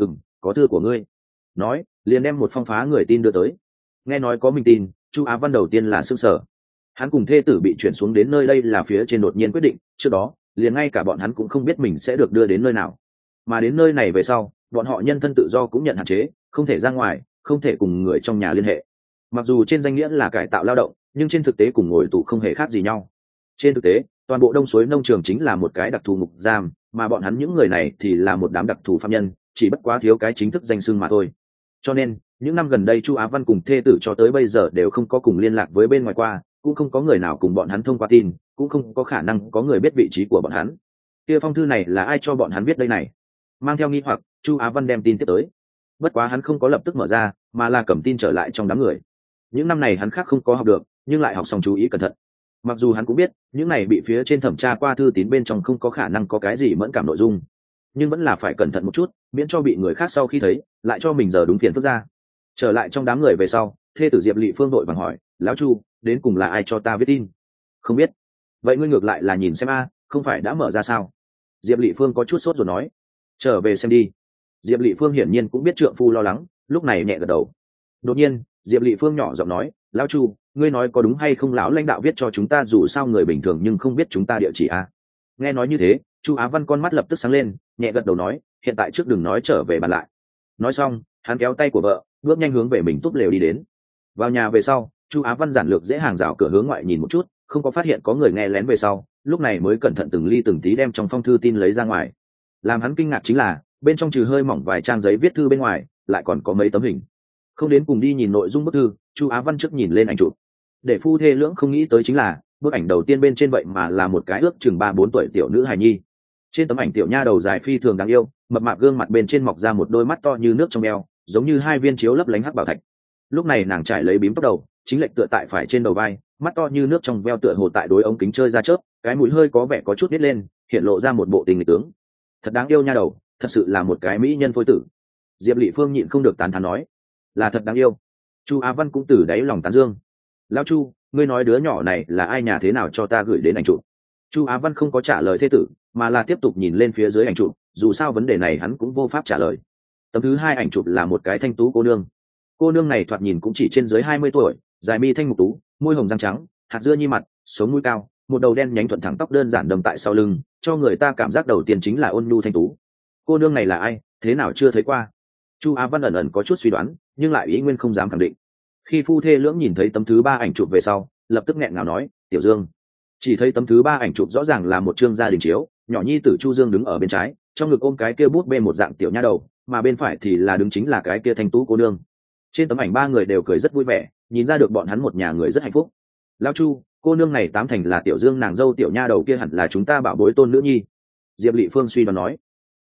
Có thư của ngươi." Nói, liền đem một phong phá người tin đưa tới. Nghe nói có mình tin, Chu Á Văn đầu tiên là sửng sở. Hắn cùng thê tử bị chuyển xuống đến nơi đây là phía trên đột nhiên quyết định, trước đó liền ngay cả bọn hắn cũng không biết mình sẽ được đưa đến nơi nào. Mà đến nơi này về sau, bọn họ nhân thân tự do cũng nhận hạn chế, không thể ra ngoài, không thể cùng người trong nhà liên hệ. Mặc dù trên danh nghĩa là cải tạo lao động, nhưng trên thực tế cùng ngồi tù không hề khác gì nhau. Trên thực tế, toàn bộ Đông Suối nông trường chính là một cái đặc thù ngục giam, mà bọn hắn những người này thì là một đám đặc thù phạm nhân, chỉ bất quá thiếu cái chính thức danh xưng mà thôi. Cho nên, những năm gần đây Chu Á Văn cùng thê tử cho tới bây giờ đều không có cùng liên lạc với bên ngoài qua, cũng không có người nào cùng bọn hắn thông qua tin, cũng không có khả năng có người biết vị trí của bọn hắn. Kia phong thư này là ai cho bọn hắn biết đây này? Mang theo nghi hoặc, Chu Á Văn đem tin tiếp tới. Bất quá hắn không có lập tức mở ra, mà là cầm tin trở lại trong đám người. Những năm này hắn khác không có học được, nhưng lại học xong chú ý cẩn thận. Mặc dù hắn cũng biết, những này bị phía trên thẩm tra qua thư tín bên trong không có khả năng có cái gì mẫn cảm nội dung, nhưng vẫn là phải cẩn thận một chút, miễn cho bị người khác sau khi thấy, lại cho mình giờ đúng phiền phức ra. Trở lại trong đám người về sau, thê tử Diệp Lệ Phương đội vàng hỏi, "Lão Chu, đến cùng là ai cho ta viết tin?" "Không biết." "Vậy ngươi ngược lại là nhìn xem a, không phải đã mở ra sao?" Diệp Lệ Phương có chút sốt rồi nói, "Trở về xem đi." Diệp Lệ Phương hiển nhiên cũng biết trượng phu lo lắng, lúc này nhẹ gật đầu. Đột nhiên, Diệp Lệ Phương nhỏ giọng nói, "Lão Chu, ngươi nói có đúng hay không lão lãnh đạo viết cho chúng ta dù sao người bình thường nhưng không biết chúng ta địa chỉ a?" Nghe nói như thế, Chu Á Văn con mắt lập tức sáng lên, nhẹ gật đầu nói, "Hiện tại trước đừng nói, trở về bàn lại." Nói xong, hắn kéo tay của vợ, bước nhanh hướng về mình túp lều đi đến. Vào nhà về sau, Chu Á Văn giản lược dễ hàng rào cửa hướng ngoại nhìn một chút, không có phát hiện có người nghe lén về sau, lúc này mới cẩn thận từng ly từng tí đem trong phong thư tin lấy ra ngoài. Làm hắn kinh ngạc chính là, bên trong trừ hơi mỏng vài trang giấy viết thư bên ngoài, lại còn có mấy tấm hình. Không đến cùng đi nhìn nội dung bức thư, Chu Á Văn trước nhìn lên ảnh chụp. Để phu thê lưỡng không nghĩ tới chính là, bức ảnh đầu tiên bên trên vậy mà là một cái ước chừng 3-4 tuổi tiểu nữ hài nhi. Trên tấm ảnh tiểu nha đầu dài phi thường đáng yêu, mập mạp gương mặt bên trên mọc ra một đôi mắt to như nước trong eo, giống như hai viên chiếu lấp lánh hắc bảo thạch. Lúc này nàng trải lấy bím tóc đầu, chính lệch tựa tại phải trên đầu vai, mắt to như nước trong veo tựa hồ tại đối ống kính chơi ra chớp, cái mũi hơi có vẻ có chút nít lên, hiện lộ ra một bộ tình nghịch tướng. Thật đáng yêu nha đầu, thật sự là một cái mỹ nhân phôi tử. Diệp Lệ Phương nhịn không được tán thán nói, là thật đáng yêu. Chu Á Văn cũng từ đáy lòng tán dương. Lão Chu, ngươi nói đứa nhỏ này là ai nhà thế nào cho ta gửi đến ảnh chụp? Chu Á Văn không có trả lời thê tử, mà là tiếp tục nhìn lên phía dưới ảnh chụp, dù sao vấn đề này hắn cũng vô pháp trả lời. Tấm thứ hai ảnh chụp là một cái thanh tú cô nương. Cô nương này thoạt nhìn cũng chỉ trên dưới 20 tuổi, dài mi thanh mục tú, môi hồng răng trắng, hạt dưa nhi mặt, sống mũi cao, một đầu đen nhánh thuận thẳng tóc đơn giản đầm tại sau lưng, cho người ta cảm giác đầu tiên chính là ôn nhu thanh tú. Cô nương này là ai, thế nào chưa thấy qua? Chu Á Văn ẩn ẩn có chút suy đoán, nhưng lại ý nguyên không dám khẳng định. Khi phu thê lưỡng nhìn thấy tấm thứ ba ảnh chụp về sau, lập tức nghẹn ngào nói, "Tiểu Dương." Chỉ thấy tấm thứ ba ảnh chụp rõ ràng là một chương gia đình chiếu, nhỏ nhi tử Chu Dương đứng ở bên trái, trong ngực ôm cái kia bút bê một dạng tiểu nha đầu, mà bên phải thì là đứng chính là cái kia thanh tú cô nương. Trên tấm ảnh ba người đều cười rất vui vẻ, nhìn ra được bọn hắn một nhà người rất hạnh phúc. "Lão Chu, cô nương này tám thành là Tiểu Dương nàng dâu, tiểu nha đầu kia hẳn là chúng ta bảo bối tôn nữ nhi." Diệp Lệ Phương suy đoán nói.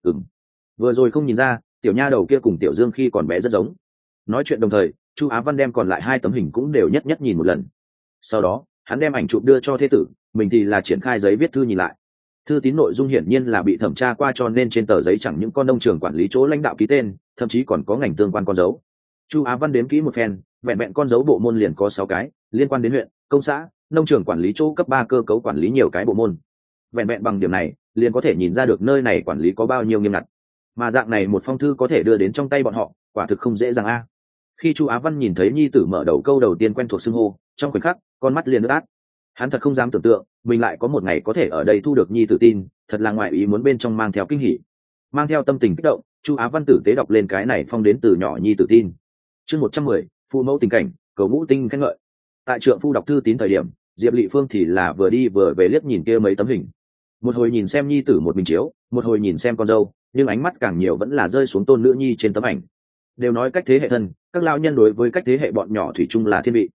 Vừa rồi không nhìn ra, tiểu nha đầu kia cùng Tiểu Dương khi còn bé rất giống." Nói chuyện đồng thời, Chu Á Văn đem còn lại hai tấm hình cũng đều nhất nhất nhìn một lần. Sau đó, hắn đem ảnh chụp đưa cho thê tử, mình thì là triển khai giấy viết thư nhìn lại. Thư tín nội dung hiển nhiên là bị thẩm tra qua, cho nên trên tờ giấy chẳng những con nông trường quản lý chỗ lãnh đạo ký tên, thậm chí còn có ngành tương quan con dấu. Chu Á Văn đếm kỹ một phen, vẹn vẹn con dấu bộ môn liền có 6 cái, liên quan đến huyện, công xã, nông trường quản lý chỗ cấp 3 cơ cấu quản lý nhiều cái bộ môn. Vẹn vẹn bằng điểm này, liền có thể nhìn ra được nơi này quản lý có bao nhiêu nghiêm ngặt. Mà dạng này một phong thư có thể đưa đến trong tay bọn họ, quả thực không dễ dàng a. Khi Chu Á Văn nhìn thấy nhi tử mở đầu câu đầu tiên quen thuộc xưng hô, trong khoảnh khắc, con mắt liền ướt át. Hắn thật không dám tưởng tượng, mình lại có một ngày có thể ở đây thu được nhi tử tin, thật là ngoại ý muốn bên trong mang theo kinh hỉ. Mang theo tâm tình kích động, Chu Á Văn tử tế đọc lên cái này phong đến từ nhỏ nhi tử tin. Chương 110, phụ mẫu tình cảnh, cầu ngũ tinh khen ngợi. Tại trượng phu đọc thư tín thời điểm, Diệp Lệ Phương thì là vừa đi vừa về liếc nhìn kia mấy tấm hình. Một hồi nhìn xem nhi tử một mình chiếu, một hồi nhìn xem con dâu, nhưng ánh mắt càng nhiều vẫn là rơi xuống tôn nữ nhi trên tấm ảnh. Đều nói cách thế hệ thân, các lão nhân đối với cách thế hệ bọn nhỏ thủy chung là thiên vị.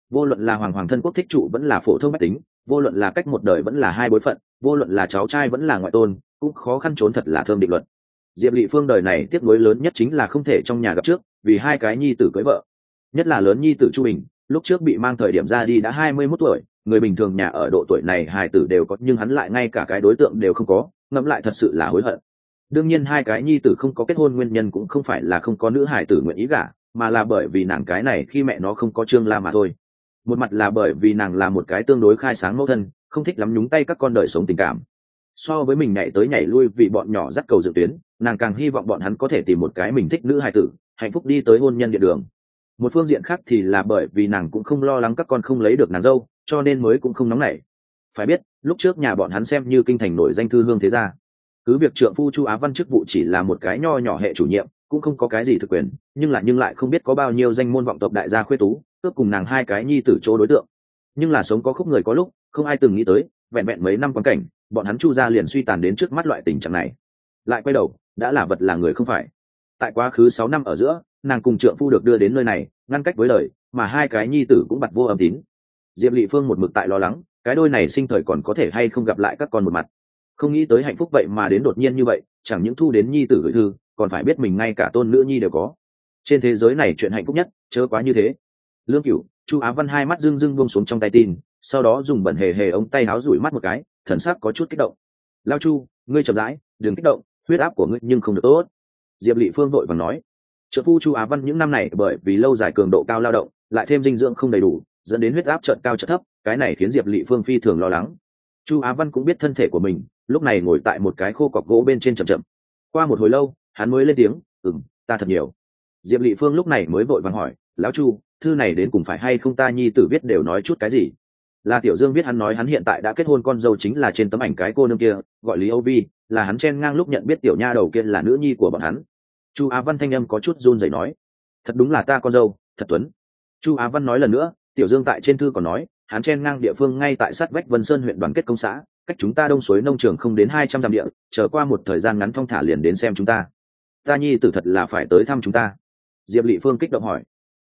vô luận là hoàng hoàng thân quốc thích trụ vẫn là phổ thông bách tính, vô luận là cách một đời vẫn là hai bối phận, vô luận là cháu trai vẫn là ngoại tôn, cũng khó khăn trốn thật là thơm định luận. Diệp Lệ Phương đời này tiếc nuối lớn nhất chính là không thể trong nhà gặp trước, vì hai cái nhi tử cưới vợ, nhất là lớn nhi tử Chu Bình, lúc trước bị mang thời điểm ra đi đã 21 tuổi, người bình thường nhà ở độ tuổi này hài tử đều có, nhưng hắn lại ngay cả cái đối tượng đều không có, ngẫm lại thật sự là hối hận. Đương nhiên hai cái nhi tử không có kết hôn nguyên nhân cũng không phải là không có nữ hài tử nguyện ý gả, mà là bởi vì nàng cái này khi mẹ nó không có Trương La mà thôi. Một mặt là bởi vì nàng là một cái tương đối khai sáng mẫu thân, không thích lắm nhúng tay các con đời sống tình cảm. So với mình nhảy tới nhảy lui vì bọn nhỏ dắt cầu dự tuyến, nàng càng hy vọng bọn hắn có thể tìm một cái mình thích nữ hài tử, hạnh phúc đi tới hôn nhân địa đường. Một phương diện khác thì là bởi vì nàng cũng không lo lắng các con không lấy được nàng dâu, cho nên mới cũng không nóng nảy. Phải biết lúc trước nhà bọn hắn xem như kinh thành nổi danh thư hương thế gia, cứ việc trượng phu Chu Á Văn chức vụ chỉ là một cái nho nhỏ hệ chủ nhiệm, cũng không có cái gì thực quyền, nhưng lại không biết có bao nhiêu danh môn vọng tộc đại gia khuê tú cướp cùng nàng hai cái nhi tử chỗ đối tượng. Nhưng là sống có khúc người có lúc, không ai từng nghĩ tới vẹn vẹn mấy năm quan cảnh, bọn hắn Chu gia liền suy tàn đến trước mắt loại tình trạng này. Lại quay đầu đã là vật là người không phải. Tại quá khứ 6 năm ở giữa, nàng cùng trượng phu được đưa đến nơi này, ngăn cách với đời, mà hai cái nhi tử cũng bặt vô âm tín. Diệp Lệ Phương một mực tại lo lắng cái đôi này sinh thời còn có thể hay không gặp lại các con một mặt, không nghĩ tới hạnh phúc vậy mà đến đột nhiên như vậy, chẳng những thu đến nhi tử gửi thư, còn phải biết mình ngay cả tôn nữ nhi đều có. Trên thế giới này chuyện hạnh phúc nhất chớ quá như thế. Lương Cửu, Chu Á Văn hai mắt rưng rưng buông xuống trong tay tin, sau đó dùng bẩn hề hề ống tay áo rủi mắt một cái, thần sắc có chút kích động. Lao Chu, ngươi chậm rãi, đừng kích động, huyết áp của ngươi nhưng không được tốt. Diệp Lệ Phương vội vàng nói. Trợ phu Chu Á Văn những năm này bởi vì lâu dài cường độ cao lao động, lại thêm dinh dưỡng không đầy đủ, dẫn đến huyết áp chợt cao chợt thấp, cái này khiến Diệp Lệ Phương phi thường lo lắng. Chu Á Văn cũng biết thân thể của mình, lúc này ngồi tại một cái khô cọc gỗ bên trên chậm chậm. Qua một hồi lâu, hắn mới lên tiếng, ta thật nhiều." Diệp Lệ Phương lúc này mới vội vàng hỏi, "Lão Chu, thư này đến cùng phải hay không ta nhi tử viết đều nói chút cái gì?" Là Tiểu Dương viết, hắn nói hắn hiện tại đã kết hôn, con dâu chính là trên tấm ảnh cái cô nương kia, gọi Lý Âu Vi, là hắn chen ngang lúc nhận biết tiểu nha đầu kia là nữ nhi của bọn hắn. Chu Á Văn thanh âm có chút run rẩy nói, "Thật đúng là ta con dâu, thật tuấn." Chu Á Văn nói lần nữa, Tiểu Dương tại trên thư còn nói, hắn chen ngang địa phương ngay tại sát vách Vân Sơn huyện Đoàn Kết công xã, cách chúng ta Đông Suối nông trường không đến 200 dặm địa, chờ qua một thời gian ngắn thong thả liền đến xem chúng ta. Ta nhi tử thật là phải tới thăm chúng ta. Diệp Lệ Phương kích động hỏi,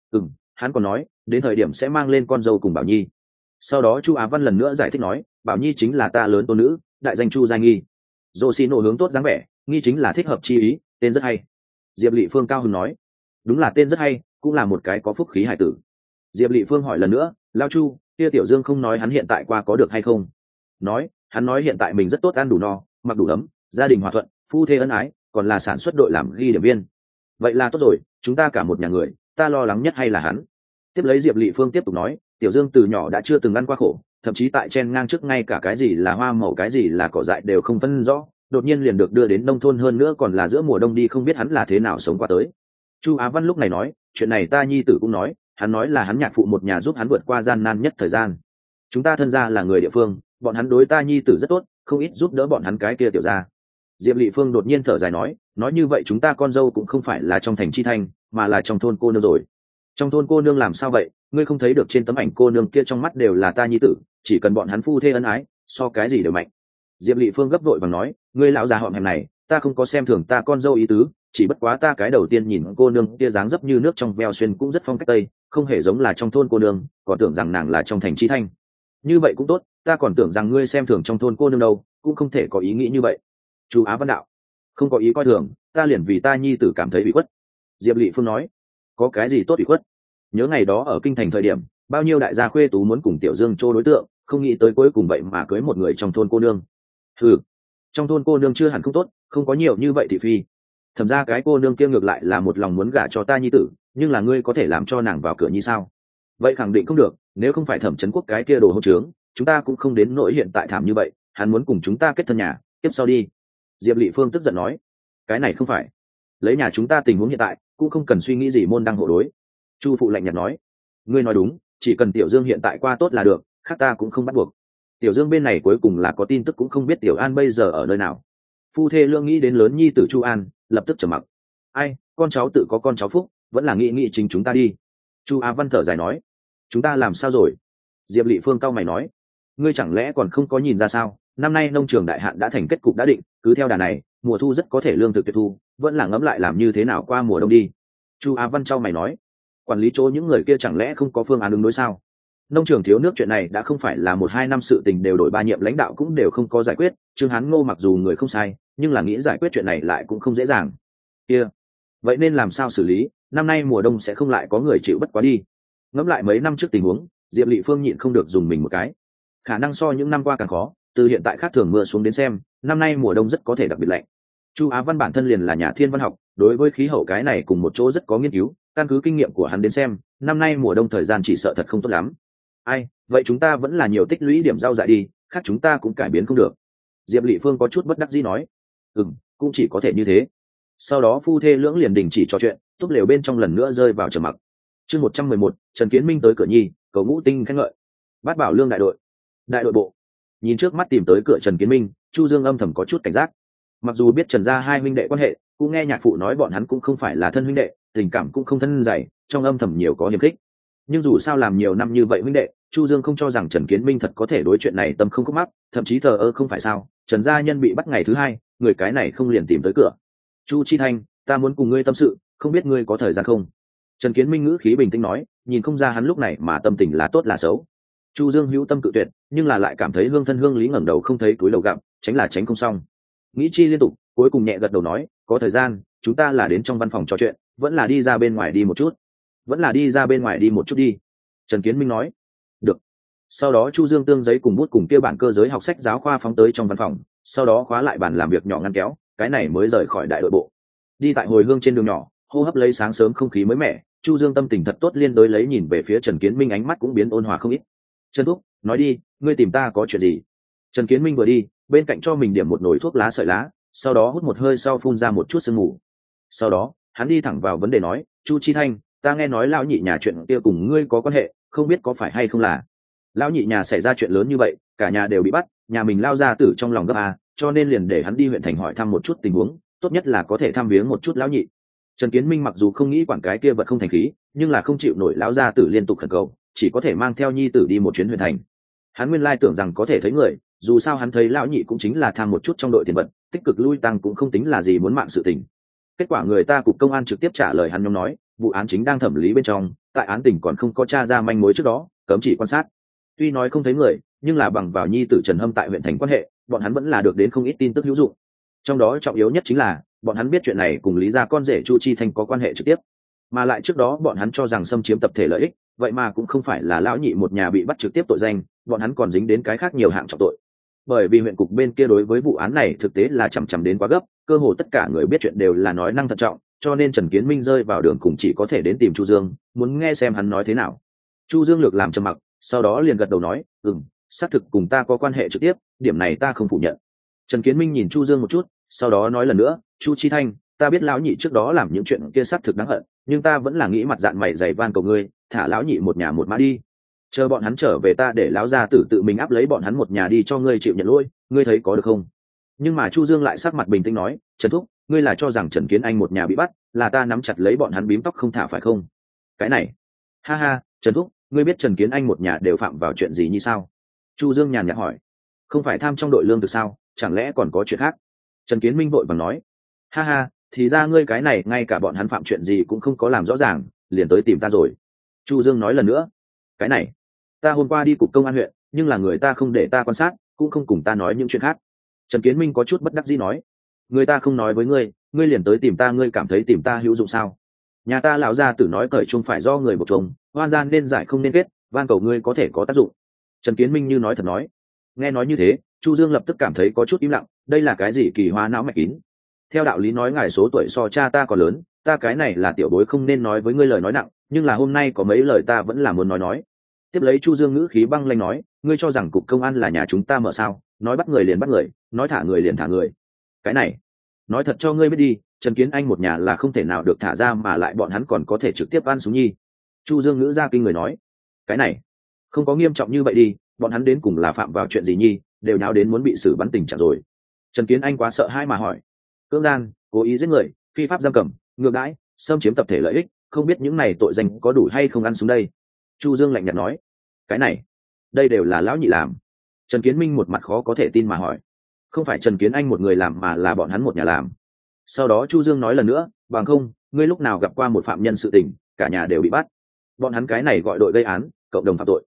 hắn còn nói, đến thời điểm sẽ mang lên con dâu cùng Bảo Nhi. Sau đó Chu Á Văn lần nữa giải thích nói, Bảo Nhi chính là ta lớn tôn nữ, đại danh Chu Gia Nghi. Dô xin nổ hướng tốt dáng vẻ, nghi chính là thích hợp chi ý, tên rất hay. Diệp Lệ Phương cao hứng nói, đúng là tên rất hay, cũng là một cái có phúc khí hải tử. Diệp Lệ Phương hỏi lần nữa, Lao Chu, kia Tiểu Dương không nói hắn hiện tại qua có được hay không? Nói, hắn nói hiện tại mình rất tốt, ăn đủ no, mặc đủ ấm, gia đình hòa thuận, phu thê ân ái, còn là sản xuất đội làm ghi điểm viên. Vậy là tốt rồi, chúng ta cả một nhà người, ta lo lắng nhất hay là hắn. Tiếp lấy Diệp Lệ Phương tiếp tục nói, Tiểu Dương từ nhỏ đã chưa từng ăn qua khổ, thậm chí tại chen ngang trước ngay cả cái gì là hoa màu cái gì là cỏ dại đều không phân rõ, đột nhiên liền được đưa đến nông thôn, hơn nữa còn là giữa mùa đông đi, không biết hắn là thế nào sống qua tới. Chu Á Văn lúc này nói, chuyện này ta nhi tử cũng nói, hắn nói là hắn nhạc phụ một nhà giúp hắn vượt qua gian nan nhất thời gian. Chúng ta thân gia là người địa phương, bọn hắn đối ta nhi tử rất tốt, không ít giúp đỡ bọn hắn cái kia tiểu gia. Diệp Lệ Phương đột nhiên thở dài nói như vậy chúng ta con dâu cũng không phải là trong thành Chi Thanh, mà là trong thôn cô nương rồi. Trong thôn cô nương làm sao vậy? Ngươi không thấy được trên tấm ảnh cô nương kia trong mắt đều là ta nhi tử, chỉ cần bọn hắn phu thê ân ái, so cái gì đều mạnh. Diệp Lệ Phương gấp vội và nói, ngươi lão già họm hẹm này, ta không có xem thường ta con dâu ý tứ, chỉ bất quá ta cái đầu tiên nhìn cô nương kia dáng dấp như nước trong veo xuyên cũng rất phong cách tây, không hề giống là trong thôn cô nương, còn tưởng rằng nàng là trong thành Chi Thanh. Như vậy cũng tốt, ta còn tưởng rằng ngươi xem thường trong thôn cô nương đâu, cũng không thể có ý nghĩ như vậy. Chu Á Văn đạo, không có ý coi thường, ta liền vì ta nhi tử cảm thấy bị khuất. Diệp Lệ Phương nói, có cái gì tốt bị khuất? Nhớ ngày đó ở kinh thành thời điểm, bao nhiêu đại gia khuê tú muốn cùng Tiểu Dương chô đối tượng, không nghĩ tới cuối cùng vậy mà cưới một người trong thôn cô nương. Trong thôn cô nương chưa hẳn không tốt, không có nhiều như vậy thị phi. Thẩm ra cái cô nương kia ngược lại là một lòng muốn gả cho ta nhi tử, nhưng là ngươi có thể làm cho nàng vào cửa như sao? Vậy khẳng định không được, nếu không phải Thẩm Trấn Quốc cái kia đồ hỗn trướng, chúng ta cũng không đến nỗi hiện tại thảm như vậy, hắn muốn cùng chúng ta kết thân nhà, tiếp sau đi. Diệp Lệ Phương tức giận nói, cái này không phải, lấy nhà chúng ta tình huống hiện tại, cũng không cần suy nghĩ gì môn đăng hộ đối. Chu phụ lạnh nhạt nói, ngươi nói đúng, chỉ cần Tiểu Dương hiện tại qua tốt là được, khác ta cũng không bắt buộc. Tiểu Dương bên này cuối cùng là có tin tức, cũng không biết Tiểu An bây giờ ở nơi nào. Phu thê lương nghĩ đến lớn nhi tử Chu An, lập tức trầm mặc. Ai, con cháu tự có con cháu phúc, vẫn là nghĩ chính chúng ta đi. Chu Á Văn thở dài nói, chúng ta làm sao rồi? Diệp Lệ Phương cau mày nói, ngươi chẳng lẽ còn không có nhìn ra sao? Năm nay nông trường đại hạn đã thành kết cục đã định, cứ theo đà này, mùa thu rất có thể lương thực tuyệt thu, vẫn là ngẫm lại làm như thế nào qua mùa đông đi. Chu Á Văn cau mày nói, quản lý chỗ những người kia chẳng lẽ không có phương án ứng đối sao? nông trường thiếu nước chuyện này đã không phải là 1-2 năm sự tình, đều đổi 3 nhiệm lãnh đạo cũng đều không có giải quyết. Trương Hán Ngô mặc dù người không sai, nhưng là nghĩ giải quyết chuyện này lại cũng không dễ dàng. Vậy nên làm sao xử lý? Năm nay mùa đông sẽ không lại có người chịu bất quá đi. Ngẫm lại mấy năm trước tình huống, Diệp Lệ Phương nhịn không được dùng mình một cái. Khả năng so những năm qua càng khó, từ hiện tại khác thường mưa xuống đến xem, năm nay mùa đông rất có thể đặc biệt lạnh. Chu Á Văn bản thân liền là nhà thiên văn học, đối với khí hậu cái này cùng một chỗ rất có nghiên cứu, căn cứ kinh nghiệm của hắn đến xem, năm nay mùa đông thời gian chỉ sợ thật không tốt lắm. Vậy chúng ta vẫn là nhiều tích lũy điểm rau dại đi, khác chúng ta cũng cải biến không được. Diệp Lệ Phương có chút bất đắc dĩ nói. Cũng chỉ có thể như thế. Sau đó phu thê lưỡng liền đình chỉ trò chuyện, túp lều bên trong lần nữa rơi vào trầm mặc. Chương 111, Trần Kiến Minh tới cửa nhi, cầu ngũ tinh khen ngợi. Bát Bảo Lương đại đội bộ. Nhìn trước mắt tìm tới cửa Trần Kiến Minh, Chu Dương âm thầm có chút cảnh giác. Mặc dù biết Trần gia hai huynh đệ quan hệ, cũng nghe nhạc phụ nói bọn hắn cũng không phải là thân huynh đệ, tình cảm cũng không thân dày, trong âm thầm nhiều có hiềm khích. Nhưng dù sao làm nhiều năm như vậy huynh đệ, Chu Dương không cho rằng Trần Kiến Minh thật có thể đối chuyện này tâm không khúc mắc, thậm chí thờ ơ không phải sao? Trần gia nhân bị bắt ngày thứ 2, người cái này không liền tìm tới cửa. Chu Chi Thanh, ta muốn cùng ngươi tâm sự, không biết ngươi có thời gian không? Trần Kiến Minh ngữ khí bình tĩnh nói, nhìn không ra hắn lúc này mà tâm tình là tốt là xấu. Chu Dương hữu tâm cự tuyệt, nhưng là lại cảm thấy hương thân hương lý ngẩng đầu không thấy túi lầu gặm, tránh là tránh không xong. Nghĩ chi liên tục, cuối cùng nhẹ gật đầu nói, có thời gian, chúng ta là đến trong văn phòng trò chuyện, vẫn là đi ra bên ngoài đi một chút đi. Trần Kiến Minh nói. Được. Sau đó Chu Dương tương giấy cùng bút cùng kia bản cơ giới học sách giáo khoa phóng tới trong văn phòng, sau đó khóa lại bàn làm việc nhỏ ngăn kéo, cái này mới rời khỏi đại đội bộ. Đi tại hồi hương trên đường nhỏ, hô hấp lấy sáng sớm không khí mới mẻ, Chu Dương tâm tình thật tốt, liên đối lấy nhìn về phía Trần Kiến Minh, ánh mắt cũng biến ôn hòa không ít. Trần thúc, nói đi, ngươi tìm ta có chuyện gì? Trần Kiến Minh vừa đi, bên cạnh cho mình điểm một nồi thuốc lá sợi lá, sau đó hút một hơi sau phun ra một chút sương mù. Sau đó hắn đi thẳng vào vấn đề nói, Chu Chi Thanh, ta nghe nói lão nhị nhà chuyện kia cùng ngươi có quan hệ, không biết có phải hay không là? Lão nhị nhà xảy ra chuyện lớn như vậy, cả nhà đều bị bắt, nhà mình lao ra tử trong lòng gấp à, cho nên liền để hắn đi huyện thành hỏi thăm một chút tình huống, tốt nhất là có thể thăm viếng một chút lão nhị. Trần Kiến Minh mặc dù không nghĩ quản cái kia vật không thành khí, nhưng là không chịu nổi lão gia tử liên tục khẩn cầu, chỉ có thể mang theo nhi tử đi một chuyến huyện thành. Hắn nguyên lai tưởng rằng có thể thấy người, dù sao hắn thấy lão nhị cũng chính là tham một chút trong đội tiền vận, tích cực lui tăng cũng không tính là gì muốn mạng sự tình. Kết quả người ta cục công an trực tiếp trả lời hắn, nhóm nói vụ án chính đang thẩm lý bên trong, tại án tình còn không có tra ra manh mối trước đó, cấm chỉ quan sát. Tuy nói không thấy người, nhưng là bằng vào nhi tử Trần Hâm tại huyện thành quan hệ, bọn hắn vẫn là được đến không ít tin tức hữu dụng. Trong đó trọng yếu nhất chính là bọn hắn biết chuyện này cùng Lý gia con rể Chu Chi Thanh có quan hệ trực tiếp, mà lại trước đó bọn hắn cho rằng xâm chiếm tập thể lợi ích, vậy mà cũng không phải là lão nhị một nhà bị bắt trực tiếp tội danh, bọn hắn còn dính đến cái khác nhiều hạng trọng tội. Bởi vì huyện cục bên kia đối với vụ án này thực tế là chằm chằm đến quá gấp, cơ hồ tất cả người biết chuyện đều là nói năng thận trọng, cho nên Trần Kiến Minh rơi vào đường cùng chỉ có thể đến tìm Chu Dương, muốn nghe xem hắn nói thế nào. Chu Dương lược làm trầm mặc, sau đó liền gật đầu nói, xác thực cùng ta có quan hệ trực tiếp, điểm này ta không phủ nhận. Trần Kiến Minh nhìn Chu Dương một chút, sau đó nói lần nữa, Chu Chi Thanh, ta biết lão nhị trước đó làm những chuyện kia xác thực đáng hận, nhưng ta vẫn là nghĩ mặt dạn mày dày van cầu ngươi, thả lão nhị một nhà một mã đi, chờ bọn hắn trở về ta để lão gia tử tự mình áp lấy bọn hắn một nhà đi cho ngươi chịu nhận lỗi, ngươi thấy có được không? Nhưng mà Chu Dương lại sắc mặt bình tĩnh nói, Trần thúc, ngươi là cho rằng Trần Kiến Anh một nhà bị bắt là ta nắm chặt lấy bọn hắn bím tóc không thả phải không? Cái này, ha ha, Trần thúc, ngươi biết Trần Kiến Anh một nhà đều phạm vào chuyện gì như sao? Chu Dương nhàn nhạt hỏi. Không phải tham trong đội lương thực sao, chẳng lẽ còn có chuyện khác? Trần Kiến Minh vội vàng nói, ha ha, thì ra ngươi cái này ngay cả bọn hắn phạm chuyện gì cũng không có làm rõ ràng, liền tới tìm ta rồi. Chu Dương nói lần nữa, cái này, ta hôm qua đi cục công an huyện, nhưng là người ta không để ta quan sát, cũng không cùng ta nói những chuyện khác. Trần Kiến Minh có chút bất đắc dĩ nói, người ta không nói với ngươi, ngươi liền tới tìm ta, ngươi cảm thấy tìm ta hữu dụng sao? Nhà ta lão gia tử nói cởi chung phải do người buộc chồng, oan gian nên giải không nên kết, van cầu ngươi có thể có tác dụng. Trần Kiến Minh như nói thật nói. Nghe nói như thế, Chu Dương lập tức cảm thấy có chút im lặng, đây là cái gì kỳ hoa não mạch kín? Theo đạo lý nói ngài số tuổi so cha ta còn lớn, ta cái này là tiểu bối không nên nói với ngươi lời nói nặng, nhưng là hôm nay có mấy lời ta vẫn là muốn nói. Tiếp lấy Chu Dương ngữ khí băng lanh nói, ngươi cho rằng cục công an là nhà chúng ta mở sao? Nói bắt người liền bắt người, nói thả người liền thả người. Cái này, nói thật cho ngươi biết đi, Trần Kiến Anh một nhà là không thể nào được thả ra, mà lại bọn hắn còn có thể trực tiếp ăn súng nhi. Chu Dương ngữ ra kinh người nói, cái này không có nghiêm trọng như vậy đi, bọn hắn đến cùng là phạm vào chuyện gì nhi, đều nháo đến muốn bị xử bắn tình trạng rồi. Trần Kiến Anh quá sợ hãi mà hỏi, cưỡng gian, cố ý giết người, phi pháp giam cầm, ngược đãi, xâm chiếm tập thể lợi ích, không biết những này tội danh có đủ hay không ăn súng đây? Chu Dương lạnh nhạt nói, cái này, đây đều là lão nhị làm. Trần Kiến Minh một mặt khó có thể tin mà hỏi, không phải Trần Kiến Anh một người làm mà là bọn hắn một nhà làm. Sau đó Chu Dương nói lần nữa, bằng không, ngươi lúc nào gặp qua một phạm nhân sự tình, cả nhà đều bị bắt. Bọn hắn cái này gọi đội gây án, cộng đồng phạm tội.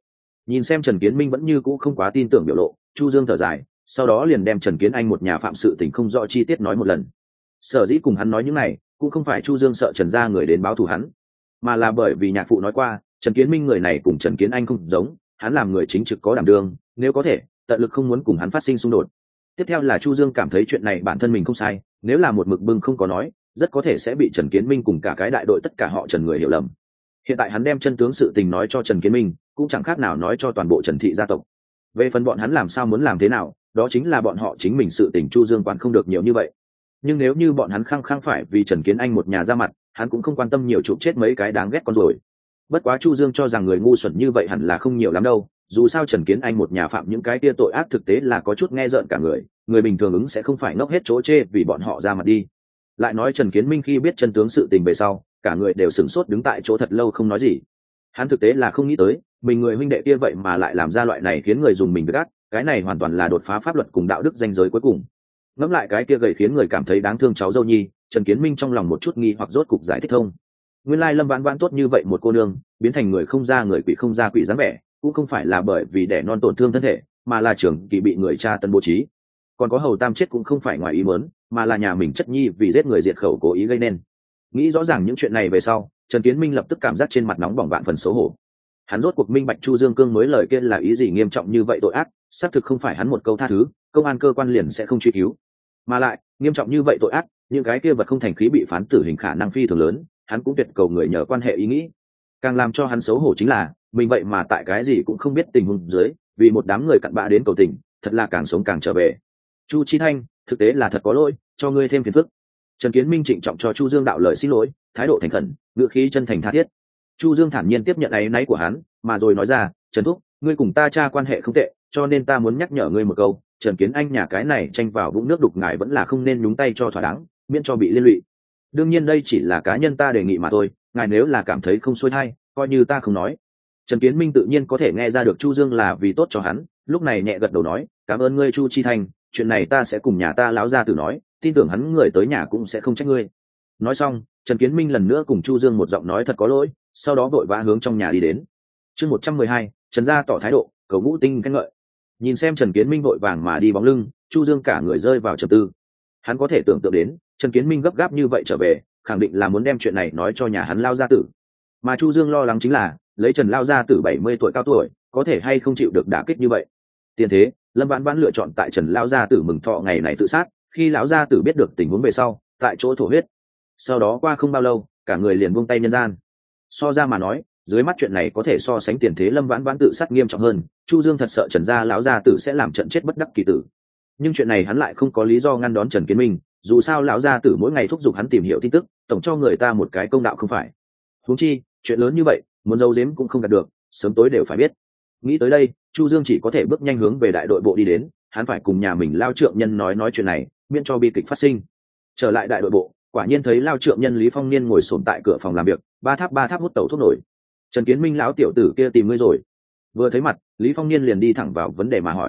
Nhìn xem Trần Kiến Minh vẫn như cũ không quá tin tưởng biểu lộ, Chu Dương thở dài, sau đó liền đem Trần Kiến Anh một nhà phạm sự tình không rõ chi tiết nói một lần. Sở dĩ cùng hắn nói những này cũng không phải Chu Dương sợ Trần gia người đến báo thù hắn, mà là bởi vì nhạc phụ nói qua Trần Kiến Minh người này cùng Trần Kiến Anh không giống, hắn làm người chính trực có đảm đương, nếu có thể tận lực không muốn cùng hắn phát sinh xung đột. Tiếp theo là Chu Dương cảm thấy chuyện này bản thân mình không sai, nếu là một mực bưng không có nói, rất có thể sẽ bị Trần Kiến Minh cùng cả cái đại đội tất cả họ Trần người hiểu lầm. Hiện tại hắn đem chân tướng sự tình nói cho Trần Kiến Minh, cũng chẳng khác nào nói cho toàn bộ Trần thị gia tộc. Về phần bọn hắn làm sao muốn làm thế nào, đó chính là bọn họ chính mình sự tình, Chu Dương quản không được nhiều như vậy. Nhưng nếu như bọn hắn khăng khăng phải vì Trần Kiến Anh một nhà ra mặt, hắn cũng không quan tâm nhiều, chụp chết mấy cái đáng ghét con rồi. Bất quá Chu Dương cho rằng người ngu xuẩn như vậy hẳn là không nhiều lắm đâu, dù sao Trần Kiến Anh một nhà phạm những cái tia tội ác thực tế là có chút nghe rợn cả người bình thường ứng sẽ không phải ngốc hết chỗ chê vì bọn họ ra mặt đi. Lại nói Trần Kiến Minh khi biết chân tướng sự tình về sau, cả người đều sửng sốt đứng tại chỗ thật lâu không nói gì. Hắn thực tế là không nghĩ tới mình người huynh đệ kia vậy mà lại làm ra loại này khiến người dùng mình gắt, cái này hoàn toàn là đột phá pháp luật cùng đạo đức ranh giới cuối cùng. Ngẫm lại cái kia gầy khiến người cảm thấy đáng thương cháu dâu nhi, Trần Kiến Minh trong lòng một chút nghi hoặc rốt cục giải thích thông. Nguyên lai Lâm Vãn Vãn tốt như vậy một cô nương, biến thành người không ra người, quỷ không ra quỷ dáng vẻ, cũng không phải là bởi vì đẻ non tổn thương thân thể, mà là trưởng kỳ bị người cha tân bố trí. Còn có Hầu Tam chết cũng không phải ngoài ý muốn, mà là nhà mình chất nhi vì giết người diệt khẩu cố ý gây nên. Nghĩ rõ ràng những chuyện này về sau, Trần Kiến Minh lập tức cảm giác trên mặt nóng bỏng vạn phần xấu hổ. Hắn rốt cuộc minh bạch Chu Dương Cương mới lời kia là ý gì nghiêm trọng như vậy tội ác, xác thực không phải hắn một câu tha thứ, công an cơ quan liền sẽ không truy cứu. Mà lại, nghiêm trọng như vậy tội ác, những cái kia vật không thành khí bị phán tử hình khả năng phi thường lớn, hắn cũng tuyệt cầu người nhờ quan hệ ý nghĩ. Càng làm cho hắn xấu hổ chính là, mình vậy mà tại cái gì cũng không biết tình huống dưới, vì một đám người cặn bã đến cầu tình, thật là càng sống càng trở về. Chu Chi Thanh, thực tế là thật có lỗi, cho ngươi thêm phiền phức. Trần Kiến Minh trịnh trọng cho Chu Dương đạo lời xin lỗi, thái độ thành khẩn, ngữ khí chân thành tha thiết. Chu Dương thản nhiên tiếp nhận áy náy của hắn, mà rồi nói ra, Trần Thúc, ngươi cùng ta cha quan hệ không tệ, cho nên ta muốn nhắc nhở ngươi một câu, Trần Kiến Anh nhà cái này tranh vào vũng nước đục, ngài vẫn là không nên nhúng tay cho thỏa đáng, miễn cho bị liên lụy. Đương nhiên đây chỉ là cá nhân ta đề nghị mà thôi, ngài nếu là cảm thấy không xuôi hay, coi như ta không nói. Trần Kiến Minh tự nhiên có thể nghe ra được Chu Dương là vì tốt cho hắn, lúc này nhẹ gật đầu nói, cảm ơn ngươi Chu Chi Thành, chuyện này ta sẽ cùng nhà ta lão gia tử nói, tin tưởng hắn người tới nhà cũng sẽ không trách ngươi. Nói xong, Trần Kiến Minh lần nữa cùng Chu Dương một giọng nói thật có lỗi, sau đó vội vã hướng trong nhà đi đến. Chương 112, Trần gia tỏ thái độ, cầu ngũ tinh khen ngợi. Nhìn xem Trần Kiến Minh vội vàng mà đi bóng lưng, Chu Dương cả người rơi vào trầm tư. Hắn có thể tưởng tượng đến, Trần Kiến Minh gấp gáp như vậy trở về, khẳng định là muốn đem chuyện này nói cho nhà hắn lao gia tử. Mà Chu Dương lo lắng chính là, lấy Trần lao gia tử 70 tuổi cao tuổi, có thể hay không chịu được đả kích như vậy. Tiền thế, Lâm Vãn Vãn lựa chọn tại Trần lao gia tử mừng thọ ngày này tự sát, khi lão gia tử biết được tình huống về sau, tại chỗ thổ huyết. Sau đó qua không bao lâu, cả người liền buông tay nhân gian. So ra mà nói, dưới mắt chuyện này có thể so sánh tiền thế Lâm Vãn Vãn tự sát nghiêm trọng hơn, Chu Dương thật sợ Trần gia lão gia tử sẽ làm trận chết bất đắc kỳ tử. Nhưng chuyện này hắn lại không có lý do ngăn đón Trần Kiến Minh, dù sao lão gia tử mỗi ngày thúc giục hắn tìm hiểu tin tức, tổng cho người ta một cái công đạo không phải. Huống chi, chuyện lớn như vậy, muốn giấu giếm cũng không gạt được, sớm tối đều phải biết. Nghĩ tới đây, Chu Dương chỉ có thể bước nhanh hướng về đại đội bộ đi đến, hắn phải cùng nhà mình Lao Trượng Nhân nói chuyện này, miễn cho bi kịch phát sinh. Trở lại đại đội bộ, quả nhiên thấy Lao Trượng Nhân Lý Phong Niên ngồi xổm tại cửa phòng làm việc, ba tháp hút tẩu thuốc nổi. Trần Kiến Minh lão tiểu tử kia tìm ngươi rồi. Vừa thấy mặt, Lý Phong Niên liền đi thẳng vào vấn đề mà hỏi.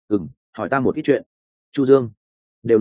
Hỏi ta một ít chuyện. Chu Dương đều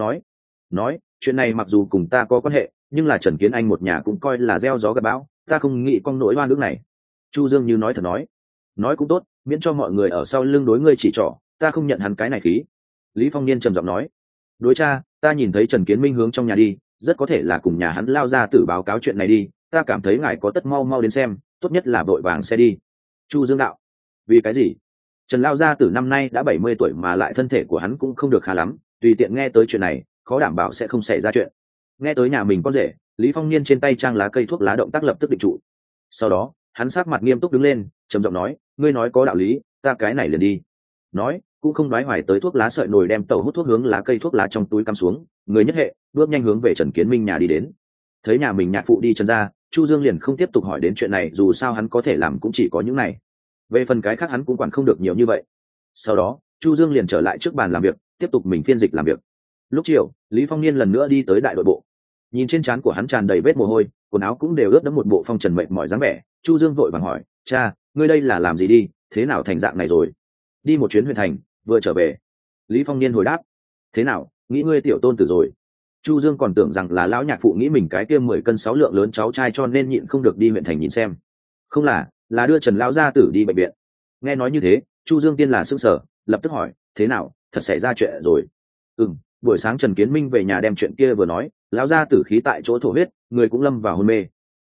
nói chuyện này mặc dù cùng ta có quan hệ, nhưng là Trần Kiến Anh một nhà cũng coi là gieo gió gặt bão, ta không nghĩ con nỗi oan nước này. Chu Dương như nói thật nói cũng tốt, miễn cho mọi người ở sau lưng đối ngươi chỉ trỏ, ta không nhận hắn cái này khí. Lý Phong Niên trầm giọng nói, đối cha, ta nhìn thấy Trần Kiến Minh hướng trong nhà đi, rất có thể là cùng nhà hắn lao ra tử báo cáo chuyện này đi, ta cảm thấy ngài có tất mau đến xem, tốt nhất là vội vàng xe đi. Chu Dương đạo, vì cái gì? Trần lao gia tử năm nay đã 70 tuổi mà lại thân thể của hắn cũng không được khá lắm, tùy tiện nghe tới chuyện này, khó đảm bảo sẽ không xảy ra chuyện. Nghe tới nhà mình con rể, Lý Phong Niên trên tay trang lá cây thuốc lá động tác lập tức định trụ. Sau đó, hắn sắc mặt nghiêm túc đứng lên, trầm giọng nói, ngươi nói có đạo lý, ta cái này liền đi. Nói, cũng không đoái hoài tới thuốc lá sợi nồi, đem tẩu hút thuốc hướng lá cây thuốc lá trong túi cắm xuống, người nhất hệ, bước nhanh hướng về Trần Kiến Minh nhà đi đến. Thấy nhà mình nhạc phụ đi Trần gia, Chu Dương liền không tiếp tục hỏi đến chuyện này, dù sao hắn có thể làm cũng chỉ có những này. Về phần cái khác hắn cũng quản không được nhiều như vậy. Sau đó, Chu Dương liền trở lại trước bàn làm việc, tiếp tục mình phiên dịch làm việc. Lúc chiều, Lý Phong Niên lần nữa đi tới đại đội bộ. Nhìn trên trán của hắn tràn đầy vết mồ hôi, quần áo cũng đều ướt đẫm một bộ phong trần mệt mỏi dáng vẻ, Chu Dương vội vàng hỏi, cha, ngươi đây là làm gì đi, thế nào thành dạng này rồi? Đi một chuyến huyện thành, vừa trở về. Lý Phong Niên hồi đáp, thế nào, nghĩ ngươi tiểu tôn tử rồi? Chu Dương còn tưởng rằng là lão nhạc phụ nghĩ mình cái kia 10 cân 6 lượng lớn cháu trai cho nên nhịn không được đi huyện thành nhìn xem. Không là đưa Trần lão gia tử đi bệnh viện. Nghe nói như thế, Chu Dương tiên là sững sờ, lập tức hỏi, thế nào, thật xảy ra chuyện rồi? Buổi sáng Trần Kiến Minh về nhà đem chuyện kia vừa nói, lão gia tử khí tại chỗ thổ huyết, người cũng lâm vào hôn mê.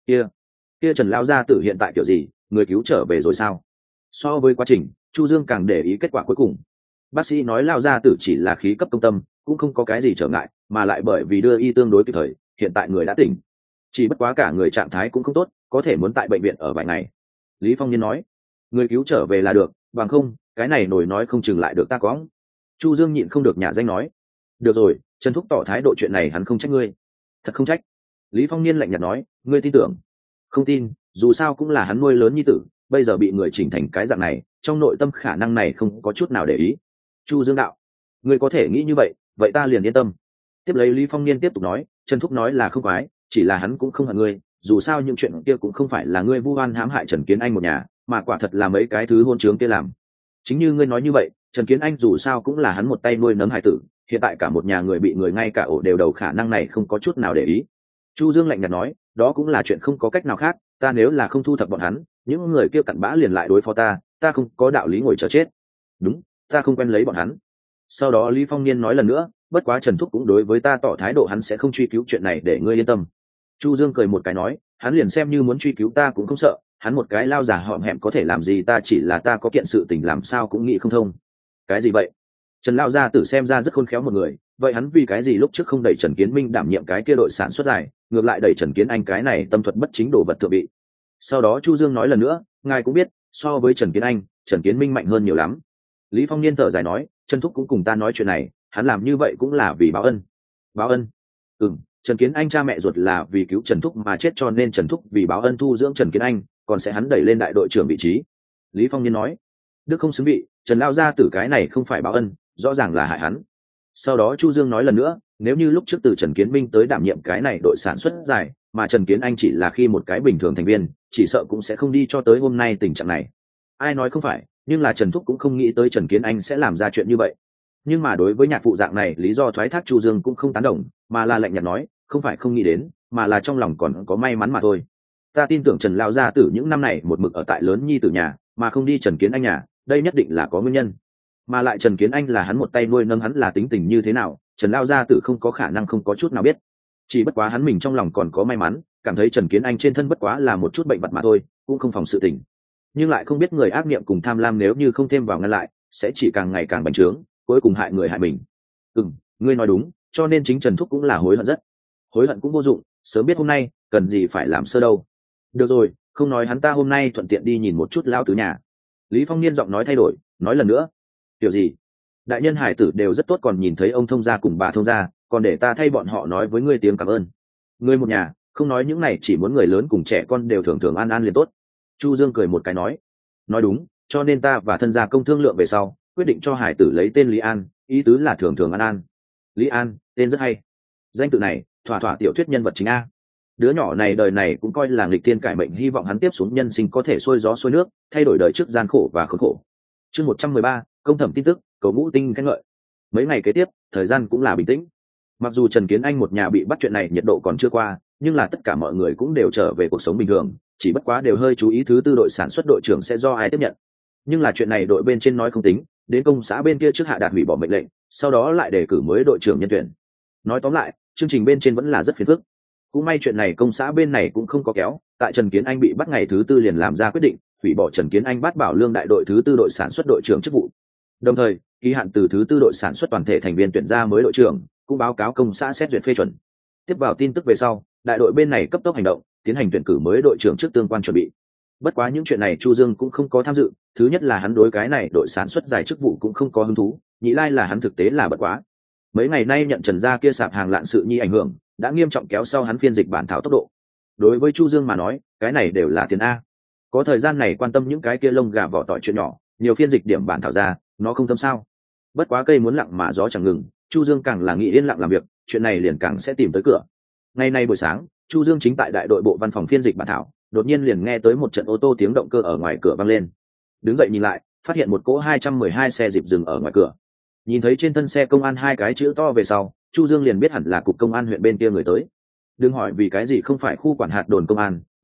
Kia Trần lão gia tử hiện tại kiểu gì, người cứu trở về rồi sao? So với quá trình, Chu Dương càng để ý kết quả cuối cùng. Bác sĩ nói lão gia tử chỉ là khí cấp công tâm, cũng không có cái gì trở ngại, mà lại bởi vì đưa y tương đối kịp thời, hiện tại người đã tỉnh. Chỉ bất quá cả người trạng thái cũng không tốt, có thể muốn tại bệnh viện ở vài ngày. Lý Phong Niên nói, người cứu trở về là được, bằng không, cái này nổi nói không chừng lại được ta có. Chu Dương nhịn không được nhả danh nói, được rồi, Trần Thúc tỏ thái độ chuyện này hắn không trách ngươi. Thật không trách. Lý Phong Niên lạnh nhạt nói, ngươi tin tưởng? Không tin, dù sao cũng là hắn nuôi lớn nhi tử, bây giờ bị người chỉnh thành cái dạng này, trong nội tâm khả năng này không có chút nào để ý. Chu Dương đạo, ngươi có thể nghĩ như vậy, vậy ta liền yên tâm. Tiếp lấy Lý Phong Niên tiếp tục nói, Trần Thúc nói là không quái, chỉ là hắn cũng không hận ngươi, dù sao những chuyện kia cũng không phải là ngươi vu oan hãm hại Trần Kiến Anh một nhà, mà quả thật là mấy cái thứ hôn trướng kia làm. Chính như ngươi nói như vậy, Trần Kiến Anh dù sao cũng là hắn một tay nuôi nấng hải tử, hiện tại cả một nhà người bị người ngay cả ổ đều đầu, khả năng này không có chút nào để ý. Chu Dương lạnh nhạt nói, đó cũng là chuyện không có cách nào khác, ta nếu là không thu thập bọn hắn, những người kia cặn bã liền lại đối phó ta không có đạo lý ngồi chờ chết. Đúng, ta không quen lấy bọn hắn. Sau đó Lý Phong Niên nói lần nữa, bất quá Trần Thúc cũng đối với ta tỏ thái độ hắn sẽ không truy cứu chuyện này, để ngươi yên tâm. Chu Dương cười một cái nói, hắn liền xem như muốn truy cứu ta cũng không sợ, hắn một cái lao giả họm hẹm có thể làm gì ta, chỉ là ta có kiện sự tình làm sao cũng nghĩ không thông. Cái gì vậy? Trần lao gia tử xem ra rất khôn khéo một người, vậy hắn vì cái gì lúc trước không đẩy Trần Kiến Minh đảm nhiệm cái kia đội sản xuất dài, ngược lại đẩy Trần Kiến Anh cái này tâm thuật bất chính đồ vật thượng vị? Sau đó Chu Dương nói lần nữa, ngài cũng biết, so với Trần Kiến Anh, Trần Kiến Minh mạnh hơn nhiều lắm. Lý Phong Niên thở dài nói, Trần Thúc cũng cùng ta nói chuyện này, hắn làm như vậy cũng là vì báo ân. Báo ân? Trần Kiến Anh cha mẹ ruột là vì cứu Trần Thúc mà chết, cho nên Trần Thúc vì báo ân thu dưỡng Trần Kiến Anh, còn sẽ hắn đẩy lên đại đội trưởng vị trí. Lý Phong Niên nói, đức không xứng vị, Trần lao gia tử cái này không phải báo ân, rõ ràng là hại hắn. Sau đó Chu Dương nói lần nữa, nếu như lúc trước từ Trần Kiến Minh tới đảm nhiệm cái này đội sản xuất dài, mà Trần Kiến Anh chỉ là khi một cái bình thường thành viên, chỉ sợ cũng sẽ không đi cho tới hôm nay tình trạng này. Ai nói không phải, nhưng là Trần Thúc cũng không nghĩ tới Trần Kiến Anh sẽ làm ra chuyện như vậy. Nhưng mà đối với nhạc phụ dạng này lý do thoái thác Chu Dương cũng không tán đồng, mà là lạnh nhạt nói, không phải không nghĩ đến, mà là trong lòng còn có may mắn mà thôi. Ta tin tưởng Trần lão gia tử những năm này một mực ở tại lớn nhi tử nhà, mà không đi Trần Kiến Anh nhà, đây nhất định là có nguyên nhân. Mà lại Trần Kiến Anh là hắn một tay nuôi nâng, hắn là tính tình như thế nào, Trần lão gia tử không có khả năng không có chút nào biết. Chỉ bất quá hắn mình trong lòng còn có may mắn, cảm thấy Trần Kiến Anh trên thân bất quá là một chút bệnh vật mà thôi, cũng không phòng sự tình. Nhưng lại không biết người ác niệm cùng tham lam nếu như không thêm vào ngăn lại, sẽ chỉ càng ngày càng bành trướng, cuối cùng hại người hại mình. Ngươi nói đúng, cho nên chính Trần Thúc cũng là hối hận rất. Hối hận cũng vô dụng, sớm biết hôm nay, cần gì phải làm sơ đâu. Được rồi, không nói hắn, ta hôm nay thuận tiện đi nhìn một chút lão tứ nhà. Lý Phong Niên giọng nói thay đổi, nói lần nữa. Điều gì? Đại nhân hải tử đều rất tốt, còn nhìn thấy ông thông gia cùng bà thông gia, còn để ta thay bọn họ nói với ngươi tiếng cảm ơn. Ngươi một nhà, không nói những này, chỉ muốn người lớn cùng trẻ con đều thường thường an an liền tốt. Chu Dương cười một cái nói. Nói đúng, cho nên ta và thân gia công thương lượng về sau, quyết định cho hải tử lấy tên Lý An, ý tứ là thường thường an an. Lý An, tên rất hay. Danh tự này, thỏa thỏa tiểu thuyết nhân vật chính a. Đứa nhỏ này đời này cũng coi là nghịch thiên cải mệnh, hy vọng hắn tiếp xuống nhân sinh có thể xuôi gió xuôi nước, thay đổi đời trước gian khổ và khốn khổ. Chương 113, công thẩm tin tức, cầu ngũ tinh khen ngợi. Mấy ngày kế tiếp, thời gian cũng là bình tĩnh. Mặc dù Trần Kiến Anh một nhà bị bắt chuyện này nhiệt độ còn chưa qua, nhưng là tất cả mọi người cũng đều trở về cuộc sống bình thường, chỉ bất quá đều hơi chú ý thứ tư đội sản xuất đội trưởng sẽ do ai tiếp nhận. Nhưng là chuyện này đội bên trên nói không tính, đến công xã bên kia trước hạ đạt hủy bỏ mệnh lệnh, sau đó lại đề cử mới đội trưởng nhân tuyển. Nói tóm lại, chương trình bên trên vẫn là rất phiền phức. Cũng may chuyện này công xã bên này cũng không có kéo, tại Trần Kiến Anh bị bắt ngày thứ tư liền làm ra quyết định hủy bỏ Trần Kiến Anh bát bảo lương đại đội thứ tư đội sản xuất đội trưởng chức vụ. Đồng thời, kỳ hạn từ thứ tư đội sản xuất toàn thể thành viên tuyển ra mới đội trưởng, cũng báo cáo công xã xét duyệt phê chuẩn. Tiếp vào tin tức về sau, đại đội bên này cấp tốc hành động, tiến hành tuyển cử mới đội trưởng trước tương quan chuẩn bị. Bất quá những chuyện này Chu Dương cũng không có tham dự, thứ nhất là hắn đối cái này đội sản xuất dài chức vụ cũng không có hứng thú, nhị lai là hắn thực tế là bận quá. Mấy ngày nay nhận Trần gia kia sạp hàng lạn sự nhi ảnh hưởng, đã nghiêm trọng kéo sau hắn phiên dịch bản thảo tốc độ. Đối với Chu Dương mà nói, cái này đều là tiền a. Có thời gian này quan tâm những cái kia lông gà vỏ tỏi chuyện nhỏ, nhiều phiên dịch điểm bản thảo ra, nó không tâm sao. Bất quá cây muốn lặng mà gió chẳng ngừng, Chu Dương càng là nghĩ yên lặng làm việc, chuyện này liền càng sẽ tìm tới cửa. Ngày nay buổi sáng, Chu Dương chính tại đại đội bộ văn phòng phiên dịch bản thảo, đột nhiên liền nghe tới một trận ô tô tiếng động cơ ở ngoài cửa vang lên. Đứng dậy nhìn lại, phát hiện một cỗ 212 xe dịp dừng ở ngoài cửa. Nhìn thấy trên thân xe công an hai cái chữ to về sau, Chu Dương liền biết hẳn là cục công an huyện bên kia người tới. Đừng hỏi vì cái gì không phải khu quản hạt đồn công an,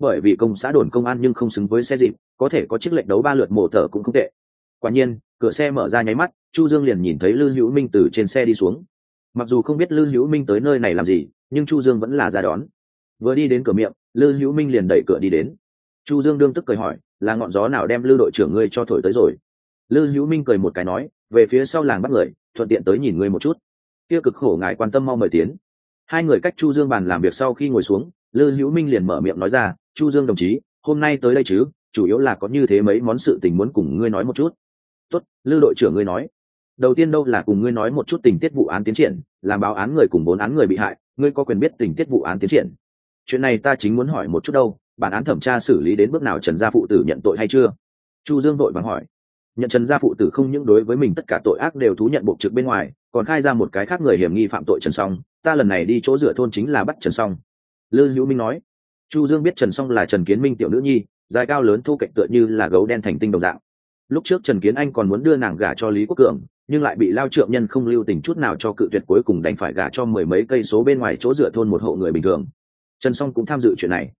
bởi vì công xã đồn công an nhưng không xứng với xe dịp, có thể có chiếc lệnh đấu 3 lượt mổ tở cũng không tệ. Quả nhiên, cửa xe mở ra nháy mắt, Chu Dương liền nhìn thấy Lư Hữu Minh từ trên xe đi xuống. Mặc dù không biết Lư Hữu Minh tới nơi này làm gì, nhưng Chu Dương vẫn là ra đón. Vừa đi đến cửa miệng, Lư Hữu Minh liền đẩy cửa đi đến. Chu Dương đương tức cười hỏi, là ngọn gió nào đem Lư đội trưởng ngươi cho thổi tới rồi? Lư Hữu Minh cười một cái nói, về phía sau làng bắt người, thuận tiện tới nhìn ngươi một chút. Kia cực khổ ngài quan tâm, mau mời tiến. Hai người cách Chu Dương bàn làm việc sau khi ngồi xuống, Lư Hữu Minh liền mở miệng nói ra, Chu Dương đồng chí, hôm nay tới đây chứ, chủ yếu là có như thế mấy món sự tình muốn cùng ngươi nói một chút. Tốt, Lư đội trưởng ngươi nói. Đầu tiên đâu là cùng ngươi nói một chút tình tiết vụ án tiến triển, làm báo án người cùng vốn án người bị hại, ngươi có quyền biết tình tiết vụ án tiến triển. Chuyện này ta chính muốn hỏi một chút đâu, bản án thẩm tra xử lý đến bước nào, Trần gia phụ tử nhận tội hay chưa? Chu Dương vội vàng hỏi. Nhận Trần gia phụ tử không những đối với mình tất cả tội ác đều thú nhận buộc trực bên ngoài, còn khai ra một cái khác người hiểm nghi phạm tội Trần Song, ta lần này đi chỗ dựa thôn chính là bắt Trần Song. Lư Hữu Minh nói. Chu Dương biết Trần Song là Trần Kiến Minh tiểu nữ nhi, dài cao lớn thu cạnh tựa như là gấu đen thành tinh đồng dạng. Lúc trước Trần Kiến Anh còn muốn đưa nàng gả cho Lý Quốc Cường, nhưng lại bị lao trượng nhân không lưu tình chút nào cho cự tuyệt, cuối cùng đành phải gả cho 10 mấy cây số bên ngoài chỗ dựa thôn một hộ người bình thường. Trần Song cũng tham dự chuyện này.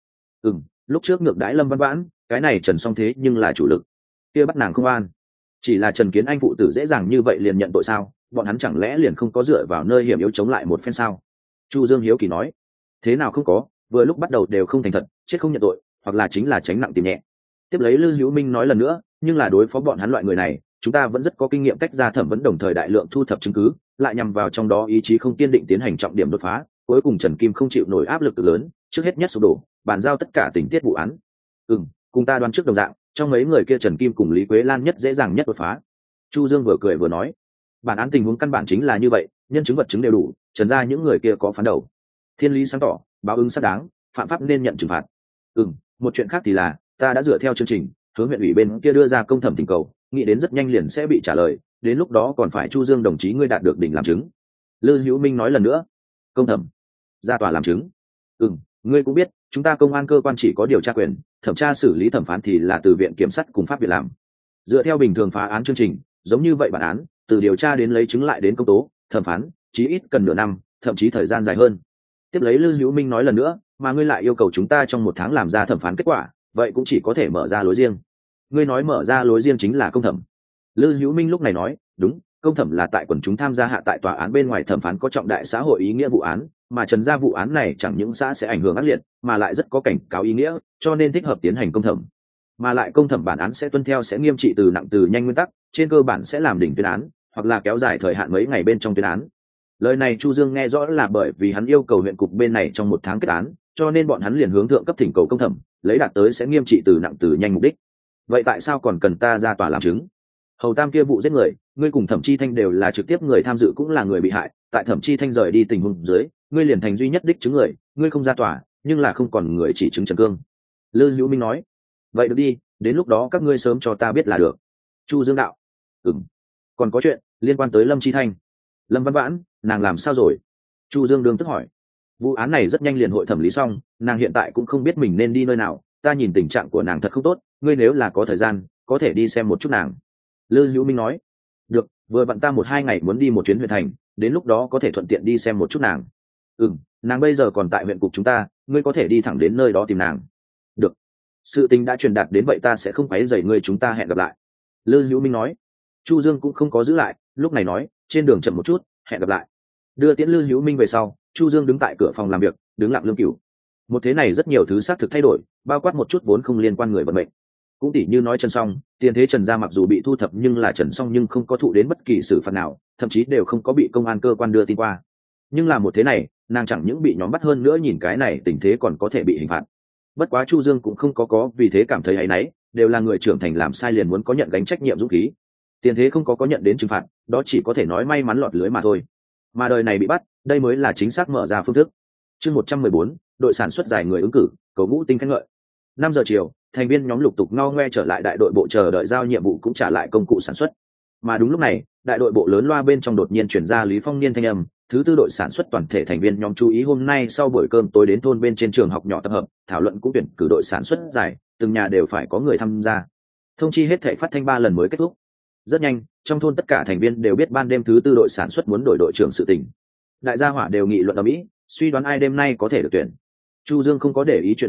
Lúc trước ngược đãi Lâm Văn Vãn, cái này Trần Song thế nhưng là chủ lực, kia bắt nàng không an. Chỉ là Trần Kiến Anh phụ tử dễ dàng như vậy liền nhận tội sao? Bọn hắn chẳng lẽ liền không có dựa vào nơi hiểm yếu chống lại một phen sao? Chu Dương hiếu kỳ nói. Thế nào không có, vừa lúc bắt đầu đều không thành thật, chết không nhận tội, hoặc là chính là tránh nặng tìm nhẹ. Tiếp lấy Lư Hữu Minh nói lần nữa, nhưng là đối phó bọn hắn loại người này, chúng ta vẫn rất có kinh nghiệm cách ra thẩm vấn, đồng thời đại lượng thu thập chứng cứ, lại nhằm vào trong đó ý chí không kiên định tiến hành trọng điểm đột phá, cuối cùng Trần Kim không chịu nổi áp lực lớn, trước hết nhất sụp đổ, bàn giao tất cả tình tiết vụ án. Cùng ta đoán trước đồng dạng, trong mấy người kia Trần Kim cùng Lý Quế Lan nhất dễ dàng nhất đột phá. Chu Dương vừa cười vừa nói, bản án tình huống căn bản chính là như vậy, nhân chứng vật chứng đều đủ, Trần ra những người kia có phán đầu, thiên lý sáng tỏ, báo ứng xác đáng, phạm pháp nên nhận trừng phạt. Một chuyện khác thì là, ta đã dựa theo chương trình hướng huyện ủy bên kia đưa ra công thẩm thỉnh cầu, nghĩ đến rất nhanh liền sẽ bị trả lời, đến lúc đó còn phải Chu Dương đồng chí ngươi đạt được đỉnh làm chứng. Lư Hữu Minh nói lần nữa. Công thẩm, ra tòa làm chứng. Ngươi cũng biết, chúng ta công an cơ quan chỉ có điều tra quyền, thẩm tra xử lý thẩm phán thì là từ viện kiểm sát cùng pháp viện làm. Dựa theo bình thường phá án chương trình, giống như vậy bản án, từ điều tra đến lấy chứng lại đến công tố, thẩm phán, chí ít cần nửa năm, thậm chí thời gian dài hơn. Tiếp lấy Lư Hữu Minh nói lần nữa, mà ngươi lại yêu cầu chúng ta trong 1 tháng làm ra thẩm phán kết quả, vậy cũng chỉ có thể mở ra lối riêng. Ngươi nói mở ra lối riêng chính là công thẩm. Lư Hữu Minh lúc này nói, đúng, công thẩm là tại quần chúng tham gia hạ tại tòa án bên ngoài thẩm phán có trọng đại xã hội ý nghĩa vụ án, mà Trần gia vụ án này chẳng những xã sẽ ảnh hưởng ác liệt, mà lại rất có cảnh cáo ý nghĩa, cho nên thích hợp tiến hành công thẩm. Mà lại công thẩm bản án sẽ tuân theo sẽ nghiêm trị từ nặng từ nhanh nguyên tắc, trên cơ bản sẽ làm đỉnh tuyên án, hoặc là kéo dài thời hạn mấy ngày bên trong tuyên án. Lời này Chu Dương nghe rõ là bởi vì hắn yêu cầu huyện cục bên này trong 1 tháng kết án, cho nên bọn hắn liền hướng thượng cấp thỉnh cầu công thẩm, lấy đạt tới sẽ nghiêm trị từ nặng từ nhanh mục đích. Vậy tại sao còn cần ta ra tòa làm chứng? Hầu Tam kia vụ giết người, ngươi cùng Thẩm Chi Thanh đều là trực tiếp người tham dự cũng là người bị hại, tại Thẩm Chi Thanh rời đi tình huống dưới, ngươi liền thành duy nhất đích chứng người, ngươi không ra tòa, nhưng là không còn người chỉ chứng Trần Cương. Lư Hữu Minh nói. Vậy được đi, đến lúc đó các ngươi sớm cho ta biết là được. Chu Dương đạo. Còn có chuyện liên quan tới Lâm Chi Thanh. Lâm Văn Vãn, nàng làm sao rồi? Chu Dương đương tức hỏi. Vụ án này rất nhanh liền hội thẩm lý xong, nàng hiện tại cũng không biết mình nên đi nơi nào, ta nhìn tình trạng của nàng thật không tốt, ngươi nếu là có thời gian có thể đi xem một chút nàng. Lư Hữu Minh nói. Được, vừa vặn ta 1-2 ngày muốn đi một chuyến huyện thành, đến lúc đó có thể thuận tiện đi xem một chút nàng. Nàng bây giờ còn tại huyện cục chúng ta, ngươi có thể đi thẳng đến nơi đó tìm nàng. Được, sự tình đã truyền đạt đến vậy ta sẽ không quấy rầy ngươi, chúng ta hẹn gặp lại. Lư Hữu Minh nói. Chu Dương cũng không có giữ lại, lúc này nói, trên đường chậm một chút, hẹn gặp lại. Đưa tiễn Lư Hữu Minh về sau, Chu Dương đứng tại cửa phòng làm việc, đứng lặng lương cửu. Một thế này rất nhiều thứ xác thực thay đổi, bao quát một chút vốn không liên quan người vận mệnh. Cũng tỉ như nói Trần Song, tiền thế Trần gia mặc dù bị thu thập nhưng là Trần Song nhưng không có thụ đến bất kỳ xử phạt nào, thậm chí đều không có bị công an cơ quan đưa tin qua. Nhưng là một thế này, nàng chẳng những bị nhóm bắt, hơn nữa nhìn cái này tình thế còn có thể bị hình phạt. Bất quá Chu Dương cũng không có vì thế cảm thấy áy náy, đều là người trưởng thành làm sai liền muốn có nhận gánh trách nhiệm dũng khí. Tiền thế không có nhận đến trừng phạt, đó chỉ có thể nói may mắn lọt lưới mà thôi. Mà đời này bị bắt, đây mới là chính xác mở ra phương thức. Chương 114, đội sản xuất giải người ứng cử, cầu ngũ tinh khen ngợi. 5 giờ chiều, thành viên nhóm lục tục ngao ngoe trở lại đại đội bộ chờ đợi giao nhiệm vụ cũng trả lại công cụ sản xuất. Mà đúng lúc này, đại đội bộ lớn loa bên trong đột nhiên chuyển ra Lý Phong Niên thanh âm, thứ tư đội sản xuất toàn thể thành viên nhóm chú ý, hôm nay sau buổi cơm tối đến thôn bên trên trường học nhỏ tập hợp, thảo luận cũng tuyển cử đội sản xuất giải, từng nhà đều phải có người tham gia. Thông chi hết thảy phát thanh 3 lần mới kết thúc. Rất nhanh, trong thôn tất cả thành viên đều biết ban đêm thứ tư đội sản xuất muốn đổi đội trưởng sự tình. Đại gia hỏa đều nghị luận ở mỹ, suy đoán ai đêm nay có thể được tuyển. Chu Dương không có để ý chuyện này,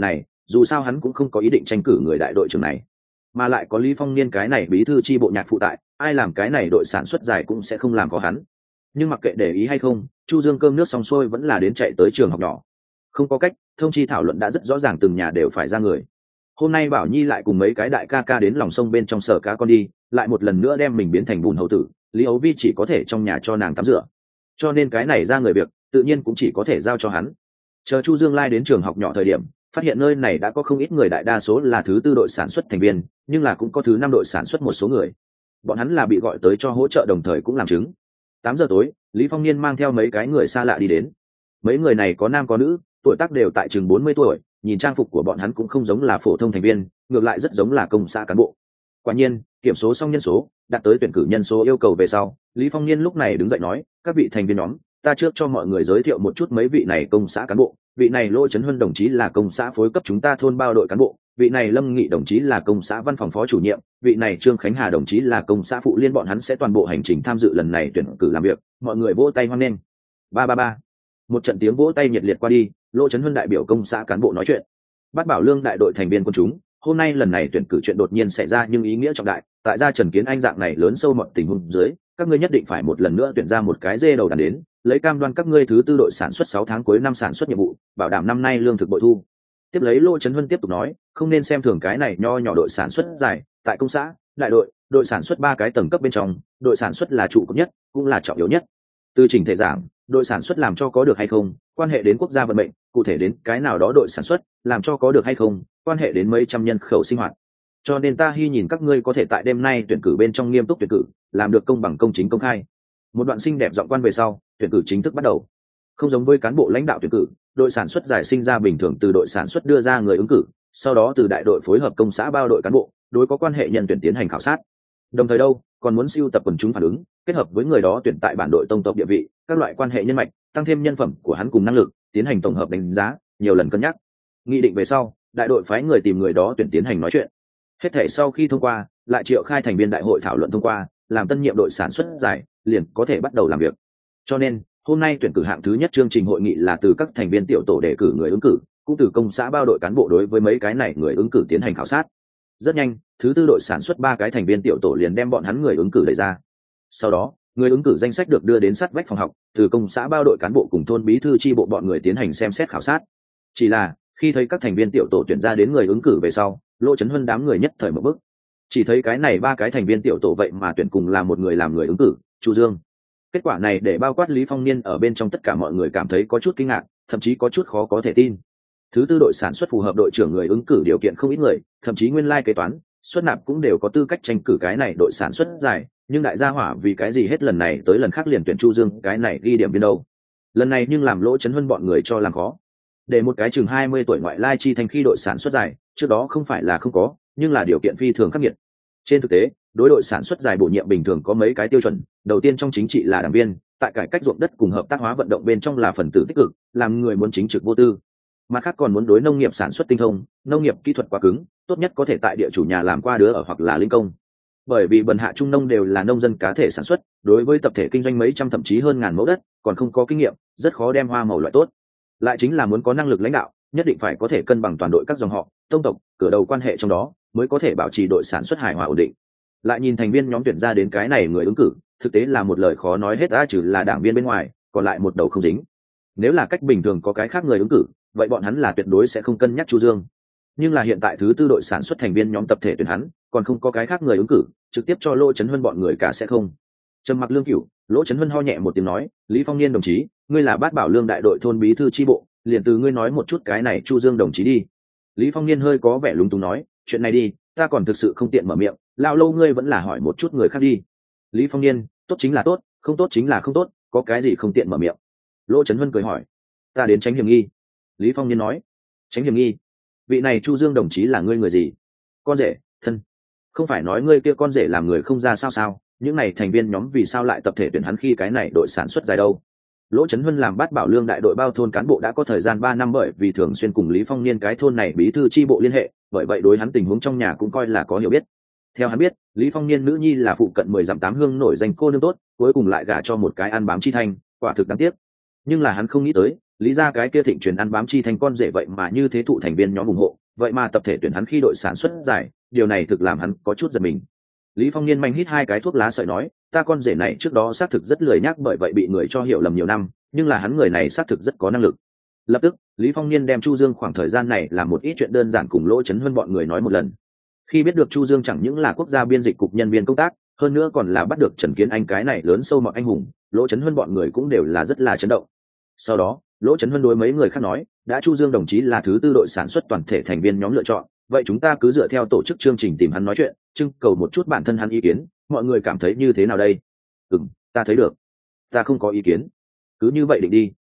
dù sao hắn cũng không có ý định tranh cử người đại đội trưởng này, mà lại có Lý Phong Niên cái này bí thư chi bộ nhạc phụ tại, ai làm cái này đội sản xuất dài cũng sẽ không làm có hắn. Nhưng mặc kệ để ý hay không, Chu Dương cơm nước xong xuôi vẫn là đến chạy tới trường học nhỏ. Không có cách, thông chi thảo luận đã rất rõ ràng, từng nhà đều phải ra người. Hôm nay Bảo Nhi lại cùng mấy cái đại ca ca đến lòng sông bên trong sở cá con đi, lại một lần nữa đem mình biến thành bùn hầu tử, Lý Ấu Vi chỉ có thể trong nhà cho nàng tắm rửa. Cho nên cái này ra người việc, tự nhiên cũng chỉ có thể giao cho hắn. Chờ Chu Dương lai đến trường học nhỏ thời điểm, phát hiện nơi này đã có không ít người, đại đa số là thứ tư đội sản xuất thành viên, nhưng là cũng có thứ năm đội sản xuất một số người. Bọn hắn là bị gọi tới cho hỗ trợ, đồng thời cũng làm chứng. 8 giờ tối, Lý Phong Niên mang theo mấy cái người xa lạ đi đến. Mấy người này có nam có nữ, tuổi tác đều tại chừng 40 tuổi, nhìn trang phục của bọn hắn cũng không giống là phổ thông thành viên, ngược lại rất giống là công xã cán bộ. Quả nhiên, kiểm số xong nhân số, đạt tới tuyển cử nhân số yêu cầu về sau, Lý Phong Niên lúc này đứng dậy nói, các vị thành viên nhóm, ta trước cho mọi người giới thiệu một chút mấy vị này công xã cán bộ. Vị này Lô Trấn Huân đồng chí là công xã phối cấp chúng ta thôn bao đội cán bộ, vị này Lâm Nghị đồng chí là công xã văn phòng phó chủ nhiệm, vị này Trương Khánh Hà đồng chí là công xã phụ liên. Bọn hắn sẽ toàn bộ hành trình tham dự lần này tuyển cử làm việc, mọi người vỗ tay hoan nghênh. Ba ba ba. Một trận tiếng vỗ tay nhiệt liệt qua đi, Lô Trấn Huân đại biểu công xã cán bộ nói chuyện. Bát Bảo Lương đại đội thành viên quân chúng, hôm nay lần này tuyển cử chuyện đột nhiên xảy ra nhưng ý nghĩa trọng đại, tại gia Trần Kiến Anh dạng này lớn sâu mọi tình huống dưới, các ngươi nhất định phải một lần nữa tuyển ra một cái dê đầu đàn đến, lấy cam đoan các ngươi thứ tư đội sản xuất 6 tháng cuối năm sản xuất nhiệm vụ, bảo đảm năm nay lương thực bội thu. Tiếp lấy Lô Trấn Huân tiếp tục nói, không nên xem thường cái này nho nhỏ đội sản xuất dài, tại công xã, đại đội, đội sản xuất 3 cái tầng cấp bên trong, đội sản xuất là trụ cột nhất, cũng là trọng yếu nhất. Từ chỉnh thể giảng, đội sản xuất làm cho có được hay không, quan hệ đến quốc gia vận mệnh, cụ thể đến cái nào đó đội sản xuất làm cho có được hay không, quan hệ đến mấy trăm nhân khẩu sinh hoạt. Cho nên ta hy nhìn các ngươi có thể tại đêm nay tuyển cử bên trong nghiêm túc tuyển cử, làm được công bằng công chính công khai. Một đoạn xinh đẹp giọng quan về sau, tuyển cử chính thức bắt đầu. Không giống với cán bộ lãnh đạo tuyển cử, đội sản xuất giải sinh ra bình thường từ đội sản xuất đưa ra người ứng cử, sau đó từ đại đội phối hợp công xã bao đội cán bộ, đối có quan hệ nhân tuyển tiến hành khảo sát. Đồng thời đâu, còn muốn sưu tập quần chúng phản ứng, kết hợp với người đó tuyển tại bản đội tông tộc địa vị, các loại quan hệ nhân mạch, tăng thêm nhân phẩm của hắn cùng năng lực, tiến hành tổng hợp đánh giá, nhiều lần cân nhắc. Nghị định về sau, đại đội phái người tìm người đó tuyển tiến hành nói chuyện. Hết thể sau khi thông qua, lại triệu khai thành viên đại hội thảo luận thông qua, làm tân nhiệm đội sản xuất giải, liền có thể bắt đầu làm việc. Cho nên, hôm nay tuyển cử hạng thứ nhất chương trình hội nghị là từ các thành viên tiểu tổ đề cử người ứng cử, cũng từ công xã bao đội cán bộ đối với mấy cái này người ứng cử tiến hành khảo sát. Rất nhanh, thứ tư đội sản xuất 3 cái thành viên tiểu tổ liền đem bọn hắn người ứng cử đẩy ra. Sau đó, người ứng cử danh sách được đưa đến sát vách phòng học, từ công xã bao đội cán bộ cùng thôn bí thư chi bộ bọn người tiến hành xem xét khảo sát. Chỉ là, khi thấy các thành viên tiểu tổ tuyển ra đến người ứng cử về sau, Lô Trấn Huân đám người nhất thời một bước. Chỉ thấy cái này 3 cái thành viên tiểu tổ vậy mà tuyển cùng là một người làm người ứng cử, Chu Dương. Kết quả này để bao quát Lý Phong Niên ở bên trong tất cả mọi người cảm thấy có chút kinh ngạc, thậm chí có chút khó có thể tin. Thứ tư đội sản xuất phù hợp đội trưởng người ứng cử điều kiện không ít người, thậm chí nguyên lai kế toán, xuất nạp cũng đều có tư cách tranh cử cái này đội sản xuất dài, nhưng đại gia hỏa vì cái gì hết lần này tới lần khác liền tuyển Chu Dương cái này ghi điểm viên đâu. Lần này nhưng làm Lỗ Trấn Huân bọn người cho làm khó. Để một cái chừng 20 tuổi ngoại lai chi thành khi đội sản xuất dài, trước đó không phải là không có, nhưng là điều kiện phi thường khắc nghiệt. Trên thực tế, đối đội sản xuất dài bổ nhiệm bình thường có mấy cái tiêu chuẩn, đầu tiên trong chính trị là đảng viên, tại cải cách ruộng đất cùng hợp tác hóa vận động bên trong là phần tử tích cực, làm người muốn chính trực vô tư. Mặt khác còn muốn đối nông nghiệp sản xuất tinh thông, nông nghiệp kỹ thuật quá cứng, tốt nhất có thể tại địa chủ nhà làm qua đứa ở hoặc là linh công. Bởi vì bần hạ trung nông đều là nông dân cá thể sản xuất, đối với tập thể kinh doanh mấy trăm thậm chí hơn ngàn mẫu đất, còn không có kinh nghiệm, rất khó đem hoa màu loại tốt. Lại chính là muốn có năng lực lãnh đạo, nhất định phải có thể cân bằng toàn đội các dòng họ, tông tộc, cửa đầu quan hệ trong đó, mới có thể bảo trì đội sản xuất hài hòa ổn định. Lại nhìn thành viên nhóm tuyển ra đến cái này người ứng cử, thực tế là một lời khó nói hết, đã trừ là đảng viên bên ngoài, còn lại một đầu không dính. Nếu là cách bình thường có cái khác người ứng cử, vậy bọn hắn là tuyệt đối sẽ không cân nhắc Chu Dương. Nhưng là hiện tại thứ tư đội sản xuất thành viên nhóm tập thể tuyển hắn, còn không có cái khác người ứng cử, trực tiếp cho Lỗ Trấn Huân bọn người cả sẽ không. Trầm mặc lương cửu, Lỗ Trấn Huân ho nhẹ một tiếng nói, Lý Phong Niên đồng chí, ngươi là Bát Bảo Lương đại đội thôn bí thư chi bộ, liền từ ngươi nói một chút cái này Chu Dương đồng chí đi. Lý Phong Niên hơi có vẻ lúng túng nói, chuyện này đi, ta còn thực sự không tiện mở miệng, lao lâu ngươi vẫn là hỏi một chút người khác đi. Lý Phong Niên, tốt chính là tốt, không tốt chính là không tốt, có cái gì không tiện mở miệng. Lỗ Trấn Huân cười hỏi, ta đến tránh hiểm nghi. Lý Phong Niên nói, tránh hiểm nghi? Vị này Chu Dương đồng chí là ngươi người gì? Con rể, thân? Không phải nói ngươi kia con rể làm người không ra sao? Những này thành viên nhóm vì sao lại tập thể tuyển hắn khi cái này đội sản xuất dài đâu? Lỗ Trấn Huân làm Bát Bảo Lương đại đội bao thôn cán bộ đã có thời gian 3 năm, bởi vì thường xuyên cùng Lý Phong Niên cái thôn này bí thư chi bộ liên hệ, bởi vậy đối hắn tình huống trong nhà cũng coi là có hiểu biết. Theo hắn biết, Lý Phong Niên nữ nhi là phụ cận 10 dặm 8 hương nổi danh cô nương tốt, cuối cùng lại gả cho một cái ăn bám chi thanh, quả thực đáng tiếc. Nhưng là hắn không nghĩ tới, lý ra cái kia thịnh truyền ăn bám chi thành con rể vậy mà như thế thụ thành viên nhóm ủng hộ, vậy mà tập thể tuyển hắn khi đội sản xuất giải, điều này thực làm hắn có chút giật mình. Lý Phong Niên manh hít hai cái thuốc lá sợi nói, ta con rể này trước đó xác thực rất lười nhác, bởi vậy bị người cho hiểu lầm nhiều năm, nhưng là hắn người này xác thực rất có năng lực. Lập tức Lý Phong Niên đem Chu Dương khoảng thời gian này làm một ít chuyện đơn giản cùng Lỗ Chấn Huân bọn người nói một lần. Khi biết được Chu Dương chẳng những là quốc gia biên dịch cục nhân viên công tác, hơn nữa còn là bắt được Trần Kiến Anh cái này lớn sâu mọi anh hùng, Lỗ Chấn Huân bọn người cũng đều là rất là chấn động. Sau đó Lỗ Chấn Huân đối mấy người khác nói, đã Chu Dương đồng chí là thứ tư đội sản xuất toàn thể thành viên nhóm lựa chọn, vậy chúng ta cứ dựa theo tổ chức chương trình tìm hắn nói chuyện, trưng cầu một chút bản thân hắn ý kiến, mọi người cảm thấy như thế nào đây? Ta thấy được. Ta không có ý kiến. Cứ như vậy định đi.